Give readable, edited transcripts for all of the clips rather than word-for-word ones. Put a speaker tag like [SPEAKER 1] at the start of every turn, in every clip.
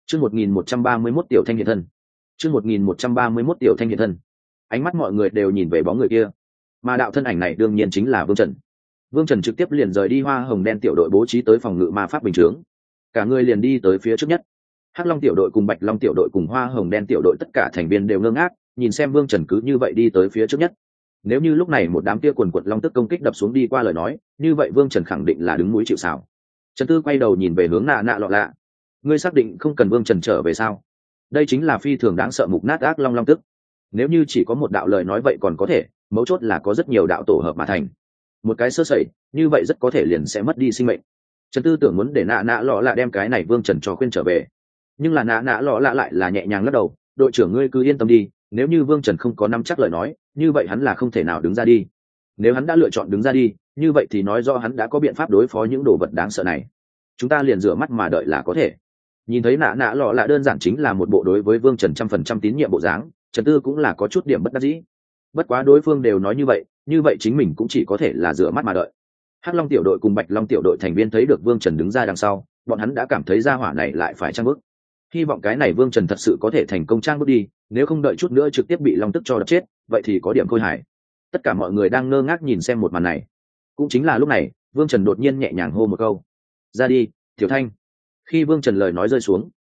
[SPEAKER 1] Chương 1131 tiểu thanh hiện thân. Chương 1131 tiểu thanh hiện thân. Ánh mắt mọi người đều nhìn về bóng người kia, mà đạo thân ảnh này đương nhiên chính là Vương Trần. Vương Trần trực tiếp liền rời đi Hoa Hồng Đen tiểu đội bố trí tới phòng ngự ma pháp bình chướng, cả người liền đi tới phía trước nhất. Hắc Long tiểu đội cùng Bạch Long tiểu đội cùng Hoa Hồng Đen tiểu đội tất cả thành viên đều ngơ ngác, nhìn xem Vương Trần cứ như vậy đi tới phía trước nhất. Nếu như lúc này một đám kia quần quật long tức công kích đập xuống đi qua lời nói, như vậy Vương Trần khẳng định là đứng núi chịu sào. Trần Tư quay đầu nhìn về hướng nạ nạ lọ lạ. Ngươi xác định không cần Vương Trần trở về sao? Đây chính là phi thường đáng sợ mục nát ác long long tức. Nếu như chỉ có một đạo lời nói vậy còn có thể, mấu chốt là có rất nhiều đạo tổ hợp mà thành. Một cái sơ sẩy, như vậy rất có thể liền sẽ mất đi sinh mệnh. Trần Tư tưởng muốn để nạ nạ lọ lạ đem cái này Vương Trần cho khuyên trở về, nhưng là nạ nạ lọ lạ lại là nhẹ nhàng lắc đầu. Đội trưởng ngươi cứ yên tâm đi, nếu như Vương Trần không có nắm chắc lời nói, như vậy hắn là không thể nào đứng ra đi. Nếu hắn đã lựa chọn đứng ra đi, như vậy thì nói do hắn đã có biện pháp đối phó những đồ vật đáng sợ này. Chúng ta liền rửa mắt mà đợi là có thể. Nhìn thấy nạ nạ lọ lạ đơn giản chính là một bộ đối với Vương Trần 100% tín nhiệm bộ dáng, Trần Tư cũng là có chút điểm bất đắc dĩ. Bất quá đối phương đều nói như vậy chính mình cũng chỉ có thể là rửa mắt mà đợi. Hắc Long tiểu đội cùng Bạch Long tiểu đội thành viên thấy được Vương Trần đứng ra đằng sau, bọn hắn đã cảm thấy gia hỏa này lại phải trang bước. Hy vọng cái này Vương Trần thật sự có thể thành công trang bước đi, nếu không đợi chút nữa trực tiếp bị long tức cho đập chết, vậy thì có điểm khôi hài. Tất cả mọi người đang ngơ ngác nhìn xem một màn này. Cũng chính là lúc này, Vương Trần đột nhiên nhẹ nhàng hô một câu: "Ra đi, Tiểu Thanh." Khi Vương Trần lời nói rơi xuống,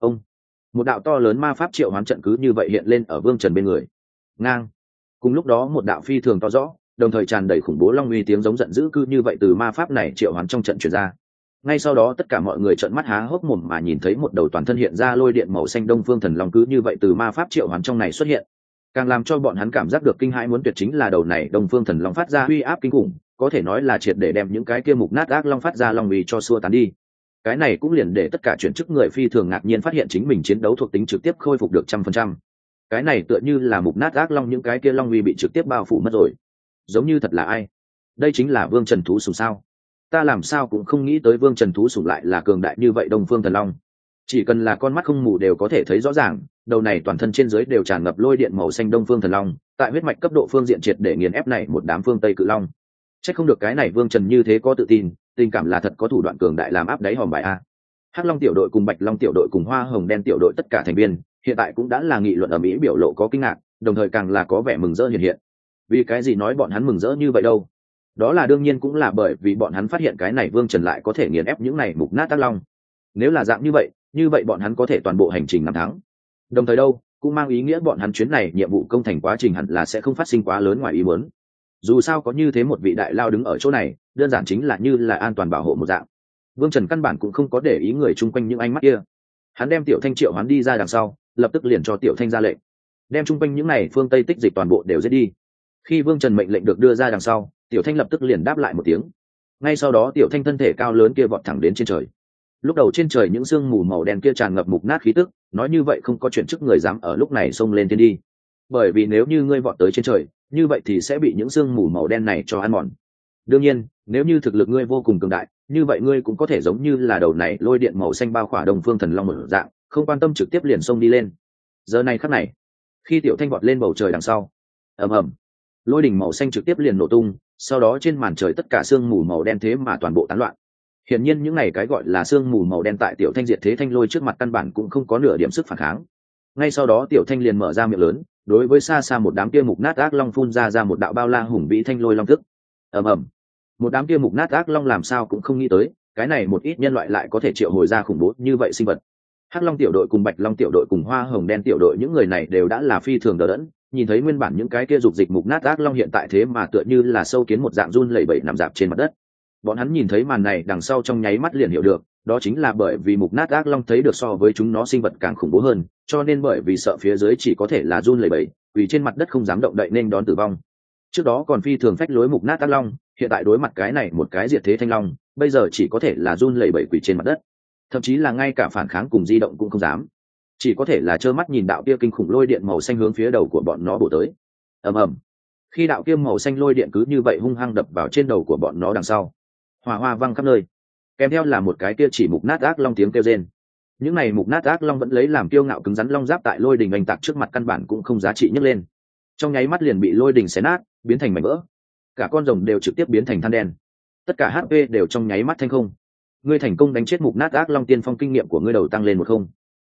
[SPEAKER 1] một đạo to lớn ma pháp triệu hoán trận cứ như vậy hiện lên ở Vương Trần bên người. Ngang. Cùng lúc đó một đạo phi thường to rõ, đồng thời tràn đầy khủng bố long uy tiếng giống giận dữ cứ như vậy từ ma pháp này triệu hoán trong trận truyền ra. Ngay sau đó tất cả mọi người trợn mắt há hốc mồm mà nhìn thấy một đầu toàn thân hiện ra lôi điện màu xanh Đông Phương Thần Long cứ như vậy từ ma pháp triệu hoán trong này xuất hiện. Càng làm cho bọn hắn cảm giác được kinh hãi muốn tuyệt chính là đầu này Đông Phương Thần Long phát ra uy áp kinh khủng, có thể nói là triệt để đem những cái kia mục nát ác long phát ra long uy cho xua tán đi. Cái này cũng liền để tất cả chuyển chức người phi thường ngạc nhiên phát hiện chính mình chiến đấu thuộc tính trực tiếp khôi phục được 100%. Cái này tựa như là mục nát ác long những cái kia long uy bị trực tiếp bao phủ mất rồi. Giống như thật là ai? Đây chính là Vương Trần thú sủng sao? Ta làm sao cũng không nghĩ tới Vương Trần thú sủng lại là cường đại như vậy Đông Phương Thần Long. Chỉ cần là con mắt không mù đều có thể thấy rõ ràng, đầu này toàn thân trên dưới đều tràn ngập lôi điện màu xanh Đông Phương Thần Long, tại huyết mạch cấp độ phương diện triệt để nghiền ép này một đám phương Tây cự long. Chắc không được cái này Vương Trần như thế có tự tin, tình cảm là thật có thủ đoạn cường đại làm áp đáy hòm bài a. Hắc Long tiểu đội cùng Bạch Long tiểu đội cùng Hoa Hồng Đen tiểu đội tất cả thành viên hiện tại cũng đã là nghị luận ở Mỹ biểu lộ có kinh ngạc, đồng thời càng là có vẻ mừng rỡ hiện. Vì cái gì nói bọn hắn mừng rỡ như vậy đâu? Đó là đương nhiên cũng là bởi vì bọn hắn phát hiện cái này Vương Trần lại có thể nghiền ép những này mục nát ác long. Nếu là dạng như vậy bọn hắn có thể toàn bộ hành trình năm tháng. Đồng thời đâu, cũng mang ý nghĩa bọn hắn chuyến này nhiệm vụ công thành quá trình hẳn là sẽ không phát sinh quá lớn ngoài ý muốn. Dù sao có như thế một vị đại lao đứng ở chỗ này, đơn giản chính là như là an toàn bảo hộ một dạng. Vương Trần căn bản cũng không có để ý người chung quanh những ánh mắt kia. Hắn đem Tiểu Thanh triệu hắn đi ra đằng sau, lập tức liền cho Tiểu Thanh ra lệnh, đem chung quanh những này phương Tây tích dịch toàn bộ đều giết đi. Khi Vương Trần mệnh lệnh được đưa ra đằng sau, Tiểu Thanh lập tức liền đáp lại một tiếng. Ngay sau đó Tiểu Thanh thân thể cao lớn kia vọt thẳng đến trên trời. Lúc đầu trên trời những sương mù màu đen kia tràn ngập mục nát khí tức, nói như vậy không có chuyện chức người dám ở lúc này xông lên thiên đi. Bởi vì nếu như ngươi vọt tới trên trời, như vậy thì sẽ bị những sương mù màu đen này cho ăn mòn. Đương nhiên, nếu như thực lực ngươi vô cùng cường đại, như vậy ngươi cũng có thể giống như là đầu này lôi điện màu xanh bao khỏa Đông Phương Thần Long một dạng, không quan tâm trực tiếp liền xông đi lên. Giờ này khắc này, khi Tiểu Thanh vọt lên bầu trời đằng sau, ầm ầm, lôi đỉnh màu xanh trực tiếp liền nổ tung, sau đó trên màn trời tất cả sương mù màu đen thế mà toàn bộ tán loạn. Hiển nhiên những này cái gọi là sương mù màu đen tại Tiểu Thanh diệt thế thanh lôi trước mặt căn bản cũng không có nửa điểm sức phản kháng. Ngay sau đó Tiểu Thanh liền mở ra miệng lớn, đối với xa xa một đám kia mục nát ác long phun ra một đạo bao la hùng vĩ thanh lôi long tức. Ầm ầm, một đám kia mục nát ác long làm sao cũng không nghĩ tới, cái này một ít nhân loại lại có thể triệu hồi ra khủng bố như vậy sinh vật. Hắc Long tiểu đội cùng Bạch Long tiểu đội cùng Hoa Hồng Đen tiểu đội những người này đều đã là phi thường đờ đẫn, nhìn thấy nguyên bản những cái kia dục dịch mục nát ác long hiện tại thế mà tựa như là sâu kiến một dạng run lẩy bẩy nằm dạp trên mặt đất. Bọn hắn nhìn thấy màn này đằng sau trong nháy mắt liền hiểu được, đó chính là bởi vì mục nát ác long thấy được so với chúng nó sinh vật càng khủng bố hơn, cho nên bởi vì sợ phía dưới chỉ có thể là run lẩy bẩy, vì trên mặt đất không dám động đậy nên đón tử vong. Trước đó còn phi thường phách lối mục nát ác long, hiện tại đối mặt cái này một cái diệt thế thanh long, bây giờ chỉ có thể là run lẩy bẩy quỳ trên mặt đất, thậm chí là ngay cả phản kháng cùng di động cũng không dám, chỉ có thể là trơ mắt nhìn đạo kia kinh khủng lôi điện màu xanh hướng phía đầu của bọn nó bổ tới. Ầm ầm, khi đạo kia màu xanh lôi điện cứ như vậy hung hăng đập vào trên đầu của bọn nó đằng sau, hỏa hoa văng khắp nơi, kèm theo là một cái kia chỉ mục nát ác long tiếng kêu rên. Những này mục nát ác long vẫn lấy làm kiêu ngạo cứng rắn long giáp tại lôi đình oanh tạc trước mặt căn bản cũng không giá trị nhấc lên, trong nháy mắt liền bị lôi đình xé nát, biến thành mảnh vỡ. Cả con rồng đều trực tiếp biến thành than đen, tất cả HP đều trong nháy mắt thanh không. Ngươi thành công đánh chết mục nát ác long, tiên phong kinh nghiệm của ngươi đầu tăng lên 10.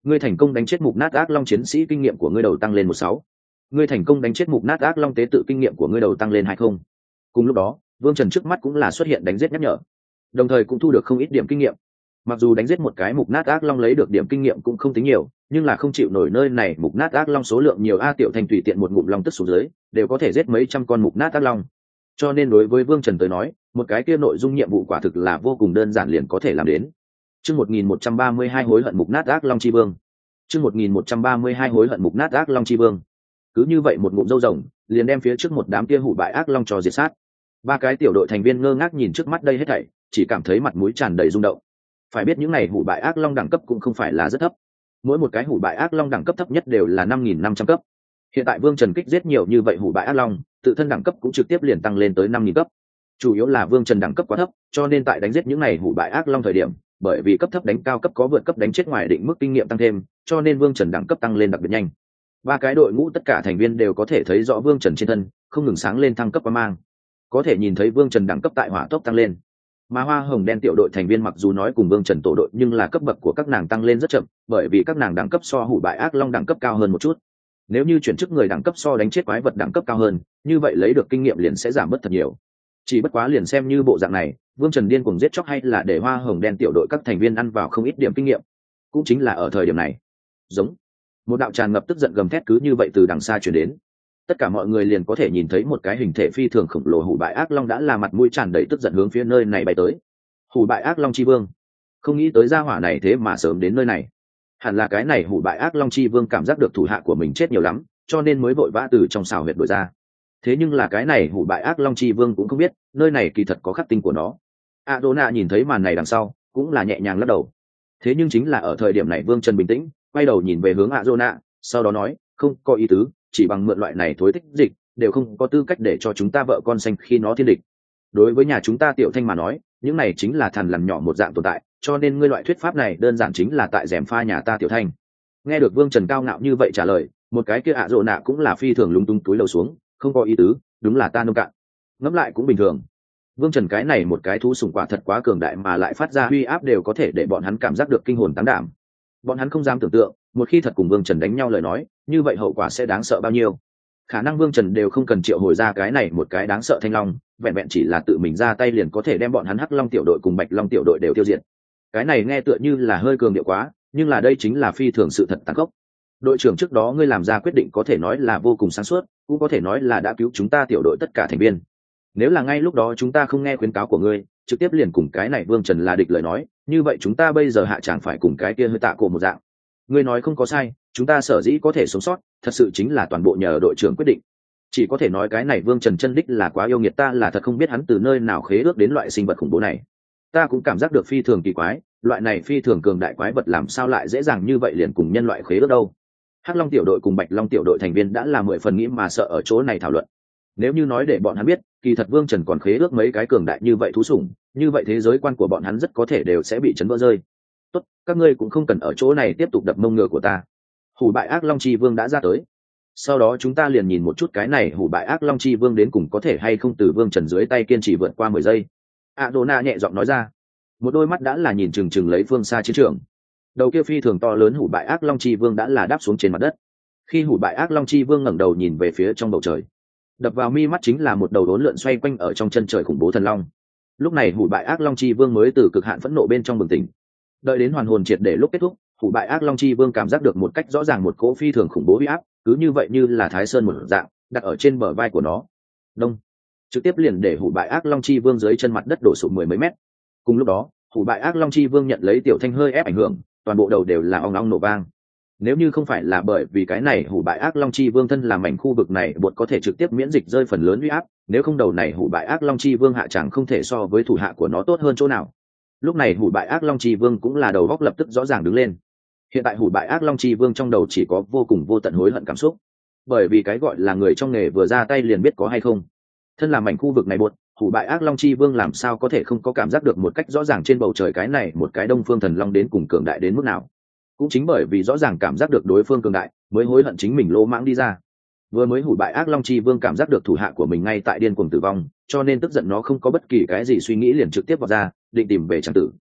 [SPEAKER 1] ngươi thành công đánh chết mục nát ác long chiến sĩ, kinh nghiệm của ngươi đầu tăng lên 16. Ngươi thành công đánh chết mục nát ác long tế tự, kinh nghiệm của ngươi đầu tăng lên 20. Cùng lúc đó Vương Trần trước mắt cũng là xuất hiện đánh giết nhắc nhở, đồng thời cũng thu được không ít điểm kinh nghiệm. Mặc dù đánh giết một cái mục nát ác long lấy được điểm kinh nghiệm cũng không tính nhiều, nhưng là không chịu nổi nơi này mục nát ác long số lượng nhiều a. Tiểu Thanh tùy tiện một ngụm long tức xuống dưới đều có thể giết mấy trăm con mục nát ác long, cho nên đối với Vương Trần tới nói, một cái kia nội dung nhiệm vụ quả thực là vô cùng đơn giản liền có thể làm đến. Chương 1132 hối hận mục nát ác long chi vương. Chương 1132 hối hận mục nát ác long chi vương. Cứ như vậy một ngụm râu rồng, liền đem phía trước một đám kia hủ bại ác long cho diệt sát. Ba cái tiểu đội thành viên ngơ ngác nhìn trước mắt đây hết thảy, chỉ cảm thấy mặt mũi tràn đầy rung động. Phải biết những này hủ bại ác long đẳng cấp cũng không phải là rất thấp. Mỗi một cái hủ bại ác long đẳng cấp thấp nhất đều là 5.500 cấp. Hiện tại Vương Trần kích giết nhiều như vậy hủ bại ác long, tự thân đẳng cấp cũng trực tiếp liền tăng lên tới 5.000 cấp. Chủ yếu là Vương Trần đẳng cấp quá thấp, cho nên tại đánh giết những này hủ bại ác long thời điểm, bởi vì cấp thấp đánh cao cấp có vượt cấp đánh chết ngoài định mức kinh nghiệm tăng thêm, cho nên Vương Trần đẳng cấp tăng lên đặc biệt nhanh. Ba cái đội ngũ tất cả thành viên đều có thể thấy rõ Vương Trần trên thân không ngừng sáng lên thăng cấp qua mang, có thể nhìn thấy Vương Trần đẳng cấp tại hỏa tốc tăng lên. Mà hoa hồng đen tiểu đội thành viên mặc dù nói cùng Vương Trần tổ đội, nhưng là cấp bậc của các nàng tăng lên rất chậm, bởi vì các nàng đẳng cấp so hủ bại ác long đẳng cấp cao hơn một chút. Nếu như chuyển chức người đẳng cấp so đánh chết quái vật đẳng cấp cao hơn, như vậy lấy được kinh nghiệm liền sẽ giảm mất thật nhiều. Chỉ bất quá liền xem như bộ dạng này, Vương Trần điên cuồng giết chóc hay là để hoa hồng đen tiểu đội các thành viên ăn vào không ít điểm kinh nghiệm. Cũng chính là ở thời điểm này, giống một đạo tràn ngập tức giận gầm thét cứ như vậy từ đằng xa truyền đến. Tất cả mọi người liền có thể nhìn thấy một cái hình thể phi thường khổng lồ hủ bại ác long đã là mặt mũi tràn đầy tức giận hướng phía nơi này bay tới. Hủ bại ác long chi vương, không nghĩ tới gia hỏa này thế mà sớm đến nơi này. Hẳn là cái này hủ bại ác long chi vương cảm giác được thủ hạ của mình chết nhiều lắm, cho nên mới vội vã từ trong xào huyệt đổi ra. Thế nhưng là cái này hủ bại ác long chi vương cũng không biết nơi này kỳ thật có khắc tinh của nó. Adona nhìn thấy màn này đằng sau cũng là nhẹ nhàng lắc đầu. Thế nhưng chính là ở thời điểm này Vương Trần bình tĩnh quay đầu nhìn về hướng Adona, sau đó nói, không có ý tứ, chỉ bằng mượn loại này thối tích dịch đều không có tư cách để cho chúng ta vợ con xanh khi nó thiên địch. Đối với nhà chúng ta Tiểu Thanh mà nói, những này chính là thằn lằn nhỏ một dạng tồn tại, cho nên ngươi loại thuyết pháp này đơn giản chính là tại rèm pha nhà ta Tiểu Thanh. Nghe được Vương Trần cao ngạo như vậy trả lời, một cái kia Adona cũng là phi thường lúng túng túi lầu xuống, không có ý tứ, đúng là ta nông cạn. Ngẫm lại cũng bình thường. Vương Trần cái này một cái thú sủng quả thật quá cường đại, mà lại phát ra uy áp đều có thể để bọn hắn cảm giác được kinh hồn táng đảm. Bọn hắn không dám tưởng tượng, một khi thật cùng Vương Trần đánh nhau lời nói, như vậy hậu quả sẽ đáng sợ bao nhiêu. Khả năng Vương Trần đều không cần triệu hồi ra cái này một cái đáng sợ thanh long, vẹn vẹn chỉ là tự mình ra tay liền có thể đem bọn hắn Hắc Long tiểu đội cùng Bạch Long tiểu đội đều tiêu diệt. Cái này nghe tựa như là hơi cường điệu quá, nhưng là đây chính là phi thường sự thật tàn khốc. Đội trưởng trước đó ngươi làm ra quyết định có thể nói là vô cùng sáng suốt, cũng có thể nói là đã cứu chúng ta tiểu đội tất cả thành viên. Nếu là ngay lúc đó chúng ta không nghe khuyến cáo của ngươi, trực tiếp liền cùng cái này Vương Trần là địch lời nói, như vậy chúng ta bây giờ hạ chẳng phải cùng cái kia hơi tạ cổ một dạng. Ngươi nói không có sai, chúng ta sở dĩ có thể sống sót, thật sự chính là toàn bộ nhờ đội trưởng quyết định. Chỉ có thể nói cái này Vương Trần chân đích là quá yêu nghiệt, ta là thật không biết hắn từ nơi nào khế ước đến loại sinh vật khủng bố này. Ta cũng cảm giác được phi thường kỳ quái, loại này phi thường cường đại quái vật làm sao lại dễ dàng như vậy liền cùng nhân loại khế ước đâu. Hắc Long tiểu đội cùng Bạch Long tiểu đội thành viên đã là 10 phần nghĩ mà sợ ở chỗ này thảo luận. Nếu như nói để bọn hắn biết, kỳ thật Vương Trần còn khế ước mấy cái cường đại như vậy thú sủng, như vậy thế giới quan của bọn hắn rất có thể đều sẽ bị chấn vỡ rơi. Tốt, các ngươi cũng không cần ở chỗ này tiếp tục đập mông ngựa của ta. Hủ bại ác long chi vương đã ra tới. Sau đó chúng ta liền nhìn một chút cái này hủ bại ác long chi vương đến cùng có thể hay không từ Vương Trần dưới tay kiên trì vượt qua 10 giây. Adona nhẹ giọng nói ra. Một đôi mắt đã là nhìn chừng chừng lấy phương xa chiến trường. Đầu kia phi thường to lớn hủ bại ác long chi vương đã là đáp xuống trên mặt đất. Khi hủ bại ác long chi vương ngẩng đầu nhìn về phía trong bầu trời, đập vào mi mắt chính là một đầu đốn lượn xoay quanh ở trong chân trời khủng bố thần long. Lúc này hủ bại ác long chi vương mới từ cực hạn phẫn nộ bên trong bừng tỉnh. Đợi đến hoàn hồn triệt để lúc kết thúc, hủ bại ác long chi vương cảm giác được một cách rõ ràng một cỗ phi thường khủng bố uy áp, cứ như vậy như là thái sơn một dạng đặt ở trên bờ vai của nó. Đông, trực tiếp liền để hủ bại ác long chi vương dưới chân mặt đất đổ sụp 10 mấy mét. Cùng lúc đó, hủ bại ác long chi vương nhận lấy Tiểu Thanh hơi ép ảnh hưởng, toàn bộ đầu đều là ong ong nổ vang. Nếu như không phải là bởi vì cái này hủ bại ác long chi vương thân làm mảnh khu vực này buộc có thể trực tiếp miễn dịch rơi phần lớn uy áp, nếu không đầu này hủ bại ác long chi vương hạ chẳng không thể so với thủ hạ của nó tốt hơn chỗ nào. Lúc này hủ bại ác long chi vương cũng là đầu góc lập tức rõ ràng đứng lên. Hiện tại hủ bại ác long chi vương trong đầu chỉ có vô cùng vô tận hối hận cảm xúc, bởi vì cái gọi là người trong nghề vừa ra tay liền biết có hay không. Thân làm mảnh khu vực này buộc, hủ bại ác long chi vương làm sao có thể không có cảm giác được một cách rõ ràng trên bầu trời cái này một cái đông phương thần long đến cùng cường đại đến mức nào. Cũng chính bởi vì rõ ràng cảm giác được đối phương cường đại mới hối hận chính mình lỗ mãng đi ra. Vừa mới hủ bại ác long chi vương cảm giác được thủ hạ của mình ngay tại điên cuồng tử vong, cho nên tức giận nó không có bất kỳ cái gì suy nghĩ liền trực tiếp vào ra định tìm về tràng tử.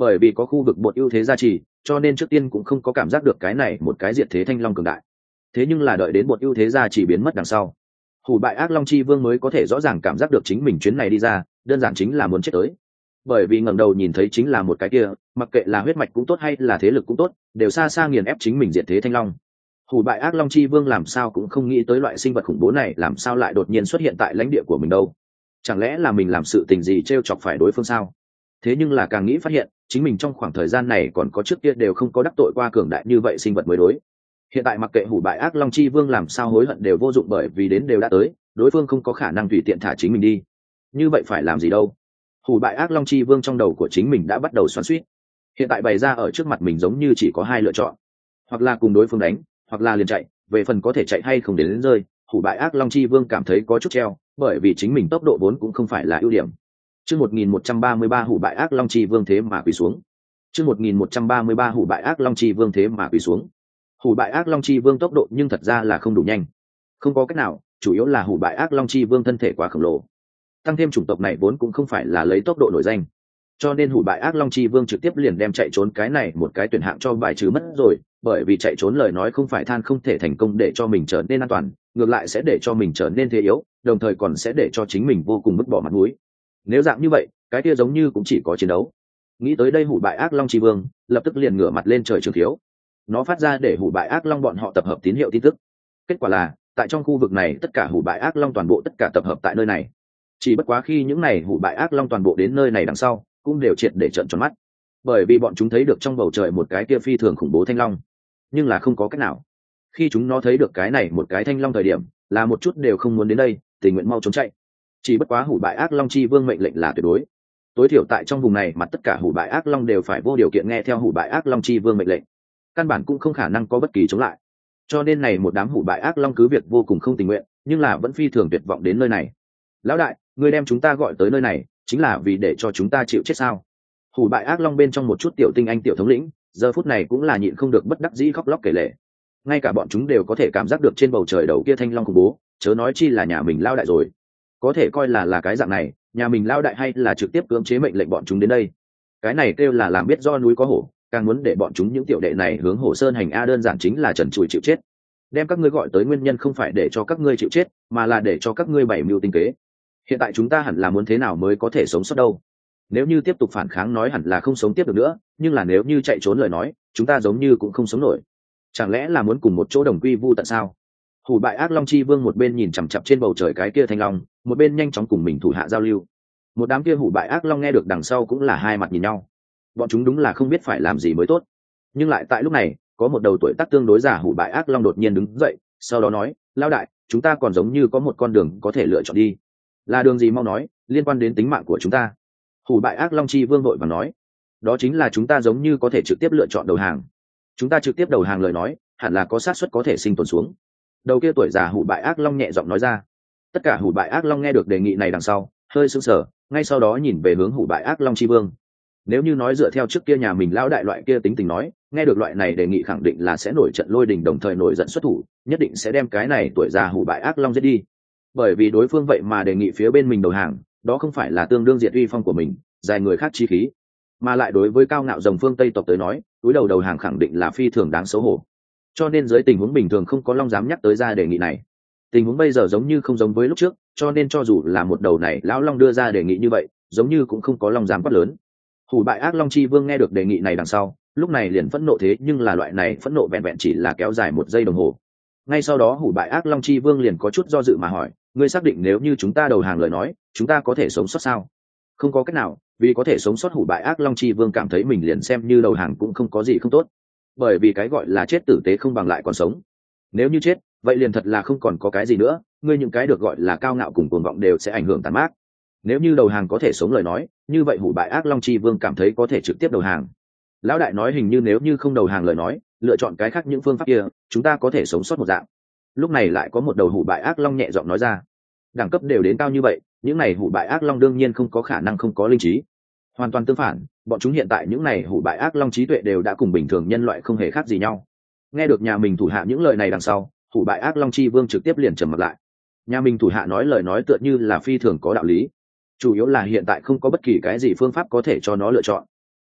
[SPEAKER 1] bởi vì có khu vực bột ưu thế gia trì, cho nên trước tiên cũng không có cảm giác được cái này một cái diệt thế thanh long cường đại. Thế nhưng là đợi đến bột ưu thế gia trì biến mất đằng sau, hủ bại ác long chi vương mới có thể rõ ràng cảm giác được chính mình chuyến này đi ra đơn giản chính là muốn chết tới. Bởi vì ngẩng đầu nhìn thấy chính là một cái kia, mặc kệ là huyết mạch cũng tốt hay là thế lực cũng tốt, đều xa xa nghiền ép chính mình diệt thế thanh long. Hủ bại ác long chi vương làm sao cũng không nghĩ tới loại sinh vật khủng bố này làm sao lại đột nhiên xuất hiện tại lãnh địa của mình đâu. Chẳng lẽ là mình làm sự tình gì trêu chọc phải đối phương sao? Thế nhưng là càng nghĩ phát hiện chính mình trong khoảng thời gian này còn có trước kia đều không có đắc tội qua cường đại như vậy sinh vật mới đối. Hiện tại mặc kệ hủ bại ác long chi vương làm sao hối hận đều vô dụng, bởi vì đến đều đã tới, đối phương không có khả năng tùy tiện thả chính mình đi. Như vậy phải làm gì đâu? Hủ bại ác long chi vương trong đầu của chính mình đã bắt đầu xoắn xuýt. Hiện tại bày ra ở trước mặt mình giống như chỉ có hai lựa chọn, hoặc là cùng đối phương đánh, hoặc là liền chạy. Về phần có thể chạy hay không đến rơi, hủ bại ác long chi vương cảm thấy có chút treo, bởi vì chính mình tốc độ vốn cũng không phải là ưu điểm. Chương 1133 hủ bại ác long chi vương thế mà quỳ xuống. Chương 1133 hủ bại ác long chi vương thế mà quỳ xuống. Hủ bại ác long chi vương tốc độ nhưng thật ra là không đủ nhanh. Không có cách nào, chủ yếu là hủ bại ác long chi vương thân thể quá khổng lồ. Tăng thêm chủng tộc này vốn cũng không phải là lấy tốc độ nổi danh. Cho nên hủ bại ác long chi vương trực tiếp liền đem chạy trốn cái này một cái tuyển hạng cho bài trừ mất rồi, bởi vì chạy trốn lời nói không phải than không thể thành công để cho mình trở nên an toàn, ngược lại sẽ để cho mình trở nên thế yếu, đồng thời còn sẽ để cho chính mình vô cùng vứt bỏ mặt mũi. Nếu dạng như vậy, cái kia giống như cũng chỉ có chiến đấu. Nghĩ tới đây hủ bại ác long chi vương lập tức liền ngửa mặt lên trời trường thiếu. Nó phát ra để hủ bại ác long bọn họ tập hợp tín hiệu tin tức. Kết quả là tại trong khu vực này tất cả hủ bại ác long toàn bộ tất cả tập hợp tại nơi này. Chỉ bất quá khi những này hủ bại ác long toàn bộ đến nơi này đằng sau cũng đều triệt để trợn tròn mắt, bởi vì bọn chúng thấy được trong bầu trời một cái kia phi thường khủng bố thanh long, nhưng là không có cách nào. Khi chúng nó thấy được cái này một cái thanh long thời điểm là một chút đều không muốn đến đây, tình nguyện mau trốn chạy. Chỉ bất quá hủ bại ác long chi vương mệnh lệnh là tuyệt đối, tối thiểu tại trong vùng này mặt tất cả hủ bại ác long đều phải vô điều kiện nghe theo hủ bại ác long chi vương mệnh lệnh, căn bản cũng không khả năng có bất kỳ chống lại. Cho nên này một đám hủ bại ác long cứ việc vô cùng không tình nguyện, nhưng là vẫn phi thường tuyệt vọng đến nơi này. Lão đại, ngươi đem chúng ta gọi tới nơi này chính là vì để cho chúng ta chịu chết sao? Hủ bại ác long bên trong một chút tiểu tinh anh tiểu thống lĩnh giờ phút này cũng là nhịn không được bất đắc dĩ khóc lóc kể lể. Ngay cả bọn chúng đều có thể cảm giác được trên bầu trời đầu kia thanh long khủng bố, chớ nói chi là nhà mình lao đại rồi. Có thể coi là cái dạng này, nhà mình lao đại hay là trực tiếp cưỡng chế mệnh lệnh bọn chúng đến đây. Cái này kêu là làm biết do núi có hổ, càng muốn để bọn chúng những tiểu đệ này hướng Hổ Sơn hành a, đơn giản chính là trần trụi chịu chết. Đem các ngươi gọi tới nguyên nhân không phải để cho các ngươi chịu chết, mà là để cho các ngươi bày mưu tinh kế. Hiện tại chúng ta hẳn là muốn thế nào mới có thể sống sót đâu? Nếu như tiếp tục phản kháng nói hẳn là không sống tiếp được nữa, nhưng là nếu như chạy trốn lời nói chúng ta giống như cũng không sống nổi. Chẳng lẽ là muốn cùng một chỗ đồng quy vu tận sao? Hủ bại ác long chi vương một bên nhìn chằm chằm trên bầu trời cái kia thanh long, một bên nhanh chóng cùng mình thủ hạ giao lưu. Một đám kia hủ bại ác long nghe được đằng sau cũng là hai mặt nhìn nhau, bọn chúng đúng là không biết phải làm gì mới tốt. Nhưng lại tại lúc này có một đầu tuổi tác tương đối già hủ bại ác long đột nhiên đứng dậy, sau đó nói: lao đại, chúng ta còn giống như có một con đường có thể lựa chọn đi. Là đường gì mau nói, liên quan đến tính mạng của chúng ta. Hủ bại ác long chi vương vội và nói: đó chính là chúng ta giống như có thể trực tiếp lựa chọn đầu hàng. Chúng ta trực tiếp đầu hàng lời nói hẳn là có xác suất có thể sinh tồn xuống. Đầu kia tuổi già hủ bại ác long nhẹ giọng nói ra. Tất cả hủ bại ác long nghe được đề nghị này đằng sau hơi sững sờ, ngay sau đó nhìn về hướng hủ bại ác long chi vương. Nếu như nói dựa theo trước kia nhà mình lão đại loại kia tính tình nói, nghe được loại này đề nghị khẳng định là sẽ nổi trận lôi đình, đồng thời nổi giận xuất thủ, nhất định sẽ đem cái này tuổi già hủ bại ác long giết đi. Bởi vì đối phương vậy mà đề nghị phía bên mình đầu hàng, đó không phải là tương đương diệt uy phong của mình, dài người khác chi khí, mà lại đối với cao ngạo rồng phương Tây tộc tới nói, túi đầu đầu hàng khẳng định là phi thường đáng xấu hổ. Cho nên dưới tình huống bình thường không có long dám nhắc tới ra đề nghị này. Tình huống bây giờ giống như không giống với lúc trước, cho nên cho dù là một đầu này lão long đưa ra đề nghị như vậy, giống như cũng không có long dám quát lớn. Hủ bại ác long chi vương nghe được đề nghị này đằng sau lúc này liền phẫn nộ, thế nhưng là loại này phẫn nộ vẹn vẹn chỉ là kéo dài 1 giây đồng hồ. Ngay sau đó hủ bại ác long chi vương liền có chút do dự mà hỏi: ngươi xác định nếu như chúng ta đầu hàng lời nói chúng ta có thể sống sót sao? Không có cách nào, vì có thể sống sót hủ bại ác long chi vương cảm thấy mình liền xem như đầu hàng cũng không có gì không tốt, bởi vì cái gọi là chết tử tế không bằng lại còn sống. Nếu như chết vậy liền thật là không còn có cái gì nữa, ngươi những cái được gọi là cao ngạo cùng cuồng vọng đều sẽ ảnh hưởng tàn mát. Nếu như đầu hàng có thể sống lời nói, như vậy hủ bại ác long chi vương cảm thấy có thể trực tiếp đầu hàng. Lão đại nói hình như nếu như không đầu hàng lời nói, lựa chọn cái khác những phương pháp kia chúng ta có thể sống sót một dạng. Lúc này lại có một đầu hủ bại ác long nhẹ giọng nói ra. Đẳng cấp đều đến cao như vậy, những này hủ bại ác long đương nhiên không có khả năng không có linh trí. Hoàn toàn tương phản, bọn chúng hiện tại những này hủ bại ác long trí tuệ đều đã cùng bình thường nhân loại không hề khác gì nhau. Nghe được nhà mình thủ hạ những lời này đằng sau, hủ bại ác long chi vương trực tiếp liền trầm mặt lại. Nhà mình thủ hạ nói lời nói tựa như là phi thường có đạo lý, chủ yếu là hiện tại không có bất kỳ cái gì phương pháp có thể cho nó lựa chọn.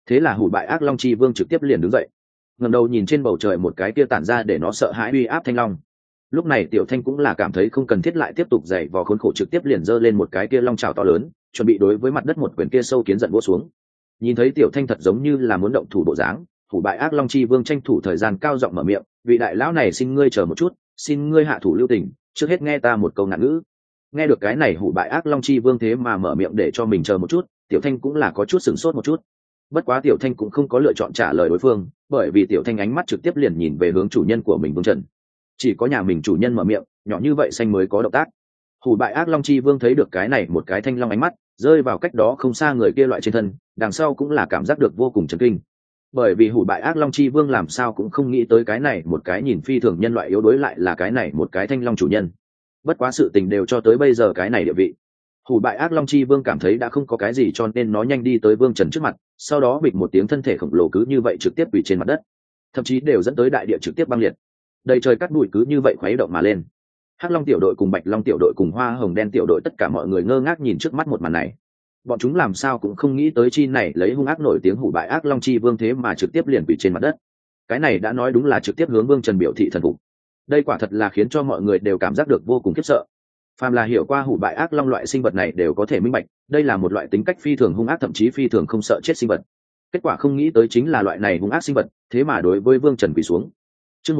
[SPEAKER 1] Thế là hủ bại ác long chi vương trực tiếp liền đứng dậy, ngẩng đầu nhìn trên bầu trời một cái kia tản ra để nó sợ hãi uy áp thanh long. Lúc này tiểu thanh cũng là cảm thấy không cần thiết lại tiếp tục dày vò khốn khổ, trực tiếp liền giơ lên một cái kia long trào to lớn, chuẩn bị đối với mặt đất một quyền kia sâu kiến giận vỗ xuống. Nhìn thấy tiểu thanh thật giống như là muốn động thủ bộ dáng, hủ bại ác long chi vương tranh thủ thời gian cao giọng mở miệng: vị đại lão này, xin ngươi chờ một chút, xin ngươi hạ thủ lưu tình, trước hết nghe ta một câu ngạn ngữ. Nghe được cái này hủ bại ác long chi vương thế mà mở miệng để cho mình chờ một chút, tiểu thanh cũng là có chút sửng sốt một chút. Bất quá tiểu thanh cũng không có lựa chọn trả lời đối phương, bởi vì tiểu thanh ánh mắt trực tiếp liền nhìn về hướng chủ nhân của mình Vương Trần. Chỉ có nhà mình chủ nhân mở miệng, nhỏ như vậy xanh mới có động tác. Hủ bại ác long chi vương thấy được cái này một cái thanh long ánh mắt rơi vào cách đó không xa người kia loại trên thân, đằng sau cũng là cảm giác được vô cùng chấn kinh. Bởi vì hủ bại ác long chi vương làm sao cũng không nghĩ tới cái này một cái nhìn phi thường nhân loại yếu đuối lại là cái này một cái thanh long chủ nhân. Bất quá sự tình đều cho tới bây giờ cái này địa vị, hủ bại ác long chi vương cảm thấy đã không có cái gì, cho nên nó nhanh đi tới Vương Trần trước mặt, sau đó bịch một tiếng, thân thể khổng lồ cứ như vậy trực tiếp quỳ trên mặt đất, thậm chí đều dẫn tới đại địa trực tiếp băng liệt, đầy trời cát bụi cứ như vậy khuấy động mà lên. Hắc long tiểu đội cùng bạch long tiểu đội cùng hoa hồng đen tiểu đội tất cả mọi người ngơ ngác nhìn trước mắt một màn này. Bọn chúng làm sao cũng không nghĩ tới chi này lấy hung ác nổi tiếng hủ bại ác long chi vương thế mà trực tiếp liền quỳ trên mặt đất. Cái này đã nói đúng là trực tiếp hướng Vương Trần biểu thị thần phục. Đây quả thật là khiến cho mọi người đều cảm giác được vô cùng khiếp sợ. Phàm là hiểu qua hủ bại ác long loại sinh vật này đều có thể minh bạch, đây là một loại tính cách phi thường hung ác, thậm chí phi thường không sợ chết sinh vật. Kết quả không nghĩ tới chính là loại này hung ác sinh vật, thế mà đối với Vương Trần quỳ xuống. Chương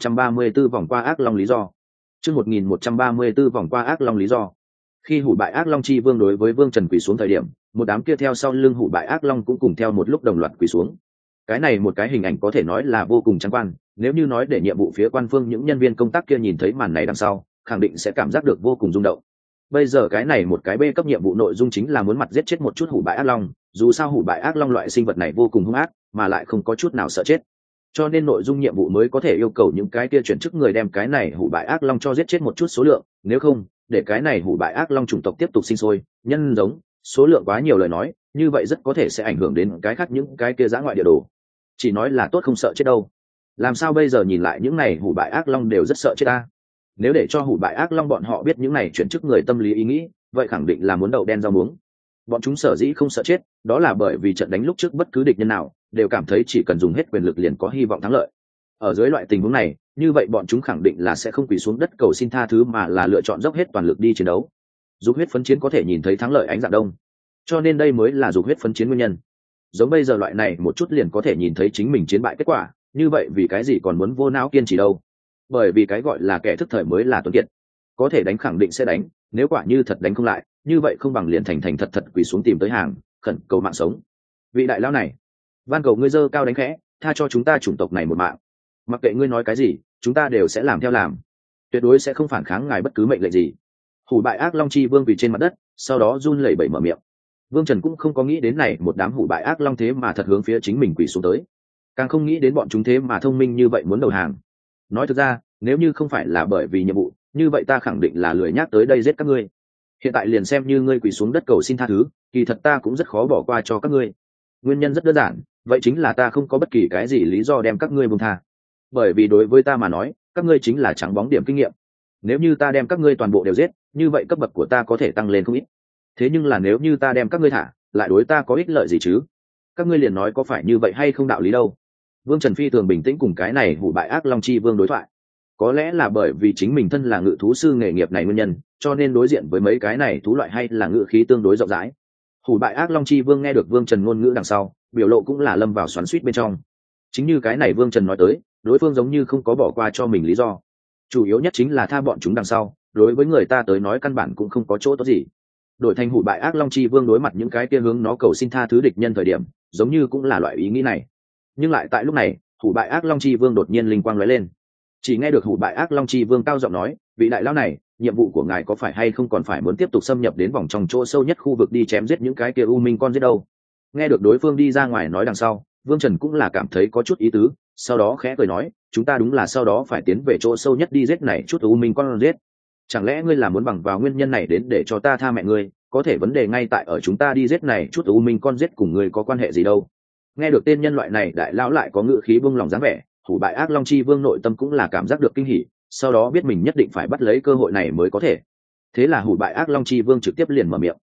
[SPEAKER 1] 1134 vòng qua ác long lý do. Chương 1134 vòng qua ác long lý do. Khi hủ bại ác long chi vương đối với Vương Trần quỳ xuống thời điểm, một đám kia theo sau lưng hủ bại ác long cũng cùng theo một lúc đồng loạt quỳ xuống. Cái này một cái hình ảnh có thể nói là vô cùng trắng quan, nếu như nói để nhiệm vụ phía quan phương những nhân viên công tác kia nhìn thấy màn này đằng sau, khẳng định sẽ cảm giác được vô cùng rung động. Bây giờ cái này một cái B cấp nhiệm vụ nội dung chính là muốn mặt giết chết một chút hủ bại ác long, dù sao hủ bại ác long loại sinh vật này vô cùng hung ác, mà lại không có chút nào sợ chết. Cho nên nội dung nhiệm vụ mới có thể yêu cầu những cái kia chuyển chức người đem cái này hủ bại ác long cho giết chết một chút số lượng, nếu không, để cái này hủ bại ác long chủng tộc tiếp tục sinh sôi, nhân giống, số lượng quá nhiều lời nói, như vậy rất có thể sẽ ảnh hưởng đến cái khác những cái kia dã ngoại địa đồ. Chỉ nói là tốt không sợ chết đâu. Làm sao bây giờ nhìn lại những này hủ bại ác long đều rất sợ chết ta. Nếu để cho hủ bại ác long bọn họ biết những này chuyển chức người tâm lý ý nghĩ, vậy khẳng định là muốn đậu đen rau muống. Bọn chúng sở dĩ không sợ chết, đó là bởi vì trận đánh lúc trước bất cứ địch nhân nào đều cảm thấy chỉ cần dùng hết quyền lực liền có hy vọng thắng lợi. Ở dưới loại tình huống này, như vậy bọn chúng khẳng định là sẽ không quỳ xuống đất cầu xin tha thứ, mà là lựa chọn dốc hết toàn lực đi chiến đấu. Dục huyết phấn chiến có thể nhìn thấy thắng lợi ánh dạng đông, cho nên đây mới là dục huyết phấn chiến nguyên nhân. Giống bây giờ loại này một chút liền có thể nhìn thấy chính mình chiến bại kết quả, như vậy vì cái gì còn muốn vô não kiên trì đâu? Bởi vì cái gọi là kẻ thức thời mới là tuấn kiệt, có thể đánh khẳng định sẽ đánh, nếu quả như thật đánh không lại, như vậy không bằng liền thành thật thật quỳ xuống tìm tới hàng, khẩn cầu mạng sống. Vị đại lão này, van cầu ngươi giơ cao đánh khẽ, tha cho chúng ta chủng tộc này một mạng. Mặc kệ ngươi nói cái gì, chúng ta đều sẽ làm theo làm, tuyệt đối sẽ không phản kháng ngài bất cứ mệnh lệnh gì. Hủ bại ác long chi vương vì trên mặt đất, sau đó run lẩy bẩy mở miệng. Vương Trần cũng không có nghĩ đến này một đám hủ bại ác long thế mà thật hướng phía chính mình quỳ xuống tới, càng không nghĩ đến bọn chúng thế mà thông minh như vậy muốn đầu hàng. Nói thực ra, nếu như không phải là bởi vì nhiệm vụ, như vậy ta khẳng định là lười nhác tới đây giết các ngươi. Hiện tại liền xem như ngươi quỳ xuống đất cầu xin tha thứ, kỳ thật ta cũng rất khó bỏ qua cho các ngươi. Nguyên nhân rất đơn giản, vậy chính là ta không có bất kỳ cái gì lý do đem các ngươi buông tha. Bởi vì đối với ta mà nói, các ngươi chính là trắng bóng điểm kinh nghiệm. Nếu như ta đem các ngươi toàn bộ đều giết, như vậy cấp bậc của ta có thể tăng lên không ít. Thế nhưng là nếu như ta đem các ngươi thả, lại đối ta có ích lợi gì chứ? Các ngươi liền nói có phải như vậy hay không đạo lý đâu. Vương Trần phi thường bình tĩnh cùng cái này hủ bại ác long chi vương đối thoại. Có lẽ là bởi vì chính mình thân là ngự thú sư nghề nghiệp này nguyên nhân, cho nên đối diện với mấy cái này thú loại hay là ngự khí tương đối rộng rãi. Hủ bại ác long chi vương nghe được Vương Trần ngôn ngữ đằng sau, biểu lộ cũng là lâm vào xoắn xuýt bên trong. Chính như cái này Vương Trần nói tới, đối phương giống như không có bỏ qua cho mình lý do. Chủ yếu nhất chính là tha bọn chúng đằng sau, đối với người ta tới nói căn bản cũng không có chỗ tốt gì. Đổi thành hủ bại ác long chi vương đối mặt những cái kia hướng nó cầu xin tha thứ địch nhân thời điểm, giống như cũng là loại ý nghĩ này. Nhưng lại tại lúc này, hủ bại ác long chi vương đột nhiên linh quang lóe lên. Chỉ nghe được hủ bại ác long chi vương cao giọng nói, vị đại lão này, nhiệm vụ của ngài có phải hay không còn phải muốn tiếp tục xâm nhập đến vòng trong chỗ sâu nhất khu vực đi chém giết những cái kia u minh con giết đâu? Nghe được đối phương đi ra ngoài nói đằng sau, Vương Trần cũng là cảm thấy có chút ý tứ, sau đó khẽ cười nói, chúng ta đúng là sau đó phải tiến về chỗ sâu nhất đi giết này chút u minh con giết. Chẳng lẽ ngươi là muốn bằng vào nguyên nhân này đến để cho ta tha mẹ ngươi? Có thể vấn đề ngay tại ở chúng ta đi giết này chút u minh con giết cùng ngươi có quan hệ gì đâu? Nghe được tên nhân loại này đại lão lại có ngữ khí buông lòng dáng vẻ, hủ bại ác long chi vương nội tâm cũng là cảm giác được kinh hỉ, sau đó biết mình nhất định phải bắt lấy cơ hội này mới có thể. Thế là hủ bại ác long chi vương trực tiếp liền mở miệng.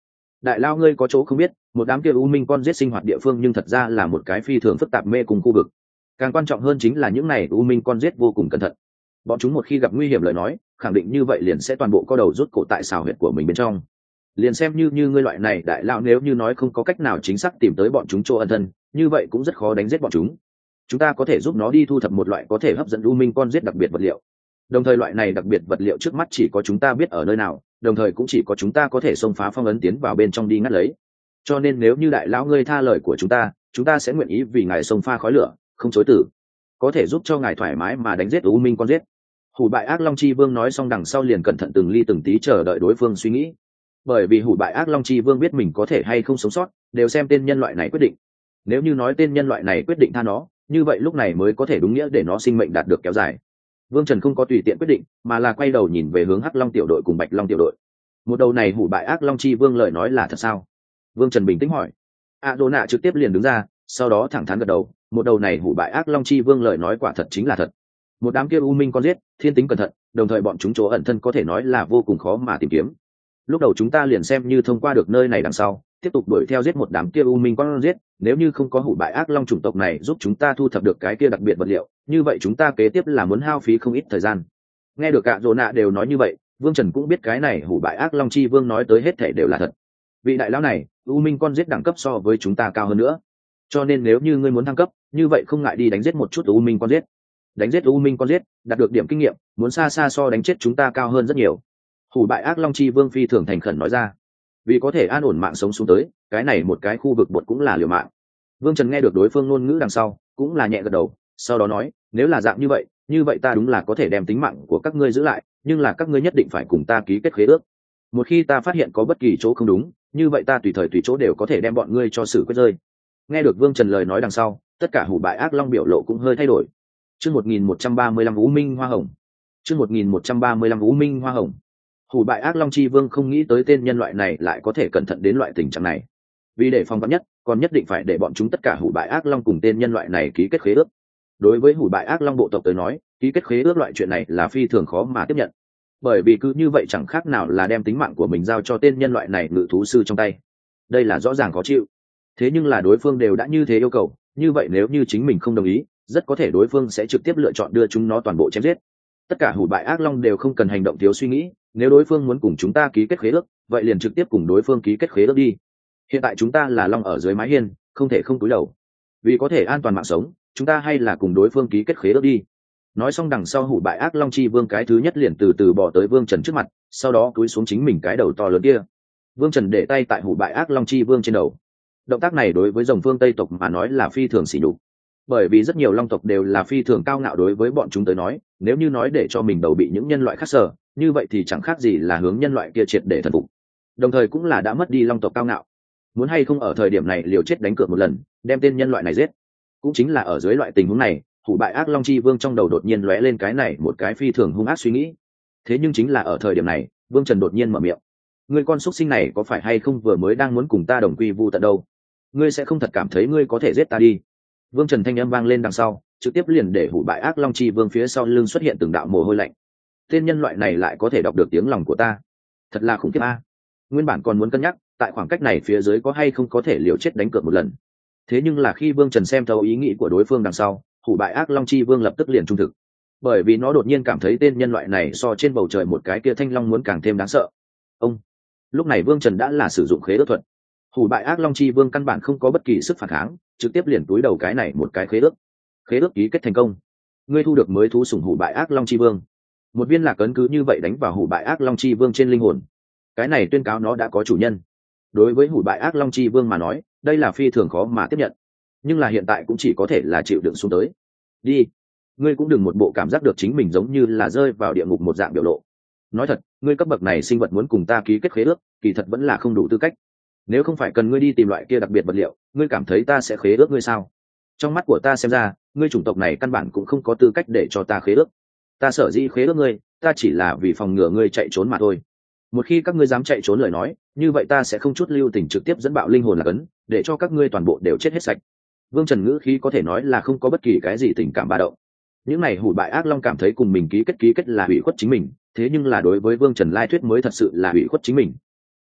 [SPEAKER 1] đại lao ngươi có chỗ không biết, một đám kia u minh con giết sinh hoạt địa phương nhưng thật ra là một cái phi thường phức tạp mê cùng khu vực. Càng quan trọng hơn chính là những này u minh con giết vô cùng cẩn thận, bọn chúng một khi gặp nguy hiểm lời nói khẳng định như vậy liền sẽ toàn bộ co đầu rút cổ tại xào huyệt của mình bên trong. Liền xem như ngươi loại này đại lao nếu như nói không có cách nào chính xác tìm tới bọn chúng chỗ ẩn thân, như vậy cũng rất khó đánh giết bọn chúng. Chúng ta có thể giúp nó đi thu thập một loại có thể hấp dẫn u minh con giết đặc biệt vật liệu, đồng thời loại này đặc biệt vật liệu trước mắt chỉ có chúng ta biết ở nơi nào, đồng thời cũng chỉ có chúng ta có thể xông phá phong ấn tiến vào bên trong đi ngắt lấy. Cho nên nếu như đại lão ngươi tha lời của chúng ta sẽ nguyện ý vì ngài xông pha khói lửa không chối từ, có thể giúp cho ngài thoải mái mà đánh giết u minh con giết. Hủ bại ác long chi vương nói xong đằng sau liền cẩn thận từng ly từng tí chờ đợi đối phương suy nghĩ, bởi vì hủ bại ác long chi vương biết mình có thể hay không sống sót đều xem tên nhân loại này quyết định. Nếu như nói tên nhân loại này quyết định tha nó, như vậy lúc này mới có thể đúng nghĩa để nó sinh mệnh đạt được kéo dài. Vương Trần không có tùy tiện quyết định, mà là quay đầu nhìn về hướng Hắc Long tiểu đội cùng Bạch Long tiểu đội. Một đầu này hủ bại ác long chi vương lời nói là thật sao? Vương Trần bình tĩnh hỏi. Đô nạ trực tiếp liền đứng ra, sau đó thẳng thắn gật đầu, một đầu này hủ bại ác long chi vương lời nói quả thật chính là thật. Một đám kia u minh con giết, thiên tính cẩn thận, đồng thời bọn chúng chỗ ẩn thân có thể nói là vô cùng khó mà tìm kiếm. Lúc đầu chúng ta liền xem như thông qua được nơi này đằng sau, tiếp tục đuổi theo giết một đám kia u minh con giết, nếu như không có hủ bại ác long chủng tộc này giúp chúng ta thu thập được cái kia đặc biệt vật liệu, như vậy chúng ta kế tiếp là muốn hao phí không ít thời gian. Nghe được cả Dỗ nạ đều nói như vậy, Vương Trần cũng biết cái này hủ bại ác long chi vương nói tới hết thể đều là thật. Vị đại lão này, u minh con giết đẳng cấp so với chúng ta cao hơn nữa, cho nên nếu như ngươi muốn thăng cấp, như vậy không ngại đi đánh giết một chút u minh con giết. Đánh giết u minh con giết, đạt được điểm kinh nghiệm, muốn xa xa so đánh chết chúng ta cao hơn rất nhiều. Hủ bại ác long chi vương phi thường thành khẩn nói ra, vì có thể an ổn mạng sống xuống tới, cái này một cái khu vực bột cũng là liều mạng. Vương Trần nghe được đối phương ngôn ngữ đằng sau cũng là nhẹ gật đầu, sau đó nói, nếu là dạng như vậy ta đúng là có thể đem tính mạng của các ngươi giữ lại, nhưng là các ngươi nhất định phải cùng ta ký kết khế ước. Một khi ta phát hiện có bất kỳ chỗ không đúng, như vậy ta tùy thời tùy chỗ đều có thể đem bọn ngươi cho xử quyết rơi. Nghe được Vương Trần lời nói đằng sau, tất cả hủ bại ác long biểu lộ cũng hơi thay đổi. Chương 1135 U Minh Hoa Hồng. Chương 1135 U Minh Hoa Hồng. Hủ bại ác long chi vương không nghĩ tới tên nhân loại này lại có thể cẩn thận đến loại tình trạng này. Vì để phòng vắn nhất, còn nhất định phải để bọn chúng tất cả hủ bại ác long cùng tên nhân loại này ký kết khế ước. Đối với hủ bại ác long bộ tộc tới nói, ký kết khế ước loại chuyện này là phi thường khó mà tiếp nhận, bởi vì cứ như vậy chẳng khác nào là đem tính mạng của mình giao cho tên nhân loại này ngự thú sư trong tay. Đây là rõ ràng khó chịu. Thế nhưng là đối phương đều đã như thế yêu cầu, như vậy nếu như chính mình không đồng ý, rất có thể đối phương sẽ trực tiếp lựa chọn đưa chúng nó toàn bộ chém giết. Tất cả hủ bại ác long đều không cần hành động thiếu suy nghĩ, nếu đối phương muốn cùng chúng ta ký kết khế ước, vậy liền trực tiếp cùng đối phương ký kết khế ước đi. Hiện tại chúng ta là long ở dưới mái hiên, không thể không cúi đầu. Vì có thể an toàn mạng sống, chúng ta hay là cùng đối phương ký kết khế ước đi. Nói xong đằng sau hủ bại ác long chi vương cái thứ nhất liền từ từ bỏ tới Vương Trần trước mặt, sau đó cúi xuống chính mình cái đầu to lớn kia. Vương Trần để tay tại hủ bại ác long chi vương trên đầu. Động tác này đối với dòng phương Tây tộc mà nói là phi thường sỉ nhục, bởi vì rất nhiều long tộc đều là phi thường cao ngạo, đối với bọn chúng tới nói, nếu như nói để cho mình đầu bị những nhân loại khác sờ, như vậy thì chẳng khác gì là hướng nhân loại kia triệt để thần phục, đồng thời cũng là đã mất đi long tộc cao ngạo. Muốn hay không ở thời điểm này liều chết đánh cược một lần, đem tên nhân loại này giết. Cũng chính là ở dưới loại tình huống này, hủ bại ác long chi vương trong đầu đột nhiên lóe lên cái này một cái phi thường hung ác suy nghĩ. Thế nhưng chính là ở thời điểm này, Vương Trần đột nhiên mở miệng, ngươi con xuất sinh này có phải hay không vừa mới đang muốn cùng ta đồng quy vu tận đâu? Ngươi sẽ không thật cảm thấy ngươi có thể giết ta đi? Vương Trần thanh âm vang lên đằng sau, trực tiếp liền để hủ bại ác long chi vương phía sau lưng xuất hiện từng đạo mồ hôi lạnh. Tên nhân loại này lại có thể đọc được tiếng lòng của ta, thật là khủng khiếp a. Nguyên bản còn muốn cân nhắc tại khoảng cách này phía dưới có hay không có thể liều chết đánh cược một lần, thế nhưng là khi Vương Trần xem thấu ý nghĩ của đối phương đằng sau, hủ bại ác long chi vương lập tức liền trung thực, bởi vì nó đột nhiên cảm thấy tên nhân loại này so trên bầu trời một cái kia thanh long muốn càng thêm đáng sợ. Ông lúc này Vương Trần đã là sử dụng khế ước thuật, hủ bại ác long chi vương căn bản không có bất kỳ sức phản kháng, trực tiếp liền túi đầu cái này một cái khế ước ký kết thành công. Ngươi thu được mới thú sủng hủ bại ác long chi vương. Một viên lạc ấn cứ như vậy đánh vào hủ bại ác long chi vương trên linh hồn, cái này tuyên cáo nó đã có chủ nhân. Đối với hủ bại ác long chi vương mà nói, đây là phi thường khó mà tiếp nhận, nhưng là hiện tại cũng chỉ có thể là chịu đựng xuống tới. Đi, ngươi cũng đừng một bộ cảm giác được chính mình giống như là rơi vào địa ngục một dạng biểu lộ. Nói thật, ngươi cấp bậc này sinh vật muốn cùng ta ký kết khế ước, kỳ thật vẫn là không đủ tư cách. Nếu không phải cần ngươi đi tìm loại kia đặc biệt vật liệu, ngươi cảm thấy ta sẽ khế ước ngươi sao? Trong mắt của ta xem ra, ngươi chủng tộc này căn bản cũng không có tư cách để cho ta khế ước. Ta sở dĩ khế ước ngươi, ta chỉ là vì phòng ngừa ngươi chạy trốn mà thôi. Một khi các ngươi dám chạy trốn lời nói, như vậy ta sẽ không chút lưu tình trực tiếp dẫn bạo linh hồn lạc ấn, để cho các ngươi toàn bộ đều chết hết sạch. Vương Trần ngữ khí có thể nói là không có bất kỳ cái gì tình cảm ba động. Những này hủ bại ác long cảm thấy cùng mình ký kết là hủy khuất chính mình, thế nhưng là đối với Vương Trần lai thuyết mới thật sự là hủy khuất chính mình.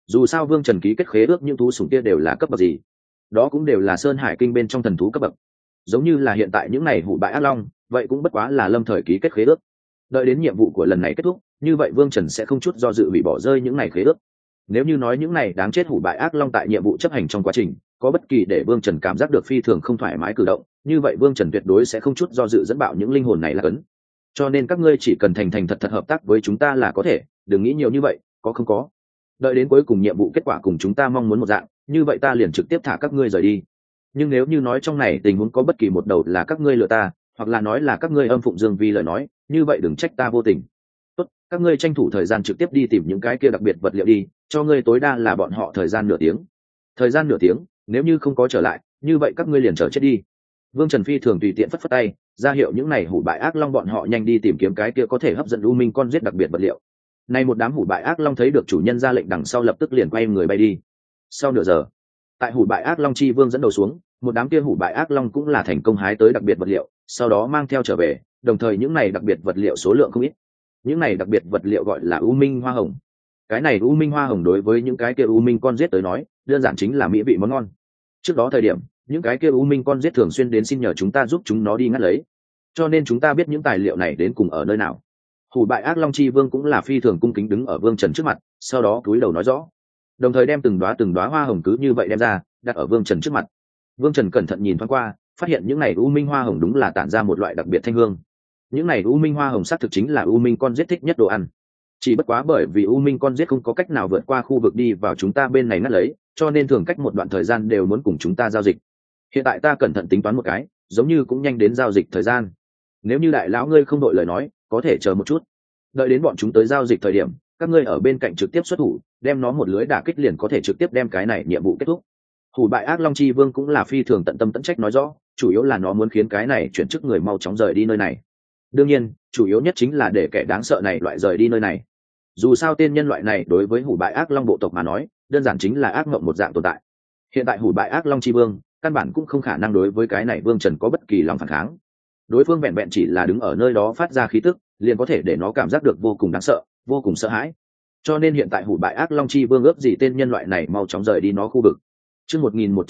[SPEAKER 1] Dù sao Vương Trần ký kết khế ước những thú sủng kia đều là cấp bậc gì, đó cũng đều là Sơn Hải Kinh bên trong thần thú cấp bậc. Giống như là hiện tại những này hủ bại ác long, vậy cũng bất quá là lâm thời ký kết khế ước. Đợi đến nhiệm vụ của lần này kết thúc, như vậy Vương Trần sẽ không chút do dự hủy bỏ rơi những này khế ước. Nếu như nói những này đáng chết hủ bại ác long tại nhiệm vụ chấp hành trong quá trình có bất kỳ để Vương Trần cảm giác được phi thường không thoải mái cử động, như vậy Vương Trần tuyệt đối sẽ không chút do dự dẫn bạo những linh hồn này là cấn. Cho nên các ngươi chỉ cần thành thành thật thật hợp tác với chúng ta là có thể, đừng nghĩ nhiều như vậy, có không có. Đợi đến cuối cùng nhiệm vụ kết quả cùng chúng ta mong muốn một dạng, như vậy ta liền trực tiếp thả các ngươi rời đi. Nhưng nếu như nói trong này tình huống có bất kỳ một đầu là các ngươi lừa ta, hoặc là nói là các ngươi âm phụng Dương Vi lời nói, như vậy đừng trách ta vô tình. Tốt, các ngươi tranh thủ thời gian trực tiếp đi tìm những cái kia đặc biệt vật liệu đi, cho ngươi tối đa là bọn họ thời gian nửa tiếng. Thời gian nửa tiếng, nếu như không có trở lại, như vậy các ngươi liền chờ chết đi. Vương Trần Phi thường tùy tiện phất phất tay, ra hiệu những này hủ bại ác long bọn họ nhanh đi tìm kiếm cái kia có thể hấp dẫn U Minh con giết đặc biệt vật liệu. Nay một đám hủ bại ác long thấy được chủ nhân ra lệnh đằng sau lập tức liền quay người bay đi. Sau nửa giờ, tại hủ bại ác long chi vương dẫn đầu xuống, một đám kia hủ bại ác long cũng là thành công hái tới đặc biệt vật liệu, sau đó mang theo trở về, đồng thời những này đặc biệt vật liệu số lượng không ít. Những này đặc biệt vật liệu gọi là U Minh hoa hồng. Cái này U Minh hoa hồng đối với những cái kia U Minh con giết tới nói, đơn giản chính là mỹ vị món ngon. Trước đó thời điểm, những cái kia U Minh con giết thường xuyên đến xin nhờ chúng ta giúp chúng nó đi ngắt lấy, cho nên chúng ta biết những tài liệu này đến cùng ở nơi nào. Hủ bại ác long chi vương cũng là phi thường cung kính đứng ở Vương Trần trước mặt, sau đó cúi đầu nói rõ, đồng thời đem từng đóa hoa hồng cứ như vậy đem ra đặt ở Vương Trần trước mặt. Vương Trần cẩn thận nhìn thoáng qua, phát hiện những này U Minh hoa hồng đúng là tản ra một loại đặc biệt thanh hương. Những này U Minh hoa hồng xác thực chính là U Minh con giết thích nhất đồ ăn. Chỉ bất quá bởi vì U Minh con giết không có cách nào vượt qua khu vực đi vào chúng ta bên này ngắt lấy, cho nên thường cách một đoạn thời gian đều muốn cùng chúng ta giao dịch. Hiện tại ta cẩn thận tính toán một cái, giống như cũng nhanh đến giao dịch thời gian. Nếu như đại lão ngươi không đội lời nói, có thể chờ một chút. Đợi đến bọn chúng tới giao dịch thời điểm, các ngươi ở bên cạnh trực tiếp xuất thủ, đem nó một lưới đả kích liền có thể trực tiếp đem cái này nhiệm vụ kết thúc. Hủ bại ác long chi vương cũng là phi thường tận tâm tận trách nói rõ, chủ yếu là nó muốn khiến cái này chuyển chức người mau chóng rời đi nơi này. Đương nhiên, chủ yếu nhất chính là để kẻ đáng sợ này loại rời đi nơi này. Dù sao tên nhân loại này đối với hủ bại ác long bộ tộc mà nói, đơn giản chính là ác mộng một dạng tồn tại. Hiện tại hủ bại ác long chi vương căn bản cũng không khả năng đối với cái này Vương Trần có bất kỳ lòng phản kháng. Đối phương vẹn vẹn chỉ là đứng ở nơi đó phát ra khí tức, liền có thể để nó cảm giác được vô cùng đáng sợ, vô cùng sợ hãi. Cho nên hiện tại hủ bại ác long chi vương ước gì tên nhân loại này mau chóng rời đi nó khu vực. Chương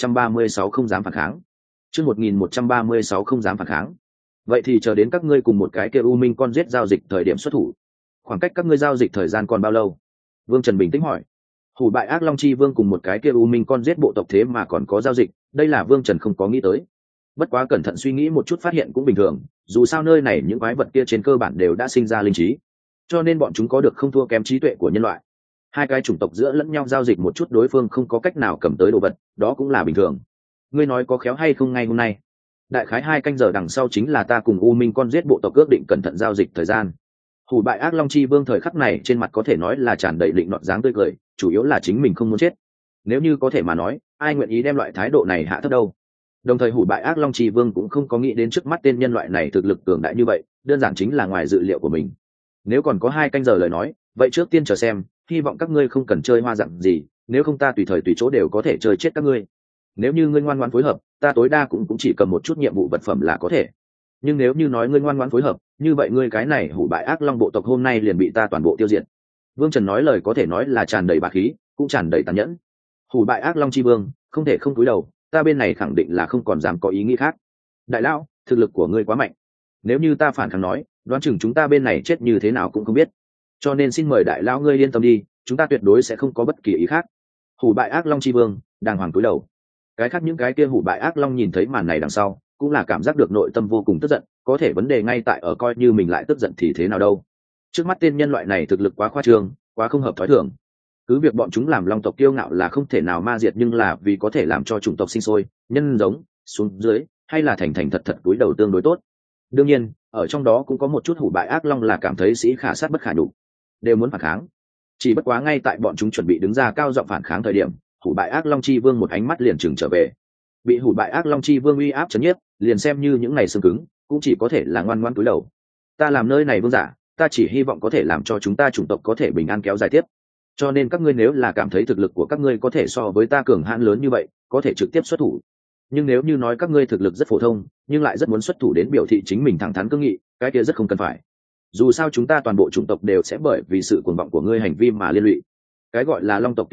[SPEAKER 1] 1136 không dám phản kháng. Chương 1136 không dám phản kháng. Vậy thì chờ đến các ngươi cùng một cái kia U Minh con giết giao dịch thời điểm xuất thủ. Khoảng cách các ngươi giao dịch thời gian còn bao lâu? Vương Trần bình tĩnh hỏi. Hủ bại ác long chi vương cùng một cái kia U Minh con giết bộ tộc thế mà còn có giao dịch, đây là Vương Trần không có nghĩ tới. Bất quá cẩn thận suy nghĩ một chút phát hiện cũng bình thường, dù sao nơi này những quái vật kia trên cơ bản đều đã sinh ra linh trí, cho nên bọn chúng có được không thua kém trí tuệ của nhân loại. Hai cái chủng tộc giữa lẫn nhau giao dịch một chút đối phương không có cách nào cầm tới đồ vật, đó cũng là bình thường. Ngươi nói có khéo hay không ngay hôm nay? Đại khái 2 canh giờ đằng sau chính là ta cùng U Minh con giết bộ tộc ước định cẩn thận giao dịch thời gian. Hủ bại ác long chi vương thời khắc này trên mặt có thể nói là tràn đầy định nọt dáng tươi cười, chủ yếu là chính mình không muốn chết. Nếu như có thể mà nói, ai nguyện ý đem loại thái độ này hạ thấp đâu. Đồng thời hủ bại ác long chi vương cũng không có nghĩ đến trước mắt tên nhân loại này thực lực cường đại như vậy, đơn giản chính là ngoài dự liệu của mình. Nếu còn có 2 canh giờ lời nói, vậy trước tiên chờ xem, hy vọng các ngươi không cần chơi hoa dặn gì, nếu không ta tùy thời tùy chỗ đều có thể chơi chết các ngươi. Nếu như ngươi ngoan ngoãn phối hợp, ta tối đa cũng chỉ cầm một chút nhiệm vụ vật phẩm là có thể. Nhưng nếu như nói ngươi ngoan ngoãn phối hợp, như vậy ngươi cái này hủ bại ác long bộ tộc hôm nay liền bị ta toàn bộ tiêu diệt. Vương Trần nói lời có thể nói là tràn đầy bá khí, cũng tràn đầy tàn nhẫn. Hủ bại ác long chi vương, không thể không cúi đầu, ta bên này khẳng định là không còn dám có ý nghĩ khác. Đại lão, thực lực của ngươi quá mạnh, nếu như ta phản kháng nói, đoán chừng chúng ta bên này chết như thế nào cũng không biết. Cho nên xin mời đại lão ngươi yên tâm đi, chúng ta tuyệt đối sẽ không có bất kỳ ý khác. Hủ bại ác long chi vương đàng hoàng cúi đầu. Cái khác những cái kia hủ bại ác long nhìn thấy màn này đằng sau, cũng là cảm giác được nội tâm vô cùng tức giận, có thể vấn đề ngay tại ở coi như mình lại tức giận thì thế nào đâu. Trước mắt tên nhân loại này thực lực quá khoa trương, quá không hợp thói thường. Cứ việc bọn chúng làm long tộc kiêu ngạo là không thể nào ma diệt, nhưng là vì có thể làm cho chủng tộc sinh sôi, nhân giống xuống dưới, hay là thành thành thật thật cúi đầu tương đối tốt. Đương nhiên, ở trong đó cũng có một chút hủ bại ác long là cảm thấy sĩ khả sát bất khả nhục, đều muốn phản kháng. Chỉ bất quá ngay tại bọn chúng chuẩn bị đứng ra cao giọng phản kháng thời điểm, hủ bại ác long chi vương một ánh mắt liền trừng trở về. Bị hủ bại ác long chi vương uy áp chấn nhiếp, liền xem như những ngày xương cứng, cũng chỉ có thể là ngoan ngoãn cúi đầu. Ta làm nơi này vương giả, ta chỉ hy vọng có thể làm cho chúng ta chủng tộc có thể bình an kéo dài tiếp. Cho nên các ngươi nếu là cảm thấy thực lực của các ngươi có thể so với ta cường hãn lớn như vậy, có thể trực tiếp xuất thủ. Nhưng nếu như nói các ngươi thực lực rất phổ thông, nhưng lại rất muốn xuất thủ đến biểu thị chính mình thẳng thắn cương nghị, cái kia rất không cần phải. Dù sao chúng ta toàn bộ chủng tộc đều sẽ bởi vì sự cuồng vọng của ngươi hành vi mà liên lụy. Cái gọi là long tộc kiêu ngạo,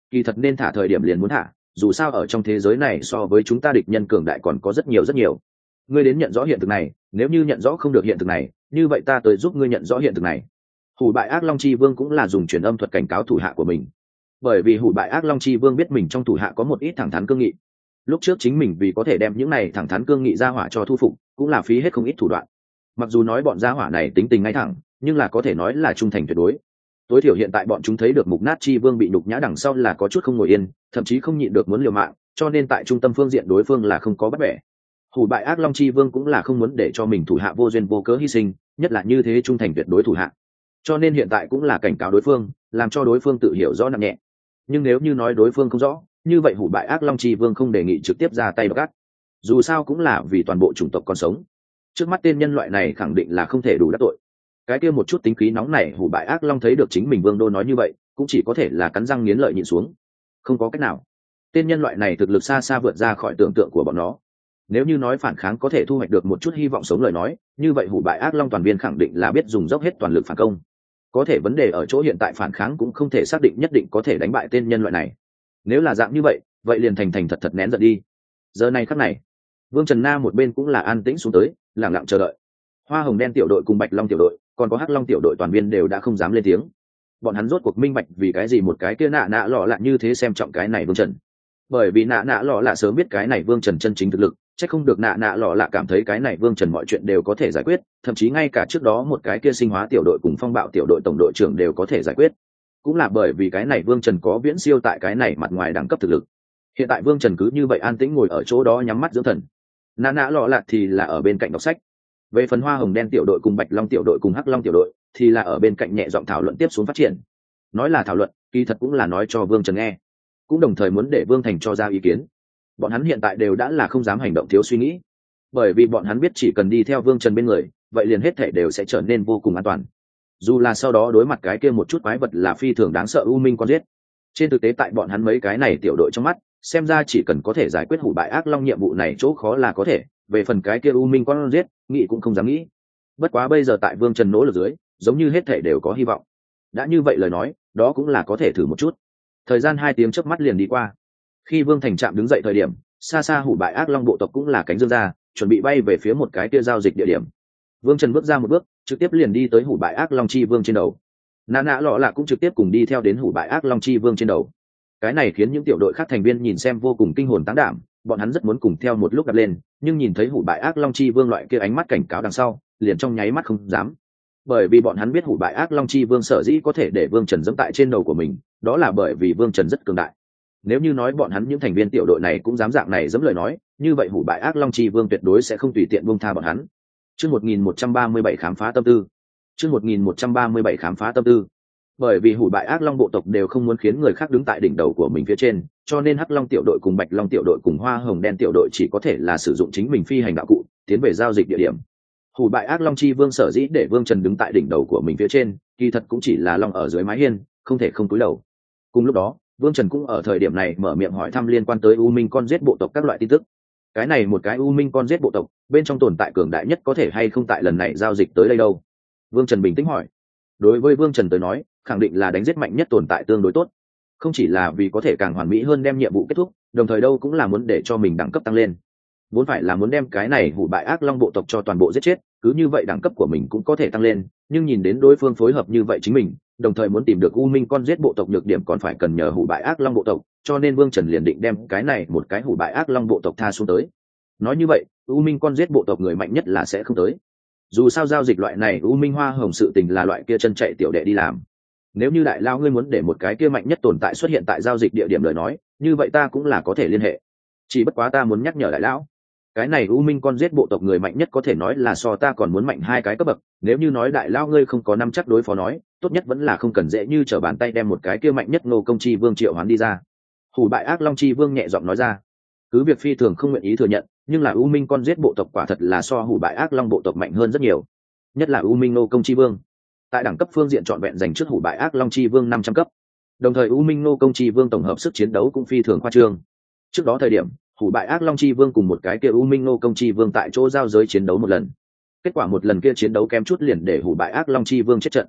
[SPEAKER 1] kỳ thật nên thả thời điểm liền muốn thả, dù sao ở trong thế giới này so với chúng ta địch nhân cường đại còn có rất nhiều rất nhiều. Ngươi đến nhận rõ hiện thực này, nếu như nhận rõ không được hiện thực này, như vậy ta tới giúp ngươi nhận rõ hiện thực này. Hủ bại ác long chi vương cũng là dùng truyền âm thuật cảnh cáo thủ hạ của mình, bởi vì hủ bại ác long chi vương biết mình trong thủ hạ có một ít thẳng thắn cương nghị. Lúc trước chính mình vì có thể đem những này thẳng thắn cương nghị ra hỏa cho thu phục, cũng là phí hết không ít thủ đoạn. Mặc dù nói bọn gia hỏa này tính tình ngay thẳng, nhưng là có thể nói là trung thành tuyệt đối. Tối thiểu hiện tại bọn chúng thấy được mục nát chi vương bị nhục nhã đằng sau là có chút không ngồi yên, thậm chí không nhịn được muốn liều mạng, cho nên tại trung tâm phương diện đối phương là không có bắt bẻ. Hủ bại ác long chi vương cũng là không muốn để cho mình thủ hạ vô duyên vô cớ hy sinh, nhất là như thế trung thành tuyệt đối thủ hạ, cho nên hiện tại cũng là cảnh cáo đối phương, làm cho đối phương tự hiểu rõ nặng nhẹ. Nhưng nếu như nói đối phương không rõ, như vậy hủ bại ác long chi vương không đề nghị trực tiếp ra tay gắt, dù sao cũng là vì toàn bộ chủng tộc còn sống. Trước mắt tên nhân loại này khẳng định là không thể đủ đắc tội. Cái kia một chút tính khí nóng này hủ bại ác long thấy được chính mình vương đô nói như vậy, cũng chỉ có thể là cắn răng nghiến lợi nhịn xuống. Không có cách nào, tên nhân loại này thực lực xa xa vượt ra khỏi tưởng tượng của bọn nó. Nếu như nói phản kháng có thể thu hoạch được một chút hy vọng sống lời nói, như vậy hủ bại ác long toàn viên khẳng định là biết dùng dốc hết toàn lực phản công. Có thể vấn đề ở chỗ hiện tại phản kháng cũng không thể xác định nhất định có thể đánh bại tên nhân loại này. Nếu là dạng như vậy, vậy liền thành thật nén giận đi. Giờ này khắc này, Vương Trần Na một bên cũng là an tĩnh xuống tới, lặng lặng chờ đợi. Hoa hồng đen tiểu đội cùng bạch long tiểu đội, còn có hắc long tiểu đội toàn viên đều đã không dám lên tiếng. Bọn hắn rốt cuộc minh bạch vì cái gì một cái kia nạ lọ lạ như thế xem trọng cái này Vương Trần. Bởi vì nạ lọ lạ sớm biết cái này Vương Trần chân chính thực lực, chắc không được nạ lọ lạ cảm thấy cái này Vương Trần mọi chuyện đều có thể giải quyết, thậm chí ngay cả trước đó một cái kia sinh hóa tiểu đội cùng phong bạo tiểu đội tổng đội trưởng đều có thể giải quyết. Cũng là bởi vì cái này Vương Trần có viễn siêu tại cái này mặt ngoài đẳng cấp thực lực. Hiện tại Vương Trần cứ như vậy an tĩnh ngồi ở chỗ đó nhắm mắt dưỡng thần. Nạ lọ lạ thì là ở bên cạnh đọc sách. Về phần hoa hồng đen tiểu đội cùng bạch long tiểu đội cùng hắc long tiểu đội thì là ở bên cạnh nhẹ giọng thảo luận tiếp xuống phát triển. Nói là thảo luận, kỳ thật cũng là nói cho Vương Trần nghe, cũng đồng thời muốn để Vương Thành cho ra ý kiến. Bọn hắn hiện tại đều đã là không dám hành động thiếu suy nghĩ, bởi vì bọn hắn biết chỉ cần đi theo Vương Trần bên người, vậy liền hết thể đều sẽ trở nên vô cùng an toàn. Dù là sau đó đối mặt cái kia một chút quái vật là phi thường đáng sợ u minh con giết, trên thực tế tại bọn hắn mấy cái này tiểu đội trong mắt, xem ra chỉ cần có thể giải quyết hủ bại ác long nhiệm vụ này chỗ khó là có thể, về phần cái kia u minh con giết, nghĩ cũng không dám nghĩ. Bất quá bây giờ tại Vương Trần nỗ lực dưới, giống như hết thể đều có hy vọng. Đã như vậy lời nói, đó cũng là có thể thử một chút. Thời gian 2 tiếng chớp mắt liền đi qua. Khi Vương Thành Trạm đứng dậy thời điểm, xa xa hủ bại ác long bộ tộc cũng là cánh dương ra, chuẩn bị bay về phía một cái kia giao dịch địa điểm. Vương Trần bước ra một bước, trực tiếp liền đi tới hủ bại ác long chi vương trên đầu. Nạ lọ lạ cũng trực tiếp cùng đi theo đến hủ bại ác long chi vương trên đầu. Cái này khiến những tiểu đội khác thành viên nhìn xem vô cùng kinh hồn táng đảm, bọn hắn rất muốn cùng theo một lúc đặt lên, nhưng nhìn thấy hủ bại ác long chi vương loại kia ánh mắt cảnh cáo đằng sau, liền trong nháy mắt không dám. Bởi vì bọn hắn biết hủ bại ác long chi vương sở dĩ có thể để Vương Trần dẫm tại trên đầu của mình, đó là bởi vì Vương Trần rất cường đại. Nếu như nói bọn hắn những thành viên tiểu đội này cũng dám dạng này dẫm lời nói, như vậy hủ bại ác long chi vương tuyệt đối sẽ không tùy tiện buông tha bọn hắn. Chương 1137 khám phá tâm tư. Chương 1137 khám phá tâm tư. Bởi vì hủ bại ác long bộ tộc đều không muốn khiến người khác đứng tại đỉnh đầu của mình phía trên, cho nên hắc long tiểu đội cùng bạch long tiểu đội cùng hoa hồng đen tiểu đội chỉ có thể là sử dụng chính mình phi hành đạo cụ tiến về giao dịch địa điểm. Hủ bại ác long chi vương sở dĩ để Vương Trần đứng tại đỉnh đầu của mình phía trên, kỳ thật cũng chỉ là long ở dưới mái hiên, không thể không cúi đầu. Cùng lúc đó, Vương Trần cũng ở thời điểm này mở miệng hỏi thăm liên quan tới U Minh con giết bộ tộc các loại tin tức. Cái này một cái U Minh con giết bộ tộc, bên trong tồn tại cường đại nhất có thể hay không tại lần này giao dịch tới đây đâu? Vương Trần bình tĩnh hỏi. Đối với Vương Trần tới nói, khẳng định là đánh giết mạnh nhất tồn tại tương đối tốt. Không chỉ là vì có thể càng hoàn mỹ hơn đem nhiệm vụ kết thúc, đồng thời đâu cũng là muốn để cho mình đẳng cấp tăng lên. Vốn phải là muốn đem cái này hủ bại ác long bộ tộc cho toàn bộ giết chết, cứ như vậy đẳng cấp của mình cũng có thể tăng lên, nhưng nhìn đến đối phương phối hợp như vậy chính mình, đồng thời muốn tìm được U Minh con giết bộ tộc nhược điểm còn phải cần nhờ hủ bại ác long bộ tộc, cho nên Vương Trần liền định đem cái này một cái hủ bại ác long bộ tộc tha xuống tới. Nói như vậy, U Minh con giết bộ tộc người mạnh nhất là sẽ không tới. Dù sao giao dịch loại này U Minh hoa hồng sự tình là loại kia chân chạy tiểu đệ đi làm. Nếu như đại lao ngươi muốn để một cái kia mạnh nhất tồn tại xuất hiện tại giao dịch địa điểm lời nói, như vậy ta cũng là có thể liên hệ. Chỉ bất quá ta muốn nhắc nhở đại lão, cái này U Minh con giết bộ tộc người mạnh nhất có thể nói là so ta còn muốn mạnh 2 cái cấp bậc, nếu như nói đại lao ngươi không có nắm chắc đối phó nói, tốt nhất vẫn là không cần dễ như trở bàn tay đem một cái kia mạnh nhất Ngô Công Chi Vương triệu hoán đi ra. Hủ bại ác long chi vương nhẹ giọng nói ra. Cứ việc phi thường không nguyện ý thừa nhận, nhưng là U Minh con giết bộ tộc quả thật là so hủ bại ác long bộ tộc mạnh hơn rất nhiều, nhất là U Minh Ngô Công Chi Vương. Tại đẳng cấp phương diện trọn vẹn dành trước hủ bại ác long chi vương 500 cấp. Đồng thời U Minh Ngô Công Chi Vương tổng hợp sức chiến đấu cũng phi thường khoa trương. Trước đó thời điểm, hủ bại ác long chi vương cùng một cái kia U Minh Ngô Công Chi Vương tại chỗ giao giới chiến đấu một lần. Kết quả một lần kia chiến đấu kém chút liền để hủ bại ác long chi vương chết trận.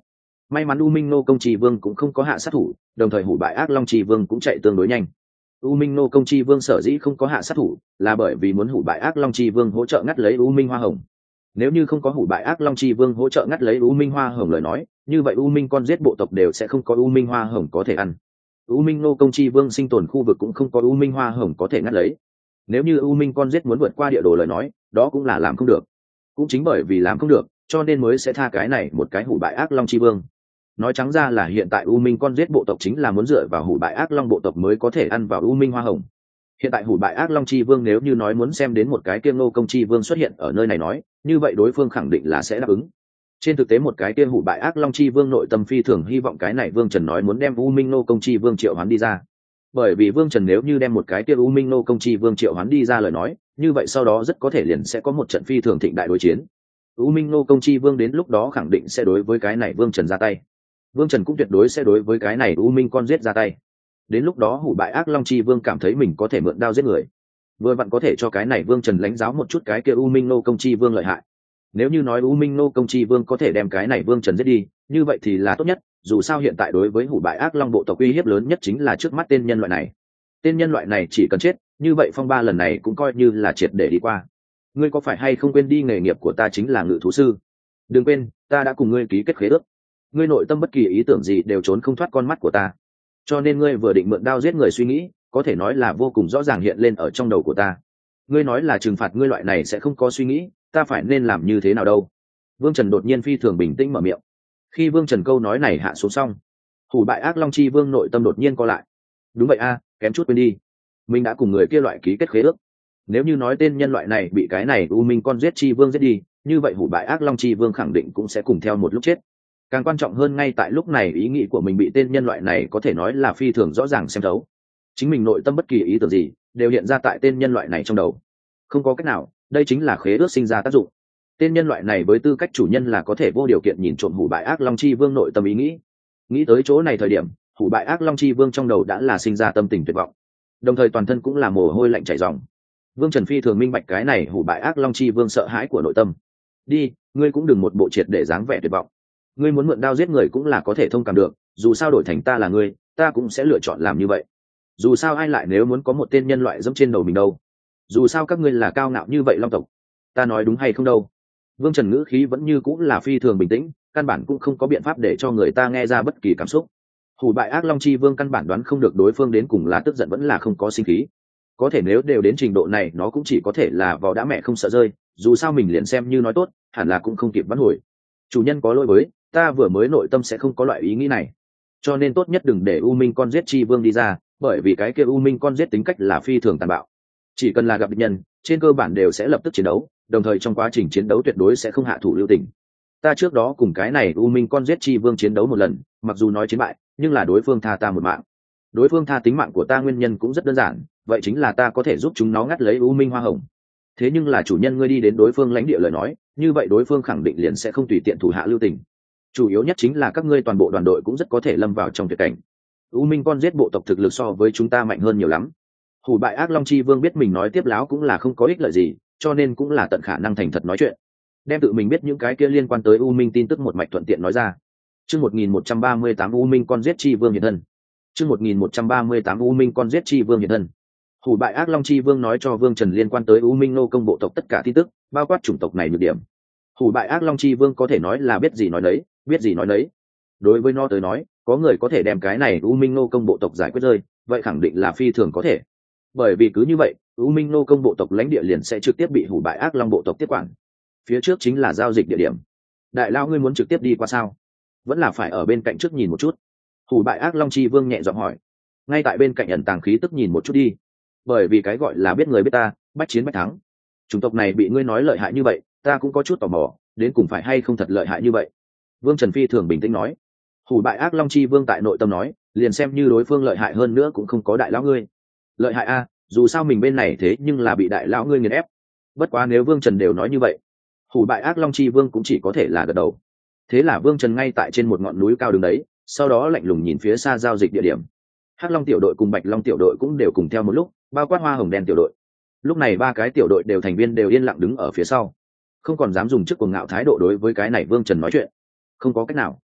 [SPEAKER 1] May mắn U Minh Nô Công Chi Vương cũng không có hạ sát thủ, đồng thời hủ bại ác long chi vương cũng chạy tương đối nhanh. U Minh Nô Công Chi Vương sở dĩ không có hạ sát thủ là bởi vì muốn hủ bại ác long chi vương hỗ trợ ngắt lấy U Minh Hoa Hồng. Nếu như không có hủ bại ác long chi vương hỗ trợ ngắt lấy U Minh Hoa Hồng lời nói, như vậy U Minh con giết bộ tộc đều sẽ không có U Minh Hoa Hồng có thể ăn. U Minh Nô Công Chi Vương sinh tồn khu vực cũng không có U Minh Hoa Hồng có thể ngắt lấy. Nếu như U Minh con giết muốn vượt qua địa đồ lời nói, đó cũng là làm không được. Cũng chính bởi vì làm không được, cho nên mới sẽ tha cái này một cái hủ bại ác long chi vương. Nói trắng ra là hiện tại U Minh con giết bộ tộc chính là muốn dựa vào hủ bại ác long bộ tộc mới có thể ăn vào U Minh Hoa Hồng. Hiện tại hủ bại ác long chi vương nếu như nói muốn xem đến một cái Kiêm Nô Công Chi Vương xuất hiện ở nơi này nói, như vậy đối phương khẳng định là sẽ đáp ứng. Trên thực tế một cái kia hủ bại ác long chi vương nội tâm phi thường hy vọng cái này Vương Trần nói muốn đem U Minh Nô Công Chi Vương triệu hoán đi ra. Bởi vì Vương Trần nếu như đem một cái kia U Minh Nô Công Chi Vương triệu hoán đi ra lời nói, như vậy sau đó rất có thể liền sẽ có một trận phi thường thịnh đại đối chiến. U Minh Nô Công Chi Vương đến lúc đó khẳng định sẽ đối với cái này Vương Trần ra tay. Vương Trần cũng tuyệt đối sẽ đối với cái này U Minh con giết ra tay. Đến lúc đó hủ bại ác long chi vương cảm thấy mình có thể mượn đao giết người, vừa vặn có thể cho cái này Vương Trần lãnh giáo một chút cái kia U Minh Nô Công Chi Vương lợi hại. Nếu như nói U Minh Nô Công Chi Vương có thể đem cái này Vương Trần giết đi, như vậy thì là tốt nhất, dù sao hiện tại đối với hủ bại ác long bộ tộc uy hiếp lớn nhất chính là trước mắt tên nhân loại này. Tên nhân loại này chỉ cần chết, như vậy phong ba lần này cũng coi như là triệt để đi qua. Ngươi có phải hay không quên đi nghề nghiệp của ta chính là ngự thú sư? Đừng quên, ta đã cùng ngươi ký kết khế ước. Ngươi nội tâm bất kỳ ý tưởng gì đều trốn không thoát con mắt của ta, cho nên ngươi vừa định mượn đao giết người suy nghĩ có thể nói là vô cùng rõ ràng hiện lên ở trong đầu của ta. Ngươi nói là trừng phạt ngươi loại này sẽ không có suy nghĩ, ta phải nên làm như thế nào đâu? Vương Trần đột nhiên phi thường bình tĩnh mở miệng. Khi Vương Trần câu nói này hạ xuống xong, hủ bại ác long chi vương nội tâm đột nhiên co lại. Đúng vậy a, kém chút quên đi, mình đã cùng người kia loại ký kết khế ước. Nếu như nói tên nhân loại này bị cái này U Minh con giết chi vương giết đi, như vậy hủ bại ác long chi vương khẳng định cũng sẽ cùng theo một lúc chết. Càng quan trọng hơn ngay tại lúc này ý nghĩ của mình bị tên nhân loại này có thể nói là phi thường rõ ràng xem thấu. Chính mình nội tâm bất kỳ ý tưởng gì đều hiện ra tại tên nhân loại này trong đầu. Không có cách nào, đây chính là khế ước sinh ra tác dụng. Tên nhân loại này với tư cách chủ nhân là có thể vô điều kiện nhìn trộm hủ bại ác long chi vương nội tâm ý nghĩ. Nghĩ tới chỗ này thời điểm, hủ bại ác long chi vương trong đầu đã là sinh ra tâm tình tuyệt vọng, đồng thời toàn thân cũng là mồ hôi lạnh chảy ròng. Vương Trần phi thường minh bạch cái này hủ bại ác long chi vương sợ hãi của nội tâm. Đi, ngươi cũng đừng một bộ triệt để dáng vẻ tuyệt vọng. Ngươi muốn mượn đao giết người cũng là có thể thông cảm được, dù sao đổi thành ta là ngươi, ta cũng sẽ lựa chọn làm như vậy. Dù sao ai lại nếu muốn có một tên nhân loại dẫm trên đầu mình đâu? Dù sao các ngươi là cao ngạo như vậy long tộc, ta nói đúng hay không đâu? Vương Trần ngữ khí vẫn như cũng là phi thường bình tĩnh, căn bản cũng không có biện pháp để cho người ta nghe ra bất kỳ cảm xúc. Hủ bại ác long chi vương căn bản đoán không được đối phương đến cùng là tức giận vẫn là không có sinh khí. Có thể nếu đều đến trình độ này nó cũng chỉ có thể là vò đã mẹ không sợ rơi, dù sao mình liền xem như nói tốt, hẳn là cũng không kịp vãn hồi. Chủ nhân có lỗi với, ta vừa mới nội tâm sẽ không có loại ý nghĩ này, cho nên tốt nhất đừng để U Minh con giết chi vương đi ra, bởi vì cái kia U Minh con giết tính cách là phi thường tàn bạo, chỉ cần là gặp địch nhân trên cơ bản đều sẽ lập tức chiến đấu, đồng thời trong quá trình chiến đấu tuyệt đối sẽ không hạ thủ lưu tình. Ta trước đó cùng cái này U Minh con giết chi vương chiến đấu một lần, mặc dù nói chiến bại nhưng là đối phương tha ta một mạng. Đối phương tha tính mạng của ta nguyên nhân cũng rất đơn giản, vậy chính là ta có thể giúp chúng nó ngắt lấy U Minh Hoa Hồng. Thế nhưng là chủ nhân ngươi đi đến đối phương lãnh địa lời nói, như vậy đối phương khẳng định liền sẽ không tùy tiện thủ hạ lưu tình. Chủ yếu nhất chính là các ngươi toàn bộ đoàn đội cũng rất có thể lâm vào trong tuyệt cảnh. U Minh con giết bộ tộc thực lực so với chúng ta mạnh hơn nhiều lắm. Hủ bại ác long chi vương biết mình nói tiếp láo cũng là không có ích lợi gì, cho nên cũng là tận khả năng thành thật nói chuyện, đem tự mình biết những cái kia liên quan tới U Minh tin tức một mạch thuận tiện nói ra. Chương 1138 U Minh con giết chi vương hiện thân. Chương 1138 U Minh con giết chi vương hiện thân. Hủ bại ác long chi vương nói cho Vương Trần liên quan tới U Minh nô công bộ tộc tất cả tin tức, bao quát chủng tộc này nhược điểm. Hủ bại ác long chi vương có thể nói là biết gì nói đấy, biết gì nói đấy. Đối với nó tới nói, có người có thể đem cái này U Minh nô công bộ tộc giải quyết rơi, vậy khẳng định là phi thường có thể. Bởi vì cứ như vậy, U Minh nô công bộ tộc lãnh địa liền sẽ trực tiếp bị hủ bại ác long bộ tộc tiếp quản. Phía trước chính là giao dịch địa điểm. Đại lao ngươi muốn trực tiếp đi qua sao? Vẫn là phải ở bên cạnh trước nhìn một chút. Hủ bại ác long chi vương nhẹ giọng hỏi. Ngay tại bên cạnh ẩn tàng khí tức nhìn một chút đi. Bởi vì cái gọi là biết người biết ta, bách chiến bách thắng. Chủng tộc này bị ngươi nói lợi hại như vậy, ta cũng có chút tò mò, đến cùng phải hay không thật lợi hại như vậy. Vương Trần phi thường bình tĩnh nói. Hủ bại ác long chi vương tại nội tâm nói, liền xem như đối phương lợi hại hơn nữa cũng không có đại lão ngươi lợi hại a, dù sao mình bên này thế nhưng là bị đại lão ngươi nghiền ép. Bất quá nếu Vương Trần đều nói như vậy, hủ bại ác long chi vương cũng chỉ có thể là gật đầu. Thế là Vương Trần ngay tại trên một ngọn núi cao đứng đấy, sau đó lạnh lùng nhìn phía xa giao dịch địa điểm. Hắc Long tiểu đội cùng Bạch Long tiểu đội cũng đều cùng theo một lúc, bao quát Hoa Hồng đen tiểu đội. Lúc này ba cái tiểu đội đều thành viên đều yên lặng đứng ở phía sau, không còn dám dùng chức cuồng ngạo thái độ đối với cái này Vương Trần nói chuyện. Không có cách nào,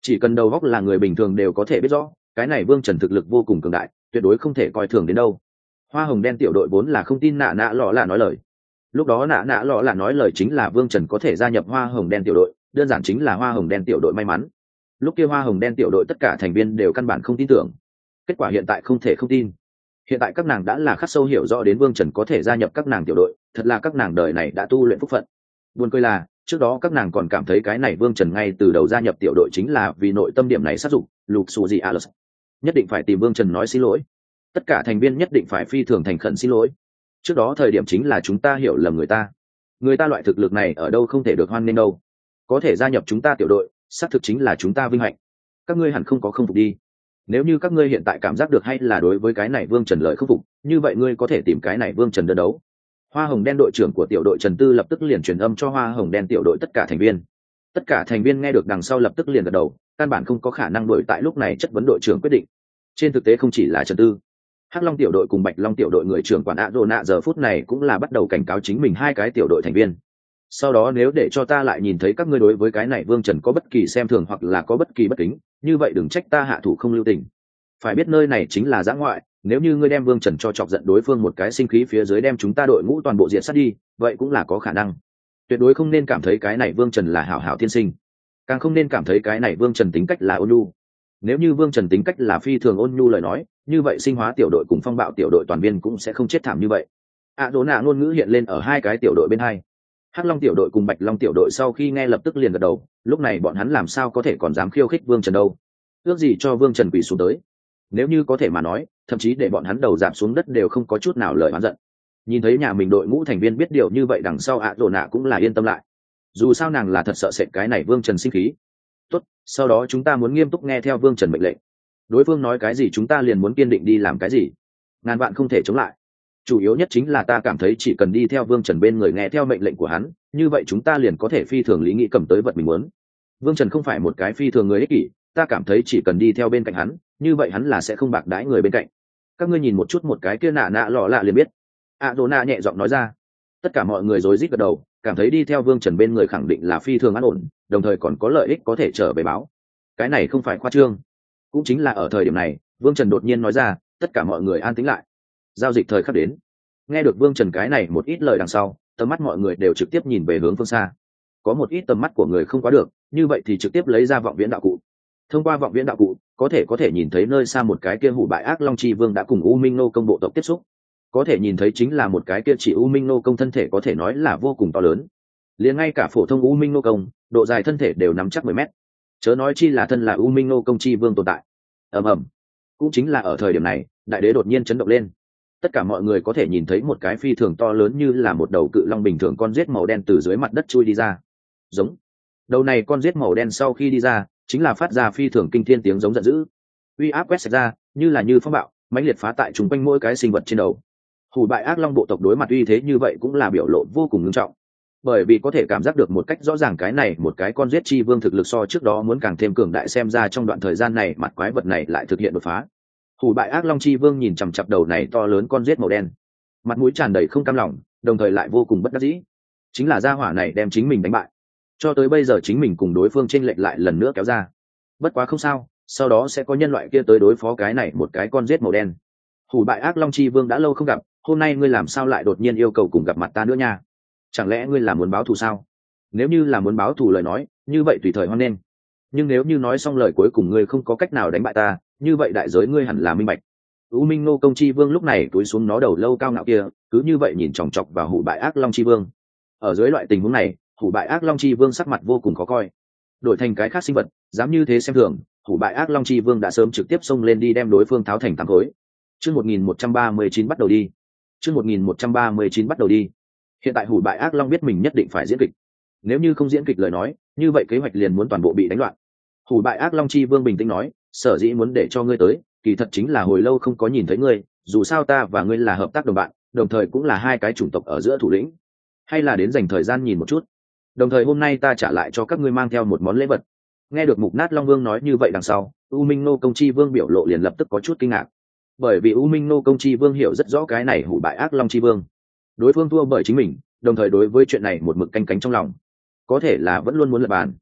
[SPEAKER 1] chỉ cần đầu góc là người bình thường đều có thể biết rõ cái này vương trần thực lực vô cùng cường đại, tuyệt đối không thể coi thường đến đâu. Hoa hồng đen tiểu đội vốn là không tin nạ nạ lọ là nói lời. Lúc đó nạ nạ lọ là nói lời chính là vương trần có thể gia nhập hoa hồng đen tiểu đội, đơn giản chính là hoa hồng đen tiểu đội may mắn. Lúc kia hoa hồng đen tiểu đội tất cả thành viên đều căn bản không tin tưởng, kết quả hiện tại không thể không tin. Hiện tại các nàng đã là khắc sâu hiểu rõ đến vương trần có thể gia nhập các nàng tiểu đội, thật là các nàng đời này đã tu luyện phúc phận. Buồn cười là trước đó các nàng còn cảm thấy cái này vương trần ngay từ đầu gia nhập tiểu đội chính là vì nội tâm điểm này sát dụng lục xù gì alus nhất định phải tìm vương trần nói xin lỗi, tất cả thành viên nhất định phải phi thường thành khẩn xin lỗi. Trước đó thời điểm chính là chúng ta hiểu lầm người ta loại thực lực này ở đâu không thể được hoan nghênh đâu, có thể gia nhập chúng ta tiểu đội xác thực chính là chúng ta vinh hạnh, các ngươi hẳn không có không phục đi. Nếu như các ngươi hiện tại cảm giác được hay là đối với cái này vương trần lợi không phục, như vậy ngươi có thể tìm cái này vương trần đơn đấu. Hoa hồng đen đội trưởng của tiểu đội Trần Tư lập tức liền truyền âm cho hoa hồng đen tiểu đội tất cả thành viên. Tất cả thành viên nghe được đằng sau lập tức liền gật đầu, căn bản không có khả năng đổi tại lúc này chất vấn đội trưởng quyết định. Trên thực tế không chỉ là Trần Tư, Hắc Long tiểu đội cùng Bạch Long tiểu đội người trưởng quản Ado nạ giờ phút này cũng là bắt đầu cảnh cáo chính mình hai cái tiểu đội thành viên. Sau đó nếu để cho ta lại nhìn thấy các ngươi đối với cái này vương trần có bất kỳ xem thường hoặc là có bất kỳ bất kính, như vậy đừng trách ta hạ thủ không lưu tình. Phải biết nơi này chính là giã ngoại, nếu như ngươi đem vương trần cho chọc giận đối phương một cái sinh khí phía dưới đem chúng ta đội ngũ toàn bộ diện sát đi, vậy cũng là có khả năng. Tuyệt đối không nên cảm thấy cái này vương trần là hảo hảo tiên sinh, càng không nên cảm thấy cái này vương trần tính cách là ôn nhu. Nếu như vương trần tính cách là phi thường ôn nhu lời nói, như vậy sinh hóa tiểu đội cùng phong bạo tiểu đội toàn viên cũng sẽ không chết thảm như vậy. Đố nạ ngôn ngữ hiện lên ở hai cái tiểu đội bên hai. Hắc Long tiểu đội cùng Bạch Long tiểu đội sau khi nghe lập tức liền gật đầu, lúc này bọn hắn làm sao có thể còn dám khiêu khích vương trần đâu, ước gì cho vương trần quỳ xuống tới. Nếu như có thể mà nói, thậm chí để bọn hắn đầu rạp xuống đất đều không có chút nào lời oán giận. Nhìn thấy nhà mình đội ngũ thành viên biết điều như vậy đằng sau Đố nạ cũng là yên tâm lại, dù sao nàng là thật sợ sệt cái này vương trần sinh khí. Tốt, sau đó chúng ta muốn nghiêm túc nghe theo vương trần mệnh lệnh, đối phương nói cái gì chúng ta liền muốn kiên định đi làm cái gì, ngàn vạn không thể chống lại. Chủ yếu nhất chính là ta cảm thấy chỉ cần đi theo vương trần bên người nghe theo mệnh lệnh của hắn, như vậy chúng ta liền có thể phi thường lý nghĩ cầm tới vật mình muốn. Vương trần không phải một cái phi thường người ích kỷ, ta cảm thấy chỉ cần đi theo bên cạnh hắn, như vậy hắn là sẽ không bạc đãi người bên cạnh. Các ngươi nhìn một chút một cái kia nạ nạ lọ lạ liền biết. Adona nhẹ giọng nói ra. Tất cả mọi người rối rít gật đầu, cảm thấy đi theo vương trần bên người khẳng định là phi thường an ổn, đồng thời còn có lợi ích có thể trở về báo. Cái này không phải khoa trương. Cũng chính là ở thời điểm này, vương trần đột nhiên nói ra, tất cả mọi người an tĩnh lại, giao dịch thời khắc đến. Nghe được vương trần cái này một ít lời đằng sau, tầm mắt mọi người đều trực tiếp nhìn về hướng phương xa. Có một ít tầm mắt của người không quá được, như vậy thì trực tiếp lấy ra vọng viễn đạo cụ. Thông qua vọng viễn đạo cụ, có thể nhìn thấy nơi xa một cái kia hủ bại ác long chi vương đã cùng u minh nô công bộ tộc tiếp xúc. Có thể nhìn thấy chính là một cái kia chỉ u minh nô công thân thể có thể nói là vô cùng to lớn, liền ngay cả phổ thông u minh nô công độ dài thân thể đều nắm chắc 10 mét, chớ nói chi là thân là u minh nô công chi vương tồn tại. ầm ầm, cũng chính là ở thời điểm này, đại đế đột nhiên chấn động lên. Tất cả mọi người có thể nhìn thấy một cái phi thường to lớn như là một đầu cự long bình thường con rết màu đen từ dưới mặt đất chui đi ra. Giống, đầu này con rết màu đen sau khi đi ra chính là phát ra phi thường kinh thiên tiếng giống giận dữ, uy áp quét sạch ra như là như phong bạo mãnh liệt phá tại chúng quanh mỗi cái sinh vật trên đầu. Hủ bại ác long bộ tộc đối mặt uy thế như vậy cũng là biểu lộ vô cùng nghiêm trọng, bởi vì có thể cảm giác được một cách rõ ràng cái này một cái con giết chi vương thực lực so trước đó muốn càng thêm cường đại, xem ra trong đoạn thời gian này mặt quái vật này lại thực hiện đột phá. Hủ bại ác long chi vương nhìn chằm chặp đầu này to lớn con giết màu đen, mặt mũi tràn đầy không cam lòng, đồng thời lại vô cùng bất đắc dĩ. Chính là gia hỏa này đem chính mình đánh bại, cho tới bây giờ chính mình cùng đối phương chênh lệch lại lần nữa kéo ra. Bất quá không sao, sau đó sẽ có nhân loại kia tới đối phó cái này một cái con giết màu đen. Hủ bại ác long chi vương đã lâu không gặp, hôm nay ngươi làm sao lại đột nhiên yêu cầu cùng gặp mặt ta nữa nha? Chẳng lẽ ngươi là muốn báo thù sao? Nếu như là muốn báo thù lời nói, như vậy tùy thời hoan nghênh. Nhưng nếu như nói xong lời cuối cùng ngươi không có cách nào đánh bại ta, như vậy đại giới ngươi hẳn là minh bạch. U Minh Ngô Công Chi Vương lúc này túi xuống nó đầu lâu cao ngạo kia, cứ như vậy nhìn chòng chọc vào Hủ bại ác long chi vương. Ở dưới loại tình huống này, Hủ bại ác long chi vương sắc mặt vô cùng khó coi. Đổi thành cái khác sinh vật, dám như thế xem thường, Hủ bại ác long chi vương đã sớm trực tiếp xông lên đi đem đối phương tháo thành tám khối. Chương 1139 bắt đầu đi. Chương 1139 bắt đầu đi. Hiện tại Hủ bại ác long biết mình nhất định phải diễn kịch. Nếu như không diễn kịch lời nói, như vậy kế hoạch liền muốn toàn bộ bị đánh loạn. Hủ bại ác long chi vương bình tĩnh nói, sở dĩ muốn để cho ngươi tới, kỳ thật chính là hồi lâu không có nhìn thấy ngươi, dù sao ta và ngươi là hợp tác đồng bạn, đồng thời cũng là hai cái chủng tộc ở giữa thủ lĩnh, hay là đến dành thời gian nhìn một chút. Đồng thời hôm nay ta trả lại cho các ngươi mang theo một món lễ vật. Nghe được Mục Nát Long Vương nói như vậy đằng sau, U Minh Nô Công Chi Vương biểu lộ liền lập tức có chút kinh ngạc, bởi vì U Minh Nô Công Chi Vương hiểu rất rõ cái này Hủ bại ác long chi vương, đối phương thua bởi chính mình, đồng thời đối với chuyện này một mực canh cánh trong lòng, có thể là vẫn luôn muốn lập bàn.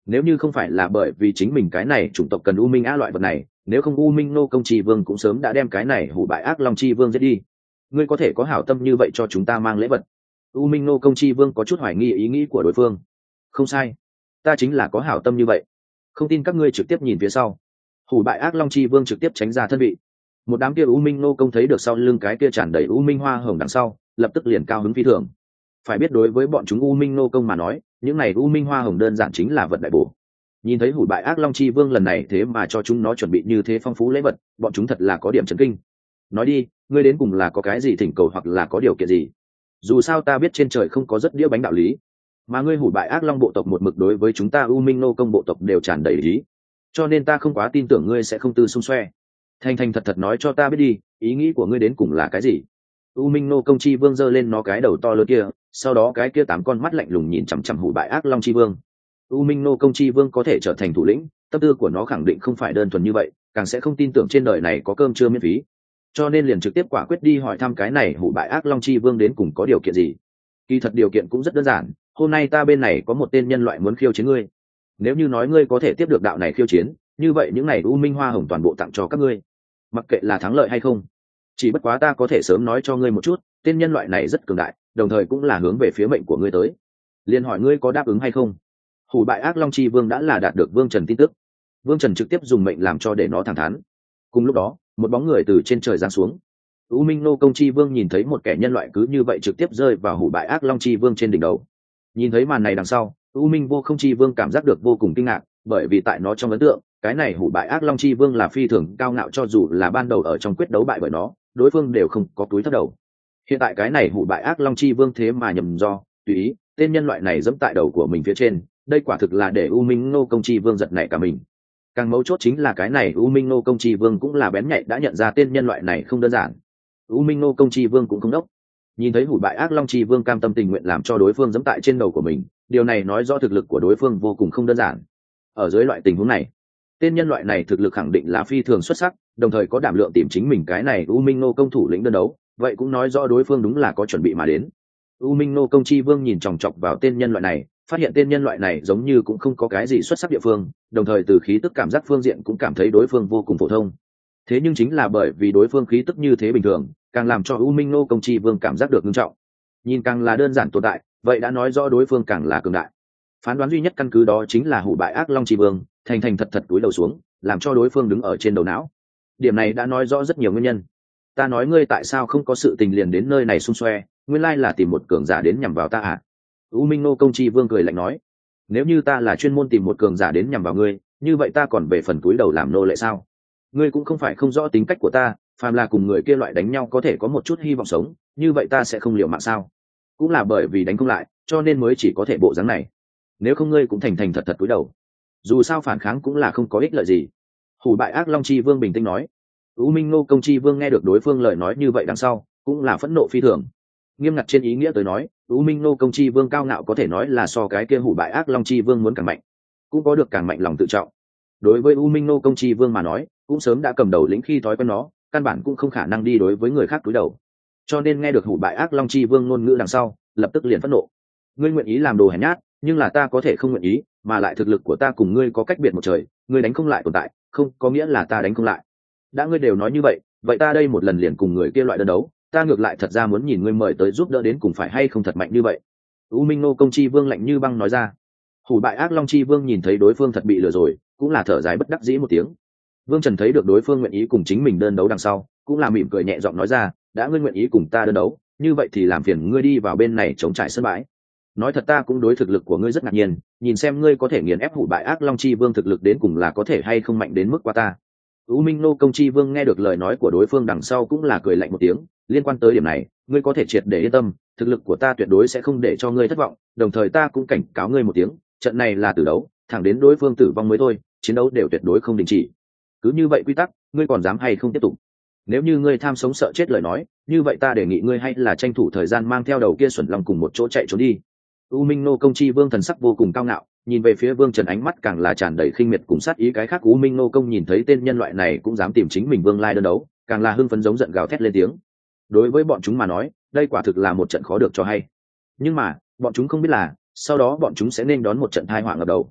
[SPEAKER 1] Nếu như không phải là bởi vì chính mình cái này chủng tộc cần u minh á loại vật này, nếu không u minh nô công chi vương cũng sớm đã đem cái này hủ bại ác long chi vương giết đi. Ngươi có thể có hảo tâm như vậy cho chúng ta mang lễ vật? U minh nô công chi vương có chút hoài nghi ý nghĩ của đối phương. Không sai, ta chính là có hảo tâm như vậy. Không tin các ngươi trực tiếp nhìn phía sau. Hủ bại ác long chi vương trực tiếp tránh ra thân vị. Một đám kia u minh nô công thấy được sau lưng cái kia tràn đầy u minh hoa hồng đằng sau, lập tức liền cao hứng phi thường. Phải biết đối với bọn chúng u minh nô công mà nói, những này u minh hoa hồng đơn giản chính là vật đại bổ. Nhìn thấy hủ bại ác long chi vương lần này thế mà cho chúng nó chuẩn bị như thế phong phú lễ vật, bọn chúng thật là có điểm chấn kinh. Nói đi, ngươi đến cùng là có cái gì thỉnh cầu hoặc là có điều kiện gì? Dù sao ta biết trên trời không có rất đĩa bánh đạo lý, mà ngươi hủ bại ác long bộ tộc một mực đối với chúng ta u minh nô công bộ tộc đều tràn đầy ý, cho nên ta không quá tin tưởng ngươi sẽ không tư xung xoe. Thành thành thật thật nói cho ta biết đi, ý nghĩ của ngươi đến cùng là cái gì? U minh nô công chi vương giơ lên nó cái đầu to lớn kia, sau đó cái kia 8 con mắt lạnh lùng nhìn chằm chằm hủ bại ác long chi vương. U minh nô công chi vương có thể trở thành thủ lĩnh, tâm tư của nó khẳng định không phải đơn thuần như vậy, càng sẽ không tin tưởng trên đời này có cơm trưa miễn phí, cho nên liền trực tiếp quả quyết đi hỏi thăm cái này hủ bại ác long chi vương đến cùng có điều kiện gì. Kỳ thật điều kiện cũng rất đơn giản, hôm nay ta bên này có một tên nhân loại muốn khiêu chiến ngươi, nếu như nói ngươi có thể tiếp được đạo này khiêu chiến, như vậy những này u minh hoa hồng toàn bộ tặng cho các ngươi, mặc kệ là thắng lợi hay không. Chỉ bất quá ta có thể sớm nói cho ngươi một chút, tên nhân loại này rất cường đại, đồng thời cũng là hướng về phía mệnh của ngươi tới, liền hỏi ngươi có đáp ứng hay không. Hủ bại ác long chi vương đã là đạt được vương trần tin tức, vương trần trực tiếp dùng mệnh làm cho để nó thẳng thắn. Cùng lúc đó một bóng người từ trên trời giáng xuống. U minh nô công chi vương nhìn thấy một kẻ nhân loại cứ như vậy trực tiếp rơi vào hủ bại ác long chi vương trên đỉnh đầu. Nhìn thấy màn này đằng sau, U minh vô không chi vương cảm giác được vô cùng kinh ngạc, bởi vì tại nó trong ấn tượng, cái này hủ bại ác long chi vương là phi thường cao ngạo, cho dù là ban đầu ở trong quyết đấu bại bởi nó, đối phương đều không có túi thấp đầu. Hiện tại cái này hủ bại ác long chi vương thế mà nhầm do tùy ý tên nhân loại này dẫm tại đầu của mình phía trên, đây quả thực là để U minh nô công chi vương giật nảy cả mình. Càng mấu chốt chính là cái này U minh nô công chi vương cũng là bén nhạy đã nhận ra tên nhân loại này không đơn giản. U minh nô công chi vương cũng không đốc, nhìn thấy hủ bại ác long chi vương cam tâm tình nguyện làm cho đối phương dẫm tại trên đầu của mình, điều này nói rõ thực lực của đối phương vô cùng không đơn giản. Ở dưới loại tình huống này, tên nhân loại này thực lực khẳng định là phi thường xuất sắc, đồng thời có đảm lượng tìm chính mình cái này U minh nô công thủ lĩnh đơn đấu, vậy cũng nói rõ đối phương đúng là có chuẩn bị mà đến. U minh nô công chi vương nhìn chòng chọc vào tên nhân loại này, phát hiện tên nhân loại này giống như cũng không có cái gì xuất sắc địa phương, đồng thời từ khí tức cảm giác phương diện cũng cảm thấy đối phương vô cùng phổ thông. Thế nhưng chính là bởi vì đối phương khí tức như thế bình thường, càng làm cho U minh nô công chi vương cảm giác được nghiêm trọng. Nhìn càng là đơn giản tồn tại, vậy đã nói rõ đối phương càng là cường đại. Phán đoán duy nhất căn cứ đó chính là hủ bại ác long chi vương thành thành thật thật túi đầu xuống, làm cho đối phương đứng ở trên đầu não. Điểm này đã nói rõ rất nhiều nguyên nhân. Ta nói ngươi tại sao không có sự tình liền đến nơi này xung xoe, nguyên lai là tìm một cường giả đến nhằm vào ta à? U minh nô công chi vương cười lạnh nói, nếu như ta là chuyên môn tìm một cường giả đến nhằm vào ngươi, như vậy ta còn về phần túi đầu làm nô lệ sao? Ngươi cũng không phải không rõ tính cách của ta, phàm là cùng người kia loại đánh nhau có thể có một chút hy vọng sống, như vậy ta sẽ không liều mạng sao? Cũng là bởi vì đánh không lại, cho nên mới chỉ có thể bộ dáng này. Nếu không ngươi cũng thành thành thật thật túi đầu, dù sao phản kháng cũng là không có ích lợi gì. Hủ bại ác long chi vương bình tĩnh nói. U minh nô công chi vương nghe được đối phương lời nói như vậy đằng sau, cũng là phẫn nộ phi thường. Nghiêm ngặt trên ý nghĩa tới nói, U minh nô công chi vương cao ngạo có thể nói là so cái kia hủ bại ác long chi vương muốn càng mạnh, cũng có được càng mạnh lòng tự trọng. Đối với U minh nô công chi vương mà nói, cũng sớm đã cầm đầu lĩnh khi thói quen nó, căn bản cũng không khả năng đi đối với người khác cúi đầu. Cho nên nghe được hủ bại ác long chi vương ngôn ngữ đằng sau, lập tức liền phẫn nộ. Ngươi nguyện ý làm đồ hèn nhát, nhưng là ta có thể không nguyện ý, mà lại thực lực của ta cùng ngươi có cách biệt một trời, ngươi đánh không lại tồn tại, không có nghĩa là ta đánh không lại. Đã ngươi đều nói như vậy, vậy ta đây một lần liền cùng người kia loại đơn đấu, ta ngược lại thật ra muốn nhìn ngươi mời tới giúp đỡ đến cùng phải hay không thật mạnh như vậy. U minh nô công chi vương lạnh như băng nói ra. Hủ bại ác long chi vương nhìn thấy đối phương thật bị lừa rồi, cũng là thở dài bất đắc dĩ một tiếng. Vương Trần thấy được đối phương nguyện ý cùng chính mình đơn đấu đằng sau, cũng là mỉm cười nhẹ giọng nói ra, đã ngươi nguyện ý cùng ta đơn đấu, như vậy thì làm phiền ngươi đi vào bên này chống trải sân bãi. Nói thật ta cũng đối thực lực của ngươi rất ngạc nhiên, nhìn xem ngươi có thể nghiền ép hủ bại ác long chi vương thực lực đến cùng là có thể hay không mạnh đến mức qua ta. U minh nô công chi vương nghe được lời nói của đối phương đằng sau cũng là cười lạnh một tiếng, liên quan tới điểm này, ngươi có thể triệt để yên tâm, thực lực của ta tuyệt đối sẽ không để cho ngươi thất vọng, đồng thời ta cũng cảnh cáo ngươi một tiếng, trận này là tử đấu, thẳng đến đối phương tử vong mới thôi, chiến đấu đều tuyệt đối không đình chỉ. Cứ như vậy quy tắc, ngươi còn dám hay không tiếp tục? Nếu như ngươi tham sống sợ chết lời nói, như vậy ta đề nghị ngươi hay là tranh thủ thời gian mang theo đầu kia xuẩn long cùng một chỗ chạy trốn đi. U minh nô công chi vương thần sắc vô cùng cao ngạo, nhìn về phía Vương Trần ánh mắt càng là tràn đầy khinh miệt cùng sát ý. Cái khác U minh nô công nhìn thấy tên nhân loại này cũng dám tìm chính mình Vương Lai đơn đấu, càng là hưng phấn giống giận gào thét lên tiếng. Đối với bọn chúng mà nói, đây quả thực là một trận khó được cho hay. Nhưng mà bọn chúng không biết là sau đó bọn chúng sẽ nên đón một trận tai họa ngập đầu.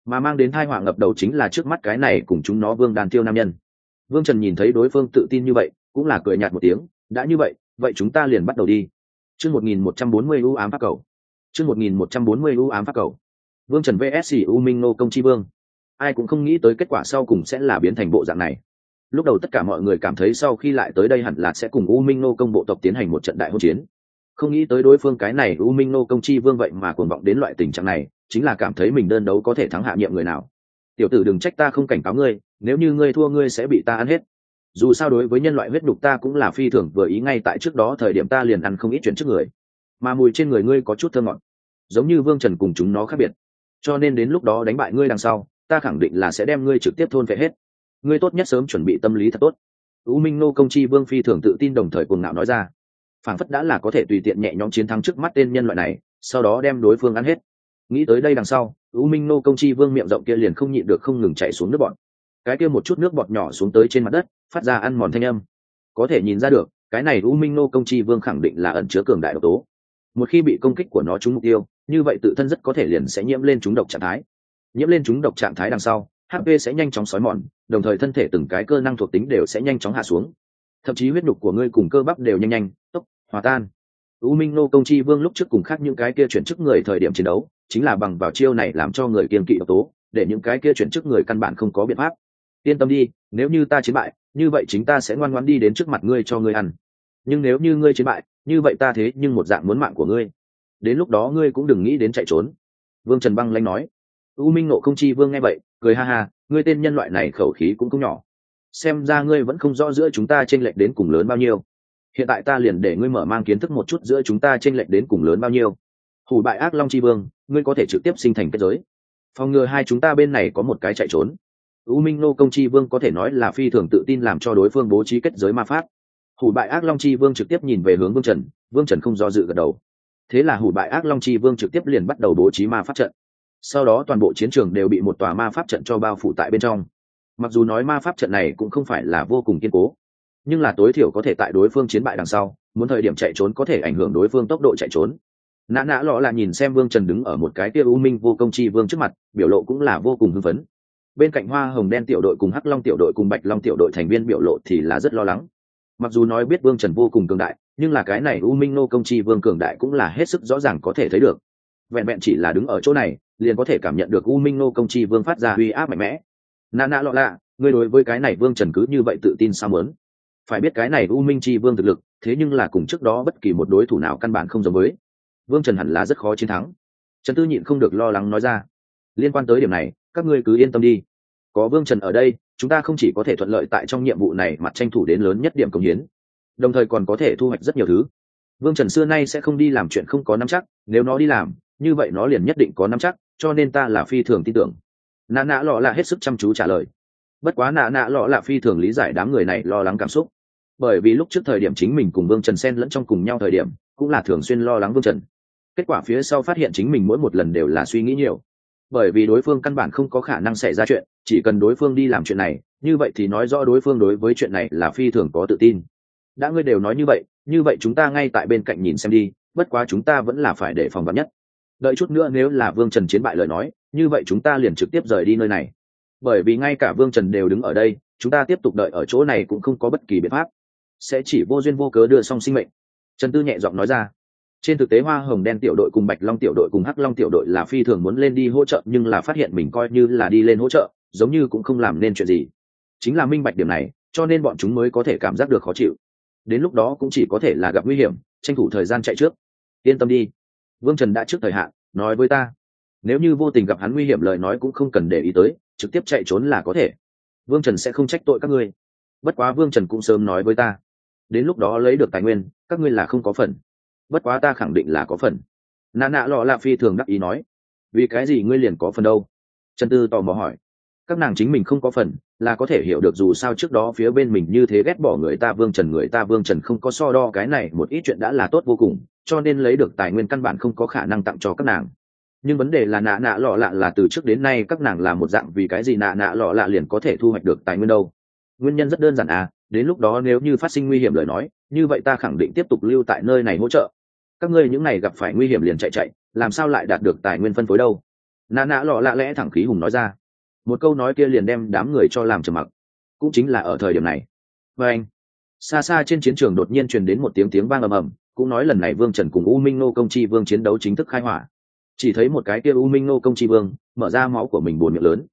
[SPEAKER 1] mà mang đến tai họa ngập đầu chính là trước mắt cái này cùng chúng nó vương đàn tiêu nam nhân. Vương Trần nhìn thấy đối phương tự tin như vậy cũng là cười nhạt một tiếng, đã như vậy vậy chúng ta liền bắt đầu đi. Chương 1140 u ám pháp cầu. Chương 1140 u ám pháp cầu. Vương Trần vs U Minh Nô Công Chi Vương. Ai cũng không nghĩ tới kết quả sau cùng sẽ là biến thành bộ dạng này. Lúc đầu tất cả mọi người cảm thấy sau khi lại tới đây hẳn là sẽ cùng U Minh Nô Công bộ tộc tiến hành một trận đại hôn chiến. Không nghĩ tới đối phương cái này U Minh Nô Công Chi Vương vậy mà cuồng vọng đến loại tình trạng này, chính là cảm thấy mình đơn đấu có thể thắng hạ nhiệm người nào. Tiểu tử đừng trách ta không cảnh cáo ngươi, nếu như ngươi thua ngươi sẽ bị ta ăn hết. Dù sao đối với nhân loại huyết đục ta cũng là phi thường vừa ý, ngay tại trước đó thời điểm ta liền ăn không ít chuyện trước người, mà mùi trên người ngươi có chút thơm ngọt, giống như Vương Trần cùng chúng nó khác biệt, cho nên đến lúc đó đánh bại ngươi đằng sau ta khẳng định là sẽ đem ngươi trực tiếp thôn phệ hết. Ngươi tốt nhất sớm chuẩn bị tâm lý thật tốt. U Minh Nô Công Chi Vương phi thường tự tin đồng thời cuồng ngạo nói ra, phảng phất đã là có thể tùy tiện nhẹ nhõm chiến thắng trước mắt tên nhân loại này, sau đó đem đối phương ăn hết. Nghĩ tới đây đằng sau, U Minh Nô Công Chi Vương miệng rộng kia liền không nhịn được không ngừng chảy xuống nước bọt. Cái kia một chút nước bọt nhỏ xuống tới trên mặt đất, phát ra ăn mòn thanh âm. Có thể nhìn ra được, cái này U Minh Nô Công Chi Vương khẳng định là ẩn chứa cường đại độc tố. Một khi bị công kích của nó trúng mục tiêu, như vậy tự thân rất có thể liền sẽ nhiễm lên trúng độc trạng thái. Nhiễm lên trúng độc trạng thái đằng sau, HP sẽ nhanh chóng xói mòn, đồng thời thân thể từng cái cơ năng thuộc tính đều sẽ nhanh chóng hạ xuống. Thậm chí huyết nhục của ngươi cùng cơ bắp đều nhanh tốc hòa tan. U Minh Nô Công Chi Vương lúc trước cùng khác những cái kia chuyển chức người thời điểm chiến đấu, chính là bằng vào chiêu này làm cho người kiêng kỵ độc tố, để những cái kia chuyển chức người căn bản không có biện pháp. Yên tâm đi, nếu như ta chiến bại, như vậy chính ta sẽ ngoan ngoãn đi đến trước mặt ngươi cho ngươi ăn. Nhưng nếu như ngươi chiến bại, như vậy ta thế nhưng một dạng muốn mạng của ngươi. Đến lúc đó ngươi cũng đừng nghĩ đến chạy trốn. Vương Trần băng lãnh nói. U Minh Nộ Công Chi Vương nghe vậy, cười ha ha, ngươi tên nhân loại này khẩu khí cũng nhỏ. Xem ra ngươi vẫn không rõ giữa chúng ta chênh lệch đến cùng lớn bao nhiêu. Hiện tại ta liền để ngươi mở mang kiến thức một chút giữa chúng ta chênh lệch đến cùng lớn bao nhiêu. Hủ bại Ác Long Chi Vương, ngươi có thể trực tiếp sinh thành kết giới, phòng ngừa hai chúng ta bên này có một cái chạy trốn. U Minh Nô Công Chi Vương có thể nói là phi thường tự tin làm cho đối phương bố trí kết giới ma pháp. Hủ bại Ác Long Chi Vương trực tiếp nhìn về hướng Vương Trần, Vương Trần không do dự gật đầu. Thế là hủ bại Ác Long Chi Vương trực tiếp liền bắt đầu bố trí ma pháp trận. Sau đó toàn bộ chiến trường đều bị một tòa ma pháp trận cho bao phủ tại bên trong. Mặc dù nói ma pháp trận này cũng không phải là vô cùng kiên cố, nhưng là tối thiểu có thể tại đối phương chiến bại đằng sau, muốn thời điểm chạy trốn có thể ảnh hưởng đối phương tốc độ chạy trốn. Nã nã lọ là nhìn xem Vương Trần đứng ở một cái kia U Minh Vô Công Chi Vương trước mặt, biểu lộ cũng là vô cùng hưng phấn. Bên cạnh Hoa Hồng Đen tiểu đội cùng Hắc Long tiểu đội cùng Bạch Long tiểu đội thành viên biểu lộ thì là rất lo lắng. Mặc dù nói biết Vương Trần vô cùng cường đại, nhưng là cái này U Minh Nô Công Chi Vương cường đại cũng là hết sức rõ ràng có thể thấy được. Vẹn vẹn chỉ là đứng ở chỗ này, liền có thể cảm nhận được U Minh Nô Công Chi Vương phát ra uy áp mạnh mẽ. Nã nã lọ lạ, ngươi đối với cái này Vương Trần cứ như vậy tự tin sao muốn? Phải biết cái này U Minh Chi Vương thực lực, thế nhưng là cùng trước đó bất kỳ một đối thủ nào căn bản không giống với. Vương Trần hẳn là rất khó chiến thắng. Trần Tư nhịn không được lo lắng nói ra. Liên quan tới điểm này, các ngươi cứ yên tâm đi. Có Vương Trần ở đây, chúng ta không chỉ có thể thuận lợi tại trong nhiệm vụ này mà tranh thủ đến lớn nhất điểm công hiến, đồng thời còn có thể thu hoạch rất nhiều thứ. Vương Trần xưa nay sẽ không đi làm chuyện không có nắm chắc, nếu nó đi làm, như vậy nó liền nhất định có nắm chắc, cho nên ta là phi thường tin tưởng. Nã nã lọ là hết sức chăm chú trả lời. Bất quá nã nã lọ là phi thường lý giải đám người này lo lắng cảm xúc, bởi vì lúc trước thời điểm chính mình cùng Vương Trần xen lẫn trong cùng nhau thời điểm, cũng là thường xuyên lo lắng Vương Trần. Kết quả phía sau phát hiện chính mình mỗi một lần đều là suy nghĩ nhiều, bởi vì đối phương căn bản không có khả năng xảy ra chuyện, chỉ cần đối phương đi làm chuyện này, như vậy thì nói rõ đối phương đối với chuyện này là phi thường có tự tin. Đã ngươi đều nói như vậy chúng ta ngay tại bên cạnh nhìn xem đi, bất quá chúng ta vẫn là phải để phòng vạn nhất. Đợi chút nữa nếu là Vương Trần chiến bại lời nói, như vậy chúng ta liền trực tiếp rời đi nơi này, bởi vì ngay cả Vương Trần đều đứng ở đây, chúng ta tiếp tục đợi ở chỗ này cũng không có bất kỳ biện pháp, sẽ chỉ vô duyên vô cớ đưa xong sinh mệnh. Trần Tư nhẹ giọng nói ra. Trên thực tế Hoa Hồng Đen tiểu đội cùng Bạch Long tiểu đội cùng Hắc Long tiểu đội là phi thường muốn lên đi hỗ trợ, nhưng là phát hiện mình coi như là đi lên hỗ trợ, giống như cũng không làm nên chuyện gì. Chính là minh bạch điểm này, cho nên bọn chúng mới có thể cảm giác được khó chịu. Đến lúc đó cũng chỉ có thể là gặp nguy hiểm, tranh thủ thời gian chạy trước. Yên tâm đi, Vương Trần đã trước thời hạn nói với ta, nếu như vô tình gặp hắn nguy hiểm lời nói cũng không cần để ý tới, trực tiếp chạy trốn là có thể. Vương Trần sẽ không trách tội các ngươi. Bất quá Vương Trần cũng sớm nói với ta, đến lúc đó lấy được tài nguyên, các ngươi là không có phần. Bất quá ta khẳng định là có phần. Nã nã lọ là phi thường đắc ý nói. Vì cái gì ngươi liền có phần đâu? Trần Tư tò mò hỏi. Các nàng chính mình không có phần, là có thể hiểu được, dù sao trước đó phía bên mình như thế ghét bỏ người ta Vương Trần không có so đo cái này một ít chuyện đã là tốt vô cùng, cho nên lấy được tài nguyên căn bản không có khả năng tặng cho các nàng. Nhưng vấn đề là nã nã lọ lạ là từ trước đến nay các nàng là một dạng, vì cái gì nã nã lọ lạ liền có thể thu hoạch được tài nguyên đâu? Nguyên nhân rất đơn giản à, đến lúc đó nếu như phát sinh nguy hiểm lời nói, như vậy ta khẳng định tiếp tục lưu tại nơi này hỗ trợ. Các ngươi những này gặp phải nguy hiểm liền chạy, làm sao lại đạt được tài nguyên phân phối đâu? nạ nạ lọ lạ lẽ thẳng khí hùng nói ra. Một câu nói kia liền đem đám người cho làm trầm mặc. Cũng chính là ở thời điểm này, và anh xa xa trên chiến trường đột nhiên truyền đến một tiếng vang ầm ầm, cũng nói lần này Vương Trần cùng U Minh Nô Công Chi Vương chiến đấu chính thức khai hỏa. Chỉ thấy một cái kia U Minh Nô Công Chi Vương mở ra máu của mình buồn miệng lớn,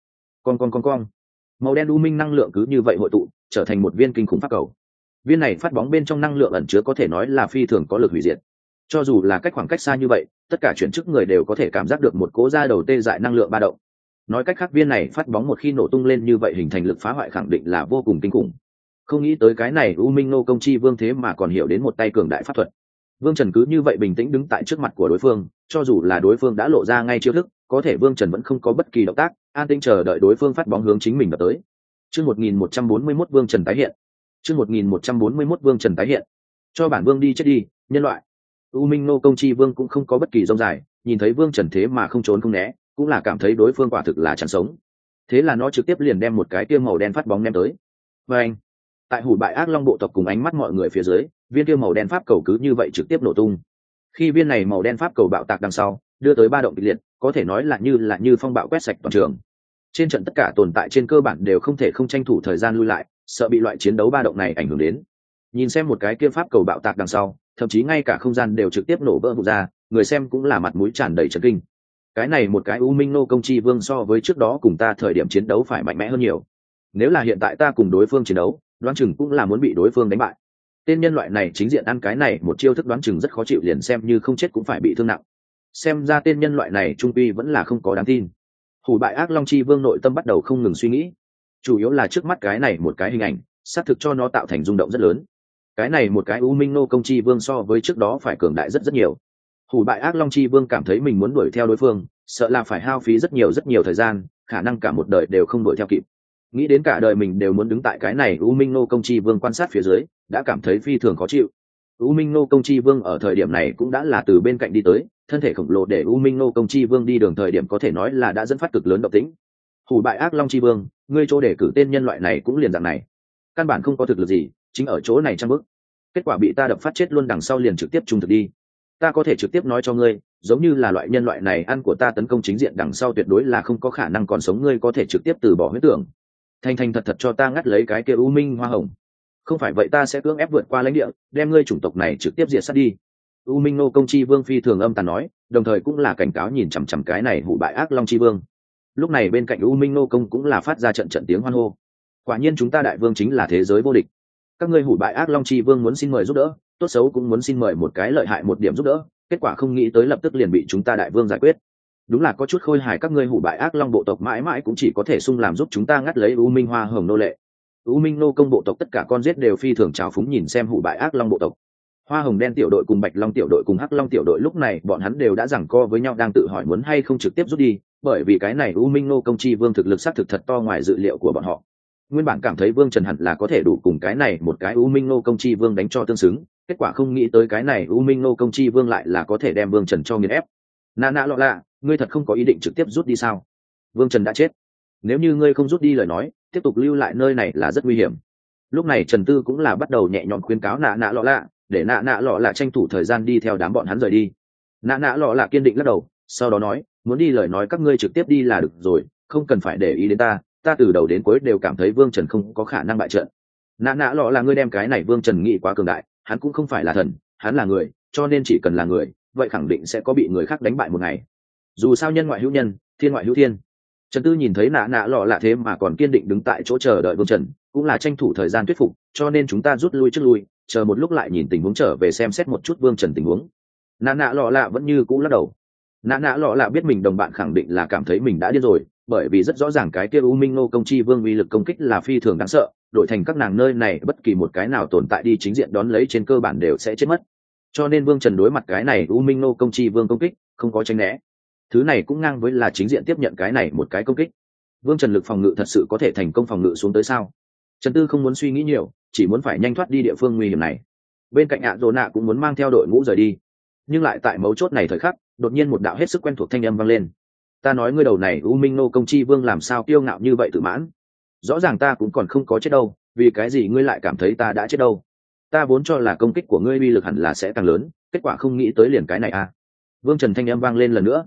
[SPEAKER 1] con màu đen U Minh năng lượng cứ như vậy hội tụ trở thành một viên kinh khủng pháp cầu. Viên này phát bóng bên trong năng lượng ẩn chứa có thể nói là phi thường có lực hủy diệt. Cho dù là khoảng cách xa như vậy, tất cả chuyển chức người đều có thể cảm giác được một cỗ da đầu tê dại năng lượng ba động. Nói cách khác, viên này phát bóng một khi nổ tung lên như vậy hình thành lực phá hoại khẳng định là vô cùng kinh khủng. Không nghĩ tới cái này U Minh Nô Công Chi Vương thế mà còn hiểu đến một tay cường đại pháp thuật. Vương Trần cứ như vậy bình tĩnh đứng tại trước mặt của đối phương, cho dù là đối phương đã lộ ra ngay chiêu thức, có thể Vương Trần vẫn không có bất kỳ động tác, an tĩnh chờ đợi đối phương phát bóng hướng chính mình đập tới. Chương 1141 Vương Trần tái hiện. Chương 1141 Vương Trần tái hiện. Cho bản vương đi chết đi, nhân loại. U Minh Nô Công Chi Vương cũng không có bất kỳ rông dài, nhìn thấy Vương Trần thế mà không trốn không né, cũng là cảm thấy đối phương quả thực là chẳng sống. Thế là nó trực tiếp liền đem một cái kia màu đen phát bóng ném tới. Và anh, tại hủ bại ác long bộ tộc cùng ánh mắt mọi người phía dưới, viên kia màu đen pháp cầu cứ như vậy trực tiếp nổ tung. Khi viên này màu đen pháp cầu bạo tạc đằng sau, đưa tới ba động kịch liệt, có thể nói là như phong bạo quét sạch toàn trường. Trên trận tất cả tồn tại trên cơ bản đều không thể không tranh thủ thời gian lui lại, sợ bị loại chiến đấu ba động này ảnh hưởng đến. Nhìn xem một cái kia pháp cầu bạo tạc đằng sau, thậm chí ngay cả không gian đều trực tiếp nổ vỡ vụn ra, người xem cũng là mặt mũi tràn đầy chấn kinh. Cái này một cái U Minh Nô Công Chi Vương so với trước đó cùng ta thời điểm chiến đấu phải mạnh mẽ hơn nhiều. Nếu là hiện tại ta cùng đối phương chiến đấu, đoán chừng cũng là muốn bị đối phương đánh bại. Tên nhân loại này chính diện ăn cái này một chiêu thức đoán chừng rất khó chịu, liền xem như không chết cũng phải bị thương nặng. Xem ra tên nhân loại này trung quy vẫn là không có đáng tin. Hủ bại ác long chi vương nội tâm bắt đầu không ngừng suy nghĩ, chủ yếu là trước mắt cái này một cái hình ảnh xác thực cho nó tạo thành rung động rất lớn. Cái này một cái U Minh Nô Công Chi Vương so với trước đó phải cường đại rất nhiều. Hủ bại ác long chi vương cảm thấy mình muốn đuổi theo đối phương, sợ là phải hao phí rất nhiều thời gian, khả năng cả một đời đều không đuổi theo kịp. Nghĩ đến cả đời mình đều muốn đứng tại cái này U Minh Nô Công Chi Vương quan sát phía dưới, đã cảm thấy phi thường khó chịu. U Minh Nô Công Chi Vương ở thời điểm này cũng đã là từ bên cạnh đi tới, thân thể khổng lồ để U Minh Nô Công Chi Vương đi đường thời điểm có thể nói là đã dẫn phát cực lớn động tĩnh. Hủ bại ác long chi vương, ngươi chỗ để cử tên nhân loại này cũng liền dạng này, căn bản không có thực lực gì, chính ở chỗ này trăm bước, kết quả bị ta đập phát chết luôn, đằng sau liền trực tiếp trung thực đi. Ta có thể trực tiếp nói cho ngươi, giống như là loại nhân loại này ăn của ta tấn công chính diện đằng sau tuyệt đối là không có khả năng còn sống, ngươi có thể trực tiếp từ bỏ huyết tưởng, thành thật cho ta ngắt lấy cái kia U Minh hoa hồng, không phải vậy ta sẽ cưỡng ép vượt qua lãnh địa, đem ngươi chủng tộc này trực tiếp diệt sát đi. U Minh Nô Công Chi Vương phi thường âm tàn nói, đồng thời cũng là cảnh cáo nhìn chằm chằm cái này hủ bại ác long chi vương. Lúc này bên cạnh U Minh Nô Công cũng là phát ra trận tiếng hoan hô. Quả nhiên chúng ta đại vương chính là thế giới vô địch. Các ngươi hủ bại ác long chi vương muốn xin mời giúp đỡ, tốt xấu cũng muốn xin mời một cái lợi hại một điểm giúp đỡ, kết quả không nghĩ tới lập tức liền bị chúng ta đại vương giải quyết. Đúng là có chút khôi hài, các ngươi hủ bại ác long bộ tộc mãi mãi cũng chỉ có thể sung làm giúp chúng ta ngắt lấy U Minh hoa hồng nô lệ. U Minh Nô Công bộ tộc tất cả con giết đều phi thường trào phúng nhìn xem hủ bại ác long bộ tộc. Hoa hồng đen tiểu đội cùng bạch long tiểu đội cùng hắc long tiểu đội lúc này bọn hắn đều đã giằng co với nhau, đang tự hỏi muốn hay không trực tiếp rút đi, bởi vì cái này U Minh Nô Công Chi Vương thực lực xác thực thật to ngoài dự liệu của bọn họ. Nguyên bản cảm thấy Vương Trần hẳn là có thể đủ cùng cái này một cái U Minh Nô Công Chi Vương đánh cho tương xứng, kết quả không nghĩ tới cái này U Minh Nô Công Chi Vương lại là có thể đem Vương Trần cho nghiền ép. Nà nà lọ lạ, ngươi thật không có ý định trực tiếp rút đi sao? Vương Trần đã chết, nếu như ngươi không rút đi lời nói, tiếp tục lưu lại nơi này là rất nguy hiểm. Lúc này Trần Tư cũng là bắt đầu nhẹ nhõm khuyên cáo nà nà lọ lạ, để nà nà lọ lạ tranh thủ thời gian đi theo đám bọn hắn rời đi. Nà nà lọ lạ kiên định lắc đầu, sau đó nói, muốn đi lời nói các ngươi trực tiếp đi là được rồi, không cần phải để ý đến ta từ đầu đến cuối đều cảm thấy Vương Trần không có khả năng bại trận. Nà nà lọ là ngươi đem cái này Vương Trần nghĩ quá cường đại, hắn cũng không phải là thần, hắn là người, cho nên chỉ cần là người, vậy khẳng định sẽ có bị người khác đánh bại một ngày. Dù sao nhân ngoại hữu nhân, thiên ngoại hữu thiên. Trần Tư nhìn thấy nà nà lọ là thế mà còn kiên định đứng tại chỗ chờ đợi Vương Trần, cũng là tranh thủ thời gian thuyết phục, cho nên chúng ta rút lui trước lui, chờ một lúc lại nhìn tình huống trở về xem xét một chút Vương Trần tình huống. Nà nà lọ là vẫn như cũ lắc đầu. Nà nà lọ là biết mình đồng bạn khẳng định là cảm thấy mình đã điên rồi, bởi vì rất rõ ràng cái kia U Minh Nô Công Chi Vương uy lực công kích là phi thường đáng sợ, đổi thành các nàng nơi này bất kỳ một cái nào tồn tại đi chính diện đón lấy trên cơ bản đều sẽ chết mất. Cho nên Vương Trần đối mặt cái này U Minh Nô Công Chi Vương công kích, không có tránh né. Thứ này cũng ngang với là chính diện tiếp nhận cái này một cái công kích. Vương Trần lực phòng ngự thật sự có thể thành công phòng ngự xuống tới sao? Trần Tư không muốn suy nghĩ nhiều, chỉ muốn phải nhanh thoát đi địa phương nguy hiểm này. Bên cạnh ạ Dỗ Nạ cũng muốn mang theo đội ngũ rời đi, nhưng lại tại mấu chốt này thời khắc, đột nhiên một đạo hết sức quen thuộc thanh âm vang lên. Ta nói ngươi đầu này U Minh Nô Công Chi Vương làm sao kiêu ngạo như vậy tự mãn? Rõ ràng ta cũng còn không có chết đâu, vì cái gì ngươi lại cảm thấy ta đã chết đâu? Ta vốn cho là công kích của ngươi uy lực hẳn là sẽ càng lớn, kết quả không nghĩ tới liền cái này à? Vương Trần thanh âm vang lên lần nữa.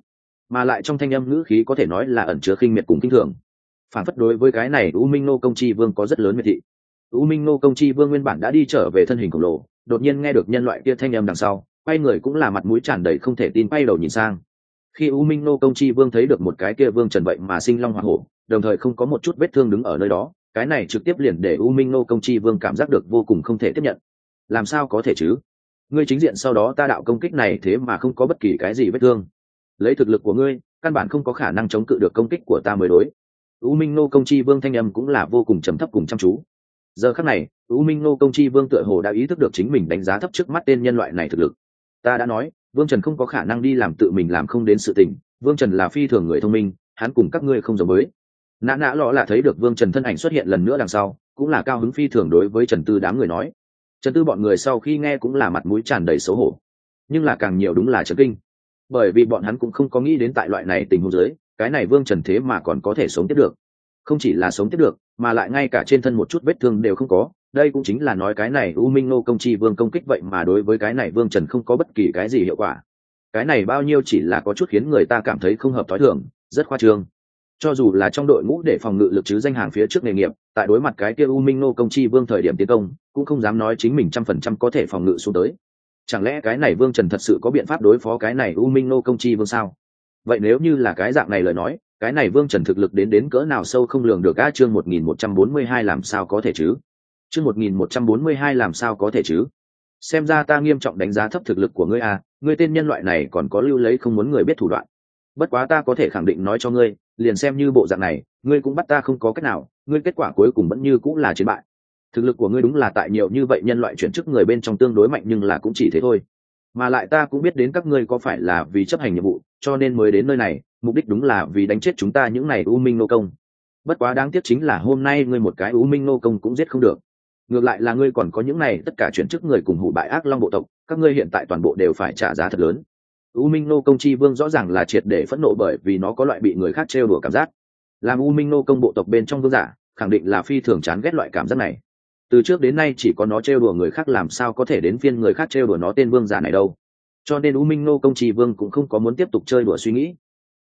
[SPEAKER 1] mà lại trong thanh âm ngữ khí có thể nói là ẩn chứa khinh miệt cùng kinh thường. Phản phất đối với cái này U Minh Nô Công Chi Vương có rất lớn miệt thị. U Minh Nô Công Chi Vương nguyên bản đã đi trở về thân hình khổng lồ, đột nhiên nghe được nhân loại kia thanh âm đằng sau, quay người cũng là mặt mũi tràn đầy không thể tin, quay đầu nhìn sang. Khi U Minh Nô Công Chi Vương thấy được một cái kia vương trần vậy mà sinh long hỏa hổ, đồng thời không có một chút vết thương đứng ở nơi đó, cái này trực tiếp liền để U Minh Nô Công Chi Vương cảm giác được vô cùng không thể tiếp nhận. Làm sao có thể chứ? Ngươi chính diện sau đó ta đạo công kích này thế mà không có bất kỳ cái gì vết thương. Lấy thực lực của ngươi, căn bản không có khả năng chống cự được công kích của ta mới đối. U Minh Nô Công Chi Vương thanh âm cũng là vô cùng trầm thấp cùng chăm chú. Giờ khắc này, U Minh Nô Công Chi Vương tựa hồ đã ý thức được chính mình đánh giá thấp trước mắt tên nhân loại này thực lực. Ta đã nói, Vương Trần không có khả năng đi làm tự mình làm không đến sự tình, Vương Trần là phi thường người thông minh, hắn cùng các ngươi không giống với. Nã nã lọ là thấy được Vương Trần thân ảnh xuất hiện lần nữa đằng sau, cũng là cao hứng phi thường đối với Trần Tư đám người nói. Trần Tư bọn người sau khi nghe cũng là mặt mũi tràn đầy xấu hổ, nhưng là càng nhiều đúng là chấn kinh, bởi vì bọn hắn cũng không có nghĩ đến tại loại này tình huống dưới, cái này Vương Trần thế mà còn có thể sống tiếp được. Không chỉ là sống tiếp được, mà lại ngay cả trên thân một chút vết thương đều không có. Đây cũng chính là nói cái này U Minh Nô Công Chi Vương công kích vậy mà đối với cái này Vương Trần không có bất kỳ cái gì hiệu quả. Cái này bao nhiêu chỉ là có chút khiến người ta cảm thấy không hợp thói thường, rất khoa trương. Cho dù là trong đội ngũ để phòng ngự lực chứ danh hàng phía trước nghề nghiệp, tại đối mặt cái kia U Minh Nô Công Chi Vương thời điểm tiến công, cũng không dám nói chính mình 100% có thể phòng ngự xuống tới. Chẳng lẽ cái này Vương Trần thật sự có biện pháp đối phó cái này U Minh Nô Công Chi Vương sao? Vậy nếu như là cái dạng này lời nói, cái này Vương Trần thực lực đến cỡ nào sâu không lường được. Chương 1142 làm sao có thể chứ? Chương 1142 làm sao có thể chứ? Xem ra ta nghiêm trọng đánh giá thấp thực lực của ngươi à, ngươi tên nhân loại này còn có lưu lấy không muốn người biết thủ đoạn. Bất quá ta có thể khẳng định nói cho ngươi, liền xem như bộ dạng này, ngươi cũng bắt ta không có cách nào, ngươi kết quả cuối cùng vẫn như cũng là chiến bại. Thực lực của ngươi đúng là tại nhiều như vậy nhân loại chuyển chức người bên trong tương đối mạnh, nhưng là cũng chỉ thế thôi. Mà lại ta cũng biết đến các ngươi có phải là vì chấp hành nhiệm vụ, cho nên mới đến nơi này, mục đích đúng là vì đánh chết chúng ta những này U Minh Nô Công. Bất quá đáng tiếc chính là hôm nay ngươi một cái U Minh Nô Công cũng giết không được. Ngược lại là ngươi còn có những này tất cả chuyển chức người cùng hủ bại ác long bộ tộc, các ngươi hiện tại toàn bộ đều phải trả giá thật lớn. U Minh Nô Công Chi Vương rõ ràng là triệt để phẫn nộ, bởi vì nó có loại bị người khác trêu đùa cảm giác. Làm U Minh Nô Công bộ tộc bên trong vương giả, khẳng định là phi thường chán ghét loại cảm giác này. Từ trước đến nay chỉ có nó trêu đùa người khác, làm sao có thể đến phiên người khác trêu đùa nó tên vương giả này đâu. Cho nên U Minh Nô Công Chi Vương cũng không có muốn tiếp tục chơi đùa suy nghĩ.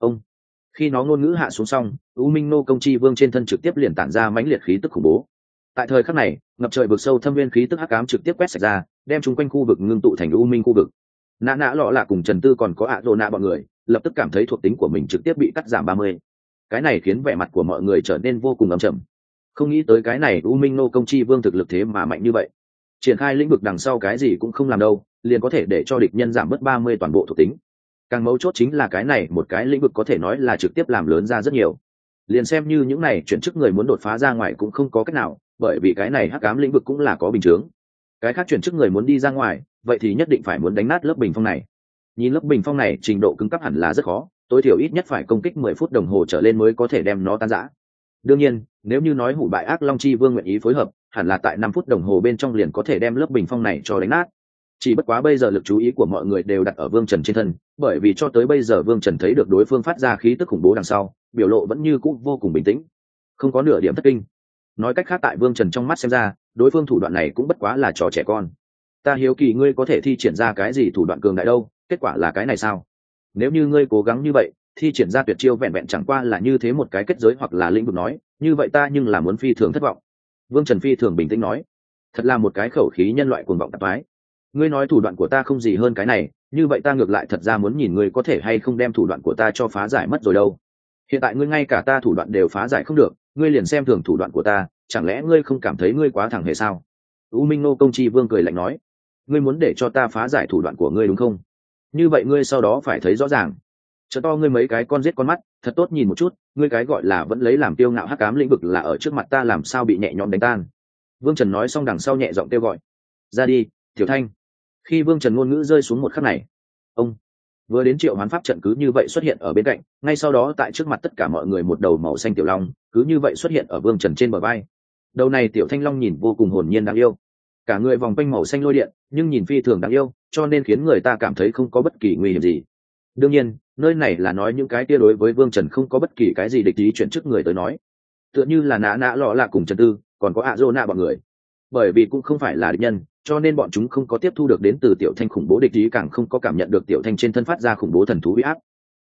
[SPEAKER 1] Khi nó ngôn ngữ hạ xuống xong, U Minh Nô Công Chi Vương trên thân trực tiếp liền tản ra mãnh liệt khí tức khủng bố. Tại thời khắc này, ngập trời vực sâu thâm viên khí tức hắc ám trực tiếp quét sạch ra, đem chung quanh khu vực ngưng tụ thành U Minh khu vực. Nã nã lọ lạ cùng Trần Tư còn có ạ rồ nạ bọn người, lập tức cảm thấy thuộc tính của mình trực tiếp bị cắt giảm 30. Cái này khiến vẻ mặt của mọi người trở nên vô cùng ấm trầm. Không nghĩ tới cái này U Minh Nô Công Chi Vương thực lực thế mà mạnh như vậy. Triển khai lĩnh vực đằng sau cái gì cũng không làm đâu, liền có thể để cho địch nhân giảm bớt 30 toàn bộ thuộc tính. Càng mấu chốt chính là cái này một cái lĩnh vực có thể nói là trực tiếp làm lớn ra rất nhiều. Liền xem như những này chuyển chức người muốn đột phá ra ngoài cũng không có cách nào, bởi vì cái này hắc ám lĩnh vực cũng là có bình chướng. Cái khác chuyển chức người muốn đi ra ngoài, vậy thì nhất định phải muốn đánh nát lớp bình phong này. Nhìn lớp bình phong này trình độ cứng cấp hẳn là rất khó, tối thiểu ít nhất phải công kích 10 phút đồng hồ trở lên mới có thể đem nó tan rã. Đương nhiên, nếu như nói hủ bại ác long chi vương nguyện ý phối hợp, hẳn là tại 5 phút đồng hồ bên trong liền có thể đem lớp bình phong này cho đánh nát. Chỉ bất quá bây giờ lực chú ý của mọi người đều đặt ở Vương Trần trên thân, bởi vì cho tới bây giờ Vương Trần thấy được đối phương phát ra khí tức khủng bố đằng sau, biểu lộ vẫn như cũ vô cùng bình tĩnh, không có nửa điểm thất kinh. Nói cách khác, tại Vương Trần trong mắt xem ra, đối phương thủ đoạn này cũng bất quá là trò trẻ con. Ta hiếu kỳ ngươi có thể thi triển ra cái gì thủ đoạn cường đại đâu, kết quả là cái này sao? Nếu như ngươi cố gắng như vậy, thi triển ra tuyệt chiêu vẹn vẹn chẳng qua là như thế một cái kết giới hoặc là lĩnh vực nói, như vậy ta nhưng là muốn phi thường thất vọng. Vương Trần phi thường bình tĩnh nói, thật là một cái khẩu khí nhân loại cuồng vọng tạp ái. Ngươi nói thủ đoạn của ta không gì hơn cái này, như vậy ta ngược lại thật ra muốn nhìn ngươi có thể hay không đem thủ đoạn của ta cho phá giải mất rồi đâu. Hiện tại ngươi ngay cả ta thủ đoạn đều phá giải không được, ngươi liền xem thường thủ đoạn của ta, chẳng lẽ ngươi không cảm thấy ngươi quá thẳng hề sao? U Minh Nô Công Chi Vương cười lạnh nói, ngươi muốn để cho ta phá giải thủ đoạn của ngươi đúng không? Như vậy ngươi sau đó phải thấy rõ ràng. Chớ to ngươi mấy cái con giết con mắt, thật tốt nhìn một chút, ngươi cái gọi là vẫn lấy làm tiêu ngạo hắc ám lĩnh vực là ở trước mặt ta làm sao bị nhẹ nhõm đánh tan. Vương Trần nói xong đằng sau nhẹ giọng kêu gọi, ra đi, Tiểu Thanh. Khi Vương Trần ngôn ngữ rơi xuống một khắc này, ông vừa đến triệu hoán pháp trận cứ như vậy xuất hiện ở bên cạnh, ngay sau đó tại trước mặt tất cả mọi người một đầu màu xanh tiểu long cứ như vậy xuất hiện ở Vương Trần trên bờ vai. Đầu này tiểu thanh long nhìn vô cùng hồn nhiên đáng yêu, cả người vòng quanh màu xanh lôi điện, nhưng nhìn phi thường đáng yêu, cho nên khiến người ta cảm thấy không có bất kỳ nguy hiểm gì. Đương nhiên, nơi này là nói những cái kia đối với Vương Trần không có bất kỳ cái gì địch ý chuyển chức người tới nói, tựa như là nã nã lọ lạ cùng Trần Tư, còn có ạ dô nạ bọn người, bởi vì cũng không phải là địch nhân, cho nên bọn chúng không có tiếp thu được đến từ tiểu thanh khủng bố địch ý, càng không có cảm nhận được tiểu thanh trên thân phát ra khủng bố thần thú uy áp.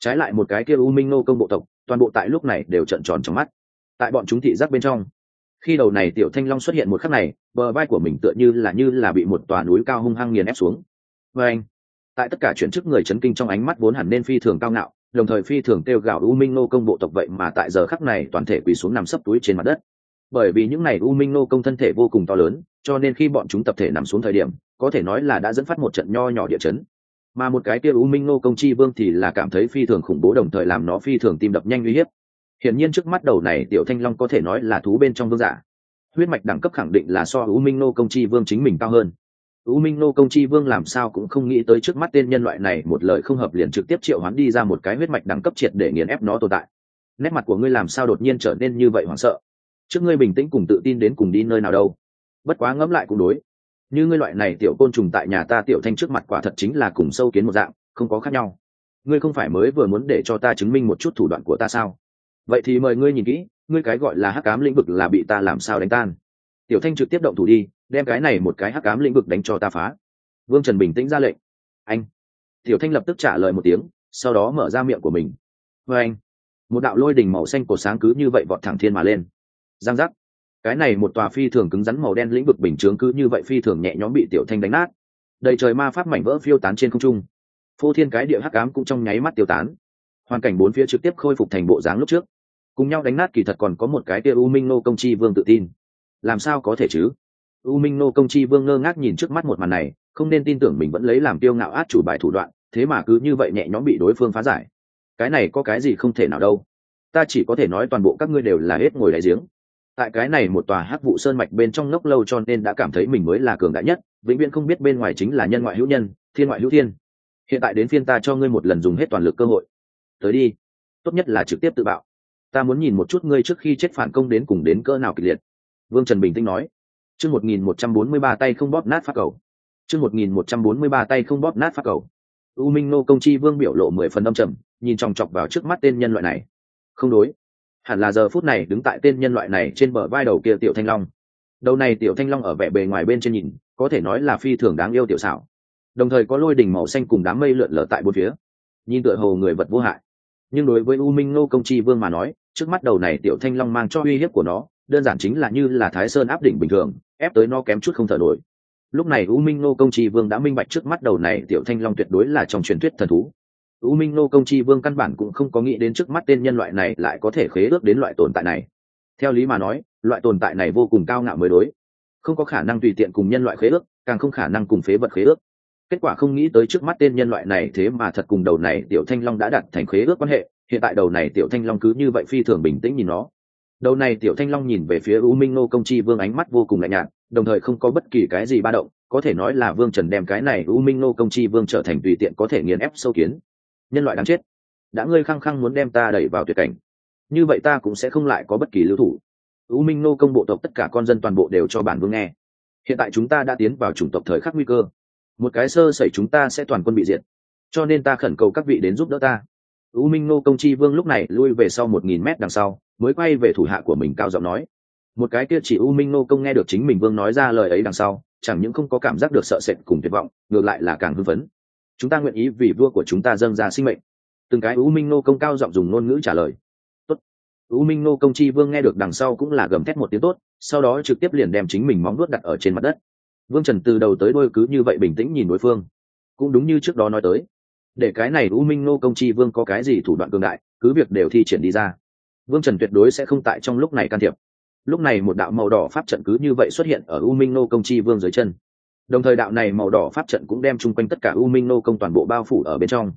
[SPEAKER 1] Trái lại một cái kia u minh nô công bộ tộc toàn bộ tại lúc này đều trợn tròn trong mắt. Tại bọn chúng thị giác bên trong, khi đầu này tiểu thanh long xuất hiện một khắc này, bờ vai của mình tựa như là bị một tòa núi cao hung hăng nghiền ép xuống. Và anh, tại tất cả chuyển chức người chấn kinh trong ánh mắt vốn hẳn nên phi thường cao ngạo, đồng thời phi thường kêu gào u minh nô công bộ tộc, vậy mà tại giờ khắc này toàn thể quỳ xuống nằm sấp túi trên mặt đất. Bởi vì những này u minh nô công thân thể vô cùng to lớn, cho nên khi bọn chúng tập thể nằm xuống thời điểm, có thể nói là đã dẫn phát một trận nho nhỏ địa chấn. Mà một cái kia u minh nô công chi vương thì là cảm thấy phi thường khủng bố, đồng thời làm nó phi thường tim đập nhanh uy hiếp. Hiển nhiên trước mắt đầu này tiểu thanh long có thể nói là thú bên trong vương giả, huyết mạch đẳng cấp khẳng định là so u minh nô công chi vương chính mình cao hơn. U minh nô công chi vương làm sao cũng không nghĩ tới trước mắt tên nhân loại này một lời không hợp liền trực tiếp triệu hoán đi ra một cái huyết mạch đẳng cấp triệt để nghiền ép nó tồn tại. Nét mặt của ngươi làm sao đột nhiên trở nên như vậy hoảng sợ? Trước ngươi bình tĩnh cùng tự tin đến cùng đi nơi nào đâu? Bất quá ngẫm lại cũng đối, như ngươi loại này tiểu côn trùng tại nhà ta tiểu thanh trước mặt quả thật chính là cùng sâu kiến một dạng, không có khác nhau. Ngươi không phải mới vừa muốn để cho ta chứng minh một chút thủ đoạn của ta sao? Vậy thì mời ngươi nhìn kỹ, ngươi cái gọi là hắc ám lĩnh vực là bị ta làm sao đánh tan? Tiểu thanh trực tiếp động thủ đi, đem cái này một cái hắc ám lĩnh vực đánh cho ta phá. Vương Trần bình tĩnh ra lệnh. Anh. Tiểu thanh lập tức trả lời một tiếng, sau đó mở ra miệng của mình. Và anh. Một đạo lôi đỉnh màu xanh cổ sáng cứ như vậy vọt thẳng thiên mà lên. Giang giác. Cái này một tòa phi thường cứng rắn màu đen lĩnh vực bình chướng cứ như vậy phi thường nhẹ nhõm bị tiểu thanh đánh nát. Đầy trời ma pháp mảnh vỡ phiêu tán trên không trung. Phô thiên cái địa hắc ám cũng trong nháy mắt tiêu tán. Hoàn cảnh bốn phía trực tiếp khôi phục thành bộ dáng lúc trước. Cùng nhau đánh nát kỳ thật còn có một cái tia u minh nô công chi vương tự tin. Làm sao có thể chứ? U minh nô công chi vương ngơ ngác nhìn trước mắt một màn này, không nên tin tưởng mình vẫn lấy làm tiêu ngạo át chủ bài thủ đoạn, thế mà cứ như vậy nhẹ nhõm bị đối phương phá giải. Cái này có cái gì không thể nào đâu? Ta chỉ có thể nói toàn bộ các ngươi đều là hết ngồi đáy giếng. Tại cái này một tòa hắc vụ sơn mạch bên trong ngốc lâu cho nên đã cảm thấy mình mới là cường đại nhất, vĩnh viễn không biết bên ngoài chính là nhân ngoại hữu nhân, thiên ngoại hữu thiên. Hiện tại đến phiên ta cho ngươi một lần dùng hết toàn lực cơ hội. Tới đi, tốt nhất là trực tiếp tự bạo. Ta muốn nhìn một chút ngươi trước khi chết phản công đến cùng đến cỡ nào kịch liệt. Vương Trần bình tĩnh nói. Chương 1143 tay không bóp nát pháp cầu. Chương 1143 tay không bóp nát pháp cầu. U Minh nô công chi vương biểu lộ 10 phần âm trầm, nhìn chòng chọc vào trước mắt tên nhân loại này. Không đối, hẳn là giờ phút này đứng tại tên nhân loại này trên bờ vai đầu kia tiểu thanh long. Đầu này tiểu thanh long ở vẻ bề ngoài bên trên nhìn, có thể nói là phi thường đáng yêu tiểu xảo. Đồng thời có lôi đỉnh màu xanh cùng đám mây lượn lờ tại bốn phía, nhìn tựa hồ người vật vô hại. Nhưng đối với U Minh nô công chi vương mà nói, trước mắt đầu này tiểu thanh long mang cho uy hiếp của nó, đơn giản chính là như là Thái Sơn áp đỉnh bình thường, ép tới nó kém chút không thở nổi. Lúc này U Minh nô công chi vương đã minh bạch trước mắt đầu này tiểu thanh long tuyệt đối là trong truyền thuyết thần thú. U Minh nô công chi vương căn bản cũng không có nghĩ đến trước mắt tên nhân loại này lại có thể khế ước đến loại tồn tại này. Theo lý mà nói, loại tồn tại này vô cùng cao ngạo mới đối, không có khả năng tùy tiện cùng nhân loại khế ước, càng không khả năng cùng phế vật khế ước. Kết quả không nghĩ tới trước mắt tên nhân loại này thế mà thật cùng đầu này tiểu thanh long đã đặt thành khế ước quan hệ. Hiện tại đầu này tiểu thanh long cứ như vậy phi thường bình tĩnh nhìn nó. Đầu này tiểu thanh long nhìn về phía U Minh nô công chi vương ánh mắt vô cùng lạnh nhạt, đồng thời không có bất kỳ cái gì ba động, có thể nói là Vương Trần đem cái này U Minh nô công chi vương trở thành tùy tiện có thể nghiền ép sâu kiến. Nhân loại đáng chết, đã ngươi khăng khăng muốn đem ta đẩy vào tuyệt cảnh, như vậy ta cũng sẽ không lại có bất kỳ lưu thủ. U Minh nô công bộ tộc tất cả con dân toàn bộ đều cho bản vương nghe. Hiện tại chúng ta đã tiến vào chủng tộc thời khắc nguy cơ, một cái sơ sẩy chúng ta sẽ toàn quân bị diệt, cho nên ta khẩn cầu các vị đến giúp đỡ ta. U Minh nô công chi vương lúc này lui về sau 1000 mét đằng sau, mới quay về thủ hạ của mình cao giọng nói. Một cái kia chỉ U Minh nô công nghe được chính mình vương nói ra lời ấy đằng sau, chẳng những không có cảm giác được sợ sệt cùng tuyệt vọng, ngược lại là càng hưng phấn. Chúng ta nguyện ý vì vua của chúng ta dâng ra sinh mệnh. Từng cái U Minh nô công cao giọng dùng ngôn ngữ trả lời. Tốt. U Minh nô công chi vương nghe được đằng sau cũng là gầm thét một tiếng tốt, sau đó trực tiếp liền đem chính mình móng vuốt đặt ở trên mặt đất. Vương Trần từ đầu tới đuôi cứ như vậy bình tĩnh nhìn đối phương. Cũng đúng như trước đó nói tới, để cái này U Minh nô công chi vương có cái gì thủ đoạn cường đại, cứ việc đều thi triển đi ra. Vương Trần tuyệt đối sẽ không tại trong lúc này can thiệp. Lúc này một đạo màu đỏ pháp trận cứ như vậy xuất hiện ở U Minh nô công chi vương dưới chân. Đồng thời đạo này màu đỏ pháp trận cũng đem chung quanh tất cả U Minh nô công toàn bộ bao phủ ở bên trong.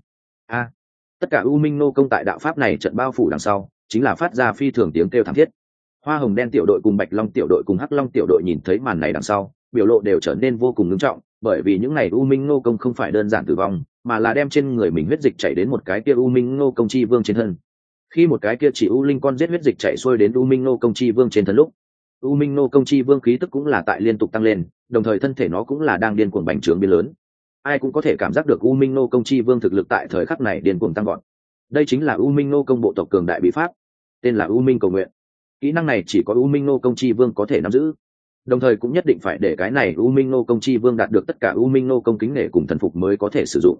[SPEAKER 1] Tất cả U Minh nô công tại đạo pháp này trận bao phủ đằng sau, chính là phát ra phi thường tiếng kêu thảm thiết. Hoa hồng đen tiểu đội cùng Bạch Long tiểu đội cùng Hắc Long tiểu đội nhìn thấy màn này đằng sau, biểu lộ đều trở nên vô cùng nghiêm trọng, bởi vì những này U Minh nô công không phải đơn giản tử vong, mà là đem trên người mình huyết dịch chảy đến một cái kia U Minh nô công chi vương trên thân. Khi một cái kia chỉ U Linh con giết huyết dịch chảy xuôi đến U Minh nô công chi vương trên thân lúc, U Minh nô công chi vương khí tức cũng là tại liên tục tăng lên, đồng thời thân thể nó cũng là đang điên cuồng bành trướng biến lớn. Ai cũng có thể cảm giác được U Minh nô công chi vương thực lực tại thời khắc này điên cuồng tăng vọt. Đây chính là U Minh nô công bộ tộc cường đại bí pháp, tên là U Minh cầu nguyện. Kỹ năng này chỉ có U Minh nô công chi vương có thể nắm giữ, đồng thời cũng nhất định phải để cái này U Minh nô công chi vương đạt được tất cả U Minh nô công kính nể cùng thần phục mới có thể sử dụng.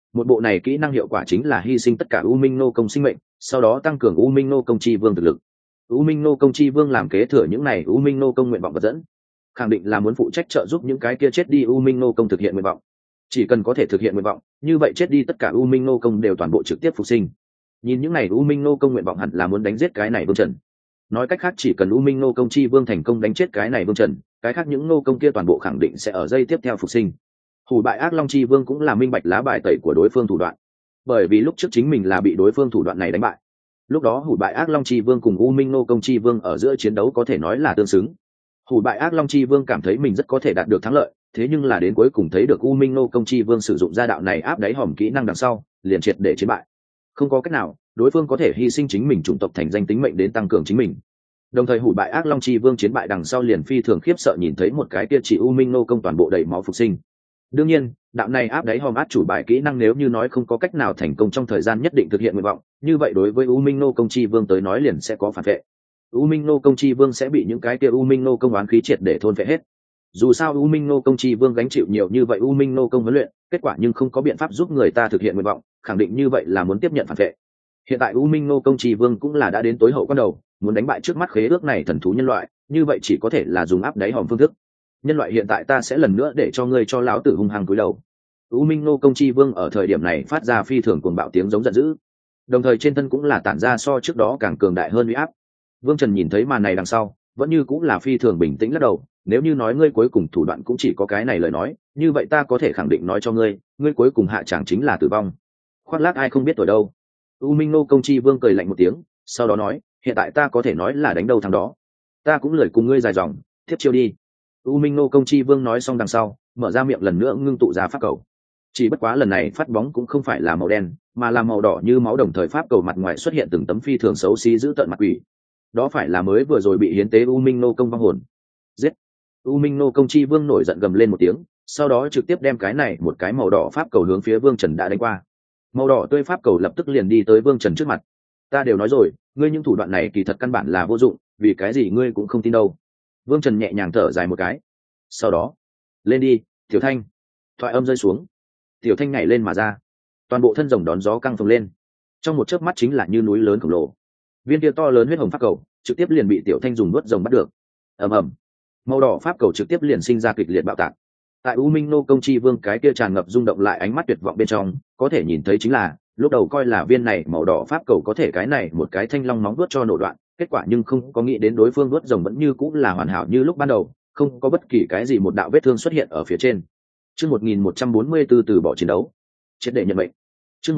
[SPEAKER 1] Một bộ này kỹ năng hiệu quả chính là hy sinh tất cả u minh nô công sinh mệnh, sau đó tăng cường u minh nô công chi vương thực lực. U minh nô công chi vương làm kế thừa những này u minh nô công nguyện vọng vật dẫn, khẳng định là muốn phụ trách trợ giúp những cái kia chết đi u minh nô công thực hiện nguyện vọng. Chỉ cần có thể thực hiện nguyện vọng, như vậy chết đi tất cả u minh nô công đều toàn bộ trực tiếp phục sinh. Nhìn những này u minh nô công nguyện vọng hẳn là muốn đánh giết cái này vương trần. Nói cách khác, chỉ cần u minh nô công chi vương thành công đánh chết cái này vương trần, cái khác những nô công kia toàn bộ khẳng định sẽ ở giây tiếp theo phục sinh. Hủ bại ác long chi vương cũng là minh bạch lá bài tẩy của đối phương thủ đoạn, bởi vì lúc trước chính mình là bị đối phương thủ đoạn này đánh bại. Lúc đó hủ bại ác long chi vương cùng u minh nô công chi vương ở giữa chiến đấu có thể nói là tương xứng. Hủ bại ác long chi vương cảm thấy mình rất có thể đạt được thắng lợi, thế nhưng là đến cuối cùng thấy được u minh nô công chi vương sử dụng ra đạo này áp đáy hòm kỹ năng đằng sau, liền triệt để chiến bại. Không có cách nào, đối phương có thể hy sinh chính mình chủng tộc thành danh tính mệnh đến tăng cường chính mình. Đồng thời hủ bại ác long chi vương chiến bại đằng sau liền phi thường khiếp sợ nhìn thấy một cái kia chỉ u minh nô công toàn bộ đầy máu phục sinh. Đương nhiên, đạo này áp đáy hòm át chủ bài kỹ năng nếu như nói không có cách nào thành công trong thời gian nhất định thực hiện nguyện vọng, như vậy đối với u minh nô công chi vương tới nói liền sẽ có phản vệ. U minh nô công chi vương sẽ bị những cái kia u minh nô công oán khí triệt để thôn phệ hết. Dù sao u minh nô công chi vương gánh chịu nhiều như vậy u minh nô công huấn luyện, kết quả nhưng không có biện pháp giúp người ta thực hiện nguyện vọng, khẳng định như vậy là muốn tiếp nhận phản vệ. Hiện tại u minh nô công chi vương cũng là đã đến tối hậu quan đầu, muốn đánh bại trước mắt khế ước này thần thú nhân loại, như vậy chỉ có thể là dùng áp đáy hòm phương thức. Nhân loại hiện tại ta sẽ lần nữa để cho ngươi cho lão tử hung hăng cúi đầu. U minh nô công chi vương ở thời điểm này phát ra phi thường cuồng bạo tiếng giống giận dữ, đồng thời trên thân cũng là tản ra so trước đó càng cường đại hơn uy áp. Vương Trần nhìn thấy màn này đằng sau, vẫn như cũng là phi thường bình tĩnh lắc đầu, nếu như nói ngươi cuối cùng thủ đoạn cũng chỉ có cái này lời nói, như vậy ta có thể khẳng định nói cho ngươi, ngươi cuối cùng hạ tràng chính là tử vong. Khoác lác ai không biết tuổi đâu. U minh nô công chi vương cười lạnh một tiếng, sau đó nói, hiện tại ta có thể nói là đánh đâu thằng đó, ta cũng lười cùng ngươi dài dòng, tiếp chiêu đi. U minh nô công chi vương nói xong đằng sau, mở ra miệng lần nữa ngưng tụ ra pháp cầu. Chỉ bất quá lần này phát bóng cũng không phải là màu đen, mà là màu đỏ như máu, đồng thời pháp cầu mặt ngoài xuất hiện từng tấm phi thường xấu xí giữ tợn mặt quỷ. Đó phải là mới vừa rồi bị hiến tế u minh nô công vong hồn. Giết! U minh nô công chi vương nổi giận gầm lên một tiếng, sau đó trực tiếp đem cái này một cái màu đỏ pháp cầu hướng phía Vương Trần đã đánh qua. Màu đỏ tươi pháp cầu lập tức liền đi tới Vương Trần trước mặt. Ta đều nói rồi, ngươi những thủ đoạn này kỳ thật căn bản là vô dụng, vì cái gì ngươi cũng không tin đâu. Vương Trần nhẹ nhàng thở dài một cái, sau đó lên đi, Tiểu Thanh. Thoại âm rơi xuống, Tiểu Thanh nhảy lên mà ra, toàn bộ thân rồng đón gió căng phồng lên, trong một chớp mắt chính là như núi lớn khổng lồ. Viên kia to lớn huyết hồng pháp cầu trực tiếp liền bị Tiểu Thanh dùng nuốt rồng bắt được. Ầm ầm, màu đỏ pháp cầu trực tiếp liền sinh ra kịch liệt bạo tạc. Tại U Minh nô công chi vương cái kia tràn ngập rung động lại ánh mắt tuyệt vọng bên trong, có thể nhìn thấy chính là lúc đầu coi là viên này màu đỏ pháp cầu có thể cái này một cái thanh long móng vuốt cho nổ đoạn, kết quả nhưng không có nghĩ đến đối phương vuốt rồng vẫn như cũng là hoàn hảo như lúc ban đầu, không có bất kỳ cái gì một đạo vết thương xuất hiện ở phía trên. Chương 1144 từ bỏ chiến đấu, triệt để nhận mệnh. Chương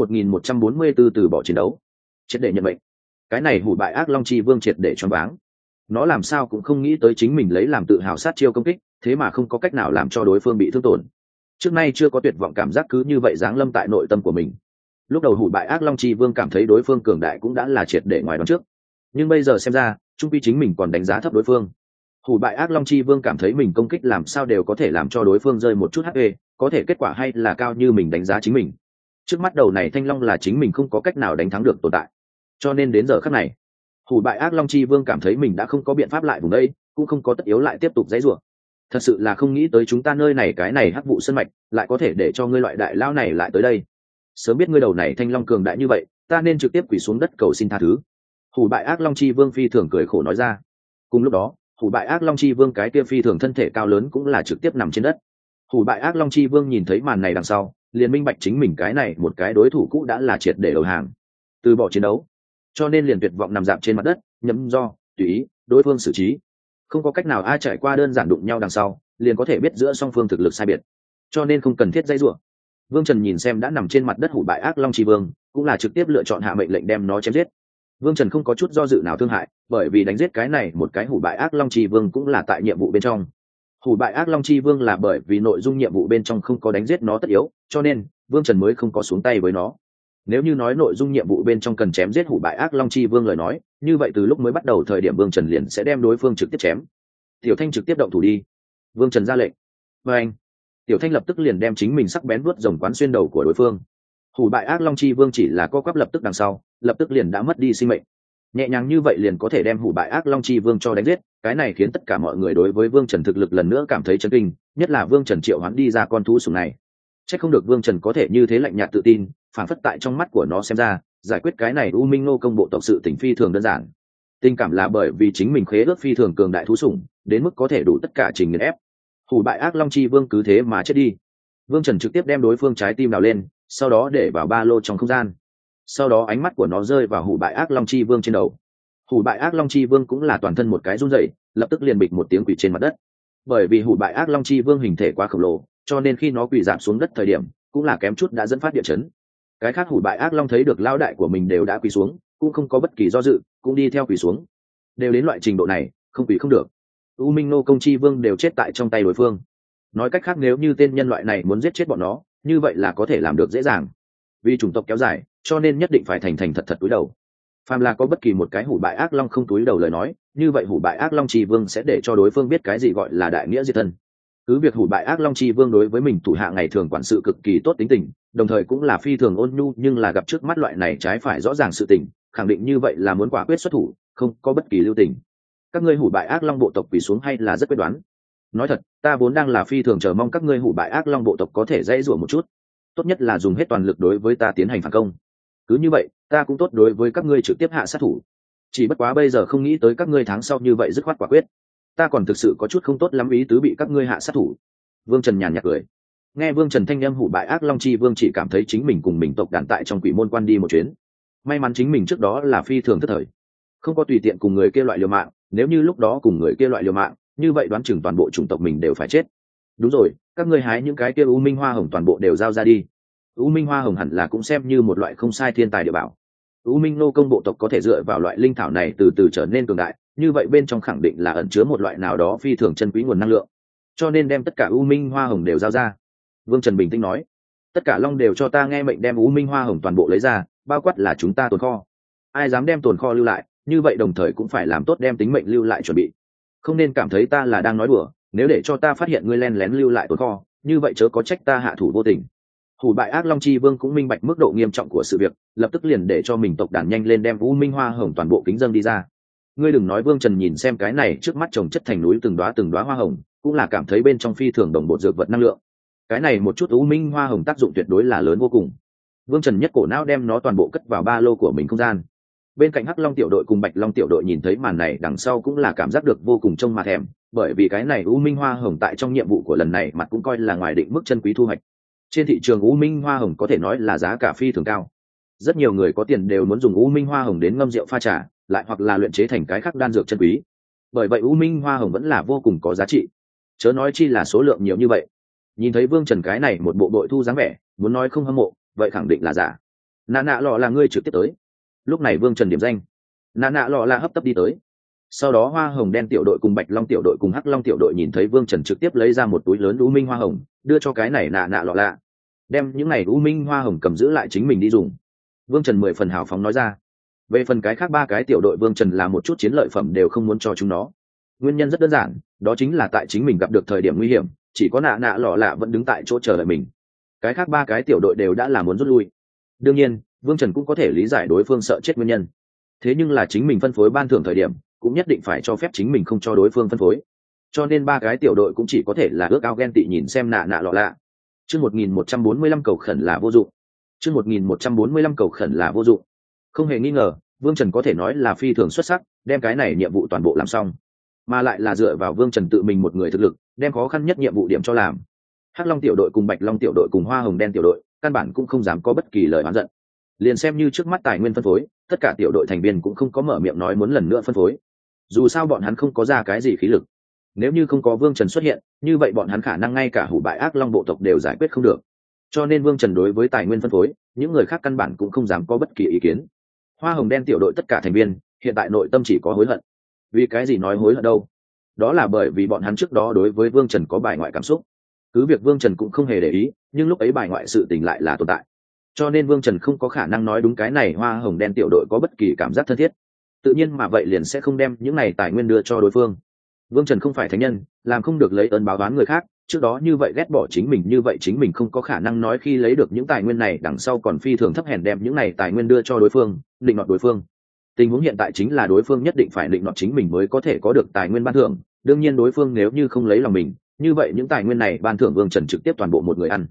[SPEAKER 1] 1144 từ bỏ chiến đấu, triệt để nhận mệnh. Cái này hủ bại ác long chi vương triệt để choáng váng. Nó làm sao cũng không nghĩ tới chính mình lấy làm tự hào sát chiêu công kích, thế mà không có cách nào làm cho đối phương bị thương tổn. Trước nay chưa có tuyệt vọng cảm giác cứ như vậy giáng lâm tại nội tâm của mình. Lúc đầu hủ bại ác long chi vương cảm thấy đối phương cường đại cũng đã là triệt để ngoài đoán trước, nhưng bây giờ xem ra trung quy chính mình còn đánh giá thấp đối phương. Hủ bại ác long chi vương cảm thấy mình công kích làm sao đều có thể làm cho đối phương rơi một chút HP, có thể kết quả hay là cao như mình đánh giá chính mình. Trước mắt đầu này thanh long là chính mình không có cách nào đánh thắng được tồn tại, cho nên đến giờ khắc này hủ bại ác long chi vương cảm thấy mình đã không có biện pháp lại vùng đây, cũng không có tất yếu lại tiếp tục dãy rủa. Thật sự là không nghĩ tới chúng ta nơi này cái này hắc vụ sân mạch lại có thể để cho ngươi loại đại lao này lại tới đây. Sớm biết ngươi đầu này thanh long cường đại như vậy, ta nên trực tiếp quỳ xuống đất cầu xin tha thứ. Hủ bại ác long chi vương phi thường cười khổ nói ra. Cùng lúc đó hủ bại ác long chi vương cái kia phi thường thân thể cao lớn cũng là trực tiếp nằm trên đất. Hủ bại ác long chi vương nhìn thấy màn này đằng sau, liền minh bạch chính mình cái này một cái đối thủ cũ đã là triệt để đầu hàng, từ bỏ chiến đấu, cho nên liền tuyệt vọng nằm dạp trên mặt đất, nhấm do tùy ý đối phương xử trí. Không có cách nào ai trải qua đơn giản đụng nhau đằng sau liền có thể biết giữa song phương thực lực sai biệt, cho nên không cần thiết dây rủa. Vương Trần nhìn xem đã nằm trên mặt đất hủ bại ác long chi vương, cũng là trực tiếp lựa chọn hạ mệnh lệnh đem nó chém giết. Vương Trần không có chút do dự nào thương hại, bởi vì đánh giết cái này một cái hủ bại ác long chi vương cũng là tại nhiệm vụ bên trong. Hủ bại ác long chi vương là bởi vì nội dung nhiệm vụ bên trong không có đánh giết nó tất yếu, cho nên Vương Trần mới không có xuống tay với nó. Nếu như nói nội dung nhiệm vụ bên trong cần chém giết hủ bại ác long chi vương lời nói, như vậy từ lúc mới bắt đầu thời điểm Vương Trần liền sẽ đem đối phương trực tiếp chém. Tiểu Thanh trực tiếp động thủ đi. Vương Trần ra lệnh. Và anh, Tiểu Thanh lập tức liền đem chính mình sắc bén vuốt rồng quán xuyên đầu của đối phương. Hủ bại ác long chi vương chỉ là co quắp lập tức đằng sau, lập tức liền đã mất đi sinh mệnh. Nhẹ nhàng như vậy liền có thể đem hủ bại ác long chi vương cho đánh giết, cái này khiến tất cả mọi người đối với Vương Trần thực lực lần nữa cảm thấy chấn kinh, nhất là Vương Trần triệu hoán đi ra con thú sủng này. Chắc không được Vương Trần có thể như thế lạnh nhạt tự tin, phản phất tại trong mắt của nó xem ra, giải quyết cái này U Minh Nô công bộ tộc sự tình phi thường đơn giản. Tình cảm là bởi vì chính mình khế ước phi thường cường đại thú sủng, đến mức có thể đủ tất cả trình nghiền ép. Hủ bại ác long chi vương cứ thế mà chết đi. Vương Trần trực tiếp đem đối phương trái tim đào lên, sau đó để vào ba lô trong không gian. Sau đó ánh mắt của nó rơi vào hủ bại ác long chi vương trên đầu. Hủ bại ác long chi vương cũng là toàn thân một cái run rẩy, lập tức liền bịch một tiếng quỳ trên mặt đất. Bởi vì hủ bại ác long chi vương hình thể quá khổng lồ, cho nên khi nó quỳ rạp xuống đất thời điểm, cũng là kém chút đã dẫn phát địa chấn. Cái khác hủ bại ác long thấy được lao đại của mình đều đã quỳ xuống, cũng không có bất kỳ do dự, cũng đi theo quỳ xuống. Đều đến loại trình độ này, không quỳ không được. U Minh Nô công chi vương đều chết tại trong tay đối phương. Nói cách khác, nếu như tên nhân loại này muốn giết chết bọn nó, như vậy là có thể làm được dễ dàng. Vì chủng tộc kéo dài, cho nên nhất định phải thành thành thật thật cúi đầu. Phàm là có bất kỳ một cái hủ bại ác long không cúi đầu lời nói, như vậy hủ bại ác long chi vương sẽ để cho đối phương biết cái gì gọi là đại nghĩa diệt thân. Cứ việc hủ bại ác long chi vương đối với mình thủ hạ ngày thường quản sự cực kỳ tốt tính tình, đồng thời cũng là phi thường ôn nhu, nhưng là gặp trước mắt loại này trái phải rõ ràng sự tình, khẳng định như vậy là muốn quả quyết xuất thủ, không có bất kỳ lưu tình. Các ngươi hủ bại ác long bộ tộc quỳ xuống hay là rất quyết đoán. Nói thật, ta vốn đang là phi thường chờ mong các ngươi hủ bại ác long bộ tộc có thể dãy rủa một chút, tốt nhất là dùng hết toàn lực đối với ta tiến hành phản công. Cứ như vậy, ta cũng tốt đối với các ngươi trực tiếp hạ sát thủ. Chỉ bất quá bây giờ không nghĩ tới các ngươi tháng sau như vậy dứt khoát quả quyết, ta còn thực sự có chút không tốt lắm ý tứ bị các ngươi hạ sát thủ. Vương Trần nhàn nhạt cười. Nghe Vương Trần thanh âm, hủ bại ác long chi vương chỉ cảm thấy chính mình cùng mình tộc đàn tại trong quỷ môn quan đi một chuyến. May mắn chính mình trước đó là phi thường thất thời, không có tùy tiện cùng người kia loại liều mạng, nếu như lúc đó cùng người kia loại liều mạng, như vậy đoán chừng toàn bộ chủng tộc mình đều phải chết. Đúng rồi, các ngươi hái những cái kia U Minh Hoa Hồng toàn bộ đều giao ra đi. U Minh Hoa Hồng hẳn là cũng xem như một loại không sai thiên tài địa bảo. U Minh Nô công bộ tộc có thể dựa vào loại linh thảo này từ từ trở nên cường đại, như vậy bên trong khẳng định là ẩn chứa một loại nào đó phi thường chân quý nguồn năng lượng, cho nên đem tất cả U Minh Hoa Hồng đều giao ra. Vương Trần bình tĩnh nói, tất cả long đều cho ta nghe mệnh đem U Minh Hoa Hồng toàn bộ lấy ra, bao quát là chúng ta tồn kho. Ai dám đem tồn kho lưu lại, như vậy đồng thời cũng phải làm tốt đem tính mệnh lưu lại chuẩn bị. Không nên cảm thấy ta là đang nói đùa, nếu để cho ta phát hiện ngươi len lén lưu lại tồn kho, như vậy chớ có trách ta hạ thủ vô tình. Hủ bại ác long chi vương cũng minh bạch mức độ nghiêm trọng của sự việc, lập tức liền để cho mình tộc đàn nhanh lên đem U Minh Hoa Hồng toàn bộ kính dâng đi ra. Ngươi đừng nói, Vương Trần nhìn xem cái này trước mắt trồng chất thành núi từng đóa hoa hồng, cũng là cảm thấy bên trong phi thường đồng bộ dược vật năng lượng. Cái này một chút U Minh Hoa Hồng tác dụng tuyệt đối là lớn vô cùng. Vương Trần nhất cổ não đem nó toàn bộ cất vào ba lô của mình không gian. Bên cạnh Hắc Long tiểu đội cùng Bạch Long tiểu đội nhìn thấy màn này đằng sau cũng là cảm giác được vô cùng trông mà thèm, bởi vì cái này U Minh Hoa Hồng tại trong nhiệm vụ của lần này mặt cũng coi là ngoài định mức chân quý thu hoạch. Trên thị trường U Minh Hoa Hồng có thể nói là giá cả phi thường cao. Rất nhiều người có tiền đều muốn dùng U Minh Hoa Hồng đến ngâm rượu pha trà, lại hoặc là luyện chế thành cái khác đan dược chân quý. Bởi vậy U Minh Hoa Hồng vẫn là vô cùng có giá trị. Chớ nói chi là số lượng nhiều như vậy. Nhìn thấy Vương Trần cái này một bộ đội thu dáng vẻ, muốn nói không hâm mộ, vậy khẳng định là giả. Nạ nạ lọ là ngươi trực tiếp tới. Lúc này Vương Trần điểm danh, nạ nạ lọ là hấp tấp đi tới. Sau đó Hoa Hồng đen tiểu đội cùng Bạch Long tiểu đội cùng Hắc Long tiểu đội nhìn thấy Vương Trần trực tiếp lấy ra một túi lớn U Minh Hoa Hồng, đưa cho cái này nạ nạ lọ lạ. Đem những này U Minh Hoa Hồng cầm giữ lại chính mình đi dùng. Vương Trần 10 phần hào phóng nói ra. Về phần cái khác ba cái tiểu đội, Vương Trần là một chút chiến lợi phẩm đều không muốn cho chúng nó. Nguyên nhân rất đơn giản, đó chính là tại chính mình gặp được thời điểm nguy hiểm, chỉ có nạ nạ lọ lạ vẫn đứng tại chỗ chờ đợi mình. Cái khác ba cái tiểu đội đều đã là muốn rút lui. Đương nhiên, Vương Trần cũng có thể lý giải đối phương sợ chết nguyên nhân. Thế nhưng là chính mình phân phối ban thưởng thời điểm, cũng nhất định phải cho phép chính mình không cho đối phương phân phối. Cho nên ba cái tiểu đội cũng chỉ có thể là ước ao ghen tị nhìn xem nạ nạ lọ lạ. Chương 1145 cầu khẩn là vô dụng. Chương 1145 cầu khẩn là vô dụng. Không hề nghi ngờ, Vương Trần có thể nói là phi thường xuất sắc, đem cái này nhiệm vụ toàn bộ làm xong, mà lại là dựa vào Vương Trần tự mình một người thực lực, đem khó khăn nhất nhiệm vụ điểm cho làm. Hắc Long tiểu đội cùng Bạch Long tiểu đội cùng Hoa Hồng đen tiểu đội, căn bản cũng không dám có bất kỳ lời oán giận. Liền xem như trước mắt tài nguyên phân phối, tất cả tiểu đội thành viên cũng không có mở miệng nói muốn lần nữa phân phối. Dù sao bọn hắn không có ra cái gì khí lực. Nếu như không có Vương Trần xuất hiện, như vậy bọn hắn khả năng ngay cả hủ bại ác long bộ tộc đều giải quyết không được. Cho nên Vương Trần đối với tài nguyên phân phối, những người khác căn bản cũng không dám có bất kỳ ý kiến. Hoa Hồng đen tiểu đội tất cả thành viên, hiện tại nội tâm chỉ có hối hận. Vì cái gì nói hối hận đâu? Đó là bởi vì bọn hắn trước đó đối với Vương Trần có bài ngoại cảm xúc. Cứ việc Vương Trần cũng không hề để ý, nhưng lúc ấy bài ngoại sự tình lại là tồn tại. Cho nên Vương Trần không có khả năng nói đúng cái này Hoa Hồng đen tiểu đội có bất kỳ cảm giác thân thiết. Tự nhiên mà vậy liền sẽ không đem những này tài nguyên đưa cho đối phương. Vương Trần không phải thánh nhân, làm không được lấy ơn báo oán người khác, trước đó như vậy ghét bỏ chính mình, như vậy chính mình không có khả năng nói khi lấy được những tài nguyên này đằng sau còn phi thường thấp hèn đem những này tài nguyên đưa cho đối phương, định nọt đối phương. Tình huống hiện tại chính là đối phương nhất định phải định nọt chính mình mới có thể có được tài nguyên ban thưởng, đương nhiên đối phương nếu như không lấy lòng mình, như vậy những tài nguyên này ban thưởng Vương Trần trực tiếp toàn bộ một người ăn.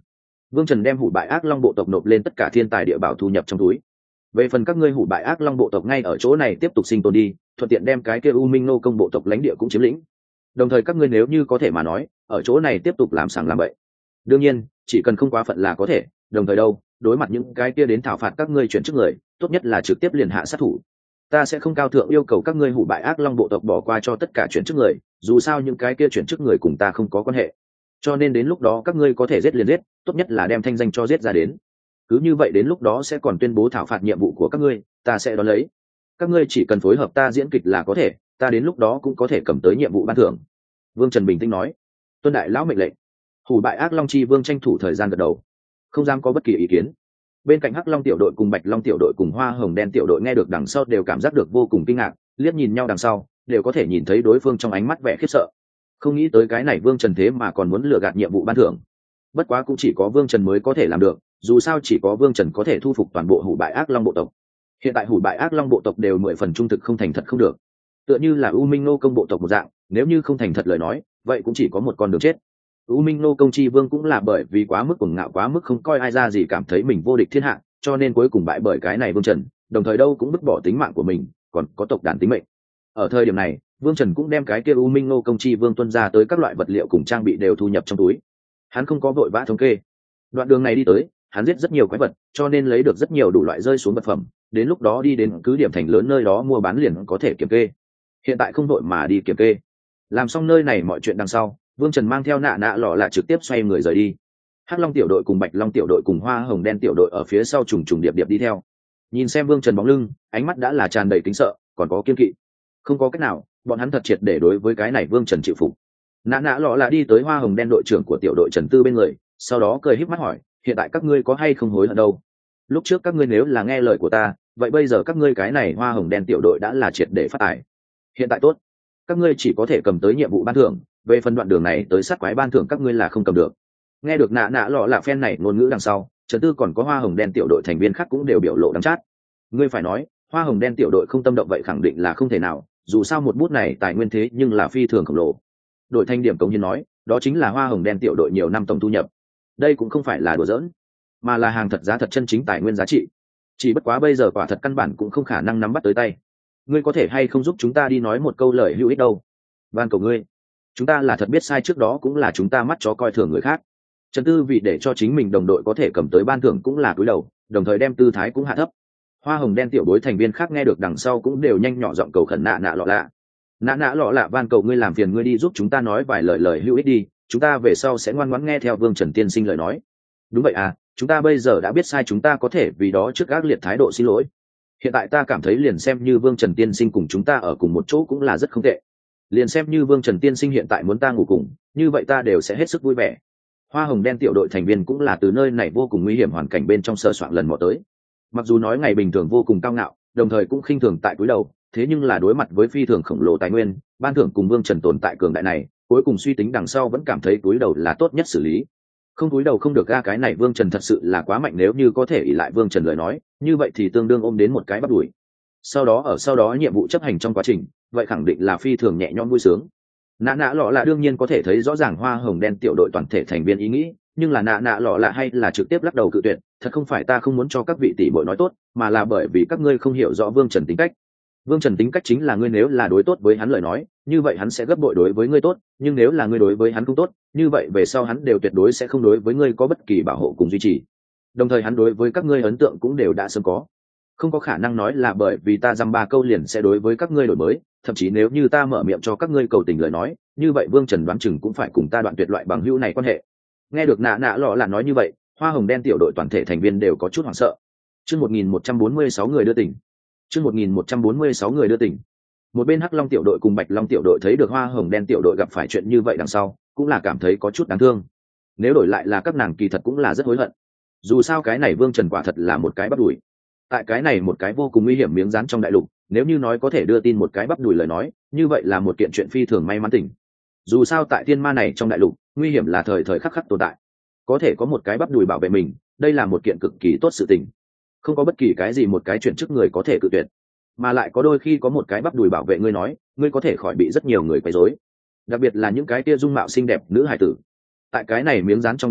[SPEAKER 1] Vương Trần đem hủ bại ác long bộ tộc nộp lên tất cả thiên tài địa bảo thu nhập trong túi. Về phần các ngươi hủ bại ác long bộ tộc ngay ở chỗ này tiếp tục sinh tồn đi, thuận tiện đem cái kia U Minh nô công bộ tộc lãnh địa cũng chiếm lĩnh. Đồng thời các ngươi nếu như có thể mà nói, ở chỗ này tiếp tục làm sàng làm bậy. Đương nhiên, chỉ cần không quá phận là có thể. Đồng thời đâu, đối mặt những cái kia đến thảo phạt các ngươi chuyển chức người, tốt nhất là trực tiếp liền hạ sát thủ. Ta sẽ không cao thượng yêu cầu các ngươi hủ bại ác long bộ tộc bỏ qua cho tất cả chuyển chức người, dù sao những cái kia chuyển chức người cùng ta không có quan hệ. Cho nên đến lúc đó các ngươi có thể giết liền giết, tốt nhất là đem thanh danh cho giết ra đến. Cứ như vậy đến lúc đó sẽ còn tuyên bố thảo phạt nhiệm vụ của các ngươi, ta sẽ đón lấy. Các ngươi chỉ cần phối hợp ta diễn kịch là có thể, ta đến lúc đó cũng có thể cầm tới nhiệm vụ ban thưởng. Vương Trần bình tĩnh nói. Tuân đại lão mệnh lệnh. Hủ bại ác long chi vương tranh thủ thời gian gật đầu, không dám có bất kỳ ý kiến. Bên cạnh hắc long tiểu đội cùng bạch long tiểu đội cùng hoa hồng đen tiểu đội nghe được đằng sau đều cảm giác được vô cùng kinh ngạc, liếc nhìn nhau đằng sau đều có thể nhìn thấy đối phương trong ánh mắt vẻ khiếp sợ. Không nghĩ tới cái này Vương Trần thế mà còn muốn lừa gạt nhiệm vụ ban thưởng. Bất quá cũng chỉ có Vương Trần mới có thể làm được, dù sao chỉ có Vương Trần có thể thu phục toàn bộ hủ bại ác long bộ tộc. Hiện tại hủ bại ác long bộ tộc đều 10 phần trung thực không thành thật không được, tựa như là U Minh nô công bộ tộc một dạng, nếu như không thành thật lời nói vậy cũng chỉ có một con đường chết. U Minh nô công chi vương cũng là bởi vì quá mức cuồng ngạo, quá mức không coi ai ra gì, cảm thấy mình vô địch thiên hạ, cho nên cuối cùng bại bởi cái này Vương Trần, đồng thời đâu cũng vứt bỏ tính mạng của mình, còn có tộc đàn tính mệnh. Ở thời điểm này, Vương Trần cũng đem cái kia U Minh nô công chi vương tuân ra tới các loại vật liệu cùng trang bị đều thu nhập trong túi. Hắn không có vội vã thống kê. Đoạn đường này đi tới, hắn giết rất nhiều quái vật, cho nên lấy được rất nhiều đủ loại rơi xuống vật phẩm, đến lúc đó đi đến cứ điểm thành lớn nơi đó mua bán liền có thể kiểm kê. Hiện tại không vội mà đi kiểm kê. Làm xong nơi này mọi chuyện đằng sau, Vương Trần mang theo nạ nạ lọ là trực tiếp xoay người rời đi. Hắc long tiểu đội cùng bạch long tiểu đội cùng hoa hồng đen tiểu đội ở phía sau trùng trùng điệp điệp đi theo. Nhìn xem Vương Trần bóng lưng, ánh mắt đã là tràn đầy kính sợ, còn có kiên kỵ. Không có cách nào, bọn hắn thật triệt để đối với cái này Vương Trần chịu phục. Nạ nạ lọ là đi tới hoa hồng đen đội trưởng của tiểu đội Trần Tư bên người, sau đó cười híp mắt hỏi, hiện tại các ngươi có hay không hối hận đâu? Lúc trước các ngươi nếu là nghe lời của ta, vậy bây giờ các ngươi cái này hoa hồng đen tiểu đội đã là triệt để phát tài. Hiện tại tốt, các ngươi chỉ có thể cầm tới nhiệm vụ ban thưởng, về phần đoạn đường này tới sát quái ban thưởng các ngươi là không cầm được. Nghe được nạ nạ lọ là phen này ngôn ngữ đằng sau, Trần Tư còn có hoa hồng đen tiểu đội thành viên khác cũng đều biểu lộ đắng chát. Ngươi phải nói hoa hồng đen tiểu đội không tâm động vậy khẳng định là không thể nào, dù sao một bút này tài nguyên thế nhưng là phi thường khổng lồ. Đội thanh điểm cống hiến nói đó chính là hoa hồng đen tiểu đội nhiều năm tổng thu nhập, đây cũng không phải là đùa giỡn, mà là hàng thật giá thật chân chính tài nguyên giá trị. Chỉ bất quá bây giờ quả thật căn bản cũng không khả năng nắm bắt tới tay. Ngươi có thể hay không giúp chúng ta đi nói một câu lời hữu ích đâu? Van cầu ngươi, chúng ta là thật biết sai, trước đó cũng là chúng ta mắt chó coi thường người khác. Trần Tư vì để cho chính mình đồng đội có thể cầm tới ban thưởng cũng là cúi đầu, đồng thời đem tư thái cũng hạ thấp. Hoa hồng đen tiểu bối thành viên khác nghe được đằng sau cũng đều nhanh nhỏ giọng cầu khẩn nạ nạ lọ lạ. Nạ nạ lọ lạ van cầu ngươi làm phiền ngươi đi giúp chúng ta nói vài lời hữu ích đi, chúng ta về sau sẽ ngoan ngoãn nghe theo Vương Trần tiên sinh lời nói. Đúng vậy à, chúng ta bây giờ đã biết sai, chúng ta có thể vì đó trước ác liệt thái độ xin lỗi. Hiện tại ta cảm thấy liền xem như Vương Trần tiên sinh cùng chúng ta ở cùng một chỗ cũng là rất không tệ. Liền xem như Vương Trần tiên sinh hiện tại muốn ta ngủ cùng, như vậy ta đều sẽ hết sức vui vẻ. Hoa hồng đen tiểu đội thành viên cũng là từ nơi này vô cùng nguy hiểm hoàn cảnh bên trong sơ soạn lần mò tới. Mặc dù nói ngày bình thường vô cùng cao ngạo, đồng thời cũng khinh thường tại cúi đầu, thế nhưng là đối mặt với phi thường khổng lồ tài nguyên, ban thưởng cùng Vương Trần tồn tại cường đại này, cuối cùng suy tính đằng sau vẫn cảm thấy cúi đầu là tốt nhất xử lý. Không cúi đầu không được ga, cái này Vương Trần thật sự là quá mạnh, nếu như có thể ỷ lại Vương Trần lời nói, như vậy thì tương đương ôm đến một cái bắt đuổi. Sau đó nhiệm vụ chấp hành trong quá trình, vậy khẳng định là phi thường nhẹ nhõm vui sướng. Nạ nạ lọ là đương nhiên có thể thấy rõ ràng hoa hồng đen tiểu đội toàn thể thành viên ý nghĩ, nhưng là nạ nạ lọ là hay là trực tiếp lắc đầu cự tuyệt, thật không phải ta không muốn cho các vị tỷ bội nói tốt, mà là bởi vì các ngươi không hiểu rõ Vương Trần tính cách. Vương Trần tính cách chính là ngươi nếu là đối tốt với hắn lời nói, như vậy hắn sẽ gấp bội đối với ngươi tốt, nhưng nếu là ngươi đối với hắn không tốt, như vậy về sau hắn đều tuyệt đối sẽ không đối với ngươi có bất kỳ bảo hộ cùng duy trì. Đồng thời hắn đối với các ngươi ấn tượng cũng đều đã sớm có. Không có khả năng nói là bởi vì ta dăm ba câu liền sẽ đối với các ngươi đổi mới, thậm chí nếu như ta mở miệng cho các ngươi cầu tình lời nói, như vậy Vương Trần đoán chừng cũng phải cùng ta đoạn tuyệt loại bằng hữu này quan hệ. Nghe được nạ nạ lọ là nói như vậy, hoa hồng đen tiểu đội toàn thể thành viên đều có chút hoảng sợ. Chương 1146 người đưa tỉnh. Chương 1146 người đưa tỉnh. Một bên hắc long tiểu đội cùng bạch long tiểu đội thấy được hoa hồng đen tiểu đội gặp phải chuyện như vậy đằng sau, cũng là cảm thấy có chút đáng thương. Nếu đổi lại là các nàng kỳ thật cũng là rất hối hận. Dù sao cái này Vương Trần quả thật là một cái bắt đuổi. Tại cái này một cái vô cùng nguy hiểm miếng rán trong đại lục, nếu như nói có thể đưa tin một cái bắp đùi lời nói, như vậy là một kiện chuyện phi thường may mắn tỉnh. Dù sao tại thiên ma này trong đại lục, nguy hiểm là thời thời khắc khắc tồn tại. Có thể có một cái bắp đùi bảo vệ mình, đây là một kiện cực kỳ tốt sự tình. Không có bất kỳ cái gì một cái chuyện trước người có thể cự tuyệt, mà lại có đôi khi có một cái bắp đùi bảo vệ ngươi nói, ngươi có thể khỏi bị rất nhiều người quấy rối. Đặc biệt là những cái kia dung mạo xinh đẹp nữ hài tử. Tại cái này miếng rán trong đại lục,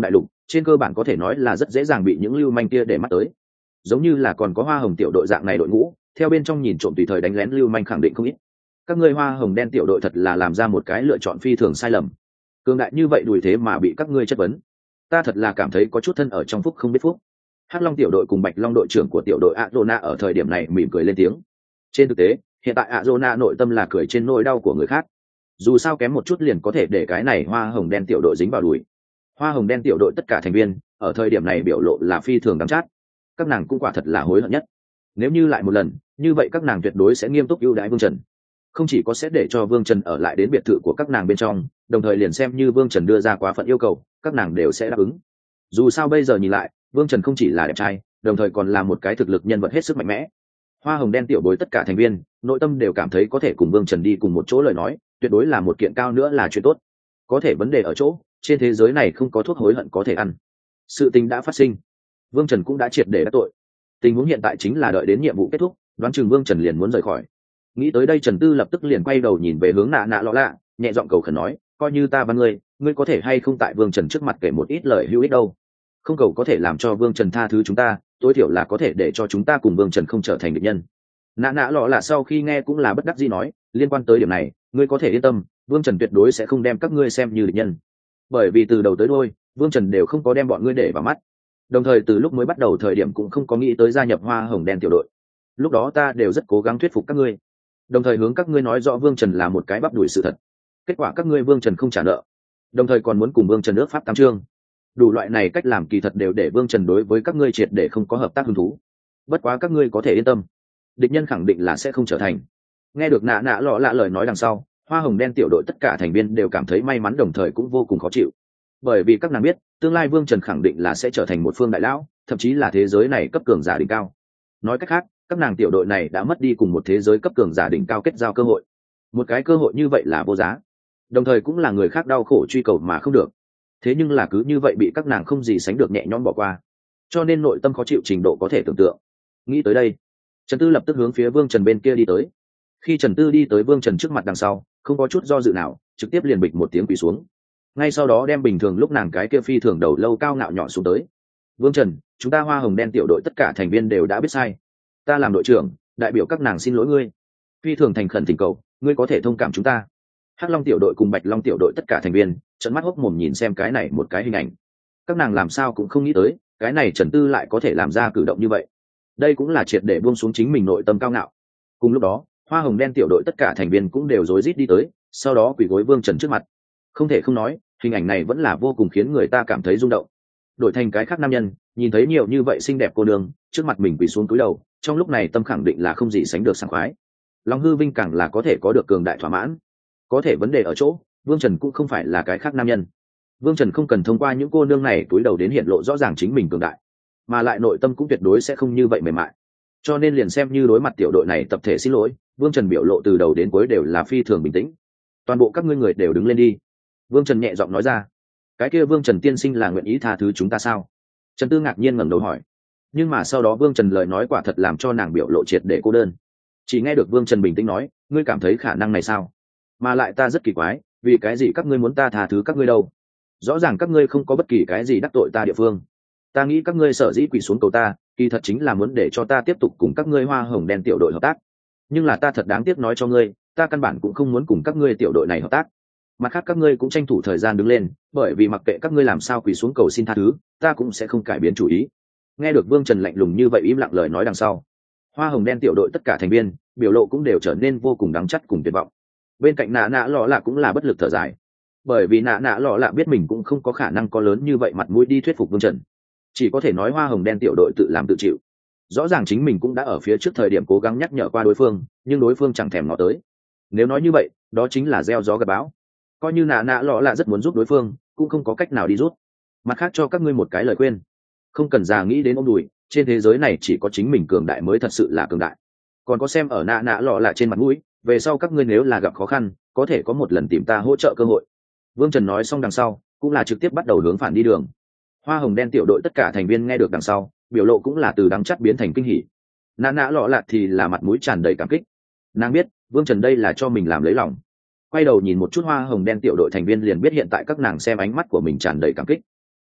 [SPEAKER 1] trên cơ bản có thể nói là rất dễ dàng bị những lưu manh kia để mắt tới. Giống như là còn có hoa hồng tiểu đội dạng này đội ngũ theo bên trong nhìn trộm tùy thời đánh lén lưu manh khẳng định không ít. Các ngươi hoa hồng đen tiểu đội thật là làm ra một cái lựa chọn phi thường sai lầm, cường đại như vậy đùi thế mà bị các ngươi chất vấn, ta thật là cảm thấy có chút thân ở trong phúc không biết phúc. Hắc Long tiểu đội cùng Bạch Long đội trưởng của tiểu đội Azona ở thời điểm này mỉm cười lên tiếng. Trên thực tế hiện tại Azona nội tâm là cười trên nỗi đau của người khác, dù sao kém một chút liền có thể để cái này hoa hồng đen tiểu đội dính vào đùi. Hoa hồng đen tiểu đội tất cả thành viên ở thời điểm này biểu lộ là phi thường đắng chát, các nàng cũng quả thật là hối hận nhất. Nếu như lại một lần như vậy các nàng tuyệt đối sẽ nghiêm túc ưu đãi Vương Trần, không chỉ có sẽ để cho Vương Trần ở lại đến biệt thự của các nàng bên trong, đồng thời liền xem như Vương Trần đưa ra quá phận yêu cầu các nàng đều sẽ đáp ứng. Dù sao bây giờ nhìn lại Vương Trần không chỉ là đẹp trai, đồng thời còn là một cái thực lực nhân vật hết sức mạnh mẽ. Hoa hồng đen tiểu bối tất cả thành viên nội tâm đều cảm thấy có thể cùng Vương Trần đi cùng một chỗ lời nói tuyệt đối là một kiện cao nữa là chuyện tốt. Có thể vấn đề ở chỗ trên thế giới này không có thuốc hối hận có thể ăn. Sự tình đã phát sinh, Vương Trần cũng đã triệt để đắc tội. Tình huống hiện tại chính là đợi đến nhiệm vụ kết thúc, đoán chừng Vương Trần liền muốn rời khỏi. Nghĩ tới đây Trần Tư lập tức liền quay đầu nhìn về hướng nạ nạ lọ lạ, nhẹ giọng cầu khẩn nói, coi như ta văn ngươi có thể hay không tại Vương Trần trước mặt kể một ít lời hữu ích đâu. Không cầu có thể làm cho Vương Trần tha thứ chúng ta, tối thiểu là có thể để cho chúng ta cùng Vương Trần không trở thành địch nhân. Nạ nạ lọ lạ sau khi nghe cũng là bất đắc dĩ nói, liên quan tới điểm này ngươi có thể yên tâm, Vương Trần tuyệt đối sẽ không đem các ngươi xem như địch nhân, bởi vì từ đầu tới đuôi Vương Trần đều không có đem bọn ngươi để vào mắt, đồng thời từ lúc mới bắt đầu thời điểm cũng không có nghĩ tới gia nhập hoa hồng đen tiểu đội. Lúc đó ta đều rất cố gắng thuyết phục các ngươi, đồng thời hướng các ngươi nói rõ Vương Trần là một cái bắp đuổi sự thật. Kết quả các ngươi Vương Trần không trả nợ, đồng thời còn muốn cùng Vương Trần ước pháp tám chương. Đủ loại này cách làm kỳ thật đều để Vương Trần đối với các ngươi triệt để không có hợp tác hứng thú. Bất quá các ngươi có thể yên tâm, địch nhân khẳng định là sẽ không trở thành. Nghe được nạ nạ lọ lạ lời nói đằng sau, hoa hồng đen tiểu đội tất cả thành viên đều cảm thấy may mắn, đồng thời cũng vô cùng khó chịu, bởi vì các nàng biết tương lai Vương Trần khẳng định là sẽ trở thành một phương đại lão, thậm chí là thế giới này cấp cường giả đỉnh cao. Nói cách khác các nàng tiểu đội này đã mất đi cùng một thế giới cấp cường giả đỉnh cao kết giao cơ hội. Một cái cơ hội như vậy là vô giá, đồng thời cũng là người khác đau khổ truy cầu mà không được. Thế nhưng là cứ như vậy bị các nàng không gì sánh được nhẹ nhõm bỏ qua, cho nên nội tâm khó chịu trình độ có thể tưởng tượng. Nghĩ tới đây Trần Tư lập tức hướng phía Vương Trần bên kia đi tới. Khi Trần Tư đi tới Vương Trần trước mặt đằng sau, không có chút do dự nào, trực tiếp liền bịch một tiếng quỳ xuống. Ngay sau đó đem bình thường lúc nàng cái kia phi thường đầu lâu cao ngạo nhỏ xuống tới. Vương Trần, chúng ta hoa hồng đen tiểu đội tất cả thành viên đều đã biết sai. Ta làm đội trưởng, đại biểu các nàng xin lỗi ngươi. Phi thường thành khẩn thỉnh cầu, ngươi có thể thông cảm chúng ta. Hắc Long tiểu đội cùng Bạch Long tiểu đội tất cả thành viên trợn mắt hốc mồm nhìn xem cái này một cái hình ảnh. Các nàng làm sao cũng không nghĩ tới, cái này Trần Tư lại có thể làm ra cử động như vậy. Đây cũng là triệt để buông xuống chính mình nội tâm cao ngạo. Cùng lúc đó hoa hồng đen tiểu đội tất cả thành viên cũng đều rối rít đi tới, sau đó quỳ gối Vương Trần trước mặt. Không thể không nói, hình ảnh này vẫn là vô cùng khiến người ta cảm thấy rung động. Đổi thành cái khác nam nhân nhìn thấy nhiều như vậy xinh đẹp cô nương trước mặt mình quỳ xuống cúi đầu, trong lúc này tâm khẳng định là không gì sánh được sảng khoái, lòng hư vinh càng là có thể có được cường đại thỏa mãn. Có thể vấn đề ở chỗ Vương Trần cũng không phải là cái khác nam nhân. Vương Trần không cần thông qua những cô nương này cúi đầu đến hiện lộ rõ ràng chính mình cường đại, mà lại nội tâm cũng tuyệt đối sẽ không như vậy mềm mại. Cho nên liền xem như đối mặt tiểu đội này tập thể xin lỗi, Vương Trần biểu lộ từ đầu đến cuối đều là phi thường bình tĩnh. Toàn bộ các ngươi người đều đứng lên đi, Vương Trần nhẹ giọng nói ra. Cái kia Vương Trần tiên sinh là nguyện ý tha thứ chúng ta sao? Trần Tư ngạc nhiên ngẩng đầu hỏi. Nhưng mà sau đó Vương Trần lời nói quả thật làm cho nàng biểu lộ triệt để cô đơn. Chỉ nghe được Vương Trần bình tĩnh nói, ngươi cảm thấy khả năng này sao? Mà lại ta rất kỳ quái, vì cái gì các ngươi muốn ta tha thứ các ngươi đâu? Rõ ràng các ngươi không có bất kỳ cái gì đắc tội ta địa phương. Ta nghĩ các ngươi sở dĩ quỳ xuống cầu ta, kỳ thật chính là muốn để cho ta tiếp tục cùng các ngươi hoa hồng đen tiểu đội hợp tác. Nhưng là ta thật đáng tiếc nói cho ngươi, ta căn bản cũng không muốn cùng các ngươi tiểu đội này hợp tác. Mặt khác các ngươi cũng tranh thủ thời gian đứng lên, bởi vì mặc kệ các ngươi làm sao quỳ xuống cầu xin tha thứ, ta cũng sẽ không cải biến chủ ý. Nghe được Vương Trần lạnh lùng như vậy im lặng lời nói đằng sau, hoa hồng đen tiểu đội tất cả thành viên biểu lộ cũng đều trở nên vô cùng đắng chắt cùng tuyệt vọng. Bên cạnh nạ nạ lọ lạ cũng là bất lực thở dài, bởi vì nạ nạ lọ lạ biết mình cũng không có khả năng có lớn như vậy mặt mũi đi thuyết phục Vương Trần, chỉ có thể nói hoa hồng đen tiểu đội tự làm tự chịu. Rõ ràng chính mình cũng đã ở phía trước thời điểm cố gắng nhắc nhở qua đối phương, nhưng đối phương chẳng thèm ngó tới. Nếu nói như vậy, đó chính là gieo gió gặt bão. Coi như nạ nạ lọ lạ rất muốn giúp đối phương, cũng không có cách nào đi rút. Mặt khác cho các ngươi một cái lời khuyên, không cần già nghĩ đến ôm đùi, trên thế giới này chỉ có chính mình cường đại mới thật sự là cường đại. Còn có xem ở nạ nạ lọ lạ trên mặt mũi, về sau các ngươi nếu là gặp khó khăn, có thể có một lần tìm ta hỗ trợ cơ hội. Vương Trần nói xong đằng sau, cũng là trực tiếp bắt đầu hướng phản đi đường. Hoa hồng đen tiểu đội tất cả thành viên nghe được đằng sau, biểu lộ cũng là từ đắng chắt biến thành kinh hỉ. Nạ nạ lọ lạ thì là mặt mũi tràn đầy cảm kích. Nàng biết Vương Trần đây là cho mình làm lấy lòng. Quay đầu nhìn một chút hoa hồng đen tiểu đội thành viên liền biết hiện tại các nàng xem ánh mắt của mình tràn đầy cảm kích.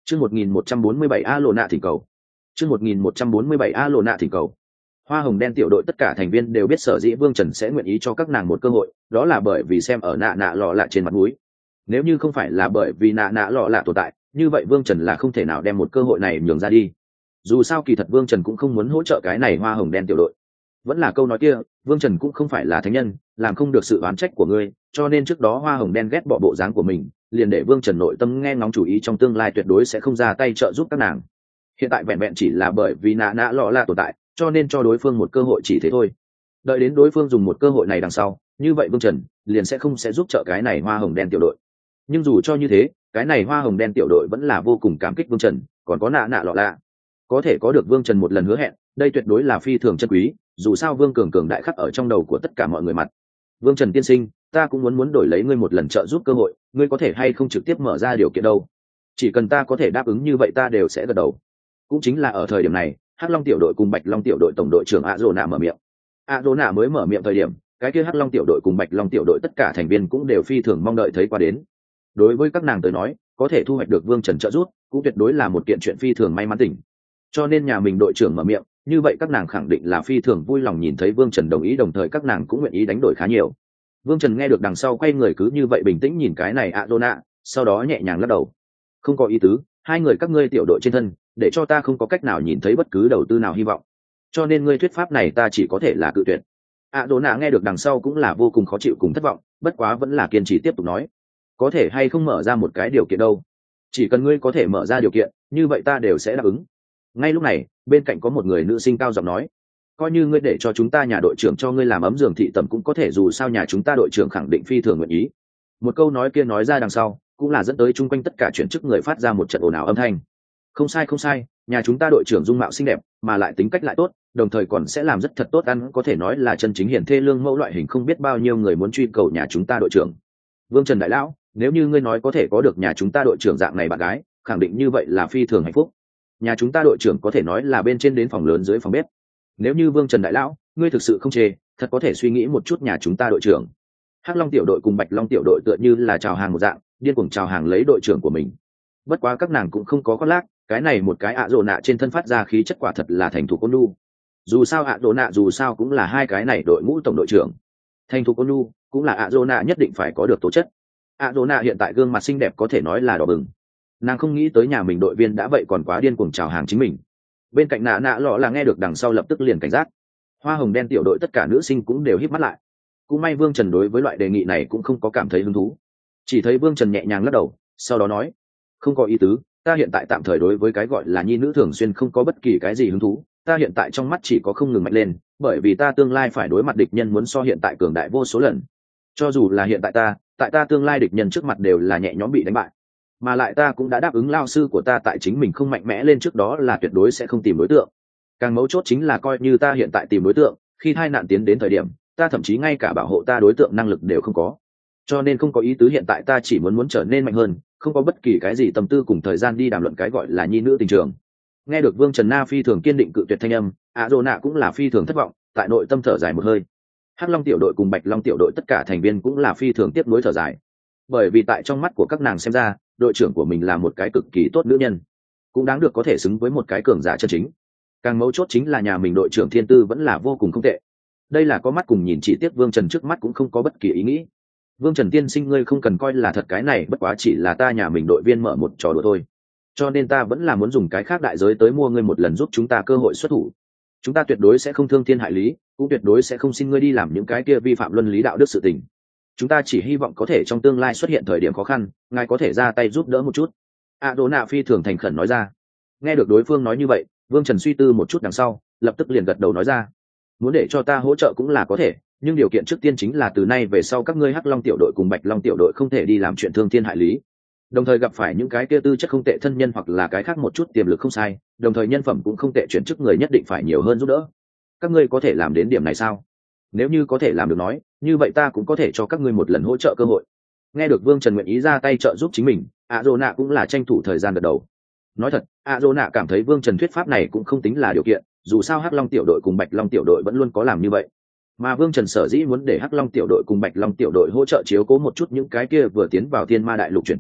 [SPEAKER 1] Chương 1147 A Lộ Nạ thỉnh cầu. Chương 1147 A Lộ Nạ thỉnh cầu. Hoa hồng đen tiểu đội tất cả thành viên đều biết sở dĩ Vương Trần sẽ nguyện ý cho các nàng một cơ hội, đó là bởi vì xem ở nạ nạ lọ lạ trên mặt mũi. Nếu như không phải là bởi vì nạ nạ lọ lạ tồn tại, như vậy Vương Trần là không thể nào đem một cơ hội này nhường ra đi. Dù sao kỳ thật Vương Trần cũng không muốn hỗ trợ cái này hoa hồng đen tiểu đội. Vẫn là câu nói kia, Vương Trần cũng không phải là thánh nhân, làm không được sự oán trách của ngươi, cho nên trước đó hoa hồng đen ghét bỏ bộ dáng của mình, liền để Vương Trần nội tâm nghe ngóng chủ ý trong tương lai tuyệt đối sẽ không ra tay trợ giúp các nàng. Hiện tại vẹn vẹn chỉ là bởi vì nạ nạ lọ lạ tồn tại, cho nên cho đối phương một cơ hội chỉ thế thôi. Đợi đến đối phương dùng một cơ hội này đằng sau, như vậy Vương Trần liền sẽ giúp trợ cái này hoa hồng đen tiểu đội. Nhưng dù cho như thế, cái này hoa hồng đen tiểu đội vẫn là vô cùng cảm kích Vương Trần, còn có nạ nạ lọ lạ. Có thể có được Vương Trần một lần hứa hẹn, đây tuyệt đối là phi thường chân quý, dù sao Vương cường đại khắc ở trong đầu của tất cả mọi người mặt. Vương Trần tiên sinh, ta cũng muốn đổi lấy ngươi một lần trợ giúp cơ hội, ngươi có thể hay không trực tiếp mở ra điều kiện đâu? Chỉ cần ta có thể đáp ứng như vậy ta đều sẽ gật đầu. Cũng chính là ở thời điểm này, Hắc Long tiểu đội cùng Bạch Long tiểu đội tổng đội trưởng Azona mở miệng. Azona mới mở miệng thời điểm, cái kia Hắc Long tiểu đội cùng Bạch Long tiểu đội tất cả thành viên cũng đều phi thường mong đợi thấy qua đến. Đối với các nàng tới nói, có thể thu hoạch được Vương Trần trợ giúp, cũng tuyệt đối là một kiện chuyện phi thường may mắn tỉnh. Cho nên nhà mình đội trưởng mở miệng, như vậy các nàng khẳng định là phi thường vui lòng nhìn thấy Vương Trần đồng ý, đồng thời các nàng cũng nguyện ý đánh đổi khá nhiều. Vương Trần nghe được đằng sau quay người cứ như vậy bình tĩnh nhìn cái này Azona, sau đó nhẹ nhàng lắc đầu. Không có ý tứ, hai người các ngươi tiểu đội trên thân, để cho ta không có cách nào nhìn thấy bất cứ đầu tư nào hy vọng, cho nên ngươi thuyết pháp này ta chỉ có thể là cự tuyệt. Azona nghe được đằng sau cũng là vô cùng khó chịu cùng thất vọng, bất quá vẫn là kiên trì tiếp tục nói. Có thể hay không mở ra một cái điều kiện đâu? Chỉ cần ngươi có thể mở ra điều kiện, như vậy ta đều sẽ đáp ứng. Ngay lúc này, bên cạnh có một người nữ sinh cao giọng nói, coi như ngươi để cho chúng ta nhà đội trưởng cho ngươi làm ấm giường thị tẩm cũng có thể, dù sao nhà chúng ta đội trưởng khẳng định phi thường nguyện ý. Một câu nói kia nói ra đằng sau, cũng là dẫn tới chung quanh tất cả chuyển chức người phát ra một trận ồn ào âm thanh. Không sai, nhà chúng ta đội trưởng dung mạo xinh đẹp, mà lại tính cách lại tốt, đồng thời còn sẽ làm rất thật tốt ăn, có thể nói là chân chính hiển thê lương mẫu loại hình, không biết bao nhiêu người muốn truy cầu nhà chúng ta đội trưởng. Vương Trần đại lão, nếu như ngươi nói có thể có được nhà chúng ta đội trưởng dạng này bạn gái, khẳng định như vậy là phi thường hạnh phúc. Nhà chúng ta đội trưởng có thể nói là bên trên đến phòng lớn dưới phòng bếp. Nếu như Vương Trần đại lão, ngươi thực sự không chê, thật có thể suy nghĩ một chút nhà chúng ta đội trưởng. Hắc Long tiểu đội cùng Bạch Long tiểu đội tựa như là chào hàng một dạng, điên cuồng chào hàng lấy đội trưởng của mình. Bất quá các nàng cũng không có khoác lác, cái này một cái Azona trên thân phát ra khí chất quả thật là thành thục ôn nhu. Dù sao Azona dù sao cũng là hai cái này đội ngũ tổng đội trưởng. Thành thục ôn nhu cũng là Azona nhất định phải có được tố chất. Azona hiện tại gương mặt xinh đẹp có thể nói là đỏ bừng. Nàng không nghĩ tới nhà mình đội viên đã vậy còn quá điên cuồng chào hàng chính mình. Bên cạnh nạ nạ lọ là nghe được đằng sau lập tức liền cảnh giác. Hoa hồng đen tiểu đội tất cả nữ sinh cũng đều híp mắt lại. Cũng may Vương Trần đối với loại đề nghị này cũng không có cảm thấy hứng thú, chỉ thấy Vương Trần nhẹ nhàng lắc đầu, sau đó nói, không có ý tứ, ta hiện tại tạm thời đối với cái gọi là nhi nữ thường xuyên không có bất kỳ cái gì hứng thú, ta hiện tại trong mắt chỉ có không ngừng mạnh lên, bởi vì ta tương lai phải đối mặt địch nhân muốn so hiện tại cường đại vô số lần. Cho dù là hiện tại ta tương lai địch nhân trước mặt đều là nhẹ nhõm bị đánh bại, mà lại ta cũng đã đáp ứng lao sư của ta tại chính mình không mạnh mẽ lên trước đó là tuyệt đối sẽ không tìm đối tượng. Càng mấu chốt chính là coi như ta hiện tại tìm đối tượng, khi tai nạn tiến đến thời điểm, ta thậm chí ngay cả bảo hộ ta đối tượng năng lực đều không có. Cho nên không có ý tứ, hiện tại ta chỉ muốn trở nên mạnh hơn, không có bất kỳ cái gì tâm tư cùng thời gian đi đàm luận cái gọi là nhi nữ tình trường. Nghe được Vương Trần Na phi thường kiên định cự tuyệt thanh âm, Azona cũng là phi thường thất vọng, tại nội tâm thở dài một hơi. Hắc Long tiểu đội cùng Bạch Long tiểu đội tất cả thành viên cũng là phi thường tiếp nối thở dài, bởi vì tại trong mắt của các nàng xem ra, đội trưởng của mình là một cái cực kỳ tốt nữ nhân, cũng đáng được có thể xứng với một cái cường giả chân chính. Càng mấu chốt chính là nhà mình đội trưởng thiên tư vẫn là vô cùng không tệ. Đây là có mắt cùng nhìn, chỉ tiếc Vương Trần trước mắt cũng không có bất kỳ ý nghĩ. Vương Trần tiên sinh, ngươi không cần coi là thật, cái này bất quá chỉ là ta nhà mình đội viên mở một trò đùa thôi, cho nên ta vẫn là muốn dùng cái khác đại giới tới mua ngươi một lần, giúp chúng ta cơ hội xuất thủ. Chúng ta tuyệt đối sẽ không thương thiên hại lý, cũng tuyệt đối sẽ không xin ngươi đi làm những cái kia vi phạm luân lý đạo đức sự tình. Chúng ta chỉ hy vọng có thể trong tương lai xuất hiện thời điểm khó khăn, ngài có thể ra tay giúp đỡ một chút. Adona phi thường thành khẩn nói ra. Nghe được đối phương nói như vậy, Vương Trần suy tư một chút đằng sau, lập tức liền gật đầu nói ra, muốn để cho ta hỗ trợ cũng là có thể, nhưng điều kiện trước tiên chính là từ nay về sau các ngươi Hắc Long tiểu đội cùng Bạch Long tiểu đội không thể đi làm chuyện thương thiên hại lý, đồng thời gặp phải những cái kia tư chất không tệ thân nhân hoặc là cái khác một chút tiềm lực không sai, đồng thời nhân phẩm cũng không tệ chuyển chức người nhất định phải nhiều hơn giúp đỡ. Các ngươi có thể làm đến điểm này sao? Nếu như có thể làm được nói, như vậy ta cũng có thể cho các ngươi một lần hỗ trợ cơ hội. Nghe được Vương Trần nguyện ý ra tay trợ giúp chính mình, Azona cũng là tranh thủ thời gian gật đầu. Nói thật, Azona cảm thấy Vương Trần thuyết pháp này cũng không tính là điều kiện, dù sao Hắc Long tiểu đội cùng Bạch Long tiểu đội vẫn luôn có làm như vậy. Mà Vương Trần sở dĩ muốn để Hắc Long tiểu đội cùng Bạch Long tiểu đội hỗ trợ chiếu cố một chút những cái kia vừa tiến vào Thiên Ma đại lục chuyển chức người,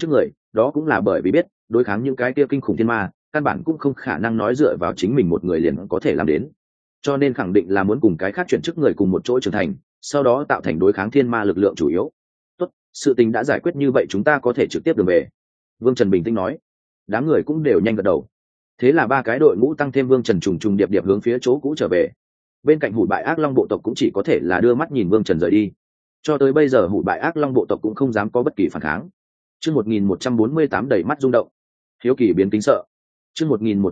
[SPEAKER 1] đó cũng là bởi vì biết đối kháng những cái kia kinh khủng thiên ma căn bản cũng không khả năng nói dựa vào chính mình một người liền có thể làm đến, cho nên khẳng định là muốn cùng cái khác chuyển chức người cùng một chỗ trưởng thành, sau đó tạo thành đối kháng thiên ma lực lượng chủ yếu. Tốt, sự tình đã giải quyết như vậy chúng ta có thể trực tiếp đường về. Vương Trần bình tĩnh nói. Đám người cũng đều nhanh gật đầu. Thế là ba cái đội ngũ tăng thêm Vương Trần trùng trùng điệp điệp hướng phía chỗ cũ trở về. Bên cạnh Hủ Bại Ác Long bộ tộc cũng chỉ có thể là đưa mắt nhìn Vương Trần rời đi. Cho tới bây giờ Hủ Bại Ác Long bộ tộc cũng không dám có bất kỳ phản kháng. Chương 1148 đầy mắt rung động. Hiếu kỳ biến kính sợ. Chương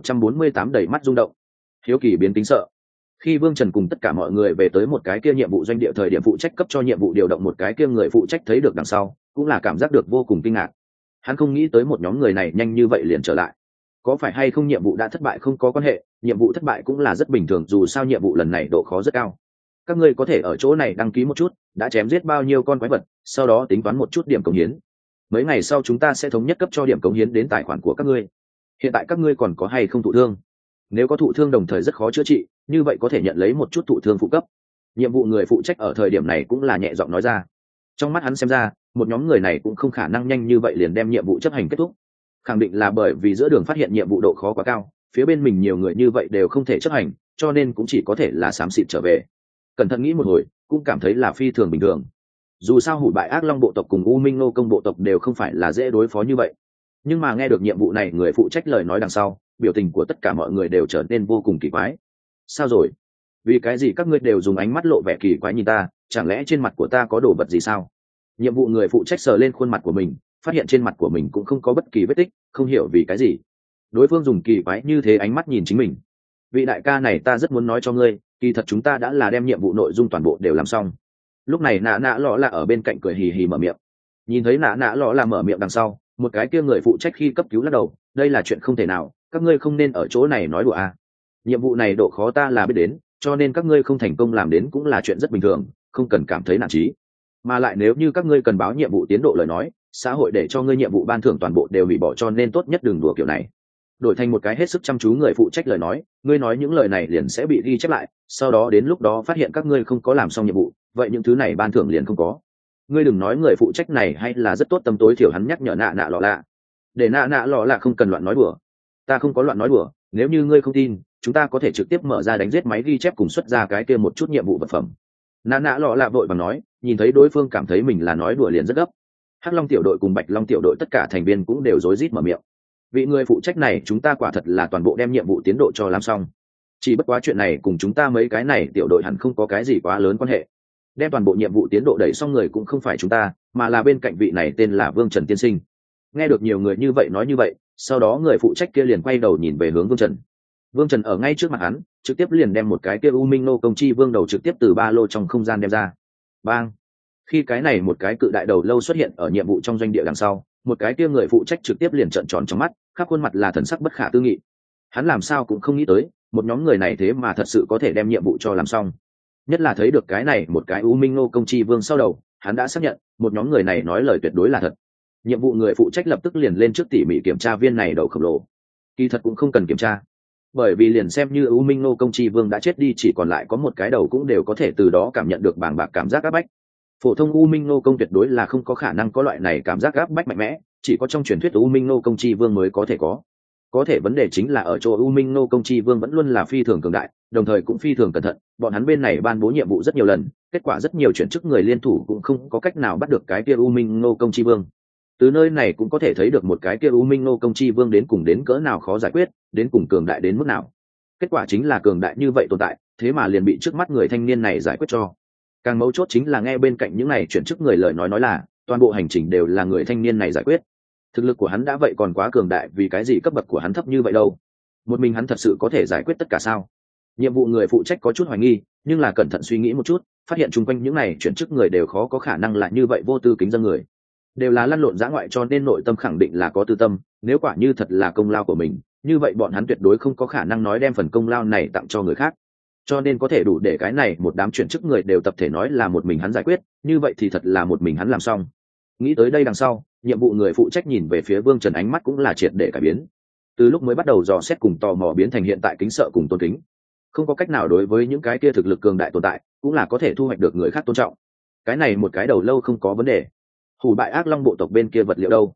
[SPEAKER 1] 1148 đầy mắt rung động. Hiếu kỳ biến kính sợ. Khi Vương Trần cùng tất cả mọi người về tới một cái kia nhiệm vụ doanh địa thời điểm phụ trách cấp cho nhiệm vụ điều động một cái kia người phụ trách thấy được đằng sau, cũng là cảm giác được vô cùng kinh ngạc. Hắn không nghĩ tới một nhóm người này nhanh như vậy liền trở lại. Có phải hay không nhiệm vụ đã thất bại không có quan hệ, nhiệm vụ thất bại cũng là rất bình thường, dù sao nhiệm vụ lần này độ khó rất cao. Các ngươi có thể ở chỗ này đăng ký một chút, đã chém giết bao nhiêu con quái vật, sau đó tính toán một chút điểm cống hiến. Mấy ngày sau chúng ta sẽ thống nhất cấp cho điểm cống hiến đến tài khoản của các ngươi. Hiện tại các ngươi còn có hay không thụ thương? Nếu có thụ thương đồng thời rất khó chữa trị, như vậy có thể nhận lấy một chút thụ thương phụ cấp. Nhiệm vụ người phụ trách ở thời điểm này cũng là nhẹ giọng nói ra. Trong mắt hắn xem ra, một nhóm người này cũng không khả năng nhanh như vậy liền đem nhiệm vụ chấp hành kết thúc. Khẳng định là bởi vì giữa đường phát hiện nhiệm vụ độ khó quá cao, phía bên mình nhiều người như vậy đều không thể chấp hành, cho nên cũng chỉ có thể là xám xịt trở về. Cẩn thận nghĩ một hồi, cũng cảm thấy là phi thường bình thường. Dù sao Hủ Bại Ác Long bộ tộc cùng U Minh Nô công bộ tộc đều không phải là dễ đối phó như vậy. Nhưng mà nghe được nhiệm vụ này người phụ trách lời nói đằng sau, biểu tình của tất cả mọi người đều trở nên vô cùng kỳ quái. Sao rồi? Vì cái gì các ngươi đều dùng ánh mắt lộ vẻ kỳ quái nhìn ta, chẳng lẽ trên mặt của ta có đồ vật gì sao? Nhiệm vụ người phụ trách sờ lên khuôn mặt của mình, phát hiện trên mặt của mình cũng không có bất kỳ vết tích, không hiểu vì cái gì đối phương dùng kỳ quái như thế ánh mắt nhìn chính mình. Vị đại ca này ta rất muốn nói cho ngươi, kỳ thật chúng ta đã là đem nhiệm vụ nội dung toàn bộ đều làm xong. Lúc này nạ nạ lọ là ở bên cạnh cười hì hì mở miệng. Nhìn thấy nạ nạ lọ là mở miệng đằng sau, một cái kia người phụ trách khi cấp cứu lắc đầu, đây là chuyện không thể nào, các ngươi không nên ở chỗ này nói đùa à. Nhiệm vụ này độ khó ta là biết đến, cho nên các ngươi không thành công làm đến cũng là chuyện rất bình thường, không cần cảm thấy nản chí. Mà lại nếu như các ngươi cần báo nhiệm vụ tiến độ lời nói, xã hội để cho ngươi nhiệm vụ ban thưởng toàn bộ đều hủy bỏ, cho nên tốt nhất đừng đùa kiểu này. Đổi thành một cái hết sức chăm chú người phụ trách lời nói, ngươi nói những lời này liền sẽ bị ghi chép lại, sau đó đến lúc đó phát hiện các ngươi không có làm xong nhiệm vụ, vậy những thứ này ban thưởng liền không có. Ngươi đừng nói người phụ trách này hay là rất tốt tâm, tối thiểu hắn nhắc nhở nạ nạ lọ lạ, để nạ nạ lọ lạ không cần loạn nói đùa. Ta không có loạn nói đùa, nếu như ngươi không tin, chúng ta có thể trực tiếp mở ra đánh giết máy ghi chép cùng xuất ra cái kia một chút nhiệm vụ vật phẩm. Nạ nạ lọ lạ vội vàng nói, nhìn thấy đối phương cảm thấy mình là nói đùa liền rất gấp. Hắc Long tiểu đội cùng Bạch Long tiểu đội tất cả thành viên cũng đều rối rít mở miệng. Vị người phụ trách này chúng ta quả thật là toàn bộ đem nhiệm vụ tiến độ cho làm xong. Chỉ bất quá chuyện này cùng chúng ta mấy cái này tiểu đội hẳn không có cái gì quá lớn quan hệ. Đem toàn bộ nhiệm vụ tiến độ đẩy xong người cũng không phải chúng ta, mà là bên cạnh vị này tên là Vương Trần tiên sinh. Nghe được nhiều người như vậy nói như vậy, sau đó người phụ trách kia liền quay đầu nhìn về hướng Vương Trần. Vương Trần ở ngay trước mặt hắn, trực tiếp liền đem một cái kia U Minh Nô công chi vương đầu trực tiếp từ ba lô trong không gian đem ra. Bang! Khi cái này một cái cự đại đầu lâu xuất hiện ở nhiệm vụ trong doanh địa đằng sau, một cái kia người phụ trách trực tiếp liền trợn tròn trong mắt, khắp khuôn mặt là thần sắc bất khả tư nghị. Hắn làm sao cũng không nghĩ tới, một nhóm người này thế mà thật sự có thể đem nhiệm vụ cho làm xong. Nhất là thấy được cái này một cái U Minh Nô công chi vương sau đầu, hắn đã xác nhận, một nhóm người này nói lời tuyệt đối là thật. Nhiệm vụ người phụ trách lập tức liền lên trước tỉ mỉ kiểm tra viên này đầu khổng lồ. Kỳ thật cũng không cần kiểm tra, bởi vì liền xem như U Minh Nô công chi vương đã chết đi, chỉ còn lại có một cái đầu cũng đều có thể từ đó cảm nhận được bàng bạc cảm giác áp bách. Phổ thông U Minh Nô công tuyệt đối là không có khả năng có loại này cảm giác áp bách mạnh mẽ, chỉ có trong truyền thuyết U Minh Nô công chi vương mới có thể có. Có thể vấn đề chính là ở chỗ U Minh Nô công chi vương vẫn luôn là phi thường cường đại, đồng thời cũng phi thường cẩn thận, bọn hắn bên này ban bố nhiệm vụ rất nhiều lần, kết quả rất nhiều chuyển chức người liên thủ cũng không có cách nào bắt được cái kia U Minh Nô công chi vương. Từ nơi này cũng có thể thấy được một cái kia U Minh Nô công chi vương đến cùng đến cỡ nào khó giải quyết, đến cùng cường đại đến mức nào. Kết quả chính là cường đại như vậy tồn tại, thế mà liền bị trước mắt người thanh niên này giải quyết cho. Càng mấu chốt chính là nghe bên cạnh những này chuyển chức người lời nói là toàn bộ hành trình đều là người thanh niên này giải quyết. Thực lực của hắn đã vậy còn quá cường đại, vì cái gì cấp bậc của hắn thấp như vậy đâu? Một mình hắn thật sự có thể giải quyết tất cả sao? Nhiệm vụ người phụ trách có chút hoài nghi, nhưng là cẩn thận suy nghĩ một chút, phát hiện chung quanh những này chuyển chức người đều khó có khả năng là như vậy vô tư kính dân người, đều là lăn lộn dã ngoại, cho nên nội tâm khẳng định là có tư tâm. Nếu quả như thật là công lao của mình, như vậy bọn hắn tuyệt đối không có khả năng nói đem phần công lao này tặng cho người khác. Cho nên có thể đủ để cái này một đám chuyển chức người đều tập thể nói là một mình hắn giải quyết, như vậy thì thật là một mình hắn làm xong. Nghĩ tới đây đằng sau, nhiệm vụ người phụ trách nhìn về phía Vương Trần ánh mắt cũng là triệt để cải biến. Từ lúc mới bắt đầu dò xét cùng tò mò biến thành hiện tại kính sợ cùng tôn kính. Không có cách nào, đối với những cái kia thực lực cường đại tồn tại, cũng là có thể thu hoạch được người khác tôn trọng. Cái này một cái đầu lâu không có vấn đề. Hủ Bại Ác Long bộ tộc bên kia vật liệu đâu?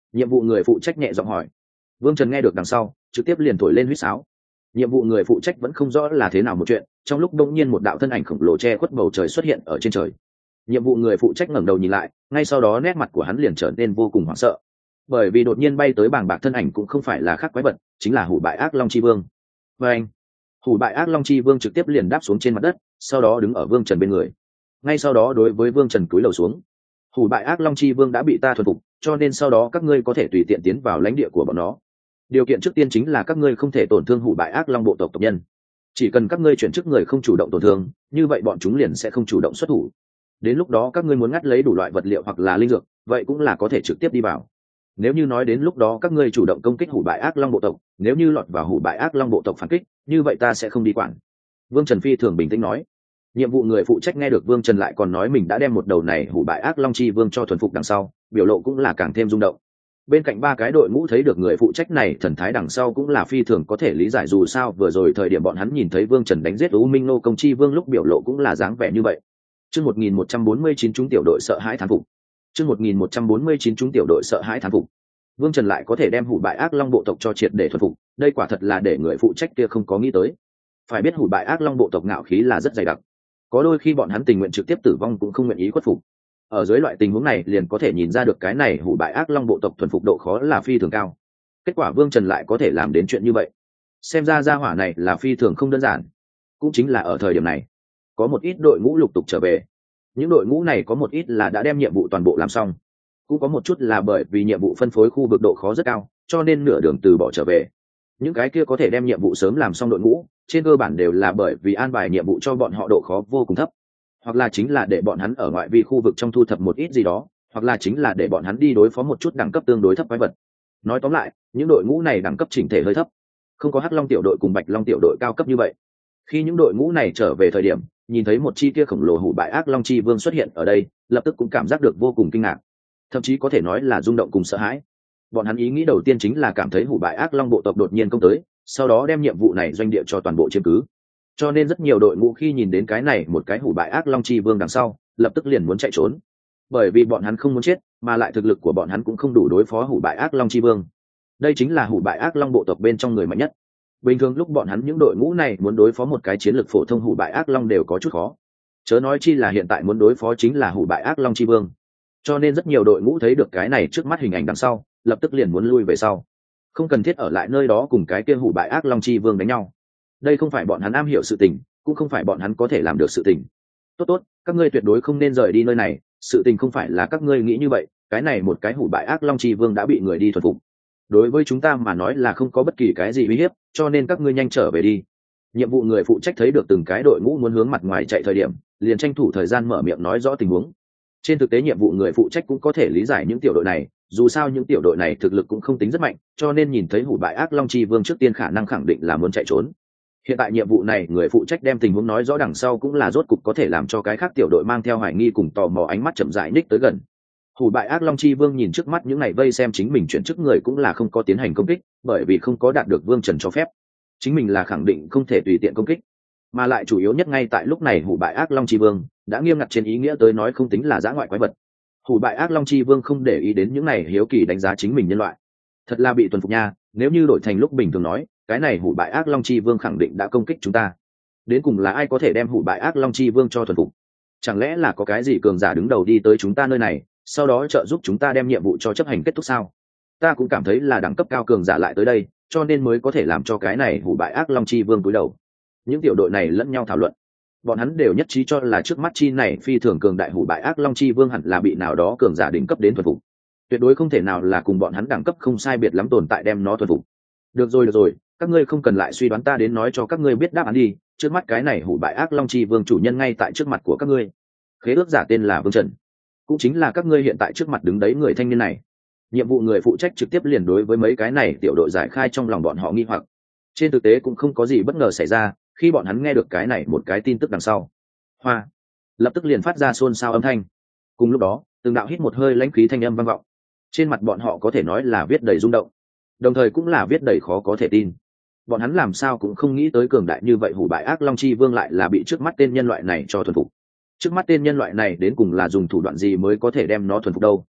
[SPEAKER 1] Nhiệm vụ người phụ trách nhẹ giọng hỏi. Vương Trần nghe được đằng sau trực tiếp liền thổi lên huýt sáo. Nhiệm vụ người phụ trách vẫn không rõ là thế nào một chuyện, trong lúc đông nhiên một đạo thân ảnh khổng lồ che khuất bầu trời xuất hiện ở trên trời. Nhiệm vụ người phụ trách ngẩng đầu nhìn lại, ngay sau đó nét mặt của hắn liền trở nên vô cùng hoảng sợ, bởi vì đột nhiên bay tới bàng bạc thân ảnh cũng không phải là khác quái vật, chính là hủ bại ác long chi vương. Và anh, hủ bại ác long chi vương trực tiếp liền đáp xuống trên mặt đất, sau đó đứng ở Vương Trần bên người. Ngay sau đó đối với Vương Trần cúi đầu xuống. Hủ bại ác long chi vương đã bị ta thuần phục, cho nên sau đó các ngươi có thể tùy tiện tiến vào lãnh địa của bọn nó. Điều kiện trước tiên chính là các ngươi không thể tổn thương hủ bại ác long bộ tộc tộc nhân. Chỉ cần các ngươi chuyển chức người không chủ động tổn thương, như vậy bọn chúng liền sẽ không chủ động xuất thủ. Đến lúc đó các ngươi muốn ngắt lấy đủ loại vật liệu hoặc là linh dược, vậy cũng là có thể trực tiếp đi vào. Nếu như nói đến lúc đó các ngươi chủ động công kích hủ bại ác long bộ tộc, nếu như lọt vào hủ bại ác long bộ tộc phản kích, như vậy ta sẽ không đi quản. Vương Trần phi thường bình tĩnh nói. Nhiệm vụ người phụ trách nghe được Vương Trần lại còn nói mình đã đem một đầu này hủ bại ác long chi vương cho thuần phục đằng sau, biểu lộ cũng là càng thêm rung động. Bên cạnh ba cái đội ngũ thấy được người phụ trách này thần thái đằng sau cũng là phi thường có thể lý giải, dù sao vừa rồi thời điểm bọn hắn nhìn thấy Vương Trần đánh giết U Minh Nô công chi vương lúc biểu lộ cũng là dáng vẻ như vậy. Chương 1149 chúng tiểu đội sợ hãi thán phục. Chương 1149 chúng tiểu đội sợ hãi thán phục. Vương Trần lại có thể đem hủ bại ác long bộ tộc cho triệt để thuần phục, đây quả thật là để người phụ trách kia không có nghĩ tới. Phải biết hủ bại ác long bộ tộc ngạo khí là rất dày đặc, có đôi khi bọn hắn tình nguyện trực tiếp tử vong cũng không nguyện ý khuất phục. Ở dưới loại tình huống này liền có thể nhìn ra được cái này hủ bại ác long bộ tộc thuần phục độ khó là phi thường cao. Kết quả Vương Trần lại có thể làm đến chuyện như vậy, xem ra gia hỏa này là phi thường không đơn giản. Cũng chính là ở thời điểm này, có một ít đội ngũ lục tục trở về. Những đội ngũ này có một ít là đã đem nhiệm vụ toàn bộ làm xong, cũng có một chút là bởi vì nhiệm vụ phân phối khu vực độ khó rất cao, cho nên nửa đường từ bỏ trở về. Những cái kia có thể đem nhiệm vụ sớm làm xong đội ngũ, trên cơ bản đều là bởi vì an bài nhiệm vụ cho bọn họ độ khó vô cùng thấp, hoặc là chính là để bọn hắn ở ngoại vi khu vực trong thu thập một ít gì đó, hoặc là chính là để bọn hắn đi đối phó một chút đẳng cấp tương đối thấp quái vật. Nói tóm lại, những đội ngũ này đẳng cấp chỉnh thể hơi thấp, không có Hắc Long tiểu đội cùng Bạch Long tiểu đội cao cấp như vậy. Khi những đội ngũ này trở về thời điểm, nhìn thấy một chi kia khổng lồ hủ bại ác long chi vương xuất hiện ở đây, lập tức cũng cảm giác được vô cùng kinh ngạc, thậm chí có thể nói là rung động cùng sợ hãi. Bọn hắn ý nghĩ đầu tiên chính là cảm thấy hủ bại ác long bộ tộc đột nhiên công tới, sau đó đem nhiệm vụ này doanh địa cho toàn bộ chiếm cứ. Cho nên rất nhiều đội ngũ khi nhìn đến cái này một cái hủ bại ác long chi vương đằng sau, lập tức liền muốn chạy trốn, bởi vì bọn hắn không muốn chết, mà lại thực lực của bọn hắn cũng không đủ đối phó hủ bại ác long chi vương. Đây chính là hủ bại ác long bộ tộc bên trong người mạnh nhất. Bình thường lúc bọn hắn những đội ngũ này muốn đối phó một cái chiến lược phổ thông hủ bại ác long đều có chút khó, chớ nói chi là hiện tại muốn đối phó chính là hủ bại ác long chi vương. Cho nên rất nhiều đội ngũ thấy được cái này trước mắt hình ảnh đằng sau, lập tức liền muốn lui về sau, không cần thiết ở lại nơi đó cùng cái kia hủ bại ác long chi vương đánh nhau. Đây không phải bọn hắn am hiểu sự tình, cũng không phải bọn hắn có thể làm được sự tình. Tốt, các ngươi tuyệt đối không nên rời đi nơi này, sự tình không phải là các ngươi nghĩ như vậy, cái này một cái hủ bại ác long chi vương đã bị người đi thuần phục, đối với chúng ta mà nói là không có bất kỳ cái gì uy hiếp, cho nên các ngươi nhanh trở về đi. Nhiệm vụ người phụ trách thấy được từng cái đội ngũ muốn hướng mặt ngoài chạy thời điểm, liền tranh thủ thời gian mở miệng nói rõ tình huống. Trên thực tế nhiệm vụ người phụ trách cũng có thể lý giải những tiểu đội này, dù sao những tiểu đội này thực lực cũng không tính rất mạnh, cho nên nhìn thấy hủ bại ác long chi vương trước tiên khả năng khẳng định là muốn chạy trốn. Hiện tại nhiệm vụ này người phụ trách đem tình huống nói rõ đằng sau cũng là rốt cục có thể làm cho cái khác tiểu đội mang theo hoài nghi cùng tò mò ánh mắt chậm rãi ních tới gần. Hủ bại ác long chi vương nhìn trước mắt những này vây xem chính mình chuyển chức người cũng là không có tiến hành công kích, bởi vì không có đạt được Vương Trần cho phép, chính mình là khẳng định không thể tùy tiện công kích. Mà lại chủ yếu nhất ngay tại lúc này hủ bại ác long chi vương đã nghiêm ngặt trên ý nghĩa tới nói không tính là dã ngoại quái vật. Hủ bại ác long chi vương không để ý đến những này hiếu kỳ đánh giá chính mình nhân loại, thật là bị tuần phục nha. Nếu như đổi thành lúc bình thường nói, cái này hủ bại ác long chi vương khẳng định đã công kích chúng ta. Đến cùng là ai có thể đem hủ bại ác long chi vương cho thuần phục? Chẳng lẽ là có cái gì cường giả đứng đầu đi tới chúng ta nơi này, sau đó trợ giúp chúng ta đem nhiệm vụ cho chấp hành kết thúc sao? Ta cũng cảm thấy là đẳng cấp cao cường giả lại tới đây, cho nên mới có thể làm cho cái này hủ bại ác long chi vương cúi đầu. Những tiểu đội này lẫn nhau thảo luận, bọn hắn đều nhất trí cho là trước mắt chi này phi thường cường đại hủ bại ác long chi vương hẳn là bị nào đó cường giả đỉnh cấp đến thuần phục, tuyệt đối không thể nào là cùng bọn hắn đẳng cấp không sai biệt lắm tồn tại đem nó thuần phục. Được rồi, các ngươi không cần lại suy đoán, ta đến nói cho các ngươi biết đáp án đi. Trước mắt cái này hủ bại ác long chi vương chủ nhân ngay tại trước mặt của các ngươi, khế ước giả tên là Vương Trần, cũng chính là các ngươi hiện tại trước mặt đứng đấy người thanh niên này. Nhiệm vụ người phụ trách trực tiếp liền đối với mấy cái này tiểu đội giải khai trong lòng bọn họ nghi hoặc. Trên thực tế cũng không có gì bất ngờ xảy ra, khi bọn hắn nghe được cái này một cái tin tức đằng sau, hoa lập tức liền phát ra xôn xao âm thanh. Cùng lúc đó từng đạo hít một hơi lãnh khí thanh âm vang vọng, trên mặt bọn họ có thể nói là viết đầy rung động, đồng thời cũng là viết đầy khó có thể tin. Bọn hắn làm sao cũng không nghĩ tới cường đại như vậy hủ bại ác long chi vương lại là bị trước mắt tên nhân loại này cho thuần phục. Trước mắt tên nhân loại này đến cùng là dùng thủ đoạn gì mới có thể đem nó thuần phục đâu?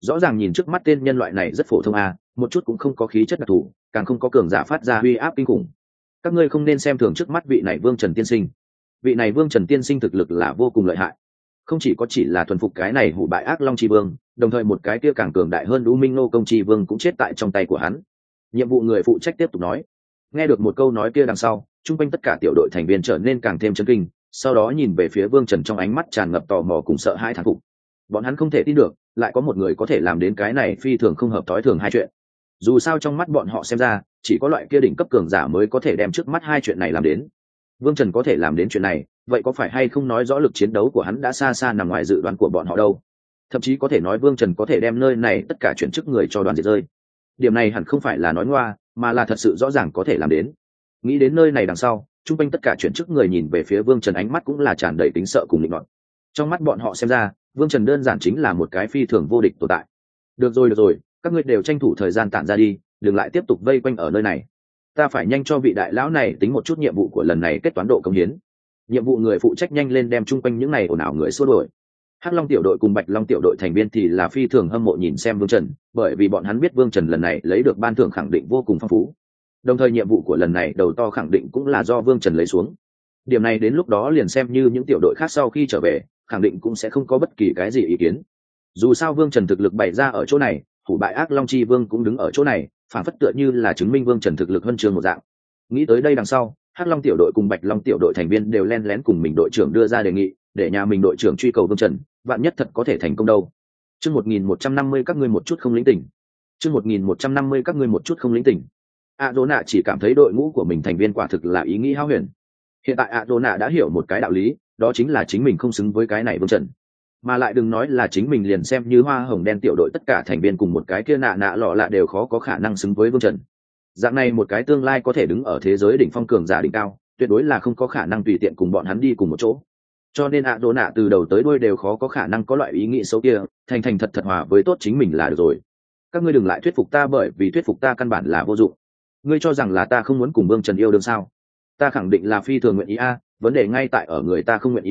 [SPEAKER 1] rõ ràng nhìn trước mắt tên nhân loại này rất phổ thông một chút cũng không có khí chất đặc thù, càng không có cường giả phát ra uy áp kinh khủng. Các ngươi không nên xem thường trước mắt vị này Vương Trần tiên sinh. Vị này Vương Trần tiên sinh thực lực là vô cùng lợi hại, không chỉ là thuần phục cái này hủ bại ác long chi vương, đồng thời một cái kia càng cường đại hơn U Minh Nô công chi vương cũng chết tại trong tay của hắn. Nhiệm vụ người phụ trách tiếp tục nói. Nghe được một câu nói kia đằng sau, chung quanh tất cả tiểu đội thành viên trở nên càng thêm chấn kinh, sau đó nhìn về phía Vương Trần trong ánh mắt tràn ngập tò mò cùng sợ hãi thán phục. Bọn hắn không thể tin được, lại có một người có thể làm đến cái này phi thường không hợp thói thường hai chuyện. Dù sao trong mắt bọn họ xem ra, chỉ có loại kia đỉnh cấp cường giả mới có thể đem trước mắt hai chuyện này làm đến. Vương Trần có thể làm đến chuyện này, vậy có phải hay không nói rõ lực chiến đấu của hắn đã xa xa nằm ngoài dự đoán của bọn họ đâu? Thậm chí có thể nói Vương Trần có thể đem nơi này tất cả chuyển chức người cho đoàn diệt rơi. Điểm này hẳn không phải là nói ngoa, mà là thật sự rõ ràng có thể làm đến. Nghĩ đến nơi này đằng sau, chung quanh tất cả chuyển chức người nhìn về phía Vương Trần ánh mắt cũng là tràn đầy tính sợ cùng định nọt. Trong mắt bọn họ xem ra, Vương Trần đơn giản chính là một cái phi thường vô địch tồn tại. Được rồi, các ngươi đều tranh thủ thời gian tản ra đi, đừng lại tiếp tục vây quanh ở nơi này. Ta phải nhanh cho vị đại lão này tính một chút nhiệm vụ của lần này kết toán độ công hiến. Nhiệm vụ người phụ trách nhanh lên đem chung quanh những này ồn ào người xua đuổi. Hắc Long tiểu đội cùng Bạch Long tiểu đội thành viên thì là phi thường hâm mộ nhìn xem Vương Trần, bởi vì bọn hắn biết Vương Trần lần này lấy được ban thưởng khẳng định vô cùng phong phú. Đồng thời nhiệm vụ của lần này đầu to khẳng định cũng là do Vương Trần lấy xuống. Điểm này đến lúc đó liền xem như những tiểu đội khác sau khi trở về, khẳng định cũng sẽ không có bất kỳ cái gì ý kiến. Dù sao Vương Trần thực lực bày ra ở chỗ này, hủ bại ác long chi vương cũng đứng ở chỗ này, phản phất tựa như là chứng minh Vương Trần thực lực hơn trường một dạng. Nghĩ tới đây đằng sau, Hắc Long tiểu đội cùng Bạch Long tiểu đội thành viên đều len lén cùng mình đội trưởng đưa ra đề nghị, để nhà mình đội trưởng truy cầu Vương Trần, vạn nhất thật có thể thành công đâu. Chương 1150 các ngươi một chút không lĩnh tỉnh. Chương 1150 các ngươi một chút không lĩnh tỉnh. Adona chỉ cảm thấy đội ngũ của mình thành viên quả thực là ý nghĩ hão huyền. Hiện tại Adona đã hiểu một cái đạo lý, đó chính là chính mình không xứng với cái này Vương Trần. Mà lại đừng nói là chính mình liền xem như hoa hồng đen tiểu đội tất cả thành viên cùng một cái kia nạ lọ lạ đều khó có khả năng xứng với Vương Trần. Dạng này một cái tương lai có thể đứng ở thế giới đỉnh phong cường giả đỉnh cao, tuyệt đối là không có khả năng tùy tiện cùng bọn hắn đi cùng một chỗ. Cho nên Adona từ đầu tới đuôi đều khó có khả năng có loại ý nghĩ xấu kia, thành thật hòa với tốt chính mình là được rồi. Các ngươi đừng lại thuyết phục ta, bởi vì thuyết phục ta căn bản là vô dụng. Ngươi cho rằng là ta không muốn cùng Vương Trần yêu đương sao? Ta khẳng định là phi thường nguyện ý vấn đề ngay tại ở người ta không nguyện ý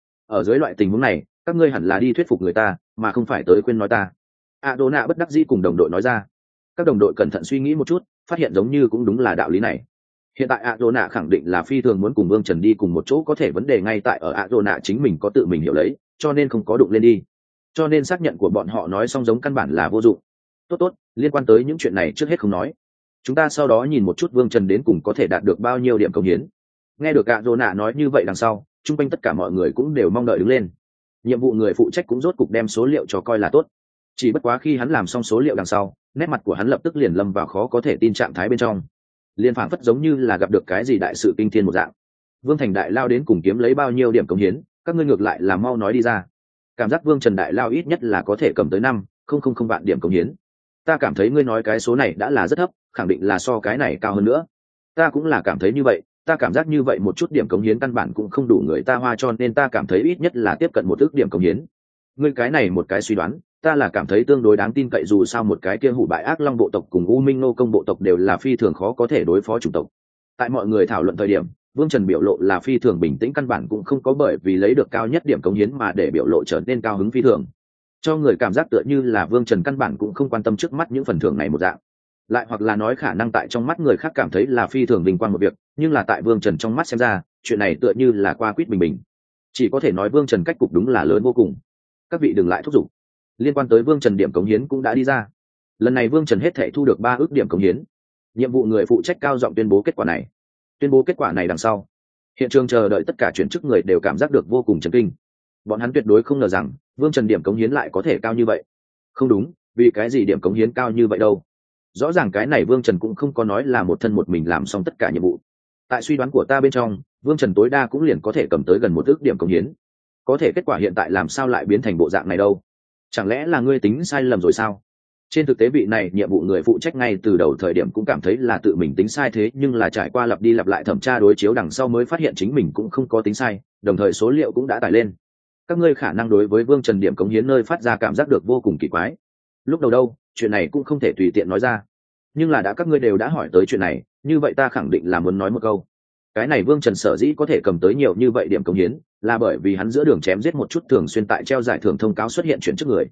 [SPEAKER 1] Ở dưới loại tình huống này, các ngươi hẳn là đi thuyết phục người ta, mà không phải tới khuyên nói ta. Adona bất đắc dĩ cùng đồng đội nói ra. Các đồng đội cẩn thận suy nghĩ một chút, phát hiện giống như cũng đúng là đạo lý này. Hiện tại Adona khẳng định là phi thường muốn cùng Vương Trần đi cùng một chỗ, có thể vấn đề ngay tại ở Adona chính mình có tự mình hiểu lấy, cho nên không có đụng lên đi. Cho nên xác nhận của bọn họ nói xong giống căn bản là vô dụng. Tốt, liên quan tới những chuyện này trước hết không nói. Chúng ta sau đó nhìn một chút Vương Trần đến cùng có thể đạt được bao nhiêu điểm công hiến. Nghe được Adona nói như vậy đằng sau, chung quanh tất cả mọi người cũng đều mong đợi đứng lên. Nhiệm vụ người phụ trách cũng rốt cục đem số liệu cho coi là tốt. Chỉ bất quá khi hắn làm xong số liệu đằng sau, nét mặt của hắn lập tức liền lâm vào khó có thể tin trạng thái bên trong. Liên phảng phất giống như là gặp được cái gì đại sự kinh thiên một dạng. Vương Thành đại lao đến cùng kiếm lấy bao nhiêu điểm công hiến, các ngươi ngược lại là mau nói đi ra. Cảm giác Vương Trần đại lao ít nhất là có thể cầm tới 5,000 vạn điểm công hiến. Ta cảm thấy ngươi nói cái số này đã là rất thấp, khẳng định là so cái này cao hơn nữa. Ta cũng là cảm thấy như vậy, ta cảm giác như vậy một chút điểm cống hiến căn bản cũng không đủ người ta hoa, cho nên ta cảm thấy ít nhất là tiếp cận 1 ức điểm cống hiến. Ngươi cái này một cái suy đoán, ta là cảm thấy tương đối đáng tin cậy, dù sao một cái kia hủ bại ác long bộ tộc cùng U Minh Nô công bộ tộc đều là phi thường khó có thể đối phó chủng tộc. Tại mọi người thảo luận thời điểm, Vương Trần biểu lộ là phi thường bình tĩnh, căn bản cũng không có bởi vì lấy được cao nhất điểm cống hiến mà để biểu lộ trở nên cao hứng phi thường. Cho người cảm giác tựa như là Vương Trần căn bản cũng không quan tâm trước mắt những phần thưởng này một dạng. Lại hoặc là nói khả năng tại trong mắt người khác cảm thấy là phi thường vinh quang một việc, nhưng là tại Vương Trần trong mắt xem ra, chuyện này tựa như là qua quýt bình bình. Chỉ có thể nói Vương Trần cách cục đúng là lớn vô cùng. Các vị đừng lại thúc giục. Liên quan tới Vương Trần điểm cống hiến cũng đã đi ra. Lần này Vương Trần hết thể thu được 3 ức điểm cống hiến. Nhiệm vụ người phụ trách cao giọng tuyên bố kết quả này. Tuyên bố kết quả này đằng sau, hiện trường chờ đợi tất cả chuyển chức người đều cảm giác được vô cùng chấn kinh. Bọn hắn tuyệt đối không ngờ rằng Vương Trần điểm cống hiến lại có thể cao như vậy. Không đúng, vì cái gì điểm cống hiến cao như vậy đâu? Rõ ràng cái này Vương Trần cũng không có nói là một thân một mình làm xong tất cả nhiệm vụ. Tại suy đoán của ta bên trong, Vương Trần tối đa cũng liền có thể cầm tới gần 1 ức điểm cống hiến. Có thể kết quả hiện tại làm sao lại biến thành bộ dạng này đâu? Chẳng lẽ là ngươi tính sai lầm rồi sao? Trên thực tế vị này nhiệm vụ người phụ trách ngay từ đầu thời điểm cũng cảm thấy là tự mình tính sai, thế nhưng là trải qua lặp đi lặp lại thẩm tra đối chiếu đằng sau mới phát hiện chính mình cũng không có tính sai, đồng thời số liệu cũng đã tải lên. Các ngươi khả năng đối với Vương Trần điểm cống hiến nơi phát ra cảm giác được vô cùng kỳ quái. Lúc đầu đâu, chuyện này cũng không thể tùy tiện nói ra. Nhưng là đã các ngươi đều đã hỏi tới chuyện này, như vậy ta khẳng định là muốn nói một câu. Cái này Vương Trần sở dĩ có thể cầm tới nhiều như vậy điểm cống hiến, là bởi vì hắn giữa đường chém giết một chút thường xuyên tại treo giải thưởng thông cáo xuất hiện chuyển chức người.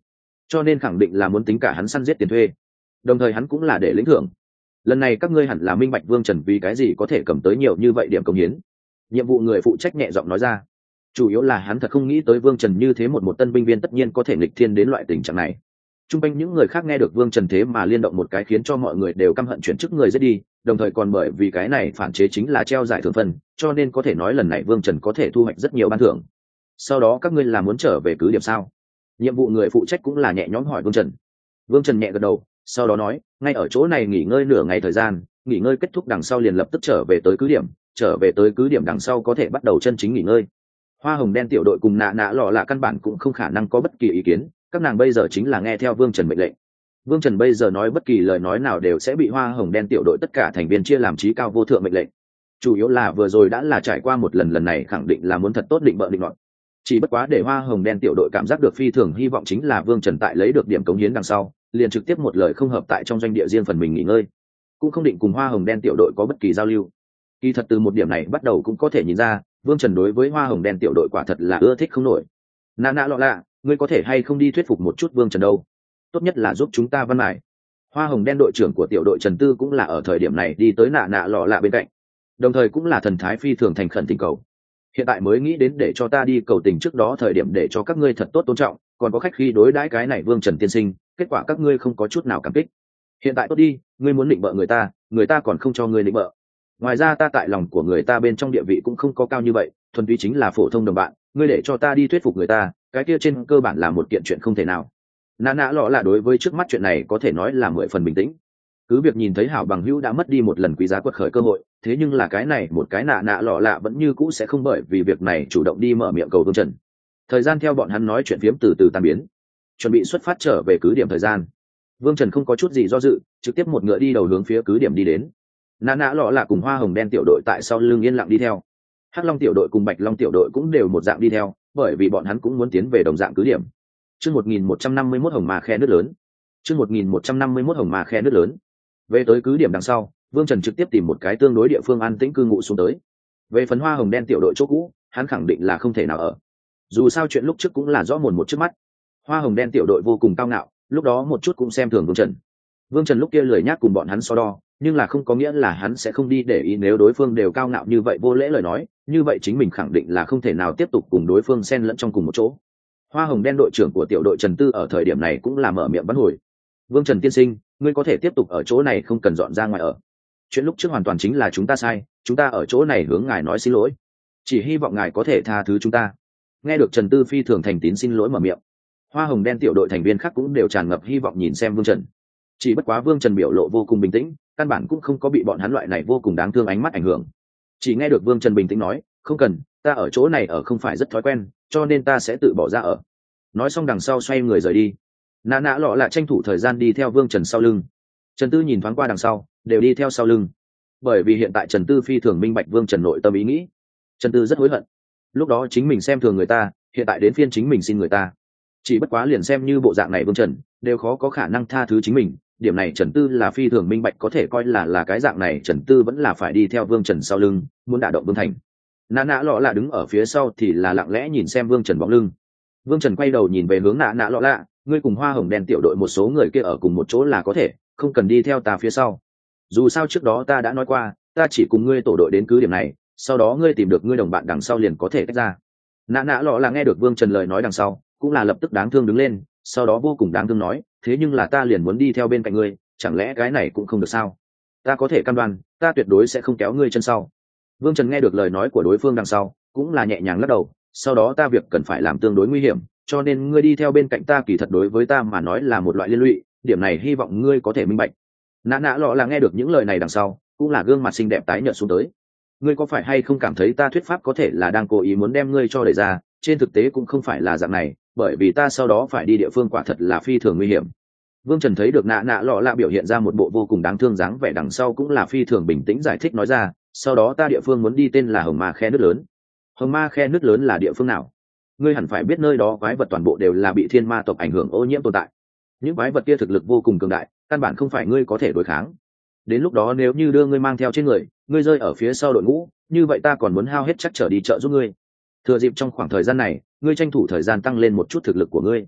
[SPEAKER 1] cho nên khẳng định là muốn tính cả hắn săn giết tiền thuê, đồng thời hắn cũng là để lĩnh thưởng. Lần này các ngươi hẳn là minh bạch Vương Trần vì cái gì có thể cầm tới nhiều như vậy điểm cống hiến. Nhiệm vụ người phụ trách nhẹ giọng nói ra. Chủ yếu là hắn thật không nghĩ tới Vương Trần như thế một tân binh viên tất nhiên có thể nghịch thiên đến loại tình trạng này. Trung quanh những người khác nghe được Vương Trần thế mà liên động một cái khiến cho mọi người đều căm hận chuyển chức người giết đi, đồng thời còn bởi vì cái này phản chế chính là treo giải thưởng phân, cho nên có thể nói lần này Vương Trần có thể thu hoạch rất nhiều ban thưởng. Sau đó các ngươi là muốn trở về cứ điểm sao? Nhiệm vụ người phụ trách cũng là nhẹ nhõm hỏi Vương Trần. Vương Trần nhẹ gật đầu, sau đó nói, ngay ở chỗ này nghỉ ngơi nửa ngày thời gian, nghỉ ngơi kết thúc đằng sau liền lập tức trở về tới cứ điểm, trở về tới cứ điểm đằng sau có thể bắt đầu chân chính nghỉ ngơi. Hoa hồng đen tiểu đội cùng nạ nạ lọ là căn bản cũng không khả năng có bất kỳ ý kiến, các nàng bây giờ chính là nghe theo Vương Trần mệnh lệnh. Vương Trần bây giờ nói bất kỳ lời nói nào đều sẽ bị hoa hồng đen tiểu đội tất cả thành viên chia làm chí cao vô thượng mệnh lệnh. Chủ yếu là vừa rồi đã là trải qua một lần này khẳng định là muốn thật tốt định bợ định ngọn. Chỉ bất quá để hoa hồng đen tiểu đội cảm giác được phi thường hy vọng chính là Vương Trần tại lấy được điểm cống hiến đằng sau, liền trực tiếp một lời không hợp tại trong doanh địa riêng phần mình nghỉ ngơi, cũng không định cùng hoa hồng đen tiểu đội có bất kỳ giao lưu. Kỳ thật từ một điểm này bắt đầu cũng có thể nhìn ra, Vương Trần đối với hoa hồng đen tiểu đội quả thật là ưa thích không nổi. Nạ nạ lọ lạ, ngươi có thể hay không đi thuyết phục một chút Vương Trần đâu? Tốt nhất là giúp chúng ta văn mải. Hoa hồng đen đội trưởng của tiểu đội Trần Tư cũng là ở thời điểm này đi tới nạ nạ lọ lạ bên cạnh, đồng thời cũng là thần thái phi thường thành khẩn tình cầu. Hiện tại mới nghĩ đến để cho ta đi cầu tình trước đó thời điểm để cho các ngươi thật tốt tôn trọng, còn có khách khi đối đãi cái này Vương Trần tiên sinh, kết quả các ngươi không có chút nào cảm kích. Hiện tại tốt đi, ngươi muốn định bợ người ta còn không cho ngươi định bợ. Ngoài ra ta tại lòng của người ta bên trong địa vị cũng không có cao như vậy, thuần túy chính là phổ thông đồng bạn, ngươi để cho ta đi thuyết phục người ta, cái kia trên cơ bản là một kiện chuyện không thể nào. Nạ nạ lọ là đối với trước mắt chuyện này có thể nói là 10 phần bình tĩnh. Cứ việc nhìn thấy hảo bằng hữu đã mất đi một lần quý giá quật khởi cơ hội, thế nhưng là cái này một cái nạ nạ lọ lạ vẫn như cũ sẽ không bởi vì việc này chủ động đi mở miệng cầu Vương Trần. Thời gian theo bọn hắn nói chuyện phiếm từ từ tan biến, chuẩn bị xuất phát trở về cứ điểm thời gian. Vương Trần không có chút gì do dự, trực tiếp một ngựa đi đầu hướng phía cứ điểm đi đến. Nạ nạ lọ lạ cùng hoa hồng đen tiểu đội tại sau lưng yên lặng đi theo. Hắc Long tiểu đội cùng Bạch Long tiểu đội cũng đều một dạng đi theo, bởi vì bọn hắn cũng muốn tiến về đồng dạng cứ điểm. Chương 1151 hồng mà khe nước lớn. Chương 1151 hồng mà khe nước lớn. Về tới cứ điểm đằng sau, Vương Trần trực tiếp tìm một cái tương đối địa phương an tĩnh cư ngụ xuống tới. Về phần hoa hồng đen tiểu đội chỗ cũ, hắn khẳng định là không thể nào ở. Dù sao chuyện lúc trước cũng là rõ mồn một trước mắt. Hoa hồng đen tiểu đội vô cùng cao ngạo, lúc đó một chút cũng xem thường Vương Trần. Vương Trần lúc kia lười nhác cùng bọn hắn so đo, nhưng là không có nghĩa là hắn sẽ không đi để ý nếu đối phương đều cao ngạo như vậy vô lễ lời nói, như vậy chính mình khẳng định là không thể nào tiếp tục cùng đối phương xen lẫn trong cùng một chỗ. Hoa hồng đen đội trưởng của tiểu đội Trần Tư ở thời điểm này cũng là mở miệng bắt hồi. Vương Trần tiên sinh, ngươi có thể tiếp tục ở chỗ này không cần dọn ra ngoài ở. Chuyện lúc trước hoàn toàn chính là chúng ta sai, chúng ta ở chỗ này hướng ngài nói xin lỗi. Chỉ hy vọng ngài có thể tha thứ chúng ta. Nghe được Trần Tư phi thường thành tín xin lỗi mở miệng. Hoa hồng đen tiểu đội thành viên khác cũng đều tràn ngập hy vọng nhìn xem Vương Trần. Chỉ bất quá Vương Trần biểu lộ vô cùng bình tĩnh, căn bản cũng không có bị bọn hắn loại này vô cùng đáng thương ánh mắt ảnh hưởng. Chỉ nghe được Vương Trần bình tĩnh nói, không cần, ta ở chỗ này ở không phải rất thói quen, cho nên ta sẽ tự bỏ ra ở. Nói xong đằng sau xoay người rời đi. Nạ nạ lọ là tranh thủ thời gian đi theo Vương Trần sau lưng. Trần Tư nhìn thoáng qua đằng sau, đều đi theo sau lưng. Bởi vì hiện tại Trần Tư phi thường minh bạch Vương Trần nội tâm ý nghĩ. Trần Tư rất hối hận. Lúc đó chính mình xem thường người ta, hiện tại đến phiên chính mình xin người ta. Chỉ bất quá liền xem như bộ dạng này Vương Trần, đều khó có khả năng tha thứ chính mình. Điểm này Trần Tư là phi thường minh bạch, có thể coi là cái dạng này Trần Tư vẫn là phải đi theo Vương Trần sau lưng, muốn đả động Vương Thành. Nạ nạ lọ là đứng ở phía sau thì là lặng lẽ nhìn xem Vương Trần bóng lưng. Vương Trần quay đầu nhìn về hướng nạ nạ lọ lạ, ngươi cùng hoa hồng đen tiểu đội một số người kia ở cùng một chỗ là có thể, không cần đi theo ta phía sau. Dù sao trước đó ta đã nói qua, ta chỉ cùng ngươi tổ đội đến cứ điểm này, sau đó ngươi tìm được ngươi đồng bạn đằng sau liền có thể tách ra. Nạ nạ lọ là nghe được Vương Trần lời nói đằng sau, cũng là lập tức đáng thương đứng lên, sau đó vô cùng đáng thương nói, thế nhưng là ta liền muốn đi theo bên cạnh ngươi, chẳng lẽ cái này cũng không được sao? Ta có thể cam đoan, ta tuyệt đối sẽ không kéo ngươi chân sau. Vương Trần nghe được lời nói của đối phương đằng sau, cũng là nhẹ nhàng lắc đầu, sau đó ta việc cần phải làm tương đối nguy hiểm, cho nên ngươi đi theo bên cạnh ta kỳ thật đối với ta mà nói là một loại liên lụy, điểm này hy vọng ngươi có thể minh bạch. Nạ nạ lọ là nghe được những lời này đằng sau, cũng là gương mặt xinh đẹp tái nhợt xuống tới. Ngươi có phải hay không cảm thấy ta thuyết pháp có thể là đang cố ý muốn đem ngươi cho đẩy ra, trên thực tế cũng không phải là dạng này, bởi vì ta sau đó phải đi địa phương quả thật là phi thường nguy hiểm. Vương Trần thấy được nạ nạ lọ lạ biểu hiện ra một bộ vô cùng đáng thương dáng vẻ đằng sau cũng là phi thường bình tĩnh giải thích nói ra, sau đó ta địa phương muốn đi tên là Hồng Ma Khe Nước Lớn. Hồng Ma Khe Nước Lớn là địa phương nào? Ngươi hẳn phải biết nơi đó quái vật toàn bộ đều là bị thiên ma tộc ảnh hưởng ô nhiễm tồn tại. Những quái vật kia thực lực vô cùng cường đại, căn bản không phải ngươi có thể đối kháng. Đến lúc đó nếu như đưa ngươi mang theo trên người, ngươi rơi ở phía sau đội ngũ, như vậy ta còn muốn hao hết chắc trở đi trợ giúp ngươi. Thừa dịp trong khoảng thời gian này, ngươi tranh thủ thời gian tăng lên một chút thực lực của ngươi.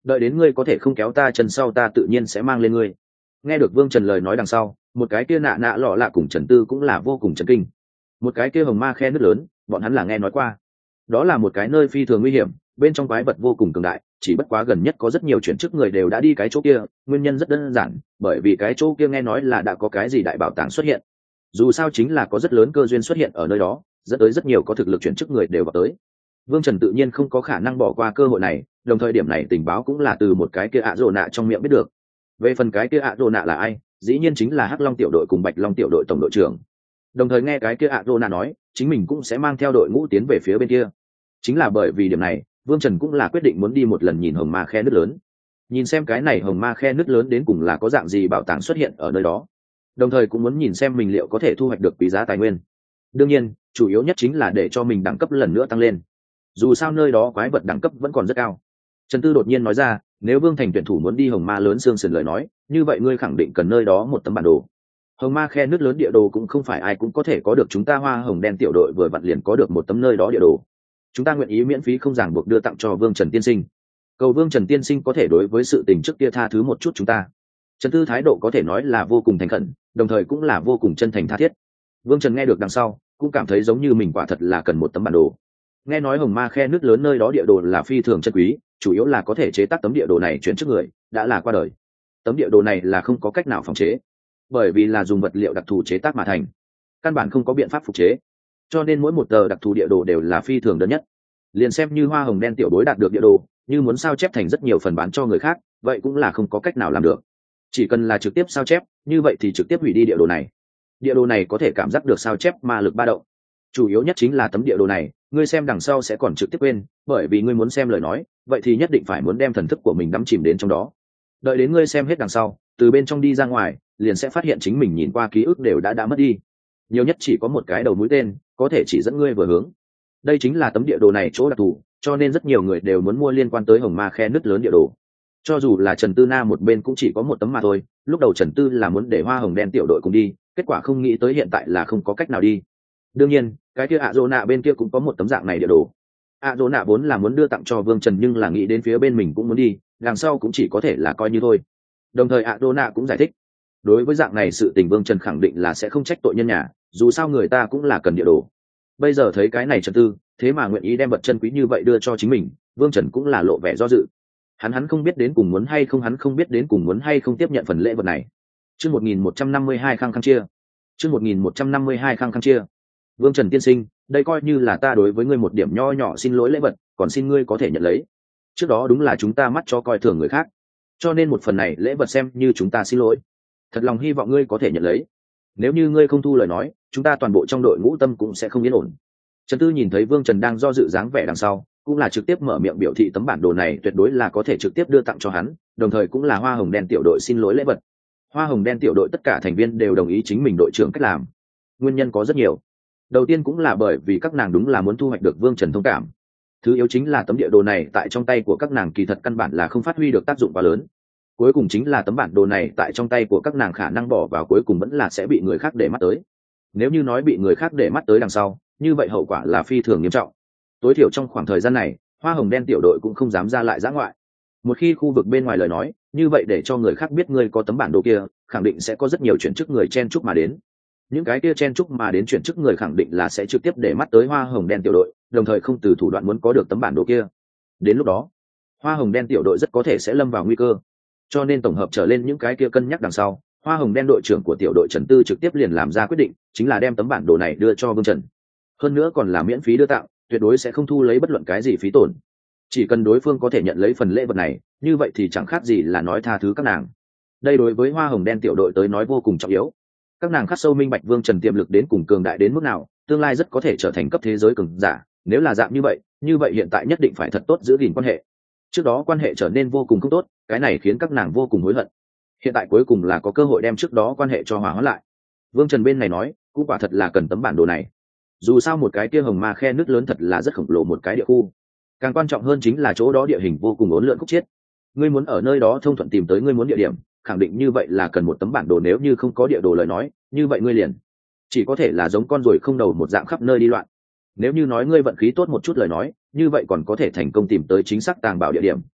[SPEAKER 1] đợi đến ngươi có thể không kéo ta chân sau ta tự nhiên sẽ mang lên ngươi. Nghe được Vương Trần lời nói đằng sau, một cái kia nạ nạ lọ lạ cùng Trần Tư cũng là vô cùng chấn kinh. Một cái kia hồng ma khe nước lớn, bọn hắn là nghe nói qua. Đó là một cái nơi phi thường nguy hiểm, bên trong quái vật vô cùng cường đại, chỉ bất quá gần nhất có rất nhiều chuyển chức người đều đã đi cái chỗ kia, nguyên nhân rất đơn giản, bởi vì cái chỗ kia nghe nói là đã có cái gì đại bảo tàng xuất hiện. Dù sao chính là có rất lớn cơ duyên xuất hiện ở nơi đó, dẫn tới rất nhiều có thực lực chuyển chức người đều vào tới. Vương Trần tự nhiên không có khả năng bỏ qua cơ hội này, đồng thời điểm này tình báo cũng là từ một cái kia ạ rồ nạ trong miệng biết được. Về phần cái kia ạ rồ nạ là ai, dĩ nhiên chính là Hắc Long tiểu đội cùng Bạch Long tiểu đội tổng đội trưởng. Đồng thời nghe cái kia ạ rồ nạ nói, chính mình cũng sẽ mang theo đội ngũ tiến về phía bên kia. Chính là bởi vì điểm này, Vương Trần cũng là quyết định muốn đi một lần nhìn hồng ma khe nứt lớn, nhìn xem cái này hồng ma khe nứt lớn đến cùng là có dạng gì bảo tàng xuất hiện ở nơi đó, đồng thời cũng muốn nhìn xem mình liệu có thể thu hoạch được quý giá tài nguyên. Đương nhiên chủ yếu nhất chính là để cho mình đẳng cấp lần nữa tăng lên, dù sao nơi đó quái vật đẳng cấp vẫn còn rất cao. Trần Tư đột nhiên nói ra, nếu Vương Thành tuyển thủ muốn đi hồng ma lớn xương sườn lời nói, như vậy ngươi khẳng định cần nơi đó một tấm bản đồ. Hồng ma khe nứt lớn địa đồ cũng không phải ai cũng có thể có được, chúng ta Hoa Hồng Đen tiểu đội vừa vặn liền có được một tấm nơi đó địa đồ, chúng ta nguyện ý miễn phí không ràng buộc đưa tặng cho Vương Trần tiên sinh, cầu Vương Trần tiên sinh có thể đối với sự tình trước kia tha thứ một chút chúng ta. Trần Tư thái độ có thể nói là vô cùng thành khẩn, đồng thời cũng là vô cùng chân thành tha thiết. Vương Trần nghe được đằng sau cũng cảm thấy giống như mình quả thật là cần một tấm bản đồ. Nghe nói hồng ma khe nước lớn nơi đó địa đồ là phi thường chân quý, chủ yếu là có thể chế tác tấm địa đồ này chuyển trước người đã là qua đời. Tấm địa đồ này là không có cách nào phòng chế, bởi vì là dùng vật liệu đặc thù chế tác mà thành, căn bản không có biện pháp phục chế, cho nên mỗi một tờ đặc thù địa đồ đều là phi thường đơn nhất. Liền xem như Hoa Hồng Đen tiểu bối đạt được địa đồ, như muốn sao chép thành rất nhiều phần bán cho người khác, vậy cũng là không có cách nào làm được. Chỉ cần là trực tiếp sao chép, như vậy thì trực tiếp hủy đi địa đồ này. Địa đồ này có thể cảm giác được sao chép ma lực ba động. Chủ yếu nhất chính là tấm địa đồ này, ngươi xem đằng sau sẽ còn trực tiếp quên, bởi vì ngươi muốn xem lời nói, vậy thì nhất định phải muốn đem thần thức của mình đắm chìm đến trong đó. Đợi đến ngươi xem hết đằng sau, từ bên trong đi ra ngoài, liền sẽ phát hiện chính mình nhìn qua ký ức đều đã mất đi. Nhiều nhất chỉ có một cái đầu mũi tên, có thể chỉ dẫn ngươi vừa hướng. Đây chính là tấm địa đồ này chỗ đặc thù, cho nên rất nhiều người đều muốn mua liên quan tới hồng ma khe nứt lớn địa đồ. Cho dù là Trần Tư Na một bên cũng chỉ có một tấm mà thôi, lúc đầu Trần Tư là muốn để Hoa Hồng Đen tiểu đội cùng đi, kết quả không nghĩ tới hiện tại là không có cách nào đi. Đương nhiên cái kia ạ dỗ nạ bên kia cũng có một tấm dạng này địa đồ. ạ dỗ nạ vốn là muốn đưa tặng cho Vương Trần, nhưng là nghĩ đến phía bên mình cũng muốn đi, đằng sau cũng chỉ có thể là coi như thôi. Đồng thời ạ dỗ nạ cũng giải thích, đối với dạng này sự tình Vương Trần khẳng định là sẽ không trách tội nhân nhà, dù sao người ta cũng là cần địa đồ. Bây giờ thấy cái này Trần Tư thế mà nguyện ý đem vật chân quý như vậy đưa cho chính mình, Vương Trần cũng là lộ vẻ do dự. Hắn không biết đến cùng muốn hay không, hắn không biết đến cùng muốn hay không tiếp nhận phần lễ vật này. Chương 1152 khăng khăng chia. Chương 1152 khăng khăng chia. Vương Trần tiên sinh, đây coi như là ta đối với ngươi một điểm nho nhỏ xin lỗi lễ vật, còn xin ngươi có thể nhận lấy. Trước đó đúng là chúng ta mắt cho coi thường người khác, cho nên một phần này lễ vật xem như chúng ta xin lỗi. Thật lòng hy vọng ngươi có thể nhận lấy. Nếu như ngươi không thu lời nói, chúng ta toàn bộ trong đội ngũ tâm cũng sẽ không yên ổn. Trần Tư nhìn thấy Vương Trần đang do dự dáng vẻ đằng sau, cũng là trực tiếp mở miệng biểu thị tấm bản đồ này tuyệt đối là có thể trực tiếp đưa tặng cho hắn, đồng thời cũng là Hoa Hồng Đen tiểu đội xin lỗi lễ vật. Hoa Hồng Đen tiểu đội tất cả thành viên đều đồng ý chính mình đội trưởng cách làm. Nguyên nhân có rất nhiều. Đầu tiên cũng là bởi vì các nàng đúng là muốn thu hoạch được Vương Trần thông cảm. Thứ yếu chính là tấm địa đồ này tại trong tay của các nàng kỳ thật căn bản là không phát huy được tác dụng quá lớn. Cuối cùng chính là tấm bản đồ này tại trong tay của các nàng khả năng bỏ vào cuối cùng vẫn là sẽ bị người khác để mắt tới. Nếu như nói bị người khác để mắt tới đằng sau, như vậy hậu quả là phi thường nghiêm trọng. Tối thiểu trong khoảng thời gian này, Hoa Hồng Đen tiểu đội cũng không dám ra lại dã ngoại. Một khi khu vực bên ngoài lời nói, như vậy để cho người khác biết ngươi có tấm bản đồ kia, khẳng định sẽ có rất nhiều chuyển chức người chen chúc mà đến. Những cái kia chen chúc mà đến chuyển chức người khẳng định là sẽ trực tiếp để mắt tới Hoa Hồng Đen tiểu đội, đồng thời không từ thủ đoạn muốn có được tấm bản đồ kia. Đến lúc đó, Hoa Hồng Đen tiểu đội rất có thể sẽ lâm vào nguy cơ. Cho nên tổng hợp trở lên những cái kia cân nhắc đằng sau, Hoa Hồng Đen đội trưởng của tiểu đội Trần Tư trực tiếp liền làm ra quyết định, chính là đem tấm bản đồ này đưa cho Vương Trần. Hơn nữa còn là miễn phí đưa tặng, tuyệt đối sẽ không thu lấy bất luận cái gì phí tổn. Chỉ cần đối phương có thể nhận lấy phần lễ vật này, như vậy thì chẳng khác gì là nói tha thứ các nàng. Đây đối với Hoa Hồng Đen tiểu đội tới nói vô cùng trọng yếu. Các nàng khắc sâu minh bạch Vương Trần tiềm lực đến cùng cường đại đến mức nào, tương lai rất có thể trở thành cấp thế giới cường giả. Nếu là dạng như vậy hiện tại nhất định phải thật tốt giữ gìn quan hệ. Trước đó quan hệ trở nên vô cùng không tốt, cái này khiến các nàng vô cùng hối hận. Hiện tại cuối cùng là có cơ hội đem trước đó quan hệ cho hòa hóa lại. Vương Trần bên này nói, cũng quả thật là cần tấm bản đồ này. Dù sao một cái kia hồng ma khe nước lớn thật là rất khổng lồ một cái địa khu. Càng quan trọng hơn chính là chỗ đó địa hình vô cùng uốn lượn khúc chiết. Ngươi muốn ở nơi đó thông thuận tìm tới ngươi muốn địa điểm, khẳng định như vậy là cần một tấm bản đồ, nếu như không có địa đồ lời nói, như vậy ngươi liền chỉ có thể là giống con ruồi không đầu một dạng khắp nơi đi loạn. Nếu như nói ngươi vận khí tốt một chút lời nói, như vậy còn có thể thành công tìm tới chính xác tàng bảo địa điểm,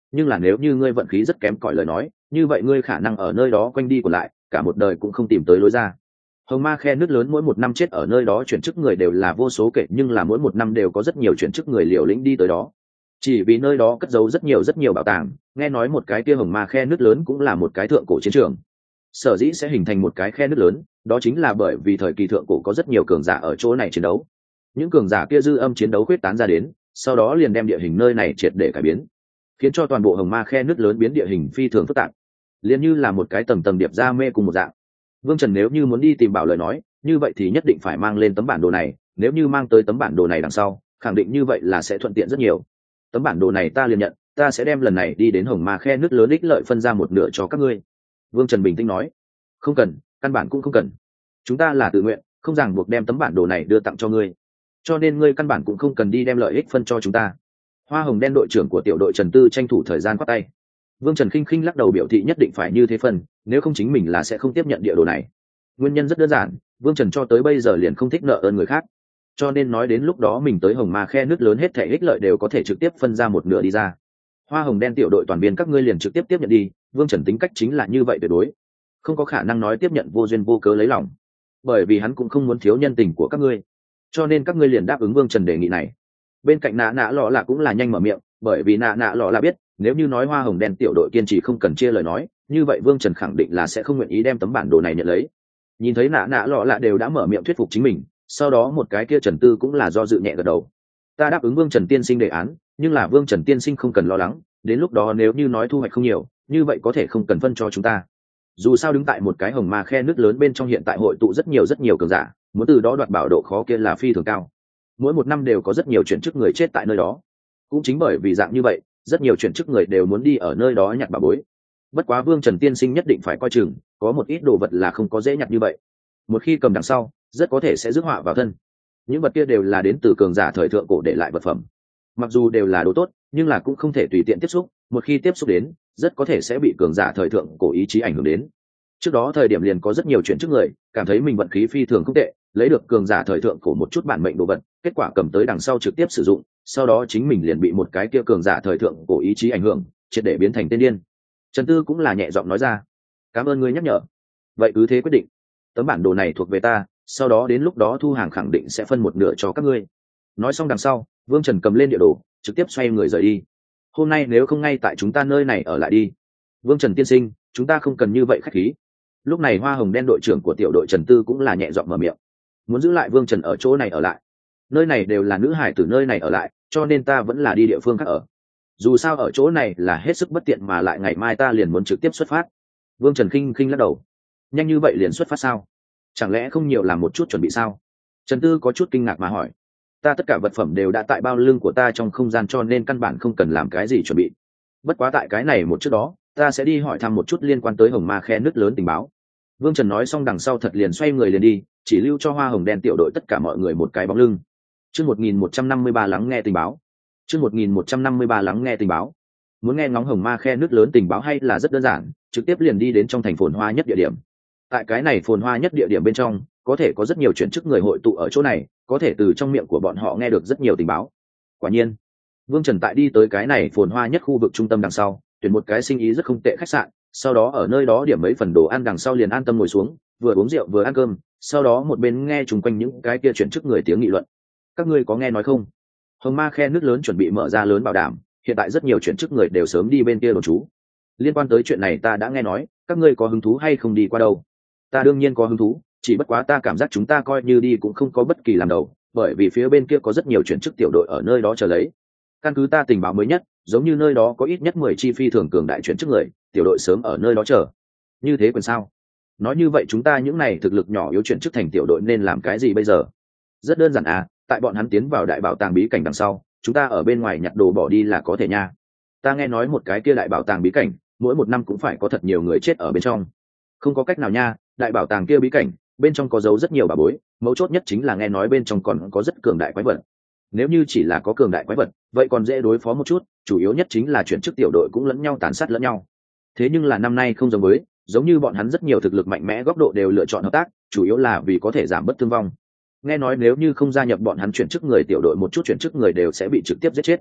[SPEAKER 1] nhưng là nếu như ngươi vận khí rất kém cỏi lời nói, như vậy ngươi khả năng ở nơi đó quanh đi còn lại cả một đời cũng không tìm tới lối ra. Hồng Ma khe nước lớn mỗi một năm chết ở nơi đó chuyển chức người đều là vô số kể, nhưng là mỗi một năm đều có rất nhiều chuyển chức người liều lĩnh đi tới đó, chỉ vì nơi đó cất giấu rất nhiều bảo tàng. Nghe nói một cái kia Hồng Ma khe nước lớn cũng là một cái thượng cổ chiến trường. Sở dĩ sẽ hình thành một cái khe nước lớn, đó chính là bởi vì thời kỳ thượng cổ có rất nhiều cường giả ở chỗ này chiến đấu. Những cường giả kia dư âm chiến đấu khuyết tán ra đến, sau đó liền đem địa hình nơi này triệt để cải biến, khiến cho toàn bộ Hồng Ma khe nước lớn biến địa hình phi thường phức tạp, liền như là một cái tầng tầng điệp ra mê cùng một dạng. Vương Trần nếu như muốn đi tìm bảo lời nói, như vậy thì nhất định phải mang lên tấm bản đồ này, nếu như mang tới tấm bản đồ này đằng sau, khẳng định như vậy là sẽ thuận tiện rất nhiều. Tấm bản đồ này ta liền nhận, ta sẽ đem lần này đi đến Hồng Ma khe nước lớn ích lợi phân ra một nửa cho các ngươi. Vương Trần bình tĩnh nói. Không cần, căn bản cũng không cần. Chúng ta là tự nguyện, không ràng buộc đem tấm bản đồ này đưa tặng cho ngươi, cho nên ngươi căn bản cũng không cần đi đem lợi ích phân cho chúng ta. Hoa hồng đen đội trưởng của tiểu đội Trần Tư tranh thủ thời gian quát tay. Vương Trần khinh khinh lắc đầu biểu thị nhất định phải như thế phần, nếu không chính mình là sẽ không tiếp nhận địa đồ này. Nguyên nhân rất đơn giản, Vương Trần cho tới bây giờ liền không thích nợ ơn người khác, cho nên nói đến lúc đó mình tới Hồng Ma khe nước lớn hết thể ích lợi đều có thể trực tiếp phân ra một nửa đi ra. Hoa hồng đen tiểu đội toàn viên các ngươi liền trực tiếp tiếp nhận đi, Vương Trần tính cách chính là như vậy tuyệt đối, không có khả năng nói tiếp nhận vô duyên vô cớ lấy lòng, bởi vì hắn cũng không muốn thiếu nhân tình của các ngươi, cho nên các ngươi liền đáp ứng Vương Trần đề nghị này. Bên cạnh nạ nạ lọ là cũng là nhanh mở miệng, bởi vì nạ nạ lọ là biết nếu như nói hoa hồng đen tiểu đội kiên trì không cần chia lời nói, như vậy Vương Trần khẳng định là sẽ không nguyện ý đem tấm bản đồ này nhận lấy. Nhìn thấy nạ nạ lọ là đều đã mở miệng thuyết phục chính mình, sau đó một cái kia Trần Tư cũng là do dự nhẹ gật đầu. Ta đáp ứng Vương Trần tiên sinh đề án, nhưng là Vương Trần tiên sinh không cần lo lắng, đến lúc đó nếu như nói thu hoạch không nhiều, như vậy có thể không cần phân cho chúng ta. Dù sao đứng tại một cái Hồng Ma khe nước lớn bên trong hiện tại hội tụ rất nhiều cường giả, muốn từ đó đoạt bảo độ khó kia là phi thường cao. Mỗi một năm đều có rất nhiều chuyển chức người chết tại nơi đó, cũng chính bởi vì dạng như vậy, rất nhiều chuyển chức người đều muốn đi ở nơi đó nhặt bảo bối. Bất quá Vương Trần tiên sinh nhất định phải coi chừng, có một ít đồ vật là không có dễ nhặt như vậy, một khi cầm đằng sau rất có thể sẽ rước họa vào thân. Những vật kia đều là đến từ cường giả thời thượng cổ để lại vật phẩm, mặc dù đều là đồ tốt, nhưng là cũng không thể tùy tiện tiếp xúc, một khi tiếp xúc đến rất có thể sẽ bị cường giả thời thượng cổ ý chí ảnh hưởng đến. Trước đó thời điểm liền có rất nhiều chuyển chức người cảm thấy mình vận khí phi thường không tệ, lấy được cường giả thời thượng cổ một chút bản mệnh đồ vật, kết quả cầm tới đằng sau trực tiếp sử dụng, sau đó chính mình liền bị một cái kia cường giả thời thượng cổ ý chí ảnh hưởng, triệt để biến thành tên điên. Trần Tư cũng là nhẹ giọng nói ra. Cảm ơn ngươi nhắc nhở, vậy cứ thế quyết định, tấm bản đồ này thuộc về ta, sau đó đến lúc đó thu hàng khẳng định sẽ phân một nửa cho các ngươi. Nói xong đằng sau, Vương Trần cầm lên địa đồ trực tiếp xoay người rời đi. Hôm nay nếu không ngay tại chúng ta nơi này ở lại đi, Vương Trần tiên sinh, chúng ta không cần như vậy khách khí. Lúc này hoa hồng đen đội trưởng của tiểu đội Trần Tư cũng là nhẹ giọng mở miệng, muốn giữ lại Vương Trần ở chỗ này ở lại. Nơi này đều là nữ hải tử nơi này ở lại, cho nên ta vẫn là đi địa phương khác ở, dù sao ở chỗ này là hết sức bất tiện, mà lại ngày mai ta liền muốn trực tiếp xuất phát. Vương Trần khinh khinh lắc đầu. Nhanh như vậy liền xuất phát sao? Chẳng lẽ không nhiều làm một chút chuẩn bị sao? Trần Tư có chút kinh ngạc mà hỏi. Ta tất cả vật phẩm đều đã tại bao lưng của ta trong không gian, cho nên căn bản không cần làm cái gì chuẩn bị. Bất quá tại cái này một trước đó, ta sẽ đi hỏi thăm một chút liên quan tới Hồng Ma khe nước lớn tình báo. Vương Trần nói xong đằng sau thật liền xoay người liền đi, chỉ lưu cho hoa hồng đen tiểu đội tất cả mọi người một cái bóng lưng. Chương 1153 lắng nghe tình báo. Chương 1153 lắng nghe tình báo. Muốn nghe ngóng Hồng Ma khe nước lớn tình báo hay là rất đơn giản, trực tiếp liền đi đến trong thành phồn hoa nhất địa điểm. Tại cái này phồn hoa nhất địa điểm bên trong, có thể có rất nhiều chuyển chức người hội tụ ở chỗ này, có thể từ trong miệng của bọn họ nghe được rất nhiều tình báo. Quả nhiên, Vương Trần tại đi tới cái này phồn hoa nhất khu vực trung tâm đằng sau, tuyển một cái sinh ý rất không tệ khách sạn, sau đó ở nơi đó điểm mấy phần đồ ăn đằng sau liền an tâm ngồi xuống, vừa uống rượu vừa ăn cơm, sau đó một bên nghe chung quanh những cái kia chuyển chức người tiếng nghị luận. Các ngươi có nghe nói không? Hồng Ma khe nước lớn chuẩn bị mở ra lớn bảo đảm, hiện tại rất nhiều chuyển chức người đều sớm đi bên kia đồn trú. Liên quan tới chuyện này ta đã nghe nói, các ngươi có hứng thú hay không đi qua đâu? Ta đương nhiên có hứng thú, chỉ bất quá ta cảm giác chúng ta coi như đi cũng không có bất kỳ làm đầu, bởi vì phía bên kia có rất nhiều chuyển chức tiểu đội ở nơi đó chờ lấy. Căn cứ ta tình báo mới nhất, giống như nơi đó có ít nhất 10 chi phi thường cường đại chuyển chức người, tiểu đội sớm ở nơi đó chờ. Như thế quyền sao? Nói như vậy chúng ta những này thực lực nhỏ yếu chuyển chức thành tiểu đội nên làm cái gì bây giờ? Rất đơn giản à, tại bọn hắn tiến vào đại bảo tàng bí cảnh đằng sau, chúng ta ở bên ngoài nhặt đồ bỏ đi là có thể nha. Ta nghe nói một cái kia đại bảo tàng bí cảnh, mỗi một năm cũng phải có thật nhiều người chết ở bên trong. Không có cách nào nha, đại bảo tàng kia bí cảnh, bên trong có giấu rất nhiều bảo bối, mấu chốt nhất chính là nghe nói bên trong còn có rất cường đại quái vật. Nếu như chỉ là có cường đại quái vật, vậy còn dễ đối phó một chút, chủ yếu nhất chính là chuyển chức tiểu đội cũng lẫn nhau tàn sát lẫn nhau. Thế nhưng là năm nay không giống với, giống như bọn hắn rất nhiều thực lực mạnh mẽ góc độ đều lựa chọn hợp tác, chủ yếu là vì có thể giảm bớt thương vong. Nghe nói nếu như không gia nhập bọn hắn chuyển chức người tiểu đội, một chút chuyển chức người đều sẽ bị trực tiếp giết chết.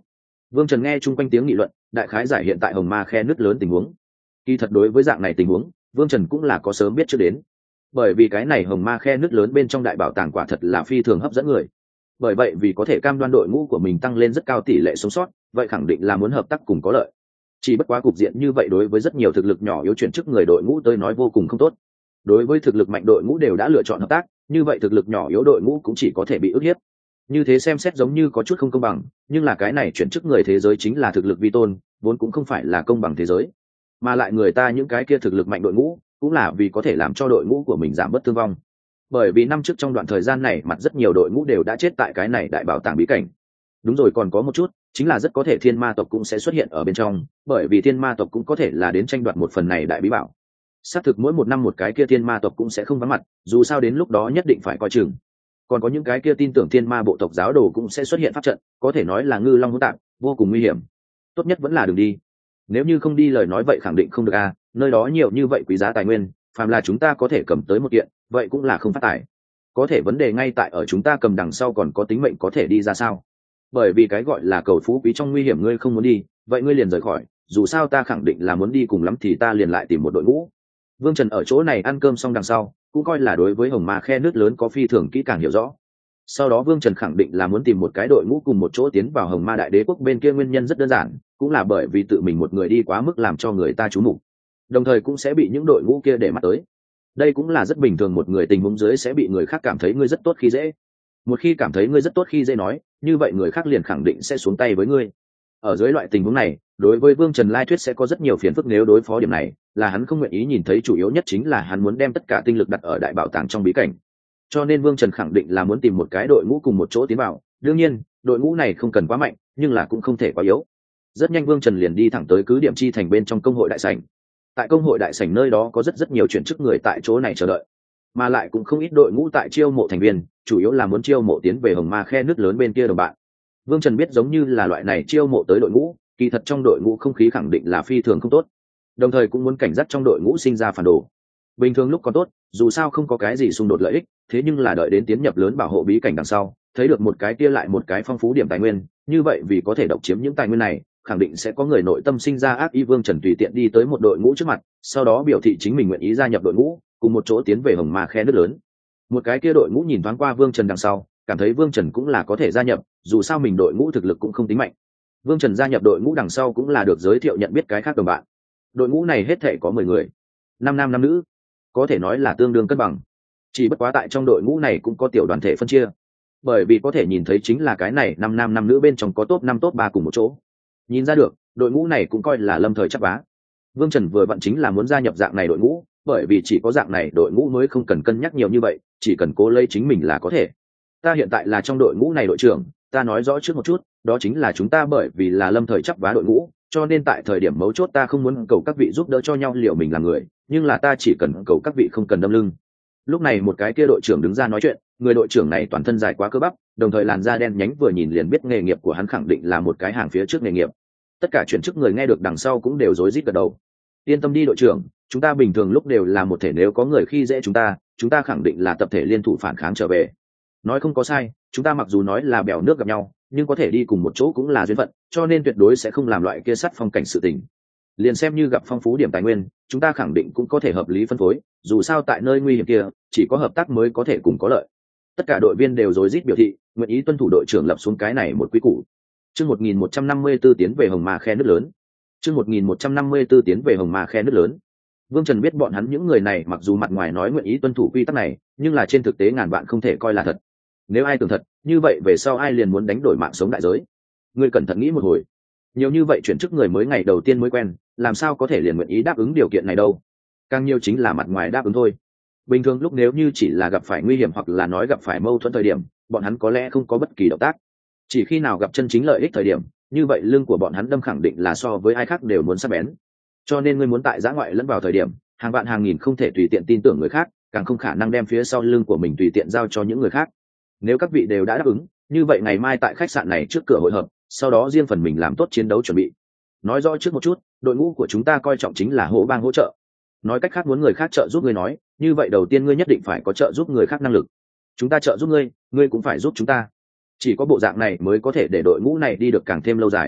[SPEAKER 1] Vương Trần nghe chung quanh tiếng nghị luận, đại khái giải hiện tại hồng ma khe nứt lớn tình huống. Kỳ thật đối với dạng này tình huống, Vương Trần cũng là có sớm biết trước đến. Bởi vì cái này hồng ma khe nứt lớn bên trong đại bảo tàng quả thật là phi thường hấp dẫn người. Bởi vậy vì có thể cam đoan đội ngũ của mình tăng lên rất cao tỷ lệ sống sót, vậy khẳng định là muốn hợp tác cùng có lợi. Chỉ bất quá cục diện như vậy đối với rất nhiều thực lực nhỏ yếu chuyển chức người đội ngũ tới nói vô cùng không tốt. Đối với thực lực mạnh đội ngũ đều đã lựa chọn hợp tác, như vậy thực lực nhỏ yếu đội ngũ cũng chỉ có thể bị ức hiếp. Như thế xem xét giống như có chút không công bằng, nhưng là cái này chuyển chức người thế giới chính là thực lực vi tôn, vốn cũng không phải là công bằng thế giới. Mà lại người ta những cái kia thực lực mạnh đội ngũ, cũng là vì có thể làm cho đội ngũ của mình giảm bớt thương vong. Bởi vì năm trước trong đoạn thời gian này mặt rất nhiều đội ngũ đều đã chết tại cái này đại bảo tàng bí cảnh. Đúng rồi, còn có một chút, chính là rất có thể thiên ma tộc cũng sẽ xuất hiện ở bên trong, bởi vì thiên ma tộc cũng có thể là đến tranh đoạt một phần này đại bí bảo. Xác thực mỗi một năm một cái kia thiên ma tộc cũng sẽ không vắng mặt, dù sao đến lúc đó nhất định phải coi chừng. Còn có những cái kia tin tưởng thiên ma bộ tộc giáo đồ cũng sẽ xuất hiện pháp trận, có thể nói là ngư long hỗn tạp, vô cùng nguy hiểm. Tốt nhất vẫn là đừng đi. Nếu như không đi lời nói vậy khẳng định không được a, nơi đó nhiều như vậy quý giá tài nguyên, phàm là chúng ta có thể cầm tới một kiện, vậy cũng là không phát tài. Có thể vấn đề ngay tại ở chúng ta cầm đằng sau còn có tính mệnh có thể đi ra sao? Bởi vì cái gọi là cầu phú quý trong nguy hiểm, ngươi không muốn đi, vậy ngươi liền rời khỏi, dù sao ta khẳng định là muốn đi, cùng lắm thì ta liền lại tìm một đội ngũ. Vương Trần ở chỗ này ăn cơm xong đằng sau, cũng coi là đối với hồng ma khe nước lớn có phi thường kỹ càng hiểu rõ. Sau đó Vương Trần khẳng định là muốn tìm một cái đội ngũ cùng một chỗ tiến vào hồng ma đại đế quốc bên kia, nguyên nhân rất đơn giản, cũng là bởi vì tự mình một người đi quá mức làm cho người ta chú mục, đồng thời cũng sẽ bị những đội ngũ kia để mắt tới. Đây cũng là rất bình thường, một người tình huống dưới sẽ bị người khác cảm thấy ngươi rất tốt khi dễ. Một khi cảm thấy ngươi rất tốt khi dễ nói, như vậy người khác liền khẳng định sẽ xuống tay với ngươi. Ở dưới loại tình huống này, đối với Vương Trần lai thuyết sẽ có rất nhiều phiền phức, nếu đối phó điểm này là hắn không nguyện ý nhìn thấy, chủ yếu nhất chính là hắn muốn đem tất cả tinh lực đặt ở đại bảo tàng trong bí cảnh. Cho nên Vương Trần khẳng định là muốn tìm một cái đội ngũ cùng một chỗ tiến vào, đương nhiên đội ngũ này không cần quá mạnh, nhưng là cũng không thể quá yếu. Rất nhanh Vương Trần liền đi thẳng tới cứ điểm chi thành bên trong công hội đại sảnh. Tại công hội đại sảnh nơi đó có rất nhiều chuyển chức người tại chỗ này chờ đợi, mà lại cũng không ít đội ngũ tại chiêu mộ thành viên, chủ yếu là muốn chiêu mộ tiến về hồng ma khe nước lớn bên kia đồng bạn. Vương Trần biết giống như là loại này chiêu mộ tới đội ngũ, kỳ thật trong đội ngũ không khí khẳng định là phi thường không tốt, đồng thời cũng muốn cảnh giác trong đội ngũ sinh ra phản đồ. Bình thường lúc còn tốt, dù sao không có cái gì xung đột lợi ích, thế nhưng là đợi đến tiến nhập lớn bảo hộ bí cảnh đằng sau, thấy được một cái kia lại một cái phong phú điểm tài nguyên, như vậy vì có thể độc chiếm những tài nguyên này, khẳng định sẽ có người nội tâm sinh ra ác ý. Vương Trần tùy tiện đi tới một đội ngũ trước mặt, sau đó biểu thị chính mình nguyện ý gia nhập đội ngũ, cùng một chỗ tiến về hồng ma khe nước lớn. Một cái kia đội ngũ nhìn thoáng qua Vương Trần đằng sau, cảm thấy Vương Trần cũng là có thể gia nhập, dù sao mình đội ngũ thực lực cũng không tính mạnh. Vương Trần gia nhập đội ngũ đằng sau cũng là được giới thiệu nhận biết cái khác đồng bạn. Đội ngũ này hết thể có 10 người, 5 nam 5 nữ, có thể nói là tương đương cân bằng. Chỉ bất quá tại trong đội ngũ này cũng có tiểu đoàn thể phân chia, bởi vì có thể nhìn thấy chính là cái này 5 nam 5 nữ bên trong có top 5 top 3 cùng một chỗ. Nhìn ra được, đội ngũ này cũng coi là lâm thời chắc vá. Vương Trần vừa vặn chính là muốn gia nhập dạng này đội ngũ, bởi vì chỉ có dạng này đội ngũ mới không cần cân nhắc nhiều như vậy, chỉ cần cố lấy chính mình là có thể. Ta hiện tại là trong đội ngũ này đội trưởng, ta nói rõ trước một chút, đó chính là chúng ta bởi vì là lâm thời chắc vá đội ngũ, cho nên tại thời điểm mấu chốt ta không muốn cầu các vị giúp đỡ cho nhau liệu mình là người, nhưng là ta chỉ cần cầu các vị không cần đâm lưng. Lúc này một cái kia đội trưởng đứng ra nói chuyện, người đội trưởng này toàn thân dài quá cơ bắp, đồng thời làn da đen nhánh, vừa nhìn liền biết nghề nghiệp của hắn khẳng định là một cái hàng phía trước nghề nghiệp. Tất cả chuyển chức người nghe được đằng sau cũng đều rối rít gật đầu. Yên tâm đi đội trưởng, chúng ta bình thường lúc đều là một thể, nếu có người khi dễ chúng ta khẳng định là tập thể liên thủ phản kháng trở về. Nói không có sai, chúng ta mặc dù nói là bèo nước gặp nhau, nhưng có thể đi cùng một chỗ cũng là duyên phận, cho nên tuyệt đối sẽ không làm loại kia sắt phong cảnh sự tình. Liền xem như gặp phong phú điểm tài nguyên, chúng ta khẳng định cũng có thể hợp lý phân phối, dù sao tại nơi nguy hiểm kia, chỉ có hợp tác mới có thể cùng có lợi. Tất cả đội viên đều rối rít biểu thị nguyện ý tuân thủ đội trưởng lập xuống cái này một quy củ. Chương 1154 tiến về hồng ma khe nước lớn. Chương 1154 tiến về hồng ma khe nước lớn. Vương Trần biết bọn hắn những người này mặc dù mặt ngoài nói nguyện ý tuân thủ quy tắc này, nhưng là trên thực tế ngàn vạn không thể coi là thật. Nếu ai tưởng thật, như vậy về sau ai liền muốn đánh đổi mạng sống đại giới. Ngươi cẩn thận nghĩ một hồi, nhiều như vậy chuyển chức người mới ngày đầu tiên mới quen, làm sao có thể liền nguyện ý đáp ứng điều kiện này đâu? Càng nhiều chính là mặt ngoài đáp ứng thôi. Bình thường lúc nếu như chỉ là gặp phải nguy hiểm hoặc là nói gặp phải mâu thuẫn thời điểm, bọn hắn có lẽ không có bất kỳ động tác. Chỉ khi nào gặp chân chính lợi ích thời điểm, như vậy lưng của bọn hắn đâm khẳng định là so với ai khác đều muốn sắc bén. Cho nên ngươi muốn tại giã ngoại lẫn vào thời điểm, hàng vạn hàng nghìn không thể tùy tiện tin tưởng người khác, càng không khả năng đem phía sau lưng của mình tùy tiện giao cho những người khác. Nếu các vị đều đã đáp ứng, như vậy ngày mai tại khách sạn này trước cửa hội hợp, sau đó riêng phần mình làm tốt chiến đấu chuẩn bị. Nói rõ trước một chút, đội ngũ của chúng ta coi trọng chính là hỗ bang hỗ trợ. Nói cách khác, muốn người khác trợ giúp ngươi nói, như vậy đầu tiên ngươi nhất định phải có trợ giúp người khác năng lực. Chúng ta trợ giúp ngươi, ngươi cũng phải giúp chúng ta. Chỉ có bộ dạng này mới có thể để đội ngũ này đi được càng thêm lâu dài.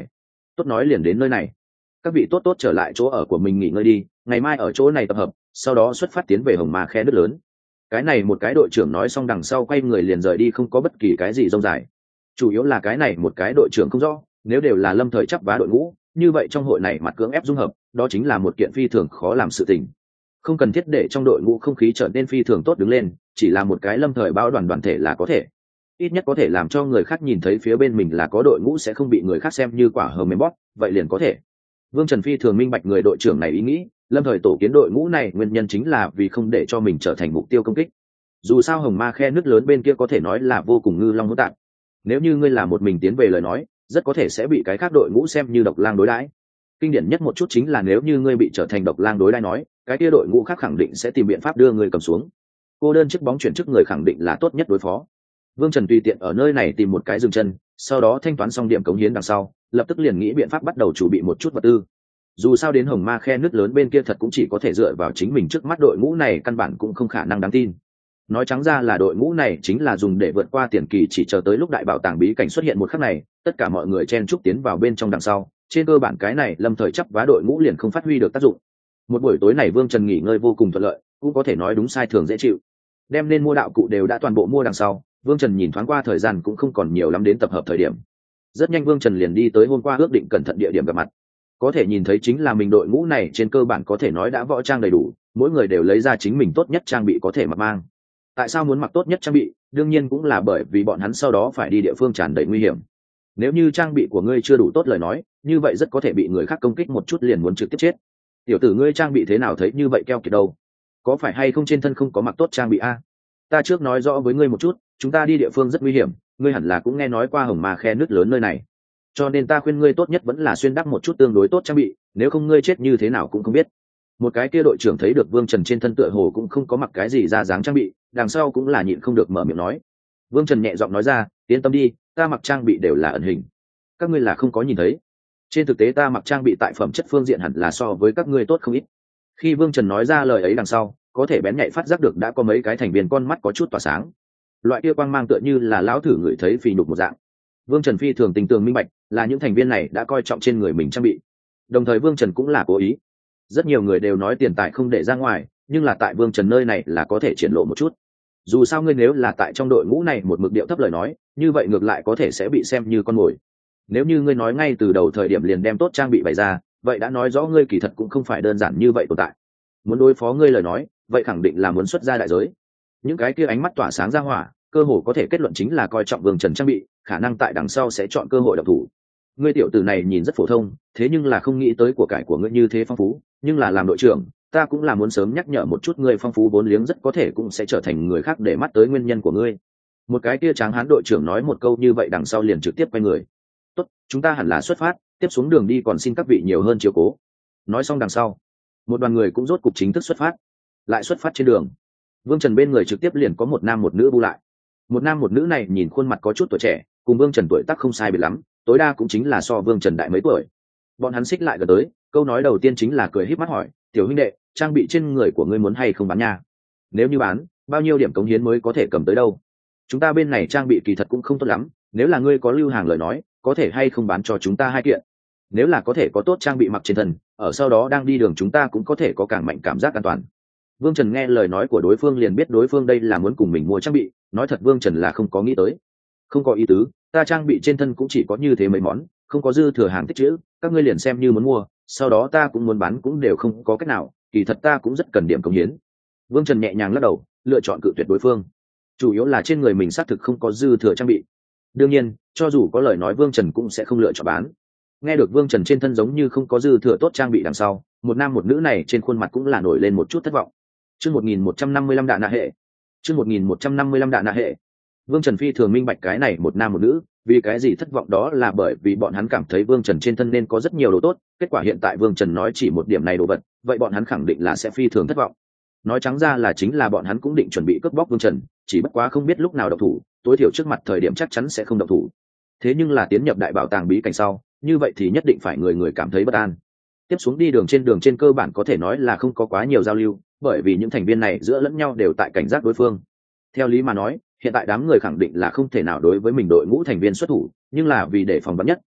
[SPEAKER 1] tốt nói liền đến nơi này. Các vị tốt tốt trở lại chỗ ở của mình nghỉ ngơi đi, ngày mai ở chỗ này tập hợp, sau đó xuất phát tiến về hồng ma khe nước lớn. Cái này một cái đội trưởng nói xong đằng sau quay người liền rời đi, không có bất kỳ cái gì rông dài. Chủ yếu là cái này một cái đội trưởng không rõ, nếu đều là lâm thời chấp vá đội ngũ, như vậy trong hội này mặt cưỡng ép dung hợp, đó chính là một kiện phi thường khó làm sự tình. Không cần thiết để trong đội ngũ không khí trở nên phi thường tốt đứng lên, chỉ là một cái lâm thời bao đoàn đoàn thể là có thể. Ít nhất có thể làm cho người khác nhìn thấy phía bên mình là có đội ngũ, sẽ không bị người khác xem như quả hờ mềm bóp, vậy liền có thể. Vương Trần phi thường minh bạch người đội trưởng này ý nghĩ, lâm thời tổ kiến đội ngũ này nguyên nhân chính là vì không để cho mình trở thành mục tiêu công kích. Dù sao hồng ma khe nước lớn bên kia có thể nói là vô cùng ngư long hỗn tạp, nếu như ngươi là một mình tiến về lời nói, rất có thể sẽ bị cái khác đội ngũ xem như độc lang đối đãi. Kinh điển nhất một chút chính là nếu như ngươi bị trở thành độc lang đối đãi nói, cái kia đội ngũ khác khẳng định sẽ tìm biện pháp đưa ngươi cầm xuống. Cô đơn chiếc bóng chuyển trước người khẳng định là tốt nhất đối phó. Vương Trần tùy tiện ở nơi này tìm một cái dừng chân, sau đó thanh toán xong điểm cống hiến đằng sau, lập tức liền nghĩ biện pháp bắt đầu chuẩn bị một chút vật tư. Dù sao đến hồng ma khe nước lớn bên kia thật cũng chỉ có thể dựa vào chính mình, trước mắt đội ngũ này căn bản cũng không khả năng đáng tin. Nói trắng ra là đội ngũ này chính là dùng để vượt qua tiền kỳ, chỉ chờ tới lúc đại bảo tàng bí cảnh xuất hiện một khắc này, tất cả mọi người chen chúc tiến vào bên trong đằng sau, trên cơ bản cái này lâm thời chấp vá đội ngũ liền không phát huy được tác dụng. Một buổi tối này Vương Trần nghỉ ngơi vô cùng thuận lợi, cũng có thể nói đúng sai thường dễ chịu. Đem nên mua đạo cụ đều đã toàn bộ mua đằng sau, Vương Trần nhìn thoáng qua thời gian cũng không còn nhiều lắm đến tập hợp thời điểm. Rất nhanh Vương Trần liền đi tới hôm qua ước định cẩn thận địa điểm gặp mặt. Có thể nhìn thấy chính là mình đội ngũ này trên cơ bản có thể nói đã võ trang đầy đủ, mỗi người đều lấy ra chính mình tốt nhất trang bị có thể mặc mang. Tại sao muốn mặc tốt nhất trang bị? Đương nhiên cũng là bởi vì bọn hắn sau đó phải đi địa phương tràn đầy nguy hiểm. Nếu như trang bị của ngươi chưa đủ tốt lời nói, như vậy rất có thể bị người khác công kích một chút liền muốn trực tiếp chết. Tiểu tử ngươi trang bị thế nào thấy như vậy keo kiệt đâu? Có phải hay không trên thân không có mặc tốt trang bị a? Ta trước nói rõ với ngươi một chút, chúng ta đi địa phương rất nguy hiểm, ngươi hẳn là cũng nghe nói qua hồng ma khe nước lớn nơi này. Cho nên ta khuyên ngươi tốt nhất vẫn là xuyên đắp một chút tương đối tốt trang bị, nếu không ngươi chết như thế nào cũng không biết. Một cái kia đội trưởng thấy được Vương Trần trên thân tựa hồ cũng không có mặc cái gì ra dáng trang bị, đằng sau cũng là nhịn không được mở miệng nói. Vương Trần nhẹ giọng nói ra, yên tâm đi, ta mặc trang bị đều là ẩn hình, các ngươi là không có nhìn thấy. Trên thực tế ta mặc trang bị tại phẩm chất phương diện hẳn là so với các ngươi tốt không ít. Khi Vương Trần nói ra lời ấy đằng sau, có thể bén nhạy phát giác được đã có mấy cái thành viên con mắt có chút tỏa sáng. Loại kia quang mang tựa như là lão thử người thấy phì nhục một dạng. Vương Trần phi thường tình tường minh bạch, là những thành viên này đã coi trọng trên người mình trang bị. Đồng thời Vương Trần cũng là cố ý. Rất nhiều người đều nói tiền tài không để ra ngoài, nhưng là tại Vương Trần nơi này là có thể triển lộ một chút. Dù sao ngươi nếu là tại trong đội ngũ này một mực điệu thấp lời nói, như vậy ngược lại có thể sẽ bị xem như con mồi. Nếu như ngươi nói ngay từ đầu thời điểm liền đem tốt trang bị bày ra, vậy đã nói rõ ngươi kỳ thật cũng không phải đơn giản như vậy tồn tại. Muốn đối phó ngươi lời nói, vậy khẳng định là muốn xuất ra đại giới. Những cái kia ánh mắt tỏa sáng ra hỏa, cơ hồ có thể kết luận chính là coi trọng Vương Trần trang bị, khả năng tại đằng sau sẽ chọn cơ hội động thủ. Ngươi tiểu tử này nhìn rất phổ thông, thế nhưng là không nghĩ tới của cải của ngươi như thế phong phú, nhưng là làm đội trưởng, ta cũng là muốn sớm nhắc nhở một chút ngươi, phong phú vốn liếng rất có thể cũng sẽ trở thành người khác để mắt tới nguyên nhân của ngươi. Một cái kia tráng hán đội trưởng nói một câu như vậy đằng sau liền trực tiếp quay người. Tốt, chúng ta hẳn là xuất phát, tiếp xuống đường đi còn xin các vị nhiều hơn chiếu cố. Nói xong đằng sau, một đoàn người cũng rốt cục chính thức xuất phát. Lại xuất phát trên đường, Vương Trần bên người trực tiếp liền có một nam một nữ bu lại. Một nam một nữ này nhìn khuôn mặt có chút tuổi trẻ, cùng Vương Trần tuổi tác không sai biệt lắm, tối đa cũng chính là so Vương Trần đại mấy tuổi. Bọn hắn xích lại gần tới, câu nói đầu tiên chính là cười híp mắt hỏi, tiểu huynh đệ, trang bị trên người của ngươi muốn hay không bán nha? Nếu như bán, bao nhiêu điểm cống hiến mới có thể cầm tới đâu? Chúng ta bên này trang bị kỳ thật cũng không tốt lắm, nếu là ngươi có lưu hàng lời nói, có thể hay không bán cho chúng ta 2 kiện? Nếu là có thể có tốt trang bị mặc trên thân, ở sau đó đang đi đường chúng ta cũng có thể có càng mạnh cảm giác an toàn. Vương Trần nghe lời nói của đối phương liền biết đối phương đây là muốn cùng mình mua trang bị, nói thật Vương Trần là không có nghĩ tới. Không có ý tứ, ta trang bị trên thân cũng chỉ có như thế mấy món, không có dư thừa hàng tích trữ, các ngươi liền xem như muốn mua, sau đó ta cũng muốn bán cũng đều không có cách nào, kỳ thật ta cũng rất cần điểm cống hiến. Vương Trần nhẹ nhàng lắc đầu, lựa chọn cự tuyệt đối phương. Chủ yếu là trên người mình xác thực không có dư thừa trang bị. Đương nhiên, cho dù có lời nói Vương Trần cũng sẽ không lựa chọn bán. Nghe được Vương Trần trên thân giống như không có dư thừa tốt trang bị đằng sau, một nam một nữ này trên khuôn mặt cũng là nổi lên một chút thất vọng. Chương 1155 đạn nạ hệ. Chương 1155 đạn nạ hệ. Vương Trần phi thường minh bạch cái này một nam một nữ, vì cái gì thất vọng đó là bởi vì bọn hắn cảm thấy Vương Trần trên thân nên có rất nhiều đồ tốt, kết quả hiện tại Vương Trần nói chỉ một điểm này đồ vật, vậy bọn hắn khẳng định là sẽ phi thường thất vọng. Nói trắng ra là chính là bọn hắn cũng định chuẩn bị cướp bóc Vương Trần, chỉ bất quá không biết lúc nào động thủ, tối thiểu trước mặt thời điểm chắc chắn sẽ không động thủ. Thế nhưng là tiến nhập đại bảo tàng bí cảnh sau, như vậy thì nhất định phải người người cảm thấy bất an. Tiếp xuống đi đường trên cơ bản có thể nói là không có quá nhiều giao lưu, bởi vì những thành viên này giữa lẫn nhau đều tại cảnh giác đối phương. Theo lý mà nói, hiện tại đám người khẳng định là không thể nào đối với mình đội ngũ thành viên xuất thủ, nhưng là vì để phòng vắn nhất,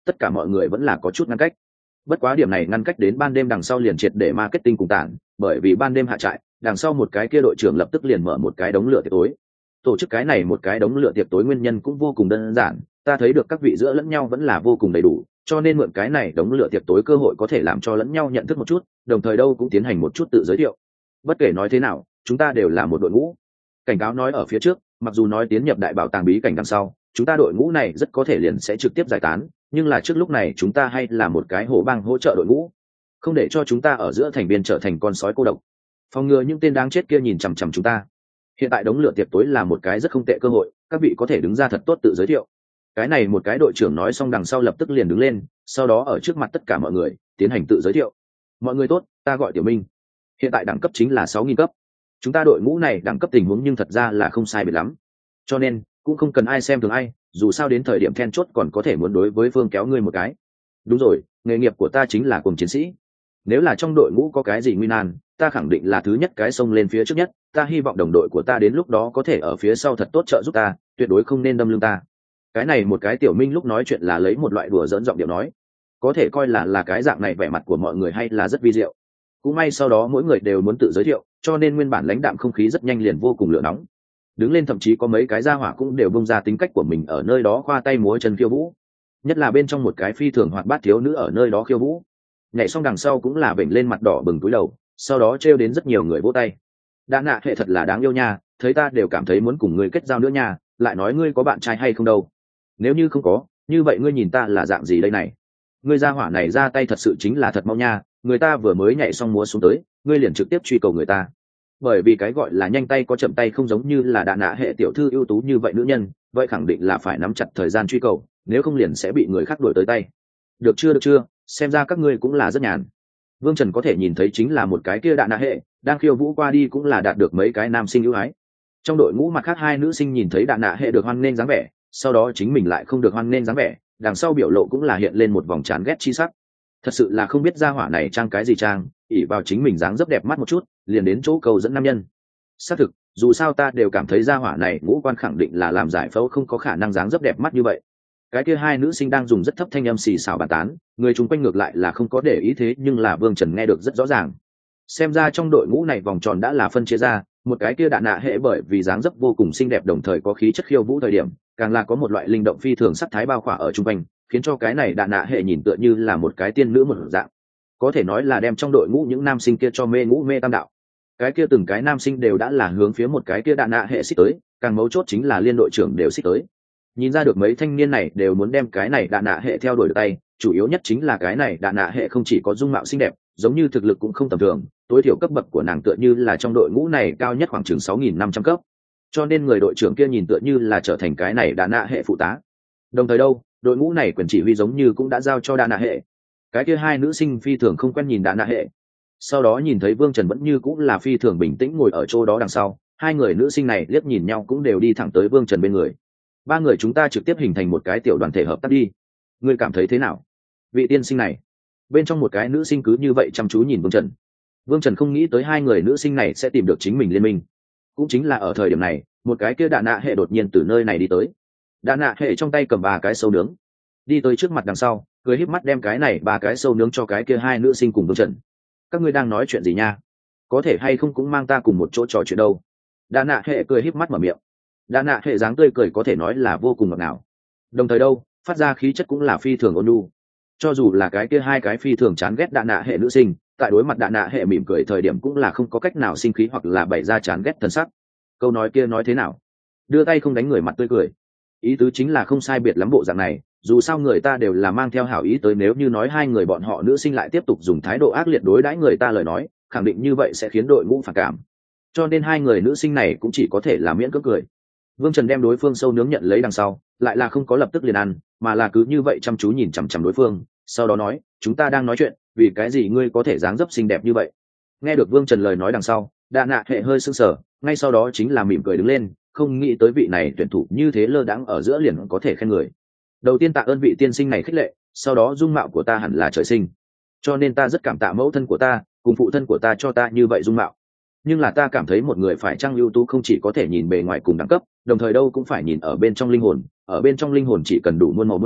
[SPEAKER 1] tất cả mọi người vẫn là có chút ngăn cách. Bất quá điểm này ngăn cách đến ban đêm đằng sau liền triệt để marketing cùng tản, bởi vì ban đêm hạ trại, đằng sau một cái kia đội trưởng lập tức liền mở một cái đống lửa tiệc tối. Tổ chức cái này một cái đống lửa tiệc tối nguyên nhân cũng vô cùng đơn giản, ta thấy được các vị giữa lẫn nhau vẫn là vô cùng đầy đủ, cho nên mượn cái này đống lửa tiệc tối cơ hội có thể làm cho lẫn nhau nhận thức một chút, đồng thời đâu cũng tiến hành một chút tự giới thiệu. Bất kể nói thế nào, chúng ta đều là một đội ngũ. Cảnh cáo nói ở phía trước, mặc dù nói tiến nhập đại bảo tàng bí cảnh đằng sau, chúng ta đội ngũ này rất có thể liền sẽ trực tiếp giải tán, nhưng là trước lúc này chúng ta hay là một cái hổ bang hỗ trợ đội ngũ, không để cho chúng ta ở giữa thành viên trở thành con sói cô độc, phòng ngừa những tên đáng chết kia nhìn chằm chằm chúng ta. Hiện tại đống lửa tiệc tối là một cái rất không tệ cơ hội, các vị có thể đứng ra thật tốt tự giới thiệu. Cái này một cái đội trưởng nói xong đằng sau lập tức liền đứng lên, sau đó ở trước mặt tất cả mọi người tiến hành tự giới thiệu. Mọi người tốt, ta gọi Tiểu Minh, hiện tại đẳng cấp chính là 6.000 cấp. Chúng ta đội ngũ này đẳng cấp tình huống nhưng thật ra là không sai biệt lắm, cho nên cũng không cần ai xem thường ai, dù sao đến thời điểm then chốt còn có thể muốn đối với phương kéo ngươi một cái. Đúng rồi, nghề nghiệp của ta chính là cùng chiến sĩ, nếu là trong đội ngũ có cái gì nguy nan, ta khẳng định là thứ nhất cái xông lên phía trước nhất, ta hy vọng đồng đội của ta đến lúc đó có thể ở phía sau thật tốt trợ giúp ta, tuyệt đối không nên đâm lưng ta. Cái này một cái Tiểu Minh lúc nói chuyện là lấy một loại đùa giỡn giọng điệu nói, có thể coi là cái dạng này vẻ mặt của mọi người hay là rất vi diệu. Cũng may sau đó mỗi người đều muốn tự giới thiệu, cho nên nguyên bản lãnh đạm không khí rất nhanh liền vô cùng lửa nóng. Đứng lên thậm chí có mấy cái gia hỏa cũng đều bung ra tính cách của mình ở nơi đó khoa tay múa chân khiêu vũ, nhất là bên trong một cái phi thường hoạt bát thiếu nữ ở nơi đó khiêu vũ, nhảy xong đằng sau cũng là vểnh lên mặt đỏ bừng túi đầu, sau đó trêu đến rất nhiều người vỗ tay. Đã nạ hệ thật là đáng yêu nha, thấy ta đều cảm thấy muốn cùng ngươi kết giao nữa nha, lại nói ngươi có bạn trai hay không đâu, nếu như không có, như vậy ngươi nhìn ta là dạng gì đây này, ngươi gia hỏa này ra tay thật sự chính là thật mau nha, người ta vừa mới nhảy xong múa xuống tới, ngươi liền trực tiếp truy cầu người ta. Bởi vì cái gọi là nhanh tay có chậm tay không giống như là đạ nạ hệ tiểu thư ưu tú như vậy nữ nhân, vậy khẳng định là phải nắm chặt thời gian truy cầu, nếu không liền sẽ bị người khác đuổi tới tay. Được chưa, xem ra các ngươi cũng là rất nhàn. Vương Trần có thể nhìn thấy chính là một cái kia đạ nạ hệ đang khiêu vũ qua đi cũng là đạt được mấy cái nam sinh ưu ái. Trong đội ngũ mặt khác hai nữ sinh nhìn thấy đạ nạ hệ được hoan nghênh dáng vẻ, sau đó chính mình lại không được hoan nghênh dáng vẻ, đằng sau biểu lộ cũng là hiện lên một vòng chán ghét chi sắc. Thật sự là không biết gia hỏa này trang cái gì trang, ỷ vào chính mình dáng dấp đẹp mắt một chút liền đến chỗ cầu dẫn nam nhân. Xác thực, dù sao ta đều cảm thấy gia hỏa này ngũ quan khẳng định là làm giải phẫu không có khả năng dáng dấp đẹp mắt như vậy. Cái kia hai nữ sinh đang dùng rất thấp thanh âm xì xào bàn tán, người chung quanh ngược lại là không có để ý thế nhưng là Vương Trần nghe được rất rõ ràng. Xem ra trong đội ngũ này vòng tròn đã là phân chia ra, một cái kia đạ nạ hệ bởi vì dáng dấp vô cùng xinh đẹp đồng thời có khí chất khiêu vũ thời điểm, càng là có một loại linh động phi thường sắc thái bao khỏa ở chung quanh, khiến cho cái này đạ nạ hệ nhìn tựa như là một cái tiên nữ một dạng, có thể nói là đem trong đội ngũ những nam sinh kia cho mê ngũ mê tam đạo. Cái kia từng cái nam sinh đều đã là hướng phía một cái kia đạ nạ hệ xích tới, càng mấu chốt chính là liên đội trưởng đều xích tới. Nhìn ra được mấy thanh niên này đều muốn đem cái này đạ nạ hệ theo đuổi được tay, chủ yếu nhất chính là cái này đạ nạ hệ không chỉ có dung mạo xinh đẹp, giống như thực lực cũng không tầm thường, tối thiểu cấp bậc của nàng tựa như là trong đội ngũ này cao nhất khoảng chừng 6.500 cấp, cho nên người đội trưởng kia nhìn tựa như là trở thành cái này đạ nạ hệ phụ tá. Đồng thời đâu, đội ngũ này quyền chỉ huy giống như cũng đã giao cho đạ nạ hệ. Cái kia hai nữ sinh phi thường không quen nhìn đạ nạ hệ, sau đó nhìn thấy Vương Trần vẫn như cũng là phi thường bình tĩnh ngồi ở chỗ đó đằng sau, hai người nữ sinh này liếc nhìn nhau cũng đều đi thẳng tới Vương Trần bên người. Ba người chúng ta trực tiếp hình thành một cái tiểu đoàn thể hợp tác đi, ngươi cảm thấy thế nào, vị tiên sinh này? Bên trong một cái nữ sinh cứ như vậy chăm chú nhìn Vương Trần. Vương Trần không nghĩ tới hai người nữ sinh này sẽ tìm được chính mình liên minh. Cũng chính là ở thời điểm này, một cái kia đạ nạ hệ đột nhiên từ nơi này đi tới. Đạ nạ hệ trong tay cầm 3 cái sâu nướng, đi tới trước mặt đằng sau, cười híp mắt đem cái này 3 cái sâu nướng cho cái kia hai nữ sinh cùng Vương Trần. Các ngươi đang nói chuyện gì nha, có thể hay không cũng mang ta cùng một chỗ trò chuyện đâu? Đạ nạ hệ cười híp mắt mở miệng. Đạ nạ hệ dáng tươi cười có thể nói là vô cùng ngọt ngào, đồng thời đâu phát ra khí chất cũng là phi thường ôn nhu. Cho dù là cái kia hai cái phi thường chán ghét đạ nạ hệ nữ sinh, tại đối mặt đạ nạ hệ mỉm cười thời điểm cũng là không có cách nào sinh khí hoặc là bày ra chán ghét thân sắc. Câu nói kia nói thế nào, đưa tay không đánh người mặt tươi cười, ý tứ chính là không sai biệt lắm bộ dạng này. Dù sao người ta đều là mang theo hảo ý tới, nếu như nói hai người bọn họ nữ sinh lại tiếp tục dùng thái độ ác liệt đối đãi người ta lời nói, khẳng định như vậy sẽ khiến đội ngũ phản cảm, cho nên hai người nữ sinh này cũng chỉ có thể là miễn cưỡng cười. Vương Trần đem đối phương sâu nướng nhận lấy đằng sau, lại là không có lập tức liền ăn, mà là cứ như vậy chăm chú nhìn chằm chằm đối phương, sau đó nói, chúng ta đang nói chuyện, vì cái gì ngươi có thể dáng dấp xinh đẹp như vậy? Nghe được Vương Trần lời nói đằng sau, đạ nạ hệ hơi sưng sờ, ngay sau đó chính là mỉm cười đứng lên, không nghĩ tới vị này tuyển thủ như thế lơ đãng ở giữa liền có thể khen người. Đầu tiên tạ ơn vị tiên sinh này khích lệ, sau đó dung mạo của ta hẳn là trời sinh, cho nên ta rất cảm tạ mẫu thân của ta cùng phụ thân của ta cho ta như vậy dung mạo. Nhưng là ta cảm thấy một người phải chăng ưu tú không chỉ có thể nhìn bề ngoài cùng đẳng cấp, đồng thời đâu cũng phải nhìn ở bên trong linh hồn, ở bên trong linh hồn chỉ cần đủ muôn màu muôn vẻ,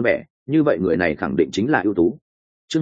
[SPEAKER 1] như vậy người này khẳng định chính là ưu tú. Chương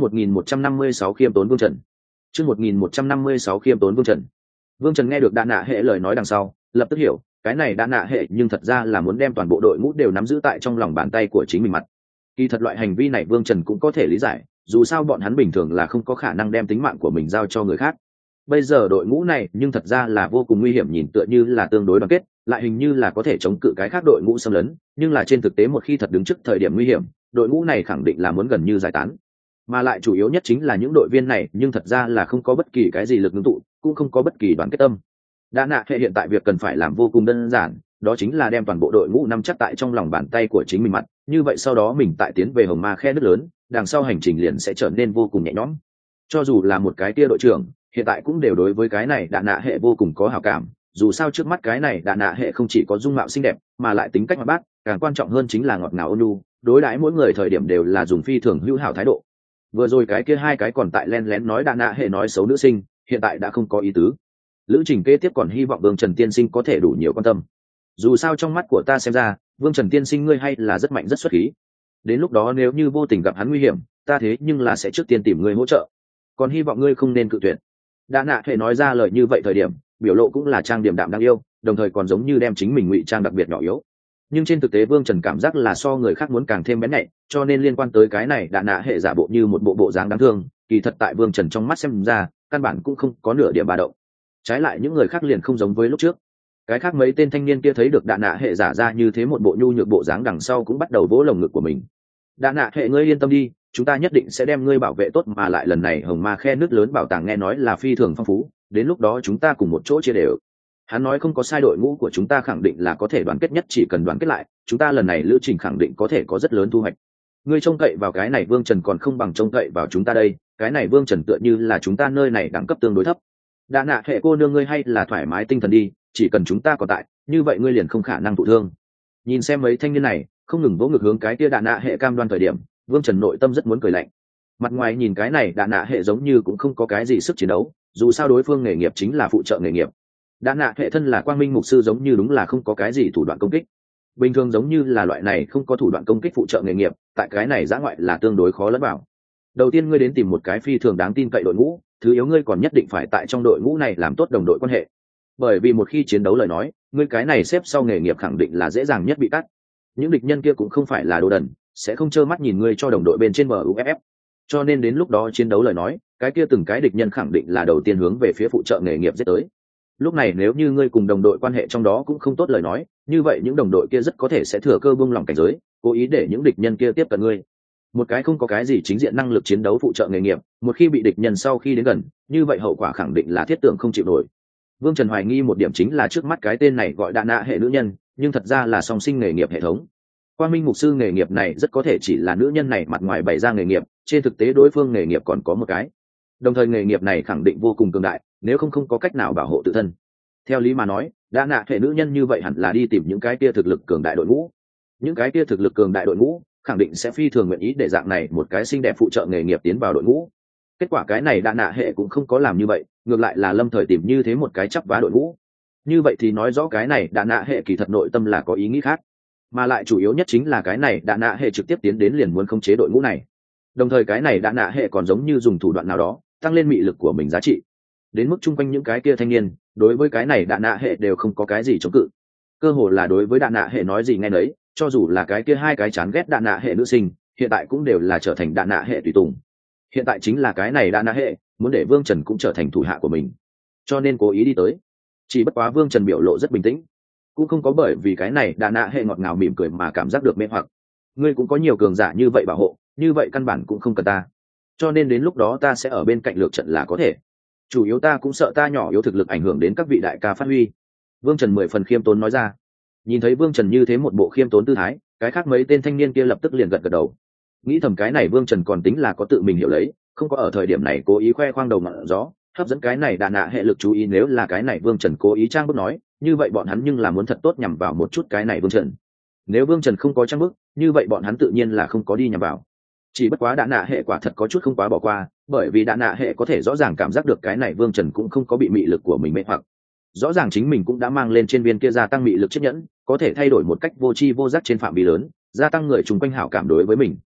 [SPEAKER 1] 1156 khiêm tốn Vương Trần. Chương 1156 khiêm tốn Vương Trần. Vương Trần nghe được Đa Nạ hệ lời nói đằng sau, lập tức hiểu, cái này Đa Nạ hệ nhưng thật ra là muốn đem toàn bộ đội ngũ đều nắm giữ tại trong lòng bàn tay của chính mình mặt. Kỳ thật loại hành vi này Vương Trần cũng có thể lý giải, dù sao bọn hắn bình thường là không có khả năng đem tính mạng của mình giao cho người khác. Bây giờ đội ngũ này nhưng thật ra là vô cùng nguy hiểm, nhìn tựa như là tương đối đoàn kết, lại hình như là có thể chống cự cái khác đội ngũ xâm lấn, nhưng là trên thực tế một khi thật đứng trước thời điểm nguy hiểm, đội ngũ này khẳng định là muốn gần như giải tán. Mà lại chủ yếu nhất chính là những đội viên này nhưng thật ra là không có bất kỳ cái gì lực ngưng tụ, cũng không có bất kỳ đoàn kết tâm. Đã nạ hệ hiện tại việc cần phải làm vô cùng đơn giản, đó chính là đem toàn bộ đội ngũ nắm chắc tại trong lòng bàn tay của chính mình mặt, như vậy sau đó mình tại tiến về hồng ma khe nước lớn, đằng sau hành trình liền sẽ trở nên vô cùng nhẹ nhõm. Cho dù là một cái tia đội trưởng hiện tại cũng đều đối với cái này đạ nạ hệ vô cùng có hảo cảm, dù sao trước mắt cái này đạ nạ hệ không chỉ có dung mạo xinh đẹp mà lại tính cách hoạt bát, càng quan trọng hơn chính là ngọt ngào ôn nhu, đối đãi mỗi người thời điểm đều là dùng phi thường hữu hảo thái độ. Vừa rồi cái kia hai cái còn tại len lén nói đạ nạ hệ nói xấu nữ sinh hiện tại đã không có ý tứ. Lữ trình kế tiếp còn hy vọng Vương Trần tiên sinh có thể đủ nhiều quan tâm, dù sao trong mắt của ta xem ra Vương Trần tiên sinh ngươi hay là rất mạnh rất xuất khí, đến lúc đó nếu như vô tình gặp hắn nguy hiểm ta thế nhưng là sẽ trước tiên tìm ngươi hỗ trợ, còn hy vọng ngươi không nên cự tuyệt. Đã nạ hệ nói ra lời như vậy thời điểm biểu lộ cũng là trang điểm đạm đáng yêu, đồng thời còn giống như đem chính mình ngụy trang đặc biệt nhỏ yếu, nhưng trên thực tế Vương Trần cảm giác là so người khác muốn càng thêm bén nhạy, cho nên liên quan tới cái này đã nạ hệ giả bộ như một bộ dáng đáng thương, kỳ thật tại Vương Trần trong mắt xem ra căn bản cũng không có nửa điểm ba động. Trái lại những người khác liền không giống với lúc trước, cái khác mấy tên thanh niên kia thấy được đạ nạ hệ giả ra như thế một bộ nhu nhược bộ dáng đằng sau cũng bắt đầu vỗ lồng ngực của mình. Đạ nạ hệ ngươi yên tâm đi, chúng ta nhất định sẽ đem ngươi bảo vệ tốt, mà lại lần này hồng ma khe nước lớn bảo tàng nghe nói là phi thường phong phú, đến lúc đó chúng ta cùng một chỗ chia đều. Hắn nói không có sai, đội ngũ của chúng ta khẳng định là có thể đoàn kết nhất, chỉ cần đoàn kết lại chúng ta lần này lữ trình khẳng định có thể có rất lớn thu hoạch. Ngươi trông cậy vào cái này Vương Trần còn không bằng trông cậy vào chúng ta đây, cái này Vương Trần tựa như là chúng ta nơi này đẳng cấp tương đối thấp. Đạ nạ hệ cô nương ngươi hay là thoải mái tinh thần đi, chỉ cần chúng ta còn tại như vậy ngươi liền không khả năng thụ thương. Nhìn xem mấy thanh niên này không ngừng vỗ ngực hướng cái kia đạ nạ hệ cam đoan thời điểm, Vương Trần nội tâm rất muốn cười lạnh. Mặt ngoài nhìn cái này đạ nạ hệ giống như cũng không có cái gì sức chiến đấu, dù sao đối phương nghề nghiệp chính là phụ trợ nghề nghiệp. Đạ nạ hệ thân là quang minh mục sư giống như đúng là không có cái gì thủ đoạn công kích, bình thường giống như là loại này không có thủ đoạn công kích phụ trợ nghề nghiệp tại cái này dã ngoại là tương đối khó lẫn vào. Đầu tiên ngươi đến tìm một cái phi thường đáng tin cậy đội ngũ, thứ yếu ngươi còn nhất định phải tại trong đội ngũ này làm tốt đồng đội quan hệ, bởi vì một khi chiến đấu lời nói ngươi cái này xếp sau nghề nghiệp khẳng định là dễ dàng nhất bị cắt. Những địch nhân kia cũng không phải là đồ đần, sẽ không trơ mắt nhìn ngươi cho đồng đội bên trên MUFF, cho nên đến lúc đó chiến đấu lời nói cái kia từng cái địch nhân khẳng định là đầu tiên hướng về phía phụ trợ nghề nghiệp giết tới. Lúc này nếu như ngươi cùng đồng đội quan hệ trong đó cũng không tốt lời nói, như vậy những đồng đội kia rất có thể sẽ thừa cơ buông lỏng cảnh giới, cố ý để những địch nhân kia tiếp cận ngươi. Một cái không có cái gì chính diện năng lực chiến đấu phụ trợ nghề nghiệp, một khi bị địch nhân sau khi đến gần, như vậy hậu quả khẳng định là thiết tưởng không chịu nổi. Vương Trần hoài nghi một điểm chính là trước mắt cái tên này gọi đạ nạ hệ nữ nhân, nhưng thật ra là song sinh nghề nghiệp hệ thống. Quang minh mục sư nghề nghiệp này rất có thể chỉ là nữ nhân này mặt ngoài bày ra nghề nghiệp, trên thực tế đối phương nghề nghiệp còn có một cái. Đồng thời nghề nghiệp này khẳng định vô cùng cường đại, nếu không có cách nào bảo hộ tự thân. Theo lý mà nói, đạ nạ hệ nữ nhân như vậy hẳn là đi tìm những cái kia thực lực cường đại đội ngũ. Những cái kia thực lực cường đại đội ngũ khẳng định sẽ phi thường nguyện ý để dạng này một cái xinh đẹp phụ trợ nghề nghiệp tiến vào đội ngũ. Kết quả cái này đạ nạ hệ cũng không có làm như vậy, ngược lại là lâm thời tìm như thế một cái chắp vá đội ngũ. Như vậy thì nói rõ cái này đạ nạ hệ kỳ thật nội tâm là có ý nghĩ khác, mà lại chủ yếu nhất chính là cái này đạ nạ hệ trực tiếp tiến đến liền muốn khống chế đội ngũ này. Đồng thời cái này đạ nạ hệ còn giống như dùng thủ đoạn nào đó tăng lên mị lực của mình giá trị, đến mức chung quanh những cái kia thanh niên đối với cái này đạ nạ hệ đều không có cái gì chống cự, cơ hồ là đối với đạ nạ hệ nói gì nghe nấy. Cho dù là cái kia hai cái chán ghét đạ nạ hệ nữ sinh hiện tại cũng đều là trở thành đạ nạ hệ tùy tùng. Hiện tại chính là cái này đạ nạ hệ muốn để Vương Trần cũng trở thành thủ hạ của mình, cho nên cố ý đi tới. Chỉ bất quá Vương Trần biểu lộ rất bình tĩnh, cũng không có bởi vì cái này đạ nạ hệ ngọt ngào mỉm cười mà cảm giác được mê hoặc. Ngươi cũng có nhiều cường giả như vậy bảo hộ, như vậy căn bản cũng không cần ta, cho nên đến lúc đó ta sẽ ở bên cạnh lược trận là có thể. Chủ yếu ta cũng sợ ta nhỏ yếu thực lực ảnh hưởng đến các vị đại ca phát huy. Vương Trần 10 phần khiêm tốn nói ra. Nhìn thấy Vương Trần như thế một bộ khiêm tốn tư thái, cái khác mấy tên thanh niên kia lập tức liền gật gật đầu, nghĩ thầm cái này Vương Trần còn tính là có tự mình hiểu lấy, không có ở thời điểm này cố ý khoe khoang đầu ngọn gió, hấp dẫn cái này đà nạ hệ lực chú ý. Nếu là cái này Vương Trần cố ý trang bức nói, như vậy bọn hắn nhưng là muốn thật tốt nhằm vào một chút cái này Vương Trần. Nếu Vương Trần không có trang bức, như vậy bọn hắn tự nhiên là không có đi nhằm vào. Chỉ bất quá đà nạ hệ quả thật có chút không quá bỏ qua, bởi vì đà nạ hệ có thể rõ ràng cảm giác được cái này Vương Trần cũng không có bị mị lực của mình mê hoặc. Rõ ràng chính mình cũng đã mang lên trên viên kia gia tăng mị lực chiếc nhẫn, có thể thay đổi một cách vô tri vô giác trên phạm vi lớn, gia tăng người chung quanh hảo cảm đối với mình.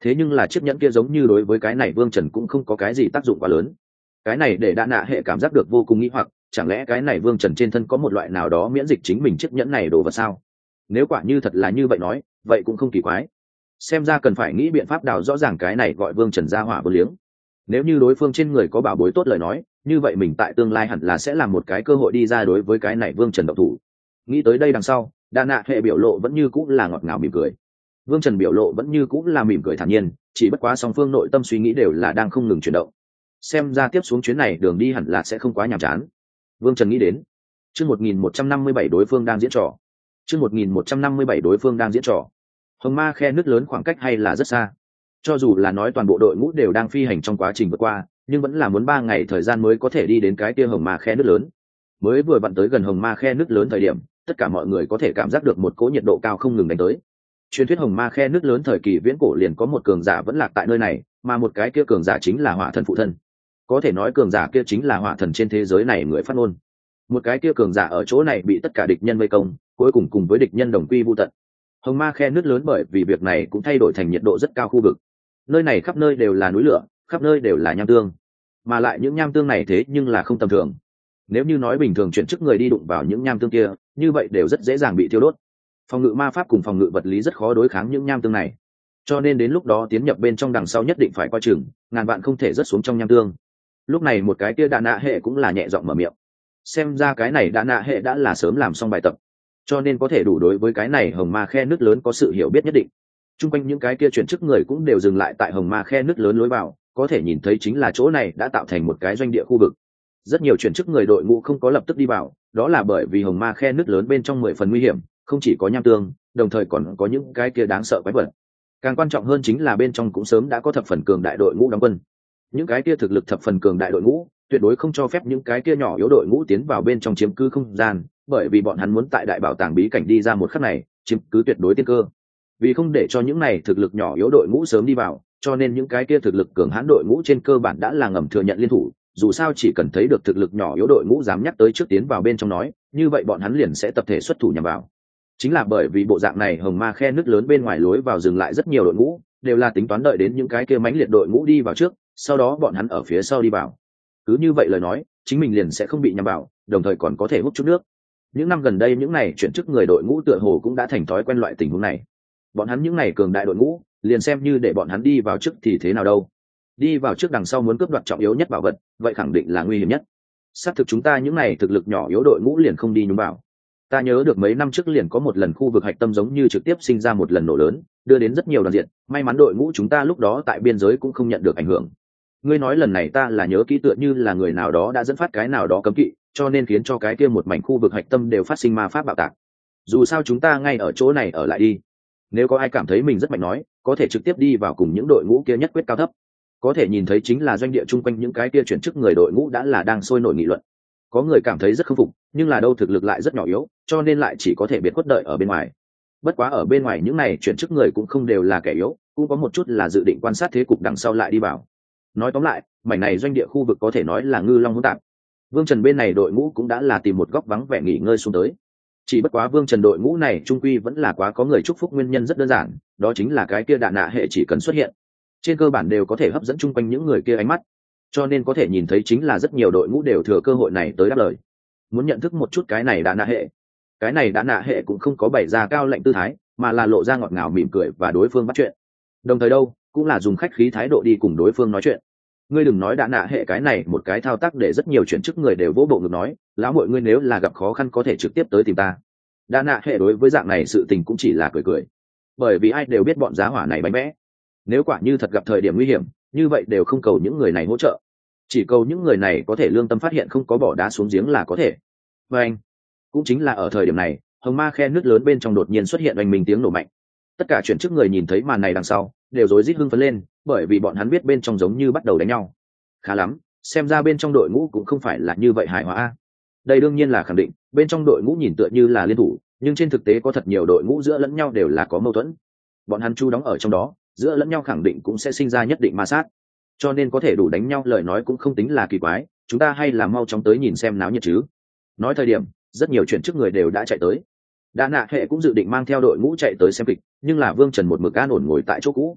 [SPEAKER 1] thế nhưng là chiếc nhẫn kia giống như đối với cái này Vương Trần cũng không có cái gì tác dụng quá lớn. Cái này để Đa Nạ Hệ cảm giác được vô cùng nghĩ hoặc, chẳng lẽ cái này Vương Trần trên thân có một loại nào đó miễn dịch chính mình chiếc nhẫn này đồ vật sao? Nếu quả như thật là như vậy nói, vậy cũng không kỳ quái. Xem ra cần phải nghĩ biện pháp đào rõ ràng cái này gọi Vương Trần ra hỏa vô liếng. Nếu như đối phương trên người có bảo bối tốt lời nói, như vậy mình tại tương lai hẳn là sẽ làm một cái cơ hội đi ra đối với cái này Vương Trần độc thủ. Nghĩ tới đây đằng sau, Đa Nạ Hệ biểu lộ vẫn như cũng là ngọt ngào mỉm cười. Vương Trần biểu lộ vẫn như cũng là mỉm cười thản nhiên, chỉ bất quá song phương nội tâm suy nghĩ đều là đang không ngừng chuyển động. Xem ra tiếp xuống chuyến này đường đi hẳn là sẽ không quá nhàm chán. Vương Trần nghĩ đến. Chương 1157 đối phương đang diễn trò. Chương 1157 đối phương đang diễn trò. Hồng Ma khe nứt lớn khoảng cách hay là rất xa. Cho dù là nói toàn bộ đội ngũ đều đang phi hành trong quá trình vượt qua, nhưng vẫn là muốn 3 ngày thời gian mới có thể đi đến cái kia Hồng Ma khe nứt lớn. Mới vừa vặn tới gần Hồng Ma khe nứt lớn thời điểm, tất cả mọi người có thể cảm giác được một cỗ nhiệt độ cao không ngừng đánh tới. Truyền thuyết Hồng Ma khe nứt lớn thời kỳ viễn cổ liền có một cường giả vẫn lạc tại nơi này, mà một cái kia cường giả chính là Hỏa Thần phụ thân. Có thể nói cường giả kia chính là Hỏa Thần trên thế giới này người phát ngôn. Một cái kia cường giả ở chỗ này bị tất cả địch nhân vây công, cuối cùng cùng với địch nhân đồng quy vu tận. Hồng Ma khe nứt lớn bởi vì việc này cũng thay đổi thành nhiệt độ rất cao khu vực. Nơi này khắp nơi đều là núi lửa, khắp nơi đều là nham tương, mà lại những nham tương này thế nhưng là không tầm thường. Nếu như nói bình thường chuyển chức người đi đụng vào những nham tương kia, như vậy đều rất dễ dàng bị thiêu đốt. Phòng ngự ma pháp cùng phòng ngự vật lý rất khó đối kháng những nham tương này, cho nên đến lúc đó tiến nhập bên trong đằng sau nhất định phải coi chừng, ngàn vạn không thể rớt xuống trong nham tương. Lúc này một cái kia Đa Nạ Hệ cũng là nhẹ giọng mở miệng. Xem ra cái này Đa Nạ Hệ đã là sớm làm xong bài tập, cho nên có thể đủ đối với cái này Hồng Ma khe nứt lớn có sự hiểu biết nhất định. Trung quanh những cái kia chuyển chức người cũng đều dừng lại tại Hồng Ma khe nứt lớn lối vào, có thể nhìn thấy chính là chỗ này đã tạo thành một cái doanh địa khu vực. Rất nhiều chuyển chức người đội ngũ không có lập tức đi vào, đó là bởi vì Hồng Ma khe nứt lớn bên trong 10 phần nguy hiểm, không chỉ có nham tương, đồng thời còn có những cái kia đáng sợ quái vật. Càng quan trọng hơn chính là bên trong cũng sớm đã có thập phần cường đại đội ngũ đóng quân. Những cái kia thực lực thập phần cường đại đội ngũ, tuyệt đối không cho phép những cái kia nhỏ yếu đội ngũ tiến vào bên trong chiếm cứ không gian, bởi vì bọn hắn muốn tại đại bảo tàng bí cảnh đi ra một khắc này, chiếm cứ tuyệt đối tiên cơ. Vì không để cho những này thực lực nhỏ yếu đội ngũ sớm đi vào, cho nên những cái kia thực lực cường hãn đội ngũ trên cơ bản đã là ngầm thừa nhận liên thủ, dù sao chỉ cần thấy được thực lực nhỏ yếu đội ngũ dám nhắc tới trước tiến vào bên trong nói, như vậy bọn hắn liền sẽ tập thể xuất thủ nhằm vào. Chính là bởi vì bộ dạng này Hồng Ma khe nứt lớn bên ngoài lối vào dừng lại rất nhiều đội ngũ, đều là tính toán đợi đến những cái kia mãnh liệt đội ngũ đi vào trước, sau đó bọn hắn ở phía sau đi vào. Cứ như vậy lời nói, chính mình liền sẽ không bị nhằm vào, đồng thời còn có thể hút chút nước. Những năm gần đây những này chuyển chức người đội ngũ tựa hồ cũng đã thành thói quen loại tình huống này. Bọn hắn những này cường đại đội ngũ, liền xem như để bọn hắn đi vào trước thì thế nào đâu. Đi vào trước đằng sau muốn cướp đoạt trọng yếu nhất bảo vật, vậy khẳng định là nguy hiểm nhất. Xác thực chúng ta những này thực lực nhỏ yếu đội ngũ liền không đi nhúng vào. Ta nhớ được mấy năm trước liền có một lần khu vực hạch tâm giống như trực tiếp sinh ra một lần nổ lớn, đưa đến rất nhiều đoàn diện, may mắn đội ngũ chúng ta lúc đó tại biên giới cũng không nhận được ảnh hưởng. Ngươi nói lần này ta là nhớ kỹ tựa như là người nào đó đã dẫn phát cái nào đó cấm kỵ, cho nên khiến cho cái kia một mảnh khu vực hạch tâm đều phát sinh ma pháp bạo tạc. Dù sao chúng ta ngay ở chỗ này ở lại đi. Nếu có ai cảm thấy mình rất mạnh nói, có thể trực tiếp đi vào cùng những đội ngũ kia nhất quyết cao thấp. Có thể nhìn thấy chính là doanh địa chung quanh những cái kia chuyển chức người đội ngũ đã là đang sôi nổi nghị luận. Có người cảm thấy rất không phục, nhưng là đâu thực lực lại rất nhỏ yếu, cho nên lại chỉ có thể biệt khuất đợi ở bên ngoài. Bất quá ở bên ngoài những này chuyển chức người cũng không đều là kẻ yếu, cũng có một chút là dự định quan sát thế cục đằng sau lại đi vào. Nói tóm lại, mảnh này doanh địa khu vực có thể nói là ngư long hỗn tạp. Vương Trần bên này đội ngũ cũng đã là tìm một góc vắng vẻ nghỉ ngơi xuống tới. Chỉ bất quá Vương Trần đội ngũ này trung quy vẫn là quá có người chúc phúc, nguyên nhân rất đơn giản, đó chính là cái kia Đa Nạ Hệ chỉ cần xuất hiện, trên cơ bản đều có thể hấp dẫn chung quanh những người kia ánh mắt, cho nên có thể nhìn thấy chính là rất nhiều đội ngũ đều thừa cơ hội này tới đáp lời. Muốn nhận thức một chút cái này Đa Nạ Hệ, cái này Đa Nạ Hệ cũng không có bày ra cao lạnh tư thái, mà là lộ ra ngọt ngào mỉm cười và đối phương bắt chuyện, đồng thời đâu cũng là dùng khách khí thái độ đi cùng đối phương nói chuyện. Ngươi đừng nói Đa Nạ Hệ cái này một cái thao tác để rất nhiều chuyển chức người đều vỗ bộ ngực nói, lão muội ngươi nếu là gặp khó khăn có thể trực tiếp tới tìm ta. Đa Nạ Hệ đối với dạng này sự tình cũng chỉ là cười cười, bởi vì ai đều biết bọn giá hỏa này bánh vẽ, nếu quả như thật gặp thời điểm nguy hiểm như vậy đều không cầu những người này hỗ trợ, chỉ cầu những người này có thể lương tâm phát hiện không có bỏ đá xuống giếng là có thể. Và anh cũng chính là ở thời điểm này, Hồng Ma khe nước lớn bên trong đột nhiên xuất hiện oanh minh tiếng nổ mạnh. Tất cả chuyển chức người nhìn thấy màn này đằng sau đều rối rít hưng phấn lên, bởi vì bọn hắn biết bên trong giống như bắt đầu đánh nhau. Khá lắm, xem ra bên trong đội ngũ cũng không phải là như vậy hài hòa. Đây đương nhiên là khẳng định, bên trong đội ngũ nhìn tựa như là liên thủ, nhưng trên thực tế có thật nhiều đội ngũ giữa lẫn nhau đều là có mâu thuẫn. Bọn hắn chu đóng ở trong đó, giữa lẫn nhau khẳng định cũng sẽ sinh ra nhất định ma sát, cho nên có thể đủ đánh nhau lời nói cũng không tính là kỳ quái. Chúng ta hay là mau chóng tới nhìn xem náo nhiệt chứ. Nói thời điểm rất nhiều chuyển chức người đều đã chạy tới. Đa Nạ Hệ cũng dự định mang theo đội ngũ chạy tới xem kịch, nhưng là Vương Trần một mực an ổn ngồi tại chỗ cũ.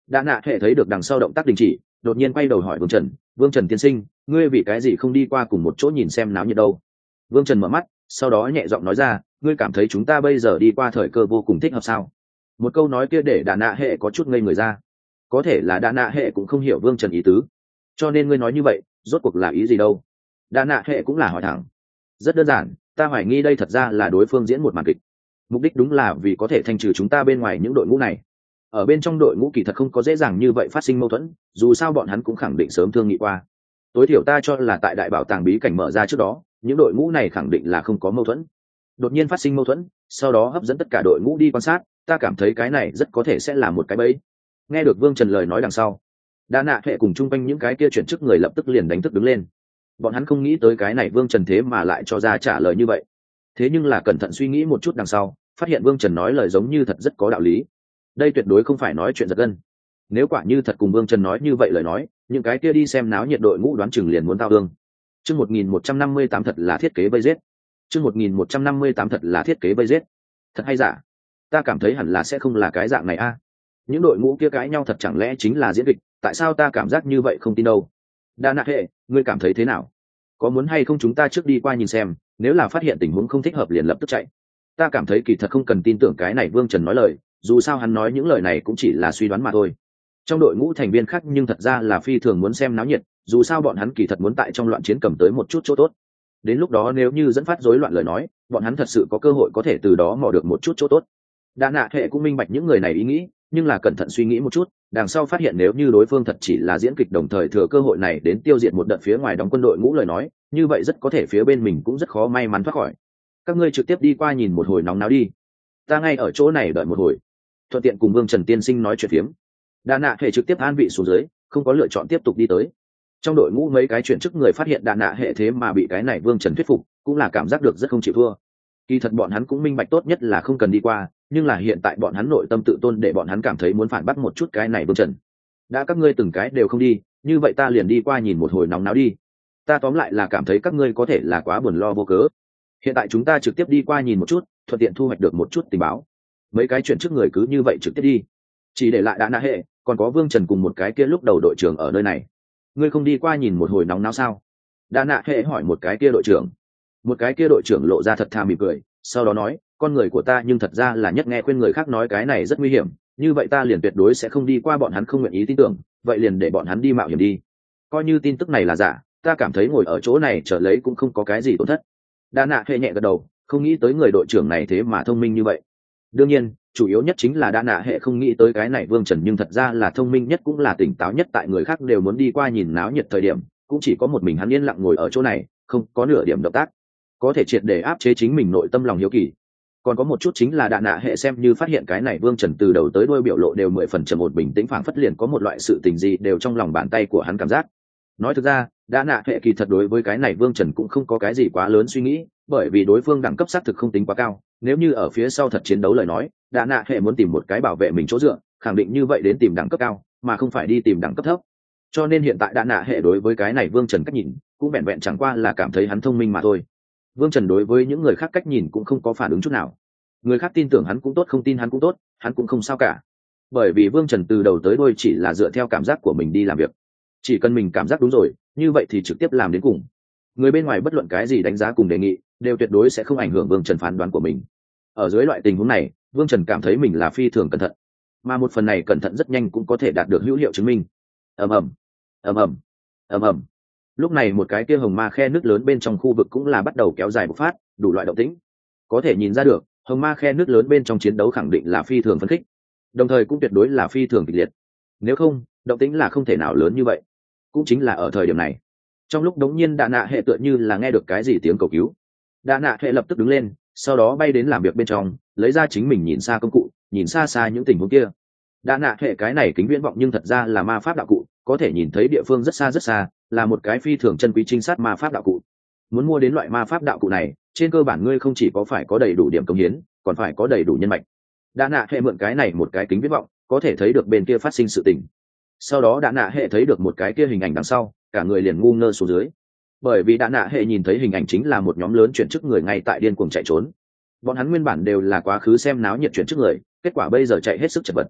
[SPEAKER 1] Đa nạ hệ thấy được đằng sau động tác đình chỉ, đột nhiên quay đầu hỏi Vương Trần: Vương Trần tiên sinh, ngươi vì cái gì không đi qua cùng một chỗ nhìn xem náo nhiệt đâu? Vương Trần mở mắt, sau đó nhẹ giọng nói ra: ngươi cảm thấy chúng ta bây giờ đi qua thời cơ vô cùng thích hợp sao? Một câu nói kia để Đa nạ hệ có chút ngây người ra. Có thể là Đa nạ hệ cũng không hiểu Vương Trần ý tứ, cho nên ngươi nói như vậy rốt cuộc là ý gì đâu? Đa nạ hệ cũng là hỏi thẳng. Rất đơn giản, ta hoài nghi đây thật ra là đối phương diễn một màn kịch, mục đích đúng là vì có thể thanh trừ chúng ta bên ngoài những đội ngũ này. Ở bên trong đội ngũ kỳ thật không có dễ dàng như vậy phát sinh mâu thuẫn, dù sao bọn hắn cũng khẳng định sớm thương nghị qua. Tối thiểu ta cho là tại đại bảo tàng bí cảnh mở ra trước đó, những đội ngũ này khẳng định là không có mâu thuẫn. Đột nhiên phát sinh mâu thuẫn, sau đó hấp dẫn tất cả đội ngũ đi quan sát, ta cảm thấy cái này rất có thể sẽ là một cái bẫy. Nghe được Vương Trần lời nói đằng sau, Đa nạ hệ cùng chung quanh những cái kia chuyển chức người lập tức liền đánh thức đứng lên. Bọn hắn không nghĩ tới cái này Vương Trần thế mà lại cho ra trả lời như vậy. Thế nhưng là cẩn thận suy nghĩ một chút đằng sau, phát hiện Vương Trần nói lời giống như thật rất có đạo lý. Đây tuyệt đối không phải nói chuyện giật gân. Nếu quả như thật cùng Vương Trần nói như vậy lời nói, những cái kia đi xem náo nhiệt đội ngũ đoán chừng liền muốn tao thương. Chương 1158 thật là thiết kế vây giết. Chương 1158 thật là thiết kế vây giết. Thật hay giả? Ta cảm thấy hẳn là sẽ không là cái dạng này a. Những đội ngũ kia cãi nhau thật chẳng lẽ chính là diễn kịch, tại sao ta cảm giác như vậy không tin đâu? Đa nạ hệ, ngươi cảm thấy thế nào? Có muốn hay không chúng ta trước đi qua nhìn xem, nếu là phát hiện tình huống không thích hợp liền lập tức chạy. Ta cảm thấy kỳ thật không cần tin tưởng cái này Vương Trần nói lời, dù sao hắn nói những lời này cũng chỉ là suy đoán mà thôi. Trong đội ngũ thành viên khác nhưng thật ra là phi thường muốn xem náo nhiệt, dù sao bọn hắn kỳ thật muốn tại trong loạn chiến cầm tới một chút chỗ tốt. Đến lúc đó nếu như dẫn phát rối loạn lời nói, bọn hắn thật sự có cơ hội có thể từ đó mò được một chút chỗ tốt. Đa nạ hệ cũng minh bạch những người này ý nghĩ, nhưng là cẩn thận suy nghĩ một chút, đằng sau phát hiện nếu như đối phương thật chỉ là diễn kịch đồng thời thừa cơ hội này đến tiêu diệt một đợt phía ngoài đóng quân đội ngũ lời nói, như vậy rất có thể phía bên mình cũng rất khó may mắn thoát khỏi. Các ngươi trực tiếp đi qua nhìn một hồi nóng náo đi, ta ngay ở chỗ này đợi một hồi, thuận tiện cùng Vương Trần tiên sinh nói chuyện phiếm. Đa nạ hệ trực tiếp an vị xuống dưới, không có lựa chọn tiếp tục đi tới. Trong đội ngũ mấy cái chuyển chức người phát hiện Đa nạ hệ thế mà bị cái này Vương Trần thuyết phục, cũng là cảm giác được rất không chịu thua. Kỳ thật bọn hắn cũng minh bạch tốt nhất là không cần đi qua, nhưng là hiện tại bọn hắn nội tâm tự tôn để bọn hắn cảm thấy muốn phản bác một chút cái này Vương Trần. Đã các ngươi từng cái đều không đi, như vậy ta liền đi qua nhìn một hồi nóng náo đi. Ta tóm lại là cảm thấy các ngươi có thể là quá buồn lo vô cớ. Hiện tại chúng ta trực tiếp đi qua nhìn một chút, thuận tiện thu hoạch được một chút tình báo. Mấy cái chuyện trước người cứ như vậy trực tiếp đi, chỉ để lại Đa nạ hệ, còn có Vương Trần cùng một cái kia lúc đầu đội trưởng ở nơi này. Ngươi không đi qua nhìn một hồi nóng náo sao? Đa nạ hệ hỏi một cái kia đội trưởng. Một cái kia đội trưởng lộ ra thật thà mỉm cười, sau đó nói, con người của ta nhưng thật ra là nhất nghe khuyên người khác nói cái này rất nguy hiểm, như vậy ta liền tuyệt đối sẽ không đi qua, bọn hắn không nguyện ý tin tưởng, vậy liền để bọn hắn đi mạo hiểm đi. Coi như tin tức này là giả, ta cảm thấy ngồi ở chỗ này chờ lấy cũng không có cái gì tổn thất. Đa nạ hệ nhẹ gật đầu, không nghĩ tới người đội trưởng này thế mà thông minh như vậy. Đương nhiên, chủ yếu nhất chính là Đa nạ hệ không nghĩ tới cái này Vương Trần nhưng thật ra là thông minh nhất cũng là tỉnh táo nhất, tại người khác đều muốn đi qua nhìn náo nhiệt thời điểm, cũng chỉ có một mình hắn yên lặng ngồi ở chỗ này, không có nửa điểm động tác, có thể triệt để áp chế chính mình nội tâm lòng hiếu kỳ. Còn có một chút chính là Đa nạ hệ xem như phát hiện cái này Vương Trần từ đầu tới đuôi biểu lộ đều 10 phần trầm ổn bình tĩnh, phảng phất liền có một loại sự tình gì đều trong lòng bàn tay của hắn cảm giác. Nói thực ra, Đa nạ hệ kỳ thật đối với cái này Vương Trần cũng không có cái gì quá lớn suy nghĩ, bởi vì đối phương đẳng cấp xác thực không tính quá cao, nếu như ở phía sau thật chiến đấu lời nói, Đa nạ hệ muốn tìm một cái bảo vệ mình chỗ dựa, khẳng định như vậy đến tìm đẳng cấp cao, mà không phải đi tìm đẳng cấp thấp. Cho nên hiện tại Đa nạ hệ đối với cái này Vương Trần cách nhìn cũng vẹn vẹn chẳng qua là cảm thấy hắn thông minh mà thôi. Vương Trần đối với những người khác cách nhìn cũng không có phản ứng chút nào. Người khác tin tưởng hắn cũng tốt, không tin hắn cũng tốt, hắn cũng không sao cả. Bởi vì Vương Trần từ đầu tới đuôi chỉ là dựa theo cảm giác của mình đi làm việc. Chỉ cần mình cảm giác đúng rồi, như vậy thì trực tiếp làm đến cùng. Người bên ngoài bất luận cái gì đánh giá cùng đề nghị, đều tuyệt đối sẽ không ảnh hưởng Vương Trần phán đoán của mình. Ở dưới loại tình huống này, Vương Trần cảm thấy mình là phi thường cẩn thận. Mà một phần này cẩn thận rất nhanh cũng có thể đạt được hữu hiệu chứng minh. Ầm ầm, ầm ầm, ầm ầm. Lúc này một cái kia hồng ma khe nước lớn bên trong khu vực cũng là bắt đầu kéo dài bộc phát, đủ loại động tĩnh. Có thể nhìn ra được, hồng ma khe nước lớn bên trong chiến đấu khẳng định là phi thường phấn khích, đồng thời cũng tuyệt đối là phi thường kịch liệt. Nếu không, động tĩnh là không thể nào lớn như vậy. Cũng chính là ở thời điểm này, trong lúc đống nhiên Đa nạ hệ tựa như là nghe được cái gì tiếng cầu cứu. Đa nạ hệ lập tức đứng lên, sau đó bay đến làm việc bên trong, lấy ra chính mình nhìn xa công cụ, nhìn xa xa những tình huống kia. Đa nạ hệ cái này kính viễn vọng nhưng thật ra là ma pháp đạo cụ, có thể nhìn thấy địa phương rất xa, là một cái phi thường chân quý trinh sát ma pháp đạo cụ. Muốn mua đến loại ma pháp đạo cụ này, trên cơ bản ngươi không chỉ có phải có đầy đủ điểm công hiến, còn phải có đầy đủ nhân mạch. Đa nạ hệ mượn cái này một cái kính viễn vọng, có thể thấy được bên kia phát sinh sự tình. Sau đó Đa nạ hệ thấy được một cái kia hình ảnh đằng sau, cả người liền ngu ngơ xuống dưới. Bởi vì Đa nạ hệ nhìn thấy hình ảnh chính là một nhóm lớn chuyển chức người ngay tại điên cuồng chạy trốn. Bọn hắn nguyên bản đều là quá khứ xem náo nhiệt chuyển chức người, kết quả bây giờ chạy hết sức chật vật.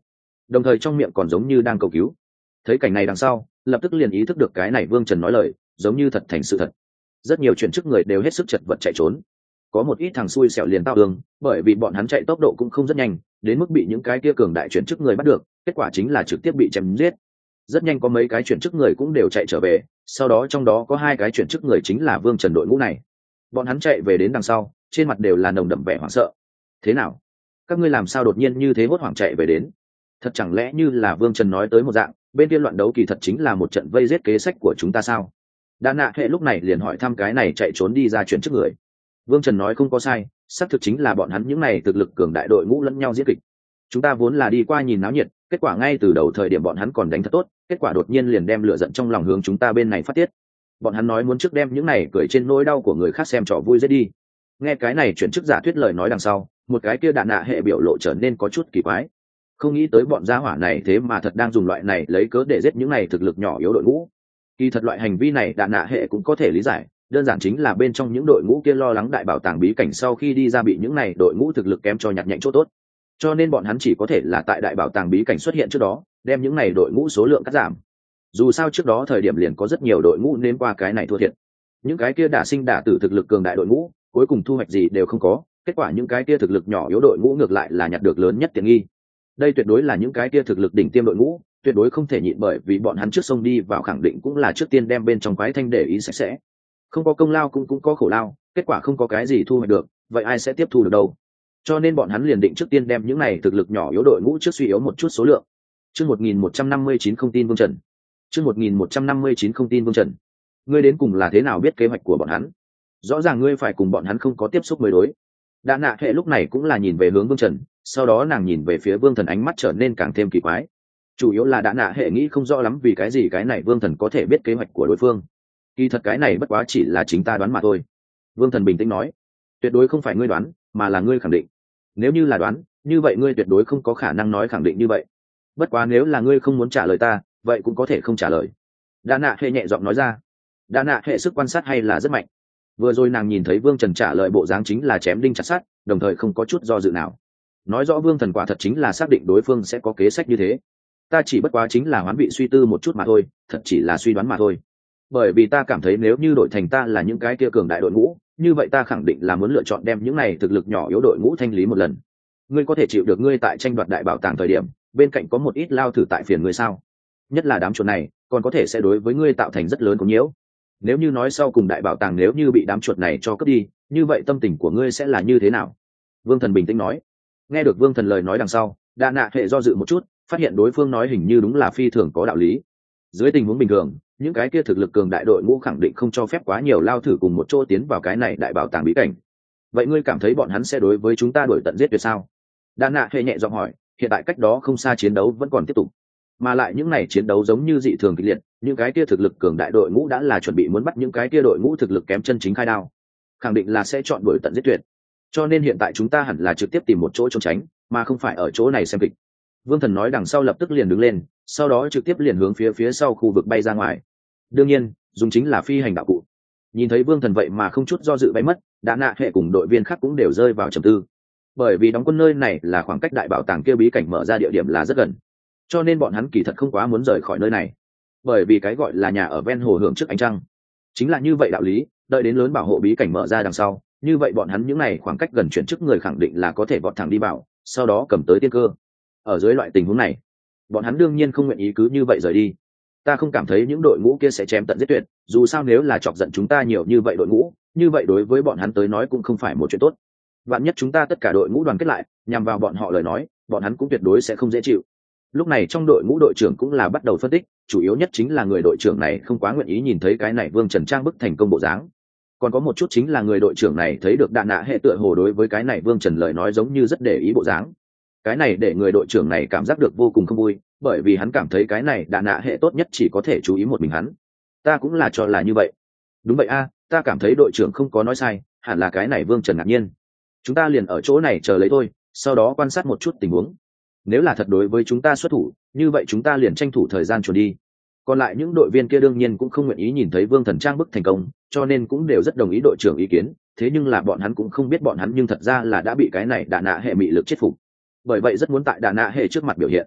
[SPEAKER 1] đồng thời trong miệng còn giống như đang cầu cứu. Thấy cảnh này đằng sau, lập tức liền ý thức được cái này Vương Trần nói lời giống như thật thành sự thật. Rất nhiều chuyển chức người đều hết sức chật vật chạy trốn, có một ít thằng xui xẻo liền tao đường, bởi vì bọn hắn chạy tốc độ cũng không rất nhanh, đến mức bị những cái kia cường đại chuyển chức người bắt được, kết quả chính là trực tiếp bị chém giết. Rất nhanh có mấy cái chuyển chức người cũng đều chạy trở về, sau đó trong đó có 2 cái chuyển chức người chính là Vương Trần đội ngũ này. Bọn hắn chạy về đến đằng sau, trên mặt đều là nồng đậm vẻ hoảng sợ. Thế nào? Các ngươi làm sao đột nhiên như thế hốt hoảng chạy về đến? Thật chẳng lẽ như là Vương Trần nói tới một dạng, bên kia loạn đấu kỳ thật chính là một trận vây giết kế sách của chúng ta sao? Đa Nạ Hệ lúc này liền hỏi thăm cái này chạy trốn đi ra chuyển chức người. Vương Trần nói không có sai, xác thực chính là bọn hắn những này thực lực cường đại đội ngũ lẫn nhau diễn kịch. Chúng ta vốn là đi qua nhìn náo nhiệt, kết quả ngay từ đầu thời điểm bọn hắn còn đánh thật tốt, kết quả đột nhiên liền đem lửa giận trong lòng hướng chúng ta bên này phát tiết. Bọn hắn nói muốn trước đem những này cười trên nỗi đau của người khác xem trò vui giết đi. Nghe cái này chuyển chức giả thuyết lời nói đằng sau, một cái kia Đa Nạ Hệ biểu lộ trở nên có chút kỳ quái. Không nghĩ tới bọn gia hỏa này thế mà thật đang dùng loại này lấy cớ để giết những này thực lực nhỏ yếu đội ngũ. Kỳ thật loại hành vi này Đa Nạ Hệ cũng có thể lý giải, đơn giản chính là bên trong những đội ngũ kia lo lắng đại bảo tàng bí cảnh sau khi đi ra bị những này đội ngũ thực lực kém cho nhặt nhạnh chỗ tốt, cho nên bọn hắn chỉ có thể là tại đại bảo tàng bí cảnh xuất hiện trước đó đem những này đội ngũ số lượng cắt giảm. Dù sao trước đó thời điểm liền có rất nhiều đội ngũ nên qua cái này thua thiệt, những cái kia đả sinh đả tử thực lực cường đại đội ngũ cuối cùng thu hoạch gì đều không có, kết quả những cái kia thực lực nhỏ yếu đội ngũ ngược lại là nhặt được lớn nhất tiện nghi. Đây tuyệt đối là những cái kia thực lực đỉnh tiêm đội ngũ, tuyệt đối không thể nhịn, bởi vì bọn hắn trước sông đi vào khẳng định cũng là trước tiên đem bên trong quái thanh để ý sạch sẽ. Không có công lao cũng có khổ lao, kết quả không có cái gì thu hoạch được, vậy ai sẽ tiếp thu được đâu? Cho nên bọn hắn liền định trước tiên đem những này thực lực nhỏ yếu đội ngũ trước suy yếu một chút số lượng. Chương 1159 không tin Vương Trần. Chương 1159 không tin Vương Trần. Ngươi đến cùng là thế nào biết kế hoạch của bọn hắn? Rõ ràng ngươi phải cùng bọn hắn không có tiếp xúc mới đối. Đa Nạ Hệ lúc này cũng là nhìn về hướng Vương Trần, sau đó nàng nhìn về phía Vương Thần, ánh mắt trở nên càng thêm kỳ quái. Chủ yếu là Đa Nạ Hệ nghĩ không rõ lắm vì cái gì cái này Vương Thần có thể biết kế hoạch của đối phương. Kỳ thật cái này bất quá chỉ là chính ta đoán mà thôi. Vương Thần bình tĩnh nói, tuyệt đối không phải ngươi đoán, mà là ngươi khẳng định. Nếu như là đoán, như vậy ngươi tuyệt đối không có khả năng nói khẳng định như vậy. Bất quá nếu là ngươi không muốn trả lời ta, vậy cũng có thể không trả lời. Đa Nạ Hệ nhẹ giọng nói ra. Đa Nạ Hệ sức quan sát hay là rất mạnh. Vừa rồi nàng nhìn thấy Vương Trần trả lời bộ dáng chính là chém đinh chặt sắt, đồng thời không có chút do dự nào. Nói rõ Vương Thần quả thật chính là xác định đối phương sẽ có kế sách như thế. Ta chỉ bất quá chính là hoán vị suy tư một chút mà thôi, thật chỉ là suy đoán mà thôi. Bởi vì ta cảm thấy nếu như đội thành ta là những cái kia cường đại đội ngũ, như vậy ta khẳng định là muốn lựa chọn đem những này thực lực nhỏ yếu đội ngũ thanh lý một lần. Ngươi có thể chịu được ngươi tại tranh đoạt đại bảo tàng thời điểm, bên cạnh có một ít lao thử tại phiền ngươi sao? Nhất là đám chuột này, còn có thể sẽ đối với ngươi tạo thành rất lớn có nhiễu. Nếu như nói sau cùng đại bảo tàng nếu như bị đám chuột này cho cướp đi, như vậy tâm tình của ngươi sẽ là như thế nào? Vương Thần bình tĩnh nói. Nghe được Vương Thần lời nói đằng sau, Đa Nạ Hệ do dự một chút, phát hiện đối phương nói hình như đúng là phi thường có đạo lý. Dưới tình huống bình thường, những cái kia thực lực cường đại đội ngũ khẳng định không cho phép quá nhiều lao thử cùng một chỗ tiến vào cái này đại bảo tàng bí cảnh. Vậy ngươi cảm thấy bọn hắn sẽ đối với chúng ta đuổi tận giết tuyệt sao? Đa Nạ Hệ nhẹ giọng hỏi, hiện tại cách đó không xa chiến đấu vẫn còn tiếp tục, mà lại những này chiến đấu giống như dị thường kịch liệt, những cái kia thực lực cường đại đội ngũ đã là chuẩn bị muốn bắt những cái kia đội ngũ thực lực kém chân chính khai đao, khẳng định là sẽ chọn đuổi tận giết tuyệt. Cho nên hiện tại chúng ta hẳn là trực tiếp tìm một chỗ trốn tránh, mà không phải ở chỗ này xem kịch. Vương Thần nói đằng sau lập tức liền đứng lên, sau đó trực tiếp liền hướng phía sau khu vực bay ra ngoài. Đương nhiên, dùng chính là phi hành đạo cụ. Nhìn thấy Vương Thần vậy mà không chút do dự bay mất, Đa Nạ Hệ cùng đội viên khác cũng đều rơi vào trầm tư. Bởi vì đóng quân nơi này là khoảng cách đại bảo tàng kia bí cảnh mở ra địa điểm là rất gần, cho nên bọn hắn kỳ thật không quá muốn rời khỏi nơi này. Bởi vì cái gọi là nhà ở ven hồ hưởng trước ánh trăng, chính là như vậy đạo lý. Đợi đến lớn bảo hộ bí cảnh mở ra đằng sau, như vậy bọn hắn những này khoảng cách gần chuyển chức người khẳng định là có thể vọt thẳng đi vào, sau đó cầm tới tiên cơ. Ở dưới loại tình huống này, bọn hắn đương nhiên không nguyện ý cứ như vậy rời đi. Ta không cảm thấy những đội ngũ kia sẽ chém tận giết tuyệt, dù sao nếu là chọc giận chúng ta nhiều như vậy đội ngũ, như vậy đối với bọn hắn tới nói cũng không phải một chuyện tốt. Vạn nhất chúng ta tất cả đội ngũ đoàn kết lại nhằm vào bọn họ lời nói, bọn hắn cũng tuyệt đối sẽ không dễ chịu. Lúc này trong đội ngũ đội trưởng cũng là bắt đầu phân tích, chủ yếu nhất chính là người đội trưởng này không quá nguyện ý nhìn thấy cái này Vương Trần trang bức thành công bộ dáng. Còn có một chút chính là người đội trưởng này thấy được Đa Nạ Hệ tựa hồ đối với cái này Vương Trần lời nói giống như rất để ý bộ dáng. Cái này để người đội trưởng này cảm giác được vô cùng không vui, bởi vì hắn cảm thấy cái này Đa Nạ Hệ tốt nhất chỉ có thể chú ý một mình hắn. Ta cũng là cho là như vậy. Đúng vậy a, ta cảm thấy đội trưởng không có nói sai, hẳn là cái này Vương Trần ngạc nhiên. Chúng ta liền ở chỗ này chờ lấy thôi, sau đó quan sát một chút tình huống. Nếu là thật đối với chúng ta xuất thủ, như vậy chúng ta liền tranh thủ thời gian chuẩn đi. Còn lại những đội viên kia đương nhiên cũng không nguyện ý nhìn thấy Vương Thần trang bức thành công, cho nên cũng đều rất đồng ý đội trưởng ý kiến. Thế nhưng là bọn hắn cũng không biết bọn hắn nhưng thật ra là đã bị cái này Đa Nạ Hệ mị lực chết phục. Bởi vậy rất muốn tại Đa Nạ Hệ trước mặt biểu hiện.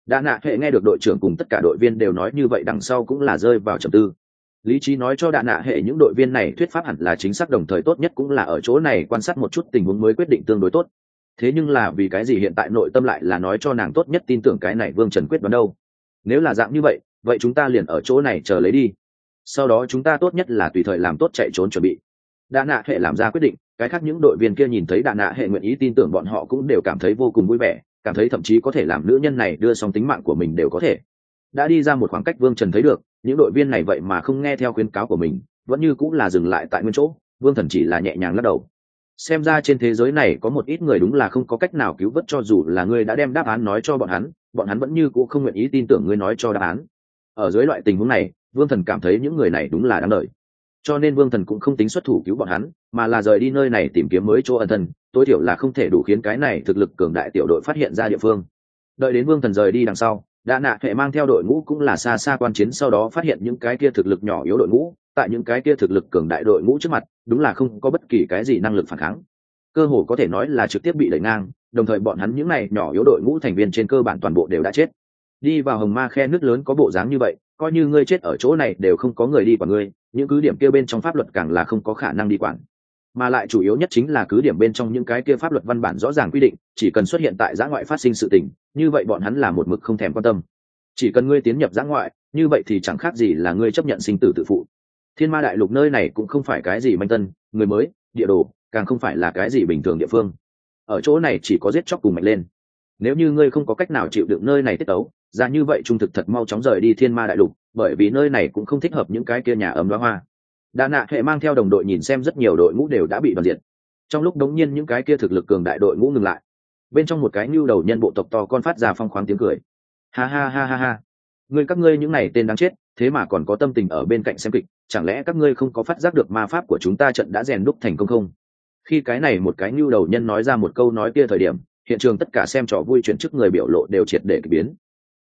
[SPEAKER 1] Đa nạ hệ nghe được đội trưởng cùng tất cả đội viên đều nói như vậy, đằng sau cũng là rơi vào trầm tư. Lý trí nói cho Đa nạ hệ những đội viên này thuyết pháp hẳn là chính xác, đồng thời tốt nhất cũng là ở chỗ này quan sát một chút tình huống mới quyết định tương đối tốt. Thế nhưng là vì cái gì hiện tại nội tâm lại là nói cho nàng tốt nhất tin tưởng cái này Vương Trần quyết đoán đâu? Nếu là dạng như vậy, vậy chúng ta liền ở chỗ này chờ lấy đi. Sau đó chúng ta tốt nhất là tùy thời làm tốt chạy trốn chuẩn bị. Đa nạ hệ làm ra quyết định, cái khác những đội viên kia nhìn thấy Đa nạ hệ nguyện ý tin tưởng bọn họ cũng đều cảm thấy vô cùng vui vẻ, cảm thấy thậm chí có thể làm nữ nhân này đưa xong tính mạng của mình đều có thể. Đã đi ra một khoảng cách, Vương Trần thấy được những đội viên này vậy mà không nghe theo khuyến cáo của mình, vẫn như cũng là dừng lại tại nguyên chỗ. Vương Thần chỉ là nhẹ nhàng lắc đầu. Xem ra trên thế giới này có một ít người đúng là không có cách nào cứu vớt, cho dù là ngươi đã đem đáp án nói cho bọn hắn vẫn như cũng không nguyện ý tin tưởng ngươi nói cho đáp án. Ở dưới loại tình huống này, Vương Thần cảm thấy những người này đúng là đáng đời, cho nên Vương Thần cũng không tính xuất thủ cứu bọn hắn, mà là rời đi nơi này tìm kiếm mới chỗ ẩn thân, tối thiểu là không thể đủ khiến cái này thực lực cường đại tiểu đội phát hiện ra địa phương. Đợi đến Vương Thần rời đi đằng sau, Đa nạ hệ mang theo đội ngũ cũng là xa xa quan chiến, sau đó phát hiện những cái kia thực lực nhỏ yếu đội ngũ tại những cái kia thực lực cường đại đội ngũ trước mặt đúng là không có bất kỳ cái gì năng lực phản kháng, cơ hồ có thể nói là trực tiếp bị đẩy ngang, đồng thời bọn hắn những này nhỏ yếu đội ngũ thành viên trên cơ bản toàn bộ đều đã chết. Đi vào hồng ma khe nước lớn có bộ dáng như vậy, coi như ngươi chết ở chỗ này đều không có người đi quản ngươi, những cứ điểm kia bên trong pháp luật càng là không có khả năng đi quản. Mà lại chủ yếu nhất chính là cứ điểm bên trong những cái kia pháp luật văn bản rõ ràng quy định, chỉ cần xuất hiện tại giã ngoại phát sinh sự tình, như vậy bọn hắn là một mực không thèm quan tâm. Chỉ cần ngươi tiến nhập giã ngoại, như vậy thì chẳng khác gì là ngươi chấp nhận sinh tử tự phụ. Thiên ma đại lục nơi này cũng không phải cái gì manh tân, người mới, địa đồ, càng không phải là cái gì bình thường địa phương. Ở chỗ này chỉ có giết chóc cùng mạnh lên. Nếu như ngươi không có cách nào chịu đựng nơi này tiết tấu, ra như vậy trung thực thật mau chóng rời đi thiên ma đại lục, bởi vì nơi này cũng không thích hợp những cái kia nhà ấm đóa hoa. Đa nạ hệ mang theo đồng đội nhìn xem rất nhiều đội ngũ đều đã bị đoàn diệt. Trong lúc đống nhiên những cái kia thực lực cường đại đội ngũ ngừng lại, bên trong một cái nhu đầu nhân bộ tộc to con phát ra phong khoáng tiếng cười. Ha ha ha ha ha, các ngươi những này tên đáng chết, thế mà còn có tâm tình ở bên cạnh xem kịch, chẳng lẽ các ngươi không có phát giác được ma pháp của chúng ta trận đã rèn đúc thành công không? Khi cái này một cái nhu đầu nhân nói ra một câu nói kia thời điểm, hiện trường tất cả xem trò vui chuyển chức người biểu lộ đều triệt để kỳ biến.